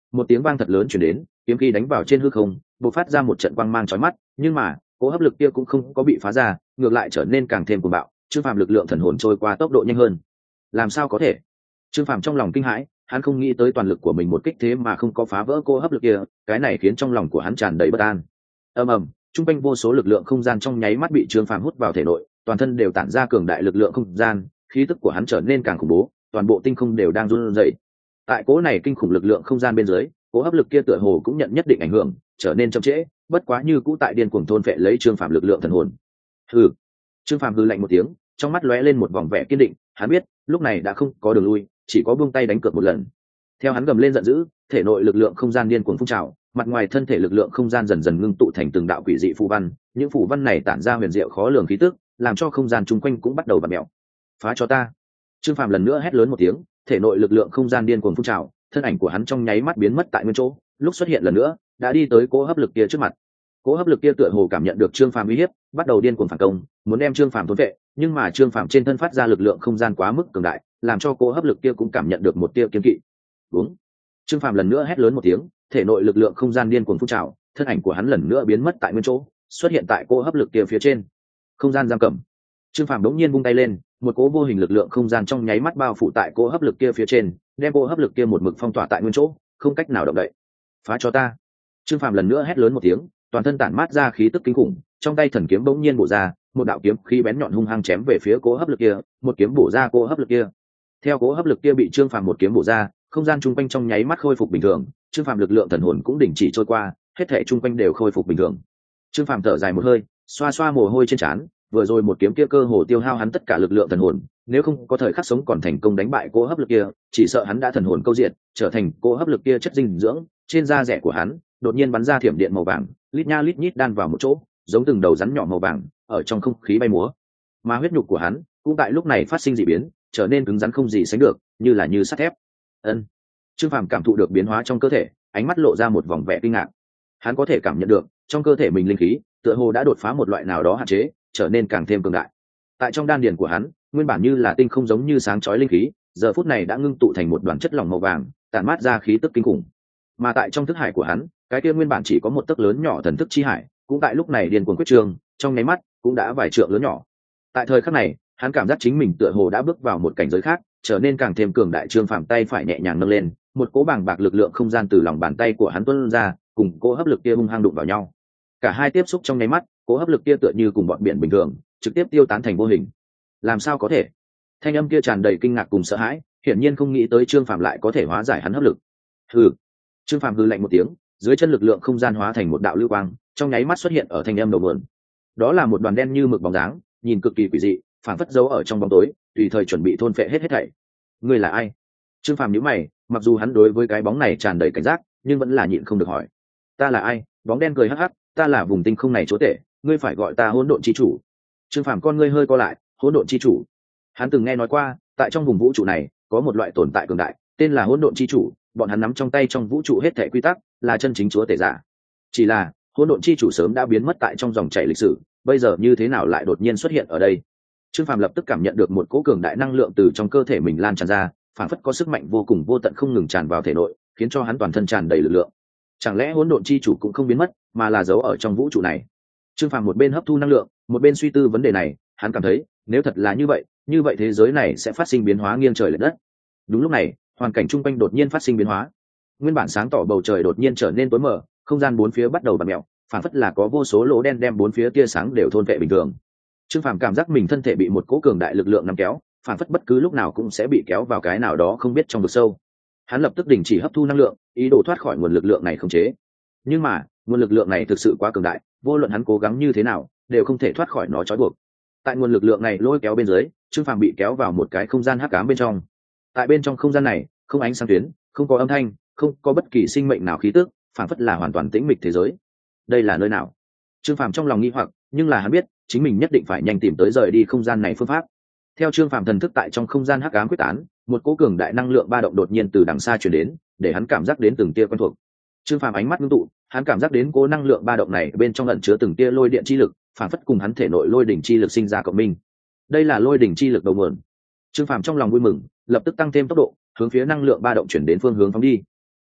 một tiếng vang thật lớn chuyển đến, kiếm khí đánh vào trên hư không, bộc phát ra một trận quang mang chói mắt, nhưng mà cỗ hấp lực kia cũng không có bị phá ra, ngược lại trở nên càng thêm cuồng bạo. Trương Phàm lực lượng thần hồn trôi qua tốc độ nhanh hơn. Làm sao có thể? Trương Phàm trong lòng kinh hãi, hắn không nghĩ tới toàn lực của mình một kích thế mà không có phá vỡ cỗ hấp lực kia, cái này khiến trong lòng của hắn tràn đầy bất an. Ầm ầm, trung quanh vô số lực lượng không gian trong nháy mắt bị Trương Phàm hút vào thể nội, toàn thân đều tản ra cường đại lực lượng không gian, khí tức của hắn trở nên càng khủng bố, toàn bộ tinh không đều đang run rẩy. Tại cỗ này kinh khủng lực lượng không gian bên dưới, cỗ hấp lực kia tựa hồ cũng nhận nhất định ảnh hưởng, trở nên chậm trễ, bất quá như cũ tại điên cuồng thôn phệ lấy Trương Phàm lực lượng thần hồn. Hừ. Trương Phàm hừ lạnh một tiếng, trong mắt lóe lên một vòng vẻ kiên định, hắn biết, lúc này đã không có đường lui, chỉ có buông tay đánh cược một lần. Theo hắn gầm lên giận dữ, thể nội lực lượng không gian điên cuồng phun trào, mặt ngoài thân thể lực lượng không gian dần dần ngưng tụ thành từng đạo quỷ dị phù văn, những phù văn này tản ra huyền diệu khó lường khí tức, làm cho không gian chung quanh cũng bắt đầu vặn mèo. Phá cho ta! Trương Phàm lần nữa hét lớn một tiếng, thể nội lực lượng không gian điên cuồng phun trào, thân ảnh của hắn trong nháy mắt biến mất tại nguyên chỗ, lúc xuất hiện lần nữa, đã đi tới cỗ hấp lực kia trước mặt. Cỗ hấp lực kia tựa hồ cảm nhận được Trương Phàm uy hiếp, bắt đầu điên cuồng phản công, muốn đem Trương Phàm thôn vệ, nhưng mà Trương Phàm trên thân phát ra lực lượng không gian quá mức cường đại, làm cho cỗ hấp lực kia cũng cảm nhận được một tia kiên kỵ. Đúng. Trương Phàm lần nữa hét lớn một tiếng, thể nội lực lượng không gian điên cuồng phun trào, thân ảnh của hắn lần nữa biến mất tại nguyên chỗ, xuất hiện tại cỗ hấp lực kia phía trên. Không gian giam cầm. Trương Phàm đống nhiên vung tay lên, một cỗ vô hình lực lượng không gian trong nháy mắt bao phủ tại cỗ hấp lực kia phía trên, đem cỗ hấp lực kia một mực phong tỏa tại nguyên chỗ, không cách nào động đậy. Phá cho ta! Trương Phàm lần nữa hét lớn một tiếng, toàn thân tản mát ra khí tức kinh khủng, trong tay thần kiếm bỗng nhiên bổ ra, một đạo kiếm khí bén nhọn hung hăng chém về phía cỗ hấp lực kia, một kiếm bổ ra cỗ hấp lực kia. Theo cỗ hấp lực kia bị Trương Phàm một kiếm bổ ra, không gian chung quanh trong nháy mắt khôi phục bình thường, Trương Phàm lực lượng thần hồn cũng đình chỉ trôi qua, hết thảy chung quanh đều khôi phục bình thường. Trương Phàm thở dài một hơi, xoa xoa mồ hôi trên trán, vừa rồi một kiếm kia cơ hồ tiêu hao hắn tất cả lực lượng thần hồn, nếu không có thời khắc sống còn thành công đánh bại cỗ hấp lực kia, chỉ sợ hắn đã thần hồn câu diệt, trở thành cỗ hấp lực kia chất dinh dưỡng. Trên da rẻ của hắn đột nhiên bắn ra thiểm điện màu vàng, lít nha lít nhít đan vào một chỗ, giống từng đầu rắn nhỏ màu vàng ở trong không khí bay múa. Mà huyết nhục của hắn cũng tại lúc này phát sinh dị biến, trở nên cứng rắn không gì sánh được, như sắt thép. Ân. Trương Phàm cảm thụ được biến hóa trong cơ thể, ánh mắt lộ ra một vòng vẻ kinh ngạc. Hắn có thể cảm nhận được trong cơ thể mình linh khí tựa hồ đã đột phá một loại nào đó hạn chế, trở nên càng thêm cường đại. Tại trong đan điền của hắn, nguyên bản như là tinh không giống như sáng chói linh khí, giờ phút này đã ngưng tụ thành một đoàn chất lỏng màu vàng, tản mát ra khí tức kinh khủng. Mà tại trong thức hải của hắn, cái kia nguyên bản chỉ có một tấc lớn nhỏ thần thức chi hải, cũng tại lúc này điên cuồng quyết trường, trong nháy mắt cũng đã vài trượng lớn nhỏ. Tại thời khắc này, hắn cảm giác chính mình tựa hồ đã bước vào một cảnh giới khác, trở nên càng thêm cường đại. Trương Phàm tay phải nhẹ nhàng nâng lên, một cỗ bàng bạc lực lượng không gian từ lòng bàn tay của hắn tuôn ra, cùng cỗ hấp lực kia hung hăng đụng vào nhau. Cả hai tiếp xúc trong nháy mắt, cỗ hấp lực kia tựa như cùng bọn biển bình thường, trực tiếp tiêu tán thành vô hình. Làm sao có thể? Thanh âm kia tràn đầy kinh ngạc cùng sợ hãi, hiển nhiên không nghĩ tới Trương Phàm lại có thể hóa giải hắn hấp lực. Hừ. Trương Phàm hừ lạnh một tiếng, dưới chân lực lượng không gian hóa thành một đạo lưu quang, trong nháy mắt xuất hiện ở thanh âm đầu nguồn. Đó là một đoàn đen như mực bóng dáng, nhìn cực kỳ quỷ dị, phản phất giấu ở trong bóng tối, tùy thời chuẩn bị thôn phệ hết thảy. Ngươi là ai? Trương Phàm nhíu mày, mặc dù hắn đối với cái bóng này tràn đầy cảnh giác, nhưng vẫn là nhịn không được hỏi. Ta là ai? Bóng đen cười hắc hắc, ta là vùng tinh không này chúa tể, ngươi phải gọi ta hỗn độn chi chủ. Trương Phàm con ngươi hơi co lại, hỗn độn chi chủ. Hắn từng nghe nói qua, tại trong vùng vũ trụ này có một loại tồn tại cường đại, tên là hỗn độn chi chủ, bọn hắn nắm trong tay trong vũ trụ hết thảy quy tắc, là chân chính chúa tể giả. Chỉ là hỗn độn chi chủ sớm đã biến mất tại trong dòng chảy lịch sử, bây giờ như thế nào lại đột nhiên xuất hiện ở đây? Trương Phàm lập tức cảm nhận được một cỗ cường đại năng lượng từ trong cơ thể mình lan tràn ra, phản phất có sức mạnh vô cùng vô tận không ngừng tràn vào thể nội, khiến cho hắn toàn thân tràn đầy lực lượng. Chẳng lẽ hỗn độn chi chủ cũng không biến mất, mà là giấu ở trong vũ trụ này? Trương Phàm một bên hấp thu năng lượng, một bên suy tư vấn đề này, hắn cảm thấy, nếu thật là như vậy thế giới này sẽ phát sinh biến hóa nghiêng trời lệch đất. Đúng lúc này, hoàn cảnh chung quanh đột nhiên phát sinh biến hóa. Nguyên bản sáng tỏ bầu trời đột nhiên trở nên tối mờ, không gian bốn phía bắt đầu vặn mèo, phản phất là có vô số lỗ đen đem bốn phía tia sáng đều thôn vệ bình thường. Trương Phàm cảm giác mình thân thể bị một cỗ cường đại lực lượng nắm kéo, phản phất bất cứ lúc nào cũng sẽ bị kéo vào cái nào đó không biết trong vực sâu. Hắn lập tức đình chỉ hấp thu năng lượng, ý đồ thoát khỏi nguồn lực lượng này khống chế. Nhưng mà, nguồn lực lượng này thực sự quá cường đại, vô luận hắn cố gắng như thế nào, đều không thể thoát khỏi nó trói buộc. Tại nguồn lực lượng này lôi kéo bên dưới, Trương Phàm bị kéo vào một cái không gian hắc ám bên trong. Tại bên trong không gian này, không ánh sáng tuyến, không có âm thanh, không có bất kỳ sinh mệnh nào khí tức, phản phất là hoàn toàn tĩnh mịch thế giới. Đây là nơi nào? Trương Phàm trong lòng nghi hoặc, nhưng là hắn biết, chính mình nhất định phải nhanh tìm tới rời đi không gian này phương pháp. Theo Trương Phàm thần thức tại trong không gian hắc ám quyết tán, một cỗ cường đại năng lượng ba động đột nhiên từ đằng xa truyền đến, để hắn cảm giác đến từng tia quen thuộc. Trương Phàm ánh mắt ngưng tụ, hắn cảm giác đến cỗ năng lượng ba động này bên trong ẩn chứa từng tia lôi điện chi lực, phản phất cùng hắn thể nội lôi đỉnh chi lực sinh ra cộng minh. Đây là lôi đỉnh chi lực đầu nguồn. Trương Phàm trong lòng vui mừng, lập tức tăng thêm tốc độ, hướng phía năng lượng ba động chuyển đến phương hướng phóng đi.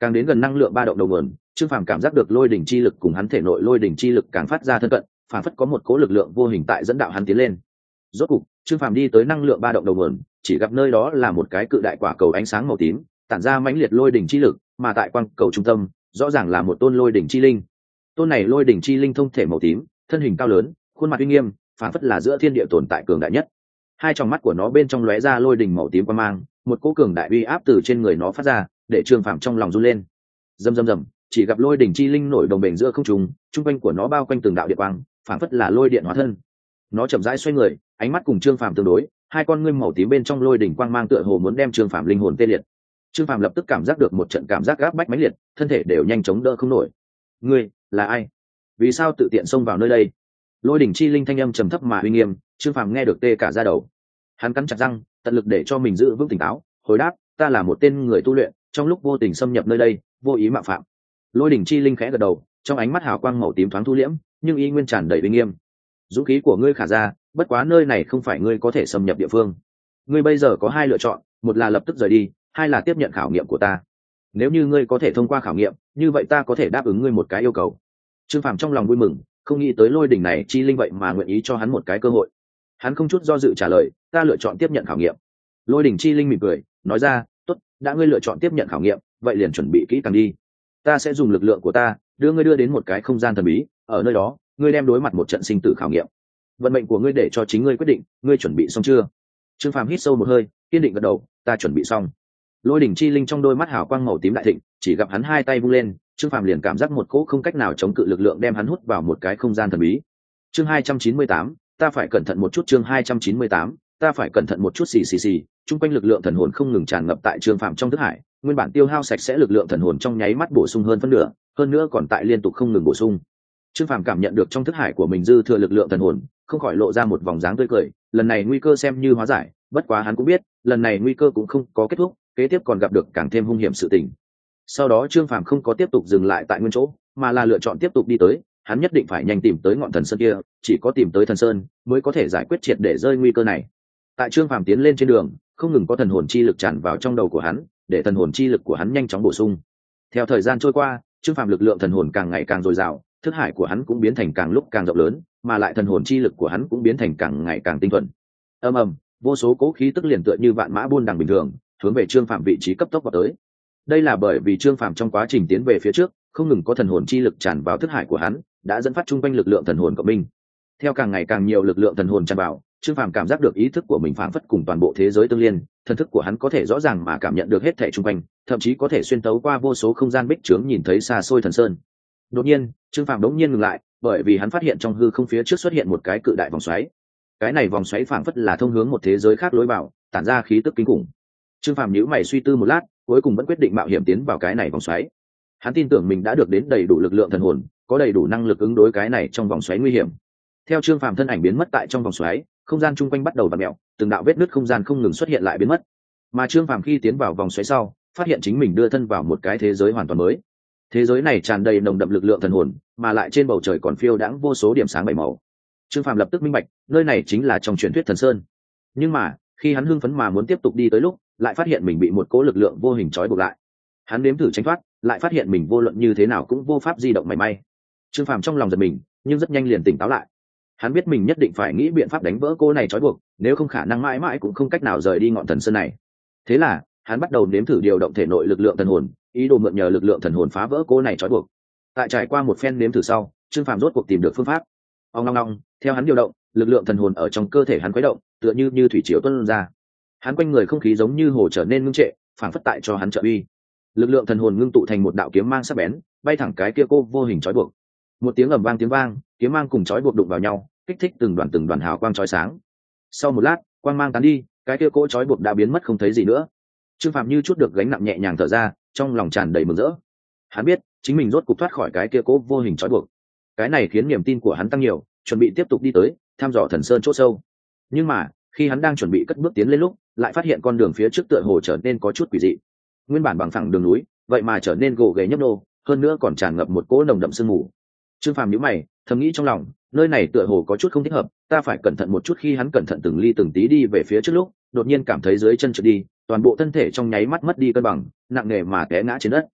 Càng đến gần năng lượng ba động đầu nguồn, Trương Phàm cảm giác được lôi đỉnh chi lực cùng hắn thể nội lôi đỉnh chi lực càng phát ra thân cận, phản phất có một cố lực lượng vô hình tại dẫn đạo hắn tiến lên. Rốt cục, Trương Phàm đi tới năng lượng ba động đầu nguồn, chỉ gặp nơi đó là một cái cự đại quả cầu ánh sáng màu tím, tản ra mãnh liệt lôi đỉnh chi lực, mà tại quang cầu trung tâm, rõ ràng là một tôn lôi đỉnh chi linh. Tôn này lôi đỉnh chi linh thông thể màu tím, thân hình cao lớn, khuôn mặt uy nghiêm, phản phất là giữa thiên địa tồn tại cường đại nhất. Hai tròng mắt của nó bên trong lóe ra lôi đỉnh màu tím quang mang, một cỗ cường đại uy áp từ trên người nó phát ra, để Trương Phàm trong lòng run lên. Rầm rầm rầm, chỉ gặp lôi đỉnh chi linh nổi đồng bền giữa không trung, trung quanh của nó bao quanh từng đạo điện quang, phản phất là lôi điện hóa thân. Nó chậm rãi xoay người, ánh mắt cùng Trương Phàm tương đối, hai con ngươi màu tím bên trong lôi đỉnh quang mang tựa hồ muốn đem Trương Phàm linh hồn tê liệt. Trương Phàm lập tức cảm giác được một trận cảm giác áp bách mãnh liệt, thân thể đều nhanh chóng đỡ không nổi. Ngươi là ai? Vì sao tự tiện xông vào nơi đây? Lôi đỉnh chi linh thanh âm trầm thấp mà uy nghiêm, Trương Phàm nghe được tê cả da đầu. Hắn cắn chặt răng, tận lực để cho mình giữ vững tỉnh táo, hồi đáp, ta là một tên người tu luyện, trong lúc vô tình xâm nhập nơi đây, vô ý mạo phạm. Lôi đỉnh chi linh khẽ gật đầu, trong ánh mắt hào quang màu tím thoáng thu liễm, nhưng y nguyên tràn đầy uy nghiêm. Dũng khí của ngươi khả ra, bất quá nơi này không phải ngươi có thể xâm nhập địa phương. Ngươi bây giờ có hai lựa chọn, một là lập tức rời đi, hai là tiếp nhận khảo nghiệm của ta. Nếu như ngươi có thể thông qua khảo nghiệm, như vậy ta có thể đáp ứng ngươi một cái yêu cầu. Trương Phàm trong lòng vui mừng, không nghĩ tới lôi đỉnh này chi linh vậy mà nguyện ý cho hắn một cái cơ hội. Hắn không chút do dự trả lời, ta lựa chọn tiếp nhận khảo nghiệm. Lôi đỉnh chi linh mỉm cười, nói ra, tốt, đã ngươi lựa chọn tiếp nhận khảo nghiệm, vậy liền chuẩn bị kỹ càng đi. Ta sẽ dùng lực lượng của ta đưa ngươi đưa đến một cái không gian thần bí, ở nơi đó ngươi đem đối mặt một trận sinh tử khảo nghiệm. Vận mệnh của ngươi để cho chính ngươi quyết định, ngươi chuẩn bị xong chưa? Trương Phàm hít sâu một hơi, kiên định gật đầu, ta chuẩn bị xong. Lôi đỉnh chi linh trong đôi mắt hào quang màu tím đại thịnh, chỉ gặp hắn hai tay vung lên, Trương Phàm liền cảm giác một cỗ không cách nào chống cự lực lượng đem hắn hút vào một cái không gian thần bí. Chương 298, ta phải cẩn thận một chút. Chương 298, ta phải cẩn thận một chút. Xì. Trung quanh lực lượng thần hồn không ngừng tràn ngập tại Trương Phàm trong thức hải, nguyên bản tiêu hao sạch sẽ lực lượng thần hồn trong nháy mắt bổ sung hơn phân nửa, hơn nữa còn tại liên tục không ngừng bổ sung. Trương Phàm cảm nhận được trong thức hải của mình dư thừa lực lượng thần hồn, không khỏi lộ ra một vòng dáng tươi cười, lần này nguy cơ xem như hóa giải, bất quá hắn cũng biết, lần này nguy cơ cũng không có kết thúc, kế tiếp còn gặp được càng thêm hung hiểm sự tình. Sau đó Trương Phàm không có tiếp tục dừng lại tại nguyên chỗ, mà là lựa chọn tiếp tục đi tới, hắn nhất định phải nhanh tìm tới ngọn thần sơn kia, chỉ có tìm tới thần sơn mới có thể giải quyết triệt để rơi nguy cơ này. Tại Trương Phàm tiến lên trên đường, không ngừng có thần hồn chi lực tràn vào trong đầu của hắn, để thần hồn chi lực của hắn nhanh chóng bổ sung. Theo thời gian trôi qua, Trương Phàm lực lượng thần hồn càng ngày càng dồi dào, thức hải của hắn cũng biến thành càng lúc càng rộng lớn, mà lại thần hồn chi lực của hắn cũng biến thành càng ngày càng tinh thuần. Ầm ầm, vô số cố khí tức liền tựa như vạn mã buôn đằng bình thường, hướng về Trương Phàm vị trí cấp tốc vào tới. Đây là bởi vì Trương Phàm trong quá trình tiến về phía trước, không ngừng có thần hồn chi lực tràn vào thức hải của hắn, đã dẫn phát trung quanh lực lượng thần hồn của mình. Theo càng ngày càng nhiều lực lượng thần hồn tràn vào, Trương Phàm cảm giác được ý thức của mình phảng phất cùng toàn bộ thế giới tương liên, thần thức của hắn có thể rõ ràng mà cảm nhận được hết thảy xung quanh, thậm chí có thể xuyên tấu qua vô số không gian bích trướng nhìn thấy xa xôi thần sơn. Đột nhiên, Trương Phàm đống nhiên ngừng lại, bởi vì hắn phát hiện trong hư không phía trước xuất hiện một cái cự đại vòng xoáy. Cái này vòng xoáy phảng phất là thông hướng một thế giới khác lối vào, tản ra khí tức kinh khủng. Trương Phàm nhíu mày suy tư một lát, cuối cùng vẫn quyết định mạo hiểm tiến vào cái này vòng xoáy. Hắn tin tưởng mình đã được đến đầy đủ lực lượng thần hồn, có đầy đủ năng lực ứng đối cái này trong vòng xoáy nguy hiểm. Theo Trương Phàm thân ảnh biến mất tại trong vòng xoáy, không gian chung quanh bắt đầu vặn mèo, từng đạo vết nứt không gian không ngừng xuất hiện lại biến mất. Mà Trương Phàm khi tiến vào vòng xoáy sau, phát hiện chính mình đưa thân vào một cái thế giới hoàn toàn mới. Thế giới này tràn đầy nồng đậm lực lượng thần hồn, mà lại trên bầu trời còn phiêu đãng vô số điểm sáng bảy màu. Trương Phàm lập tức minh bạch, nơi này chính là trong truyền thuyết thần sơn. Nhưng mà, khi hắn hưng phấn mà muốn tiếp tục đi tới lúc, lại phát hiện mình bị một cỗ lực lượng vô hình trói buộc lại. Hắn nếm thử tránh thoát, lại phát hiện mình vô luận như thế nào cũng vô pháp di động mảy may. Trương Phàm trong lòng giật mình, nhưng rất nhanh liền tỉnh táo lại. Hắn biết mình nhất định phải nghĩ biện pháp đánh vỡ cô này trói buộc, nếu không khả năng mãi mãi cũng không cách nào rời đi ngọn thần sơn này. Thế là, hắn bắt đầu nếm thử điều động thể nội lực lượng thần hồn, ý đồ mượn nhờ lực lượng thần hồn phá vỡ cô này trói buộc. Tại trải qua một phen nếm thử sau, Trương Phàm rốt cuộc tìm được phương pháp. Ong ong ong, theo hắn điều động, lực lượng thần hồn ở trong cơ thể hắn khuấy động, tựa như thủy triều tuôn ra. Hắn quanh người không khí giống như hồ trở nên ngưng trệ, phảng phất tại cho hắn trợ uy. Lực lượng thần hồn ngưng tụ thành một đạo kiếm mang sắc bén, bay thẳng cái kia cô vô hình trói buộc. Một tiếng ầm vang tiếng vang, kiếm mang cùng trói buộc đụng vào nhau, kích thích từng đoàn hào quang chói sáng. Sau một lát, quang mang tán đi, cái kia cỗ trói buộc đã biến mất không thấy gì nữa. Trương Phàm như chút được gánh nặng nhẹ nhàng thở ra, trong lòng tràn đầy mừng rỡ. Hắn biết, chính mình rốt cục thoát khỏi cái kia cỗ vô hình trói buộc. Cái này khiến niềm tin của hắn tăng nhiều, chuẩn bị tiếp tục đi tới, thăm dò thần sơn chỗ sâu. Nhưng mà, khi hắn đang chuẩn bị cất bước tiến lên lúc, lại phát hiện con đường phía trước tựa hồ trở nên có chút quỷ dị. Nguyên bản bằng phẳng đường núi, vậy mà trở nên gồ ghề nhấp nhô, hơn nữa còn tràn ngập một cỗ nồng đậm sương mù. Trương Phàm nhíu mày, thầm nghĩ trong lòng, nơi này tựa hồ có chút không thích hợp, ta phải cẩn thận một chút. Khi hắn cẩn thận từng ly từng tí đi về phía trước lúc, đột nhiên cảm thấy dưới chân trượt đi, toàn bộ thân thể trong nháy mắt mất đi cân bằng, nặng nề mà té ngã trên đất.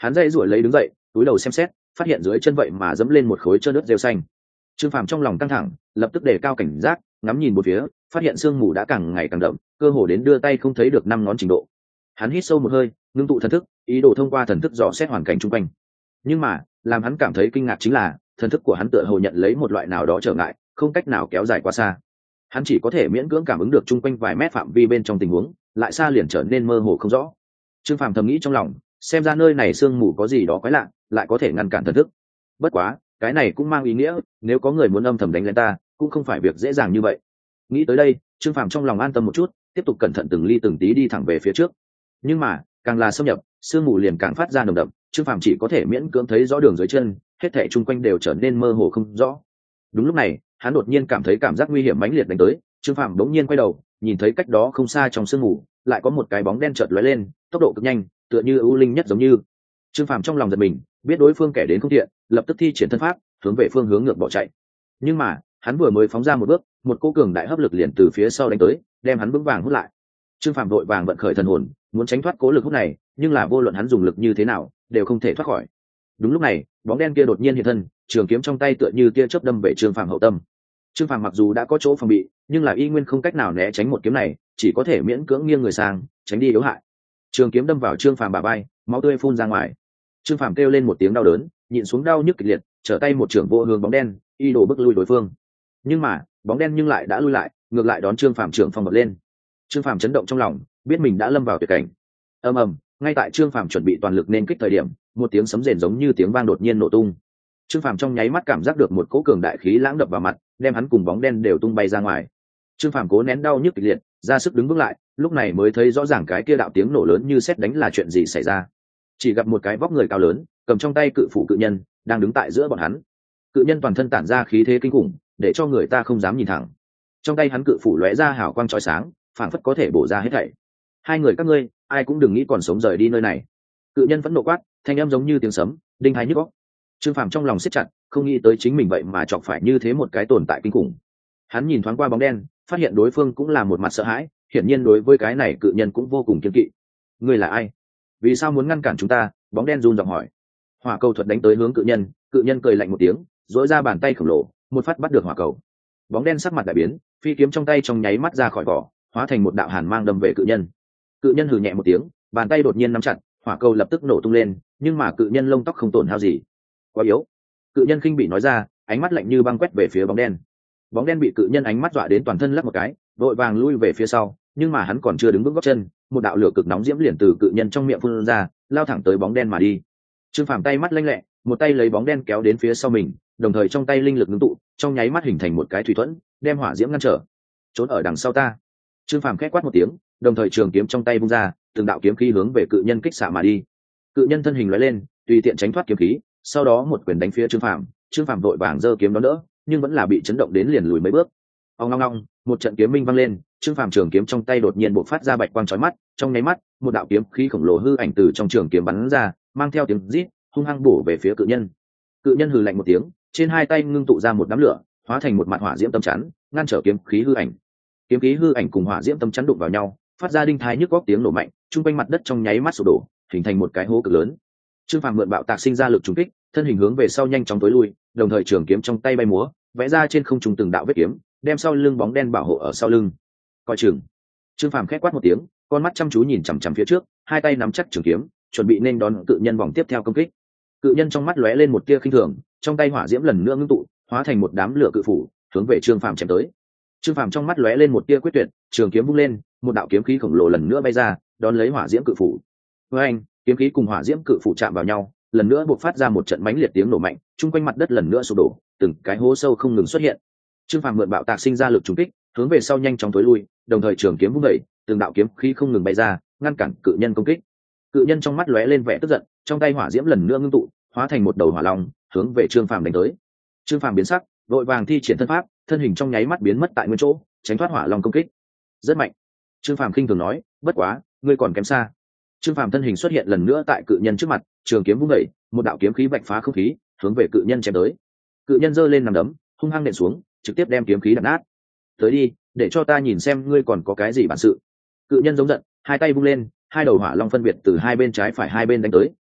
Hắn dây ruổi lấy đứng dậy, túi đầu xem xét, phát hiện dưới chân vậy mà dẫm lên một khối trơn nước rêu xanh. Trương Phàm trong lòng căng thẳng, lập tức đề cao cảnh giác, ngắm nhìn một phía, phát hiện sương mù đã càng ngày càng đậm, cơ hồ đến đưa tay không thấy được 5 ngón trình độ. Hắn hít sâu một hơi, ngưng tụ thần thức, ý đồ thông qua thần thức dò xét hoàn cảnh xung quanh. Nhưng mà, làm hắn cảm thấy kinh ngạc chính là, thần thức của hắn tựa hồ nhận lấy một loại nào đó trở ngại, không cách nào kéo dài quá xa. Hắn chỉ có thể miễn cưỡng cảm ứng được xung quanh vài mét phạm vi bên trong tình huống, lại xa liền trở nên mơ hồ không rõ. Trương Phàm thầm nghĩ trong lòng, xem ra nơi này sương mù có gì đó quái lạ, lại có thể ngăn cản thần thức. Bất quá, cái này cũng mang ý nghĩa, nếu có người muốn âm thầm đánh lên ta, cũng không phải việc dễ dàng như vậy. Nghĩ tới đây, Trương Phàm trong lòng an tâm một chút, tiếp tục cẩn thận từng ly từng tí đi thẳng về phía trước. Nhưng mà, càng là xâm nhập, sương mù liền càng phát ra nồng đậm, Trương Phàm chỉ có thể miễn cưỡng thấy rõ đường dưới chân, hết thảy xung quanh đều trở nên mơ hồ không rõ. Đúng lúc này, hắn đột nhiên cảm thấy cảm giác nguy hiểm mãnh liệt đánh tới, Trương Phàm đống nhiên quay đầu, nhìn thấy cách đó không xa trong sương mù, lại có một cái bóng đen chợt lóe lên, tốc độ cực nhanh, tựa như ưu linh nhất giống như. Trương Phàm trong lòng giật mình, biết đối phương kẻ đến không thiện, lập tức thi triển thân pháp, hướng về phương hướng ngược bỏ chạy. Nhưng mà, hắn vừa mới phóng ra một bước, một cỗ cường đại hấp lực liền từ phía sau đánh tới, đem hắn vững vàng hút lại. Trương Phàm vội vàng vận khởi thần hồn, muốn tránh thoát cỗ lực hút này, nhưng là vô luận hắn dùng lực như thế nào, đều không thể thoát khỏi. Đúng lúc này, bóng đen kia đột nhiên hiện thân, trường kiếm trong tay tựa như tia chớp đâm về Trương Phàm hậu tâm. Trương Phàm mặc dù đã có chỗ phòng bị, nhưng là y nguyên không cách nào né tránh một kiếm này, chỉ có thể miễn cưỡng nghiêng người sang, tránh đi yếu hại. Trường kiếm đâm vào Trương Phàm bả vai, máu tươi phun ra ngoài. Trương Phàm kêu lên một tiếng đau đớn, nhịn xuống đau nhức kịch liệt, trở tay một trường vô hướng bóng đen, y đổ bức lui đối phương. Nhưng mà, bóng đen nhưng lại đã lui lại, ngược lại đón Trương Phàm trưởng phong bật lên. Trương Phàm chấn động trong lòng, biết mình đã lâm vào tuyệt cảnh. Ầm ầm, ngay tại Trương Phàm chuẩn bị toàn lực nên kích thời điểm, một tiếng sấm rền giống như tiếng vang đột nhiên nổ tung. Trương Phàm trong nháy mắt cảm giác được một cỗ cường đại khí lãng đập vào mặt, đem hắn cùng bóng đen đều tung bay ra ngoài. Trương Phàm cố nén đau nhức kịch liệt, ra sức đứng vững lại, lúc này mới thấy rõ ràng cái kia đạo tiếng nổ lớn như sét đánh là chuyện gì xảy ra. Chỉ gặp một cái vóc người cao lớn, cầm trong tay cự phủ cự nhân, đang đứng tại giữa bọn hắn. Cự nhân toàn thân tản ra khí thế kinh khủng, để cho người ta không dám nhìn thẳng. Trong tay hắn cự phủ lóe ra hào quang chói sáng, phảng phất có thể bổ ra hết thảy. Hai người các ngươi, ai cũng đừng nghĩ còn sống rời đi nơi này. Cự nhân vẫn nộ quát, thanh âm giống như tiếng sấm, đinh hai nhức óc. Trương Phàm trong lòng siết chặt, không nghĩ tới chính mình vậy mà chọc phải như thế một cái tồn tại kinh khủng. Hắn nhìn thoáng qua bóng đen, phát hiện đối phương cũng là một mặt sợ hãi, hiển nhiên đối với cái này cự nhân cũng vô cùng kiêng kỵ. Ngươi là ai? Vì sao muốn ngăn cản chúng ta? Bóng đen run giọng hỏi. Hỏa cầu thuật đánh tới hướng cự nhân cười lạnh một tiếng, duỗi ra bàn tay khổng lồ, một phát bắt được hỏa cầu. Bóng đen sắc mặt đại biến, phi kiếm trong tay trong nháy mắt ra khỏi vỏ, hóa thành một đạo hàn mang đâm về cự nhân. Cự nhân hừ nhẹ một tiếng, bàn tay đột nhiên nắm chặt, hỏa cầu lập tức nổ tung lên, nhưng mà cự nhân lông tóc không tổn hao gì. Quá yếu. Cự nhân khinh bị nói ra, ánh mắt lạnh như băng quét về phía bóng đen. Bóng đen bị cự nhân ánh mắt dọa đến toàn thân lắc một cái, vội vàng lui về phía sau, nhưng mà hắn còn chưa đứng bước gót chân, một đạo lửa cực nóng diễm liền từ cự nhân trong miệng phun ra, lao thẳng tới bóng đen mà đi. Trương Phàm tay mắt lanh lẹ, một tay lấy bóng đen kéo đến phía sau mình, đồng thời trong tay linh lực ngưng tụ, trong nháy mắt hình thành một cái thủy thuẫn, đem hỏa diễm ngăn trở. Trốn ở đằng sau ta. Trương Phàm khẽ quát một tiếng, đồng thời trường kiếm trong tay vung ra, từng đạo kiếm khí hướng về cự nhân kích xạ mà đi. Cự nhân thân hình lóe lên, tùy tiện tránh thoát kiếm khí, sau đó một quyền đánh phía Trương Phàm. Trương Phàm vội vàng giơ kiếm đón đỡ, nhưng vẫn là bị chấn động đến liền lùi mấy bước. Ong ong ong, một trận kiếm minh vang lên, Trương Phàm trường kiếm trong tay đột nhiên bộc phát ra bạch quang chói mắt, trong nháy mắt, một đạo kiếm khí khổng lồ hư ảnh từ trong trường kiếm bắn ra, mang theo tiếng rít, hung hăng bổ về phía cự nhân. Cự nhân hừ lạnh một tiếng, trên hai tay ngưng tụ ra một đám lửa, hóa thành một mặt hỏa diễm tâm chắn, ngăn trở kiếm khí hư ảnh. Kiếm khí hư ảnh cùng hỏa diễm tâm chắn đụng vào nhau, phát ra đinh thái nhức góc tiếng nổ mạnh, trung quanh mặt đất trong nháy mắt sụp đổ, hình thành một cái hố cực lớn. Trương Phàm mượn bạo tạc sinh ra lực trùng kích, thân hình hướng về sau nhanh chóng tối lui, đồng thời trường kiếm trong tay bay múa, vẽ ra trên không trung từng đạo vết kiếm, đem sau lưng bóng đen bảo hộ ở sau lưng. Coi chừng. Trương Phàm khẽ quát một tiếng, con mắt chăm chú nhìn chằm chằm phía trước, hai tay nắm chắc trường kiếm, chuẩn bị nên đón cự nhân vòng tiếp theo công kích. Cự nhân trong mắt lóe lên một tia khinh thường, trong tay hỏa diễm lần nữa ngưng tụ, hóa thành một đám lửa cự phủ, hướng về Trương Phàm chém tới. Trương Phàm trong mắt lóe lên một tia quyết tuyệt, trường kiếm vung lên, một đạo kiếm khí khổng lồ lần nữa bay ra, đón lấy hỏa diễm cự phủ. Với anh, kiếm khí cùng hỏa diễm cự phủ chạm vào nhau, lần nữa bộc phát ra một trận mãnh liệt tiếng nổ mạnh, chung quanh mặt đất lần nữa sụp đổ, từng cái hố sâu không ngừng xuất hiện. Trương Phàm mượn bạo tạc sinh ra lực trùng kích, hướng về sau nhanh chóng tối lui, đồng thời trường kiếm vung dậy, từng đạo kiếm khí không ngừng bay ra, ngăn cản cự nhân công kích. Cự nhân trong mắt lóe lên vẻ tức giận, trong tay hỏa diễm lần nữa ngưng tụ, hóa thành một đầu hỏa long, hướng về Trương Phàm đánh tới. Trương Phàm biến sắc, vội vàng thi triển thân pháp, thân hình trong nháy mắt biến mất tại nguyên chỗ, tránh thoát hỏa long công kích. Rất mạnh. Trương Phàm khinh thường nói, bất quá, ngươi còn kém xa. Trương Phàm thân hình xuất hiện lần nữa tại cự nhân trước mặt, trường kiếm vung dậy, một đạo kiếm khí vạch phá không khí, hướng về cự nhân chém tới. Cự nhân giơ lên nằm đấm, hung hăng nện xuống, trực tiếp đem kiếm khí đập nát. Tới đi, để cho ta nhìn xem ngươi còn có cái gì bản sự. Cự nhân giống giận, hai tay vung lên, hai đầu hỏa long phân biệt từ hai bên trái phải hai bên đánh tới,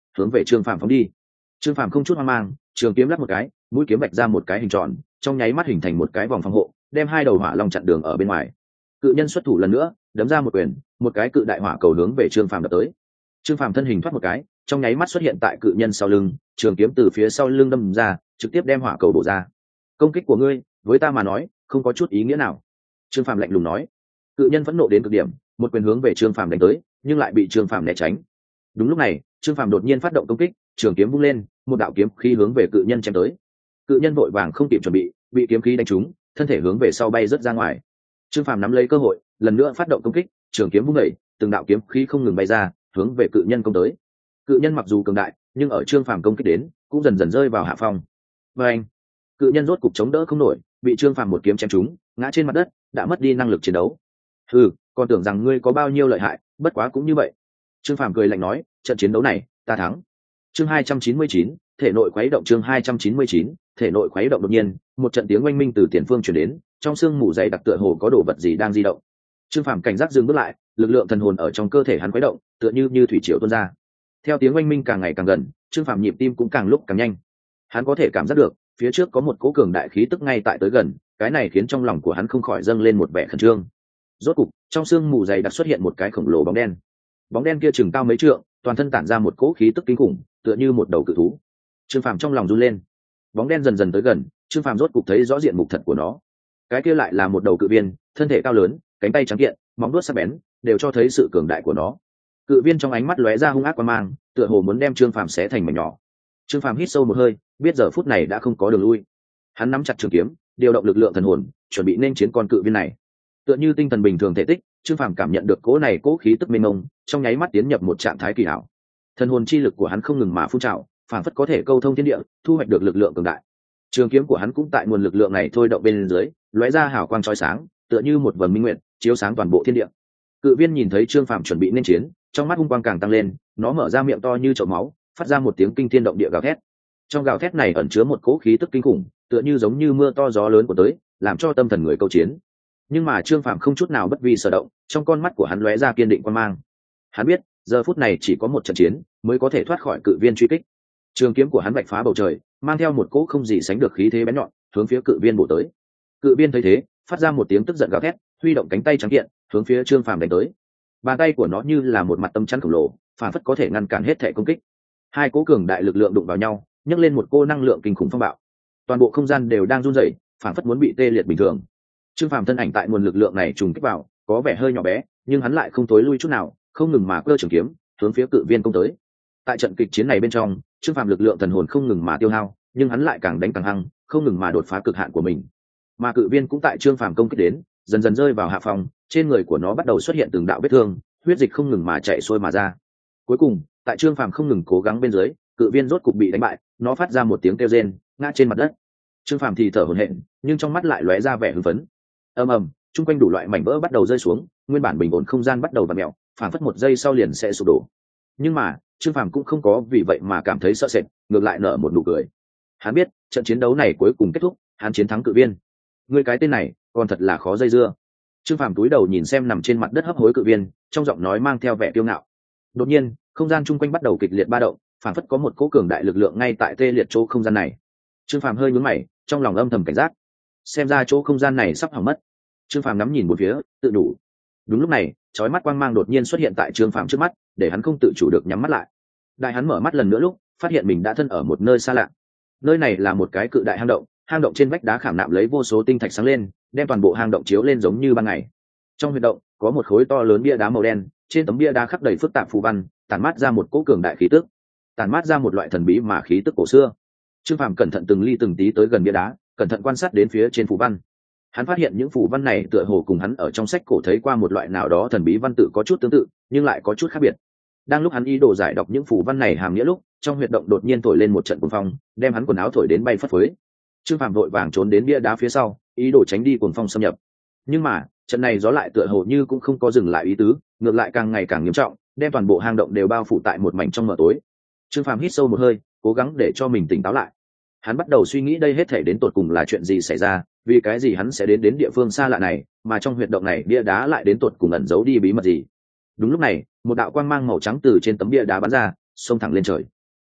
hướng về Trương Phàm phóng đi. Trương Phàm không chút hoang mang, trường kiếm lắp một cái, mũi kiếm vạch ra một cái hình tròn, trong nháy mắt hình thành một cái vòng phòng hộ, đem hai đầu hỏa long chặn đường ở bên ngoài. Cự nhân xuất thủ lần nữa, đấm ra một quyền, một cái cự đại hỏa cầu hướng về Trương Phàm đập tới. Trương Phàm thân hình thoát một cái, trong nháy mắt xuất hiện tại cự nhân sau lưng, trường kiếm từ phía sau lưng đâm ra, trực tiếp đem hỏa cầu bổ ra. Công kích của ngươi, với ta mà nói, không có chút ý nghĩa nào. Trương Phàm lạnh lùng nói. Cự nhân phẫn nộ đến cực điểm, một quyền hướng về Trương Phàm đánh tới, nhưng lại bị Trương Phàm né tránh. Đúng lúc này, Trương Phàm đột nhiên phát động công kích, trường kiếm vung lên, một đạo kiếm khí hướng về cự nhân chém tới. Cự nhân vội vàng không kịp chuẩn bị kiếm khí đánh trúng, thân thể hướng về sau bay rớt ra ngoài. Trương Phàm nắm lấy cơ hội, lần nữa phát động công kích, trường kiếm vung đẩy, từng đạo kiếm khí không ngừng bay ra, hướng về cự nhân công tới. Cự nhân mặc dù cường đại, nhưng ở Trương Phàm công kích đến, cũng dần dần rơi vào hạ phong. Và anh, cự nhân rốt cục chống đỡ không nổi, bị Trương Phàm một kiếm chém trúng, ngã trên mặt đất, đã mất đi năng lực chiến đấu. Còn tưởng rằng ngươi có bao nhiêu lợi hại, bất quá cũng như vậy. Trương Phàm cười lạnh nói, trận chiến đấu này, ta thắng. Chương 299, thể nội khuấy động. Chương 299, thể nội khuấy động. Đột nhiên, một trận tiếng oanh minh từ tiền phương truyền đến, trong sương mù dày đặc tựa hồ có đồ vật gì đang di động. Trương Phàm cảnh giác dừng bước lại, lực lượng thần hồn ở trong cơ thể hắn khuấy động, tựa như thủy triều tuôn ra. Theo tiếng oanh minh càng ngày càng gần, Trương Phàm nhịp tim cũng càng lúc càng nhanh. Hắn có thể cảm giác được, phía trước có một cỗ cường đại khí tức ngay tại tới gần, cái này khiến trong lòng của hắn không khỏi dâng lên một vẻ khẩn trương. Rốt cục, trong sương mù dày đặc xuất hiện một cái khổng lồ bóng đen. Bóng đen kia chừng cao mấy trượng, toàn thân tản ra một cỗ khí tức kinh khủng, tựa như một đầu cự thú. Trương Phàm trong lòng run lên. Bóng đen dần dần tới gần, Trương Phàm rốt cục thấy rõ diện mục thật của nó. Cái kia lại là một đầu cự viên, thân thể cao lớn, cánh tay trắng kiện, móng vuốt sắc bén, đều cho thấy sự cường đại của nó. Cự viên trong ánh mắt lóe ra hung ác quang mang, tựa hồ muốn đem Trương Phàm xé thành mảnh nhỏ. Trương Phàm hít sâu một hơi, biết giờ phút này đã không có đường lui. Hắn nắm chặt trường kiếm, điều động lực lượng thần hồn, chuẩn bị nên chiến con cự viên này. Tựa như tinh thần bình thường thể tích, Trương Phàm cảm nhận được cỗ này cỗ khí tức mênh mông, trong nháy mắt tiến nhập một trạng thái kỳ ảo. Thần hồn chi lực của hắn không ngừng mà phun trào, phảng phất có thể câu thông thiên địa, thu hoạch được lực lượng cường đại. Trường kiếm của hắn cũng tại nguồn lực lượng này thôi động bên dưới, lóe ra hào quang chói sáng, tựa như một vầng minh nguyệt, chiếu sáng toàn bộ thiên địa. Cự viên nhìn thấy Trương Phàm chuẩn bị nên chiến, trong mắt hung quang càng tăng lên, nó mở ra miệng to như chậu máu, phát ra một tiếng kinh thiên động địa gào thét. Trong gào thét này ẩn chứa một cỗ khí tức kinh khủng, tựa như giống như mưa to gió lớn của tới, làm cho tâm thần người câu chiến. Nhưng mà Trương Phàm không chút nào bất vi sở động, trong con mắt của hắn lóe ra kiên định quan mang. Hắn biết, giờ phút này chỉ có một trận chiến mới có thể thoát khỏi cự viên truy kích. Trường kiếm của hắn vạch phá bầu trời, mang theo một cỗ không gì sánh được khí thế bén nhọn, hướng phía cự viên bổ tới. Cự viên thấy thế, phát ra một tiếng tức giận gào thét, huy động cánh tay trắng kiện, hướng phía Trương Phàm đánh tới. Bàn tay của nó như là một mặt tâm chắn khổng lồ, phản phất có thể ngăn cản hết thể công kích. Hai cỗ cường đại lực lượng đụng vào nhau, nhấc lên một cô năng lượng kinh khủng phong bạo. Toàn bộ không gian đều đang run rẩy, phản phất muốn bị tê liệt bình thường. Trương Phàm thân ảnh tại nguồn lực lượng này trùng kích vào, có vẻ hơi nhỏ bé, nhưng hắn lại không tối lui chút nào, không ngừng mà cơ trường kiếm, hướng phía cự viên công tới. Tại trận kịch chiến này bên trong, Trương Phàm lực lượng thần hồn không ngừng mà tiêu hao, nhưng hắn lại càng đánh càng hăng, không ngừng mà đột phá cực hạn của mình. Mà cự viên cũng tại Trương Phàm công kích đến, dần dần rơi vào hạ phòng, trên người của nó bắt đầu xuất hiện từng đạo vết thương, huyết dịch không ngừng mà chảy xuôi mà ra. Cuối cùng, tại Trương Phàm không ngừng cố gắng bên dưới, cự viên rốt cục bị đánh bại, nó phát ra một tiếng kêu rên, ngã trên mặt đất. Trương Phàm thì thở hổn hển, nhưng trong mắt lại lóe ra vẻ hưng phấn. Ầm ầm, chung quanh đủ loại mảnh vỡ bắt đầu rơi xuống, nguyên bản bình ổn không gian bắt đầu vặn mèo, phản phất một giây sau liền sẽ sụp đổ. Nhưng mà Trương Phàm cũng không có vì vậy mà cảm thấy sợ sệt, ngược lại nở một nụ cười. Hắn biết trận chiến đấu này cuối cùng kết thúc, hắn chiến thắng cự viên. Ngươi cái tên này còn thật là khó dây dưa. Trương Phàm cúi đầu nhìn xem nằm trên mặt đất hấp hối cự viên, trong giọng nói mang theo vẻ kiêu ngạo. Đột nhiên, không gian chung quanh bắt đầu kịch liệt ba động, phản phất có một cỗ cường đại lực lượng ngay tại tê liệt chỗ không gian này. Trương Phàm hơi nhướng mày, trong lòng âm thầm cảnh giác. Xem ra chỗ không gian này sắp hỏng mất. Trương Phàm ngắm nhìn một phía, tự đủ. Đúng lúc này, chói mắt quang mang đột nhiên xuất hiện tại Trương Phàm trước mắt, để hắn không tự chủ được nhắm mắt lại. Đại hắn mở mắt lần nữa lúc, phát hiện mình đã thân ở một nơi xa lạ. Nơi này là một cái cự đại hang động trên vách đá khảm nạm lấy vô số tinh thạch sáng lên, đem toàn bộ hang động chiếu lên giống như ban ngày. Trong huyệt động có một khối to lớn bia đá màu đen, trên tấm bia đá khắc đầy phức tạp phù văn, tản mát ra một cỗ cường đại khí tức, tản mát ra một loại thần bí mà khí tức cổ xưa. Trương Phàm cẩn thận từng ly từng tí tới gần bia đá, cẩn thận quan sát đến phía trên phù văn. Hắn phát hiện những phù văn này tựa hồ cùng hắn ở trong sách cổ thấy qua một loại nào đó thần bí văn tự có chút tương tự, nhưng lại có chút khác biệt. Đang lúc hắn ý đồ giải đọc những phù văn này hàm nghĩa lúc, trong huyệt động đột nhiên thổi lên một trận cuồng phong, đem hắn quần áo thổi đến bay phất phới. Trương Phàm vội vàng trốn đến bia đá phía sau, ý đồ tránh đi cuồng phong xâm nhập. Nhưng mà trận này gió lại tựa hồ như cũng không có dừng lại ý tứ, ngược lại càng ngày càng nghiêm trọng, đem toàn bộ hang động đều bao phủ tại một mảnh trong mờ tối. Trương Phàm hít sâu một hơi, cố gắng để cho mình tỉnh táo lại. Hắn bắt đầu suy nghĩ đây hết thể đến tột cùng là chuyện gì xảy ra, vì cái gì hắn sẽ đến địa phương xa lạ này, mà trong huyệt động này bia đá lại đến tột cùng ẩn giấu đi bí mật gì. Đúng lúc này, một đạo quang mang màu trắng từ trên tấm bia đá bắn ra, xông thẳng lên trời.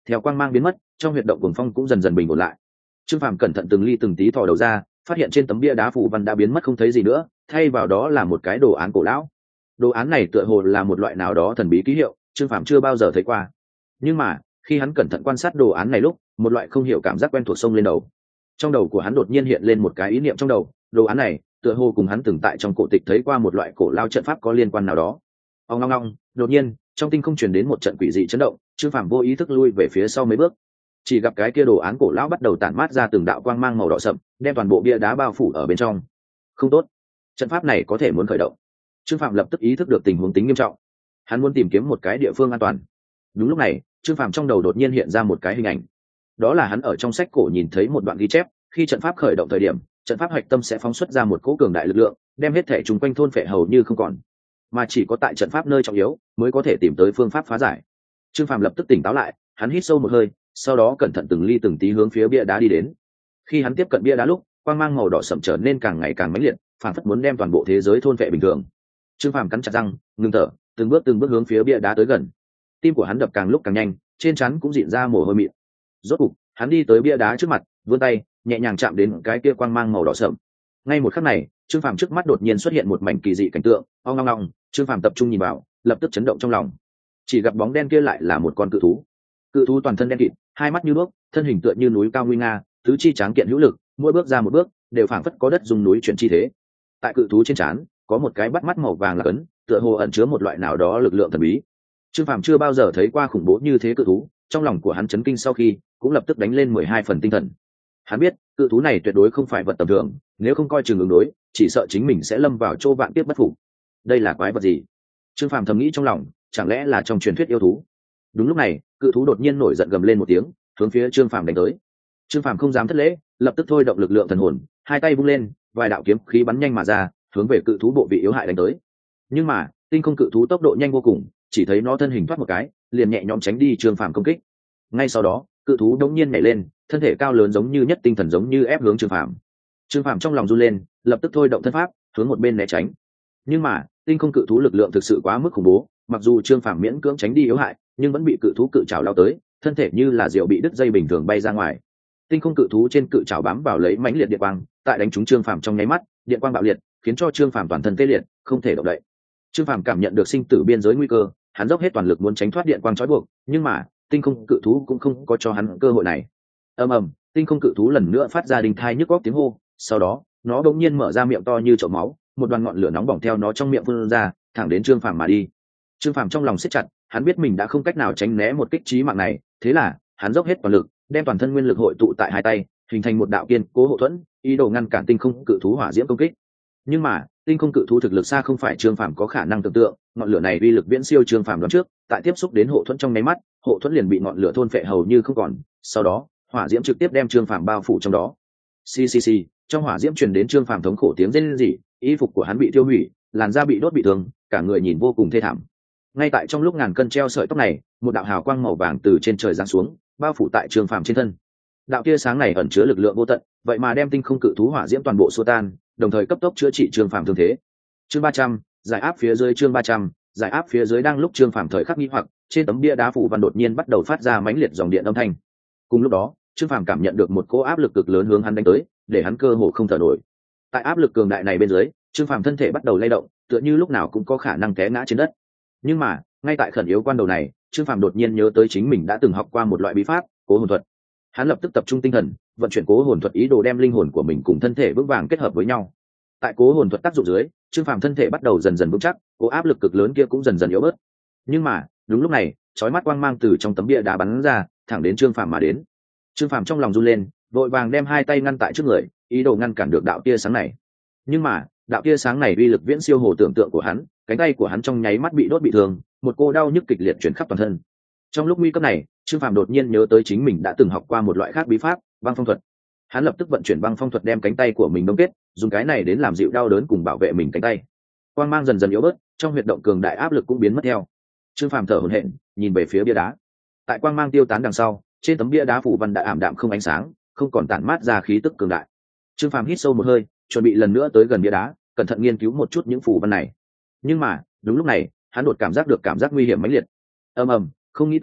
Theo quang mang biến mất, trong huyệt động cuồng phong cũng dần dần bình ổn lại. Trương Phàm cẩn thận từng ly từng tí thò đầu ra, phát hiện trên tấm bia đá phù văn đã biến mất không thấy gì nữa, thay vào đó là một cái đồ án cổ lão. Đồ án này tựa hồ là một loại nào đó thần bí ký hiệu, Trương Phàm chưa bao giờ thấy qua. Nhưng mà khi hắn cẩn thận quan sát đồ án này lúc, một loại không hiểu cảm giác quen thuộc xông lên đầu. Trong đầu của hắn đột nhiên hiện lên một cái ý niệm trong đầu, đồ án này tựa hồ cùng hắn từng tại trong cổ tịch thấy qua một loại cổ lao trận pháp có liên quan nào đó. Ong ong ong, đột nhiên trong tinh không truyền đến một trận quỷ dị chấn động, Trương Phàm vô ý thức lui về phía sau mấy bước. Chỉ gặp cái kia đồ án cổ lão bắt đầu tản mát ra từng đạo quang mang màu đỏ sậm, đem toàn bộ bia đá bao phủ ở bên trong. Không tốt, trận pháp này có thể muốn khởi động. Trương Phàm lập tức ý thức được tình huống tính nghiêm trọng. Hắn muốn tìm kiếm một cái địa phương an toàn. Đúng lúc này, Trương Phàm trong đầu đột nhiên hiện ra một cái hình ảnh. Đó là hắn ở trong sách cổ nhìn thấy một đoạn ghi chép, khi trận pháp khởi động thời điểm, trận pháp hạch tâm sẽ phóng xuất ra một cỗ cường đại lực lượng, đem hết thể chúng quanh thôn phệ hầu như không còn. Mà chỉ có tại trận pháp nơi trọng yếu mới có thể tìm tới phương pháp phá giải. Trương Phàm lập tức tỉnh táo lại, hắn hít sâu một hơi, sau đó cẩn thận từng ly từng tí hướng phía bia đá đi đến. Khi hắn tiếp cận bia đá lúc, quang mang màu đỏ sậm trở nên càng ngày càng mãnh liệt, phản phất muốn đem toàn bộ thế giới thôn phệ bình thường. Trương Phàm cắn chặt răng, ngừng thở, từng bước hướng phía bia đá tới gần. Tim của hắn đập càng lúc càng nhanh, trên trán cũng rịn ra mồ hôi mịn. Rốt cục, hắn đi tới bia đá trước mặt, vươn tay, nhẹ nhàng chạm đến cái kia quang mang màu đỏ sậm. Ngay một khắc này, Trương Phàm trước mắt đột nhiên xuất hiện một mảnh kỳ dị cảnh tượng, ong ong ong, Trương Phàm tập trung nhìn vào, lập tức chấn động trong lòng. Chỉ gặp bóng đen kia lại là một con cự thú. Cự thú toàn thân đen kịt, hai mắt như đuốc, thân hình tựa như núi cao nguy nga, tứ chi tráng kiện hữu lực, mỗi bước ra một bước đều phảng phất có đất dùng núi chuyển chi thế. Tại cự thú trên trán có một cái bắt mắt màu vàng là ấn, tựa hồ ẩn chứa một loại nào đó lực lượng thần bí. Trương Phàm chưa bao giờ thấy qua khủng bố như thế cự thú, trong lòng của hắn chấn kinh sau khi cũng lập tức đánh lên 12 phần tinh thần. Hắn biết cự thú này tuyệt đối không phải vật tầm thường, nếu không coi chừng ứng đối, chỉ sợ chính mình sẽ lâm vào chỗ vạn kiếp bất phục. Đây là quái vật gì? Trương Phàm thầm nghĩ trong lòng, chẳng lẽ là trong truyền thuyết yêu thú? Đúng lúc này, cự thú đột nhiên nổi giận gầm lên một tiếng, hướng phía Trương Phàm đánh tới. Trương Phàm không dám thất lễ, lập tức thôi động lực lượng thần hồn, hai tay vung lên, vài đạo kiếm khí bắn nhanh mà ra, hướng về cự thú bộ vị yếu hại đánh tới. Nhưng mà, tinh không cự thú tốc độ nhanh vô cùng, chỉ thấy nó thân hình thoát một cái, liền nhẹ nhõm tránh đi Trương Phàm công kích. Ngay sau đó, cự thú đống nhiên nhảy lên, thân thể cao lớn giống như nhất tinh thần giống như ép hướng Trương Phàm. Trương Phàm trong lòng run lên, lập tức thôi động thân pháp, hướng một bên né tránh. Nhưng mà, tinh không cự thú lực lượng thực sự quá mức khủng bố, mặc dù Trương Phàm miễn cưỡng tránh đi yếu hại, nhưng vẫn bị cự thú cự trảo lao tới, thân thể như là diều bị đứt dây bình thường bay ra ngoài. Tinh không cự thú trên cự trảo bám vào lấy mãnh liệt điện quang, tại đánh trúng Trương Phàm trong nháy mắt, điện quang bạo liệt, khiến cho Trương Phàm toàn thân tê liệt, không thể động đậy. Trương Phàm cảm nhận được sinh tử biên giới nguy cơ, hắn dốc hết toàn lực muốn tránh thoát điện quang trói buộc, nhưng mà tinh không cự thú cũng không có cho hắn cơ hội này. Ầm ầm, tinh không cự thú lần nữa phát ra đình thai nhức góc tiếng hô, sau đó nó đột nhiên mở ra miệng to như chậu máu, một đoàn ngọn lửa nóng bỏng theo nó trong miệng phun ra, thẳng đến Trương Phàm mà đi. Trương Phàm trong lòng siết chặt, hắn biết mình đã không cách nào tránh né một kích chí mạng này, thế là hắn dốc hết toàn lực, đem toàn thân nguyên lực hội tụ tại hai tay, hình thành một đạo kiên cố hộ thuẫn, ý đồ ngăn cản tinh không cự thú hỏa diễm công kích. Nhưng mà tinh không cự thú thực lực xa không phải Trương Phàm có khả năng tưởng tượng, ngọn lửa này uy lực viễn siêu Trương Phàm đoán trước, tại tiếp xúc đến hộ thuẫn trong nháy mắt, hộ thuẫn liền bị ngọn lửa thôn phệ hầu như không còn, sau đó hỏa diễm trực tiếp đem Trương Phàm bao phủ trong đó. Xì xì xì, trong hỏa diễm truyền đến Trương Phàm thống khổ tiếng rên rỉ, y phục của hắn bị tiêu hủy, làn da bị đốt bị thương, cả người nhìn vô cùng thê thảm. Ngay tại trong lúc ngàn cân treo sợi tóc này, một đạo hào quang màu vàng từ trên trời giáng xuống, bao phủ tại Trương Phàm trên thân. Đạo tia sáng này ẩn chứa lực lượng vô tận, vậy mà đem tinh không cự thú hỏa diễm toàn bộ xua tan, đồng thời cấp tốc chữa trị Trương Phàm thương thế. Chương 300, giải áp phía dưới. Chương 300, giải áp phía dưới. Đang lúc Trương Phàm thời khắc nghi hoặc, trên tấm bia đá phủ văn đột nhiên bắt đầu phát ra mãnh liệt dòng điện âm thanh. Cùng lúc đó, Trương Phàm cảm nhận được một cỗ áp lực cực lớn hướng hắn đánh tới, để hắn cơ hồ không thở nổi. Tại áp lực cường đại này bên dưới, Trương Phàm thân thể bắt đầu lay động, tựa như lúc nào cũng có khả năng té ngã trên đất. Nhưng mà, ngay tại khẩn yếu quan đầu này, Trương Phàm đột nhiên nhớ tới chính mình đã từng học qua một loại bí pháp, Cố Hồn Thuật. Hắn lập tức tập trung tinh thần, vận chuyển Cố Hồn Thuật, ý đồ đem linh hồn của mình cùng thân thể vững vàng kết hợp với nhau. Tại Cố Hồn Thuật tác dụng dưới, Trương Phàm thân thể bắt đầu dần dần vững chắc, cố áp lực cực lớn kia cũng dần dần yếu bớt. Nhưng mà, đúng lúc này, chói mắt quang mang từ trong tấm bia đá bắn ra, thẳng đến Trương Phàm mà đến. Trương Phàm trong lòng run lên, vội vàng đem hai tay ngăn tại trước người, ý đồ ngăn cản được đạo tia sáng này. Nhưng mà, đạo tia sáng này uy lực viễn siêu hồ tưởng tượng của hắn, cánh tay của hắn trong nháy mắt bị đốt bị thương, một cô đau nhức kịch liệt chuyển khắp toàn thân. Trong lúc nguy cấp này, Trương Phàm đột nhiên nhớ tới chính mình đã từng học qua một loại khác bí pháp, băng phong thuật. Hắn lập tức vận chuyển băng phong thuật đem cánh tay của mình đông kết, dùng cái này đến làm dịu đau đớn cùng bảo vệ mình cánh tay. Quang mang dần dần yếu bớt, trong huyệt động cường đại áp lực cũng biến mất theo. Trương Phàm thở hổn hển, nhìn về phía bia đá. Tại quang mang tiêu tán đằng sau, trên tấm bia đá phủ văn đã ảm đạm không ánh sáng, không còn tản mát ra khí tức cường đại. Trương Phàm hít sâu một hơi, chuẩn bị lần nữa tới gần bia đá, cẩn thận nghiên cứu một chút những phủ văn này. Nhưng mà, đúng lúc này, hắn đột cảm giác được cảm giác nguy hiểm mãnh liệt. Ầm ầm, không nghĩ tới,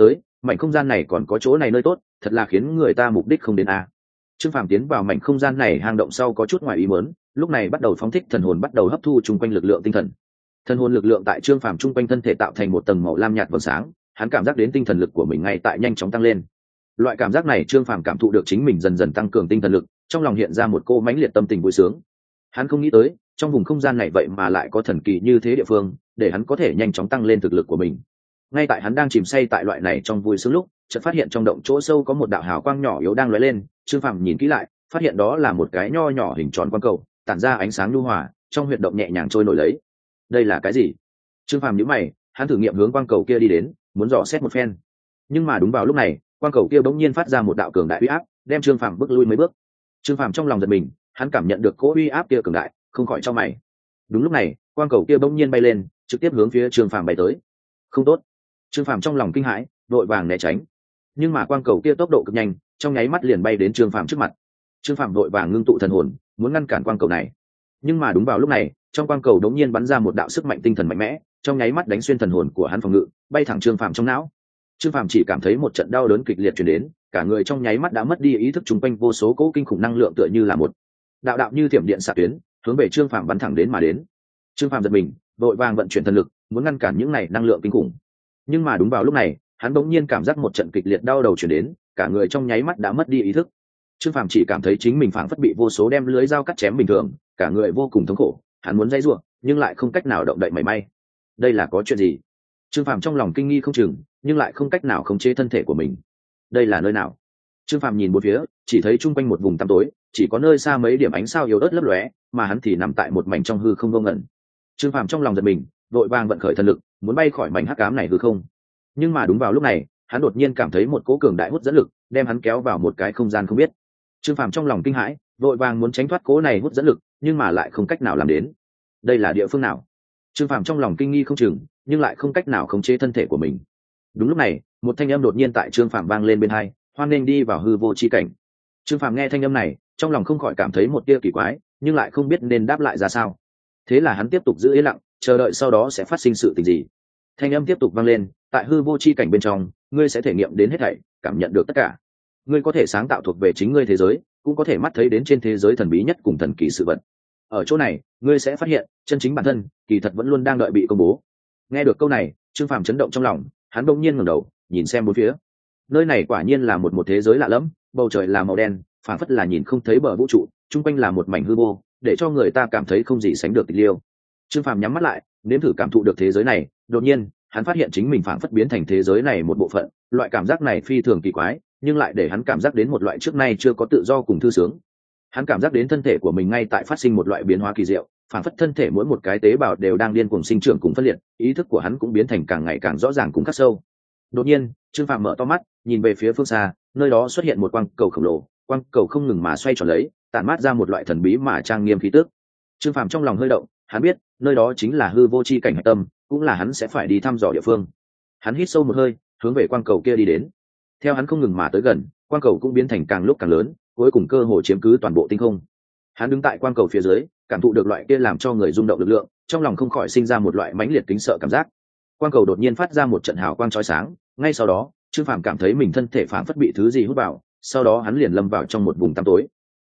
mảnh không gian này còn có chỗ này nơi tốt, thật là khiến người ta mục đích không đến a. Trương Phàm tiến vào mảnh không gian này hang động sau có chút ngoài ý muốn, lúc này bắt đầu phóng thích thần hồn, bắt đầu hấp thu chung quanh lực lượng tinh thần. Thần hồn lực lượng tại Trương Phàm chung quanh thân thể tạo thành một tầng màu lam nhạt vầng sáng, hắn cảm giác đến tinh thần lực của mình ngay tại nhanh chóng tăng lên. Loại cảm giác này Trương Phàm cảm thụ được chính mình dần dần tăng cường tinh thần lực, trong lòng hiện ra một cô mãnh liệt tâm tình vui sướng. Hắn không nghĩ tới, trong vùng không gian này vậy mà lại có thần kỳ như thế địa phương, để hắn có thể nhanh chóng tăng lên thực lực của mình. Ngay tại hắn đang chìm say tại loại này trong vui sướng lúc, chợt phát hiện trong động chỗ sâu có một đạo hào quang nhỏ yếu đang lóe lên. Trương Phàm nhìn kỹ lại, phát hiện đó là một cái nho nhỏ hình tròn quang cầu, tản ra ánh sáng nhu hòa, trong huyệt động nhẹ nhàng trôi nổi lấy. Đây là cái gì? Trương Phàm nhíu mày, hắn thử nghiệm hướng quang cầu kia đi đến, muốn dò xét một phen. Nhưng mà đúng vào lúc này, quang cầu kia bỗng nhiên phát ra một đạo cường đại uy áp, đem Trương Phàm bước lui mấy bước. Trương Phàm trong lòng giật mình, hắn cảm nhận được cỗ uy áp kia cường đại, không khỏi chau mày. Đúng lúc này, quang cầu kia bỗng nhiên bay lên, trực tiếp hướng phía Trương Phàm bay tới. Không tốt! Trương Phàm trong lòng kinh hãi, vội vàng né tránh. Nhưng mà quang cầu kia tốc độ cực nhanh, trong nháy mắt liền bay đến Trương Phàm trước mặt. Trương Phàm vội vàng ngưng tụ thần hồn, muốn ngăn cản quang cầu này. Nhưng mà đúng vào lúc này, trong quang cầu đống nhiên bắn ra một đạo sức mạnh tinh thần mạnh mẽ, trong nháy mắt đánh xuyên thần hồn của hắn phòng ngự, bay thẳng Trương Phàm trong não. Trương Phàm chỉ cảm thấy một trận đau đớn kịch liệt truyền đến, cả người trong nháy mắt đã mất đi ý thức, chung quanh vô số cỗ kinh khủng năng lượng tựa như là một đạo đạo như thiểm điện xạ tuyến, hướng về Trương Phàm bắn thẳng đến mà đến. Trương Phàm giật mình, vội vàng vận chuyển thần lực, muốn ngăn cản những này năng lượng kinh khủng. Nhưng mà đúng vào lúc này, hắn bỗng nhiên cảm giác một trận kịch liệt đau đầu truyền đến, cả người trong nháy mắt đã mất đi ý thức. Trương Phàm chỉ cảm thấy chính mình phảng phất bị vô số đem lưới dao cắt chém bình thường, cả người vô cùng thống khổ, hắn muốn dãy rủa, nhưng lại không cách nào động đậy mảy may. Đây là có chuyện gì? Trương Phàm trong lòng kinh nghi không chừng, nhưng lại không cách nào khống chế thân thể của mình. Đây là nơi nào? Trương Phàm nhìn bốn phía, chỉ thấy chung quanh một vùng tăm tối, chỉ có nơi xa mấy điểm ánh sao yếu ớt lấp lóe, mà hắn thì nằm tại một mảnh trong hư không vô ngần. Trương Phàm trong lòng giật mình, vội vàng vận khởi thần lực, muốn bay khỏi mảnh hắc ám này hư không. Nhưng mà đúng vào lúc này, hắn đột nhiên cảm thấy một cỗ cường đại hút dẫn lực, đem hắn kéo vào một cái không gian không biết. Trương Phàm trong lòng kinh hãi, vội vàng muốn tránh thoát cỗ này hút dẫn lực, nhưng mà lại không cách nào làm đến. Đây là địa phương nào? Trương Phàm trong lòng kinh nghi không chừng, nhưng lại không cách nào khống chế thân thể của mình. Đúng lúc này, một thanh âm đột nhiên tại Trương Phàm vang lên bên tai, hoan nghênh đi vào hư vô chi cảnh. Trương Phàm nghe thanh âm này, trong lòng không khỏi cảm thấy một tia kỳ quái, nhưng lại không biết nên đáp lại ra sao. Thế là hắn tiếp tục giữ yên lặng, chờ đợi sau đó sẽ phát sinh sự tình gì. Thanh âm tiếp tục vang lên, tại hư vô chi cảnh bên trong, ngươi sẽ thể nghiệm đến hết thảy, cảm nhận được tất cả. Ngươi có thể sáng tạo thuộc về chính ngươi thế giới, cũng có thể mắt thấy đến trên thế giới thần bí nhất cùng thần kỳ sự vật. Ở chỗ này, ngươi sẽ phát hiện, chân chính bản thân, kỳ thật vẫn luôn đang đợi bị công bố. Nghe được câu này, Trương Phàm chấn động trong lòng, hắn bỗng nhiên ngẩng đầu, nhìn xem bốn phía. Nơi này quả nhiên là một thế giới lạ lẫm, bầu trời là màu đen, phảng phất là nhìn không thấy bờ vũ trụ, chung quanh là một mảnh hư vô, để cho người ta cảm thấy không gì sánh được tịch liêu. Trương Phàm nhắm mắt lại, nếm thử cảm thụ được thế giới này, đột nhiên, hắn phát hiện chính mình phảng phất biến thành thế giới này một bộ phận, loại cảm giác này phi thường kỳ quái, nhưng lại để hắn cảm giác đến một loại trước nay chưa có tự do cùng thư sướng. Hắn cảm giác đến thân thể của mình ngay tại phát sinh một loại biến hóa kỳ diệu, phảng phất thân thể mỗi một cái tế bào đều đang điên cuồng sinh trưởng cùng phân liệt, ý thức của hắn cũng biến thành càng ngày càng rõ ràng cùng khắc sâu. Đột nhiên, Trương Phàm mở to mắt, nhìn về phía phương xa, nơi đó xuất hiện một quang cầu khổng lồ, quang cầu không ngừng mà xoay tròn lấy, tản mát ra một loại thần bí mà trang nghiêm khí tức. Trương Phàm trong lòng hơi động, hắn biết, nơi đó chính là hư vô chi cảnh hạch tâm, cũng là hắn sẽ phải đi thăm dò địa phương. Hắn hít sâu một hơi, hướng về quang cầu kia đi đến. Theo hắn không ngừng mà tới gần, quang cầu cũng biến thành càng lúc càng lớn, cuối cùng cơ hồ chiếm cứ toàn bộ tinh không. Hắn đứng tại quang cầu phía dưới, cảm thụ được loại kia làm cho người rung động lực lượng, trong lòng không khỏi sinh ra một loại mãnh liệt kính sợ cảm giác. Quang cầu đột nhiên phát ra một trận hào quang chói sáng, ngay sau đó, Trương Phàm cảm thấy mình thân thể phảng phất bị thứ gì hút vào, sau đó hắn liền lâm vào trong một vùng tăm tối.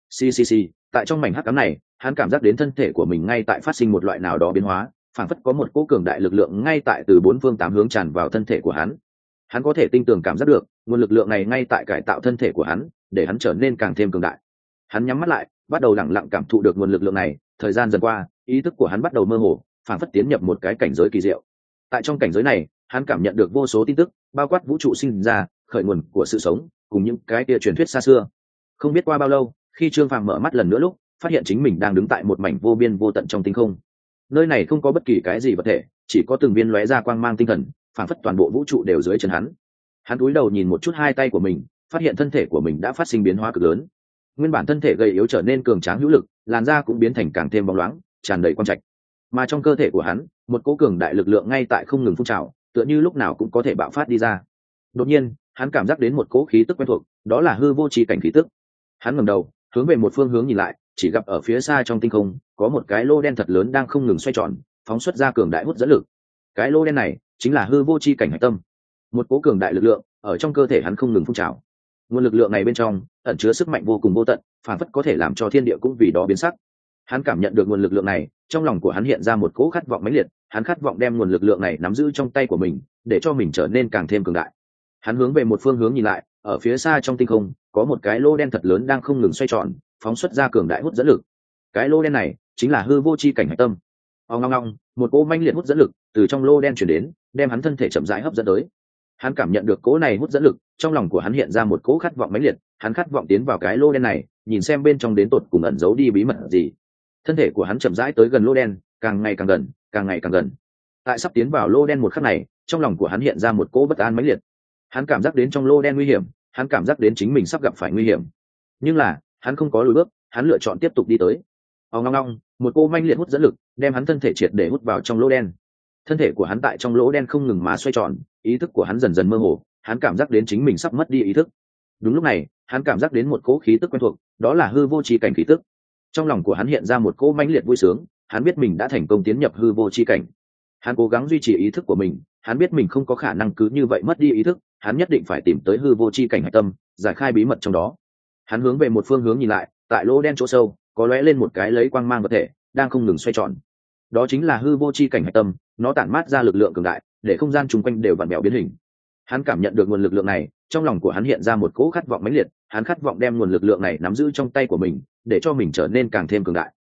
Xì, tại trong mảnh hắc ám này, hắn cảm giác đến thân thể của mình ngay tại phát sinh một loại nào đó biến hóa, phảng phất có một cỗ cường đại lực lượng ngay tại từ bốn phương tám hướng tràn vào thân thể của hắn. Hắn có thể tinh tường cảm giác được, nguồn lực lượng này ngay tại cải tạo thân thể của hắn, để hắn trở nên càng thêm cường đại. Hắn nhắm mắt lại, bắt đầu lặng lặng cảm thụ được nguồn lực lượng này, thời gian dần qua, ý thức của hắn bắt đầu mơ hồ, phảng phất tiến nhập một cái cảnh giới kỳ diệu. Tại trong cảnh giới này, hắn cảm nhận được vô số tin tức, bao quát vũ trụ sinh ra, khởi nguồn của sự sống, cùng những cái kia truyền thuyết xa xưa. Không biết qua bao lâu, khi Trương Phàm mở mắt lần nữa lúc, phát hiện chính mình đang đứng tại một mảnh vô biên vô tận trong tinh không. Nơi này không có bất kỳ cái gì vật thể, chỉ có từng viên lóe ra quang mang tinh thần, phảng phất toàn bộ vũ trụ đều dưới chân hắn. Hắn cúi đầu nhìn một chút hai tay của mình, phát hiện thân thể của mình đã phát sinh biến hóa cực lớn. Nguyên bản thân thể gầy yếu trở nên cường tráng hữu lực, làn da cũng biến thành càng thêm bóng loáng, tràn đầy quang trạch. Mà trong cơ thể của hắn, một cỗ cường đại lực lượng ngay tại không ngừng phun trào, tựa như lúc nào cũng có thể bạo phát đi ra. Đột nhiên, hắn cảm giác đến một cỗ khí tức quen thuộc, đó là hư vô chi cảnh khí tức. Hắn ngẩng đầu, hướng về một phương hướng nhìn lại, chỉ gặp ở phía xa trong tinh không, có một cái lô đen thật lớn đang không ngừng xoay tròn, phóng xuất ra cường đại hút dẫn lực. Cái lô đen này chính là hư vô chi cảnh hạch tâm. Một cỗ cường đại lực lượng ở trong cơ thể hắn không ngừng phun trào. Nguồn lực lượng này bên trong ẩn chứa sức mạnh vô cùng vô tận, phản phất có thể làm cho thiên địa cũng vì đó biến sắc. Hắn cảm nhận được nguồn lực lượng này, trong lòng của hắn hiện ra một cỗ khát vọng mãnh liệt, hắn khát vọng đem nguồn lực lượng này nắm giữ trong tay của mình, để cho mình trở nên càng thêm cường đại. Hắn hướng về một phương hướng nhìn lại, ở phía xa trong tinh không có một cái lô đen thật lớn đang không ngừng xoay tròn, phóng xuất ra cường đại hút dẫn lực. Cái lô đen này chính là hư vô chi cảnh hạch tâm. Ong ong ong, một cỗ mãnh liệt hút dẫn lực từ trong lô đen chuyển đến, đem hắn thân thể chậm rãi hấp dẫn tới. Hắn cảm nhận được cỗ này hút dẫn lực, trong lòng của hắn hiện ra một cỗ khát vọng mãnh liệt, hắn khát vọng tiến vào cái lô đen này, nhìn xem bên trong đến tột cùng ẩn giấu đi bí mật gì. Thân thể của hắn chậm rãi tới gần lô đen, càng ngày càng gần, càng ngày càng gần. Tại sắp tiến vào lô đen một khắc này, trong lòng của hắn hiện ra một cỗ bất an mãnh liệt. Hắn cảm giác đến trong lô đen nguy hiểm, hắn cảm giác đến chính mình sắp gặp phải nguy hiểm. Nhưng là, hắn không có lùi bước, hắn lựa chọn tiếp tục đi tới. Ong ong ong, một cô manh liệt hút dẫn lực, đem hắn thân thể triệt để hút vào trong lỗ đen. Thân thể của hắn tại trong lỗ đen không ngừng mà xoay tròn, ý thức của hắn dần dần mơ hồ, hắn cảm giác đến chính mình sắp mất đi ý thức. Đúng lúc này, hắn cảm giác đến một cỗ khí tức quen thuộc, đó là hư vô chi cảnh khí tức. Trong lòng của hắn hiện ra một cỗ mãnh liệt vui sướng, hắn biết mình đã thành công tiến nhập hư vô chi cảnh. Hắn cố gắng duy trì ý thức của mình, hắn biết mình không có khả năng cứ như vậy mất đi ý thức, hắn nhất định phải tìm tới hư vô chi cảnh hạch tâm, giải khai bí mật trong đó. Hắn hướng về một phương hướng nhìn lại, tại lỗ đen chỗ sâu có lóe lên một cái lấy quang mang vật thể đang không ngừng xoay tròn. Đó chính là hư vô chi cảnh hạch tâm, nó tản mát ra lực lượng cường đại, để không gian chung quanh đều vặn vẹo biến hình. Hắn cảm nhận được nguồn lực lượng này, trong lòng của hắn hiện ra một cỗ khát vọng mãnh liệt, hắn khát vọng đem nguồn lực lượng này nắm giữ trong tay của mình, để cho mình trở nên càng thêm cường đại.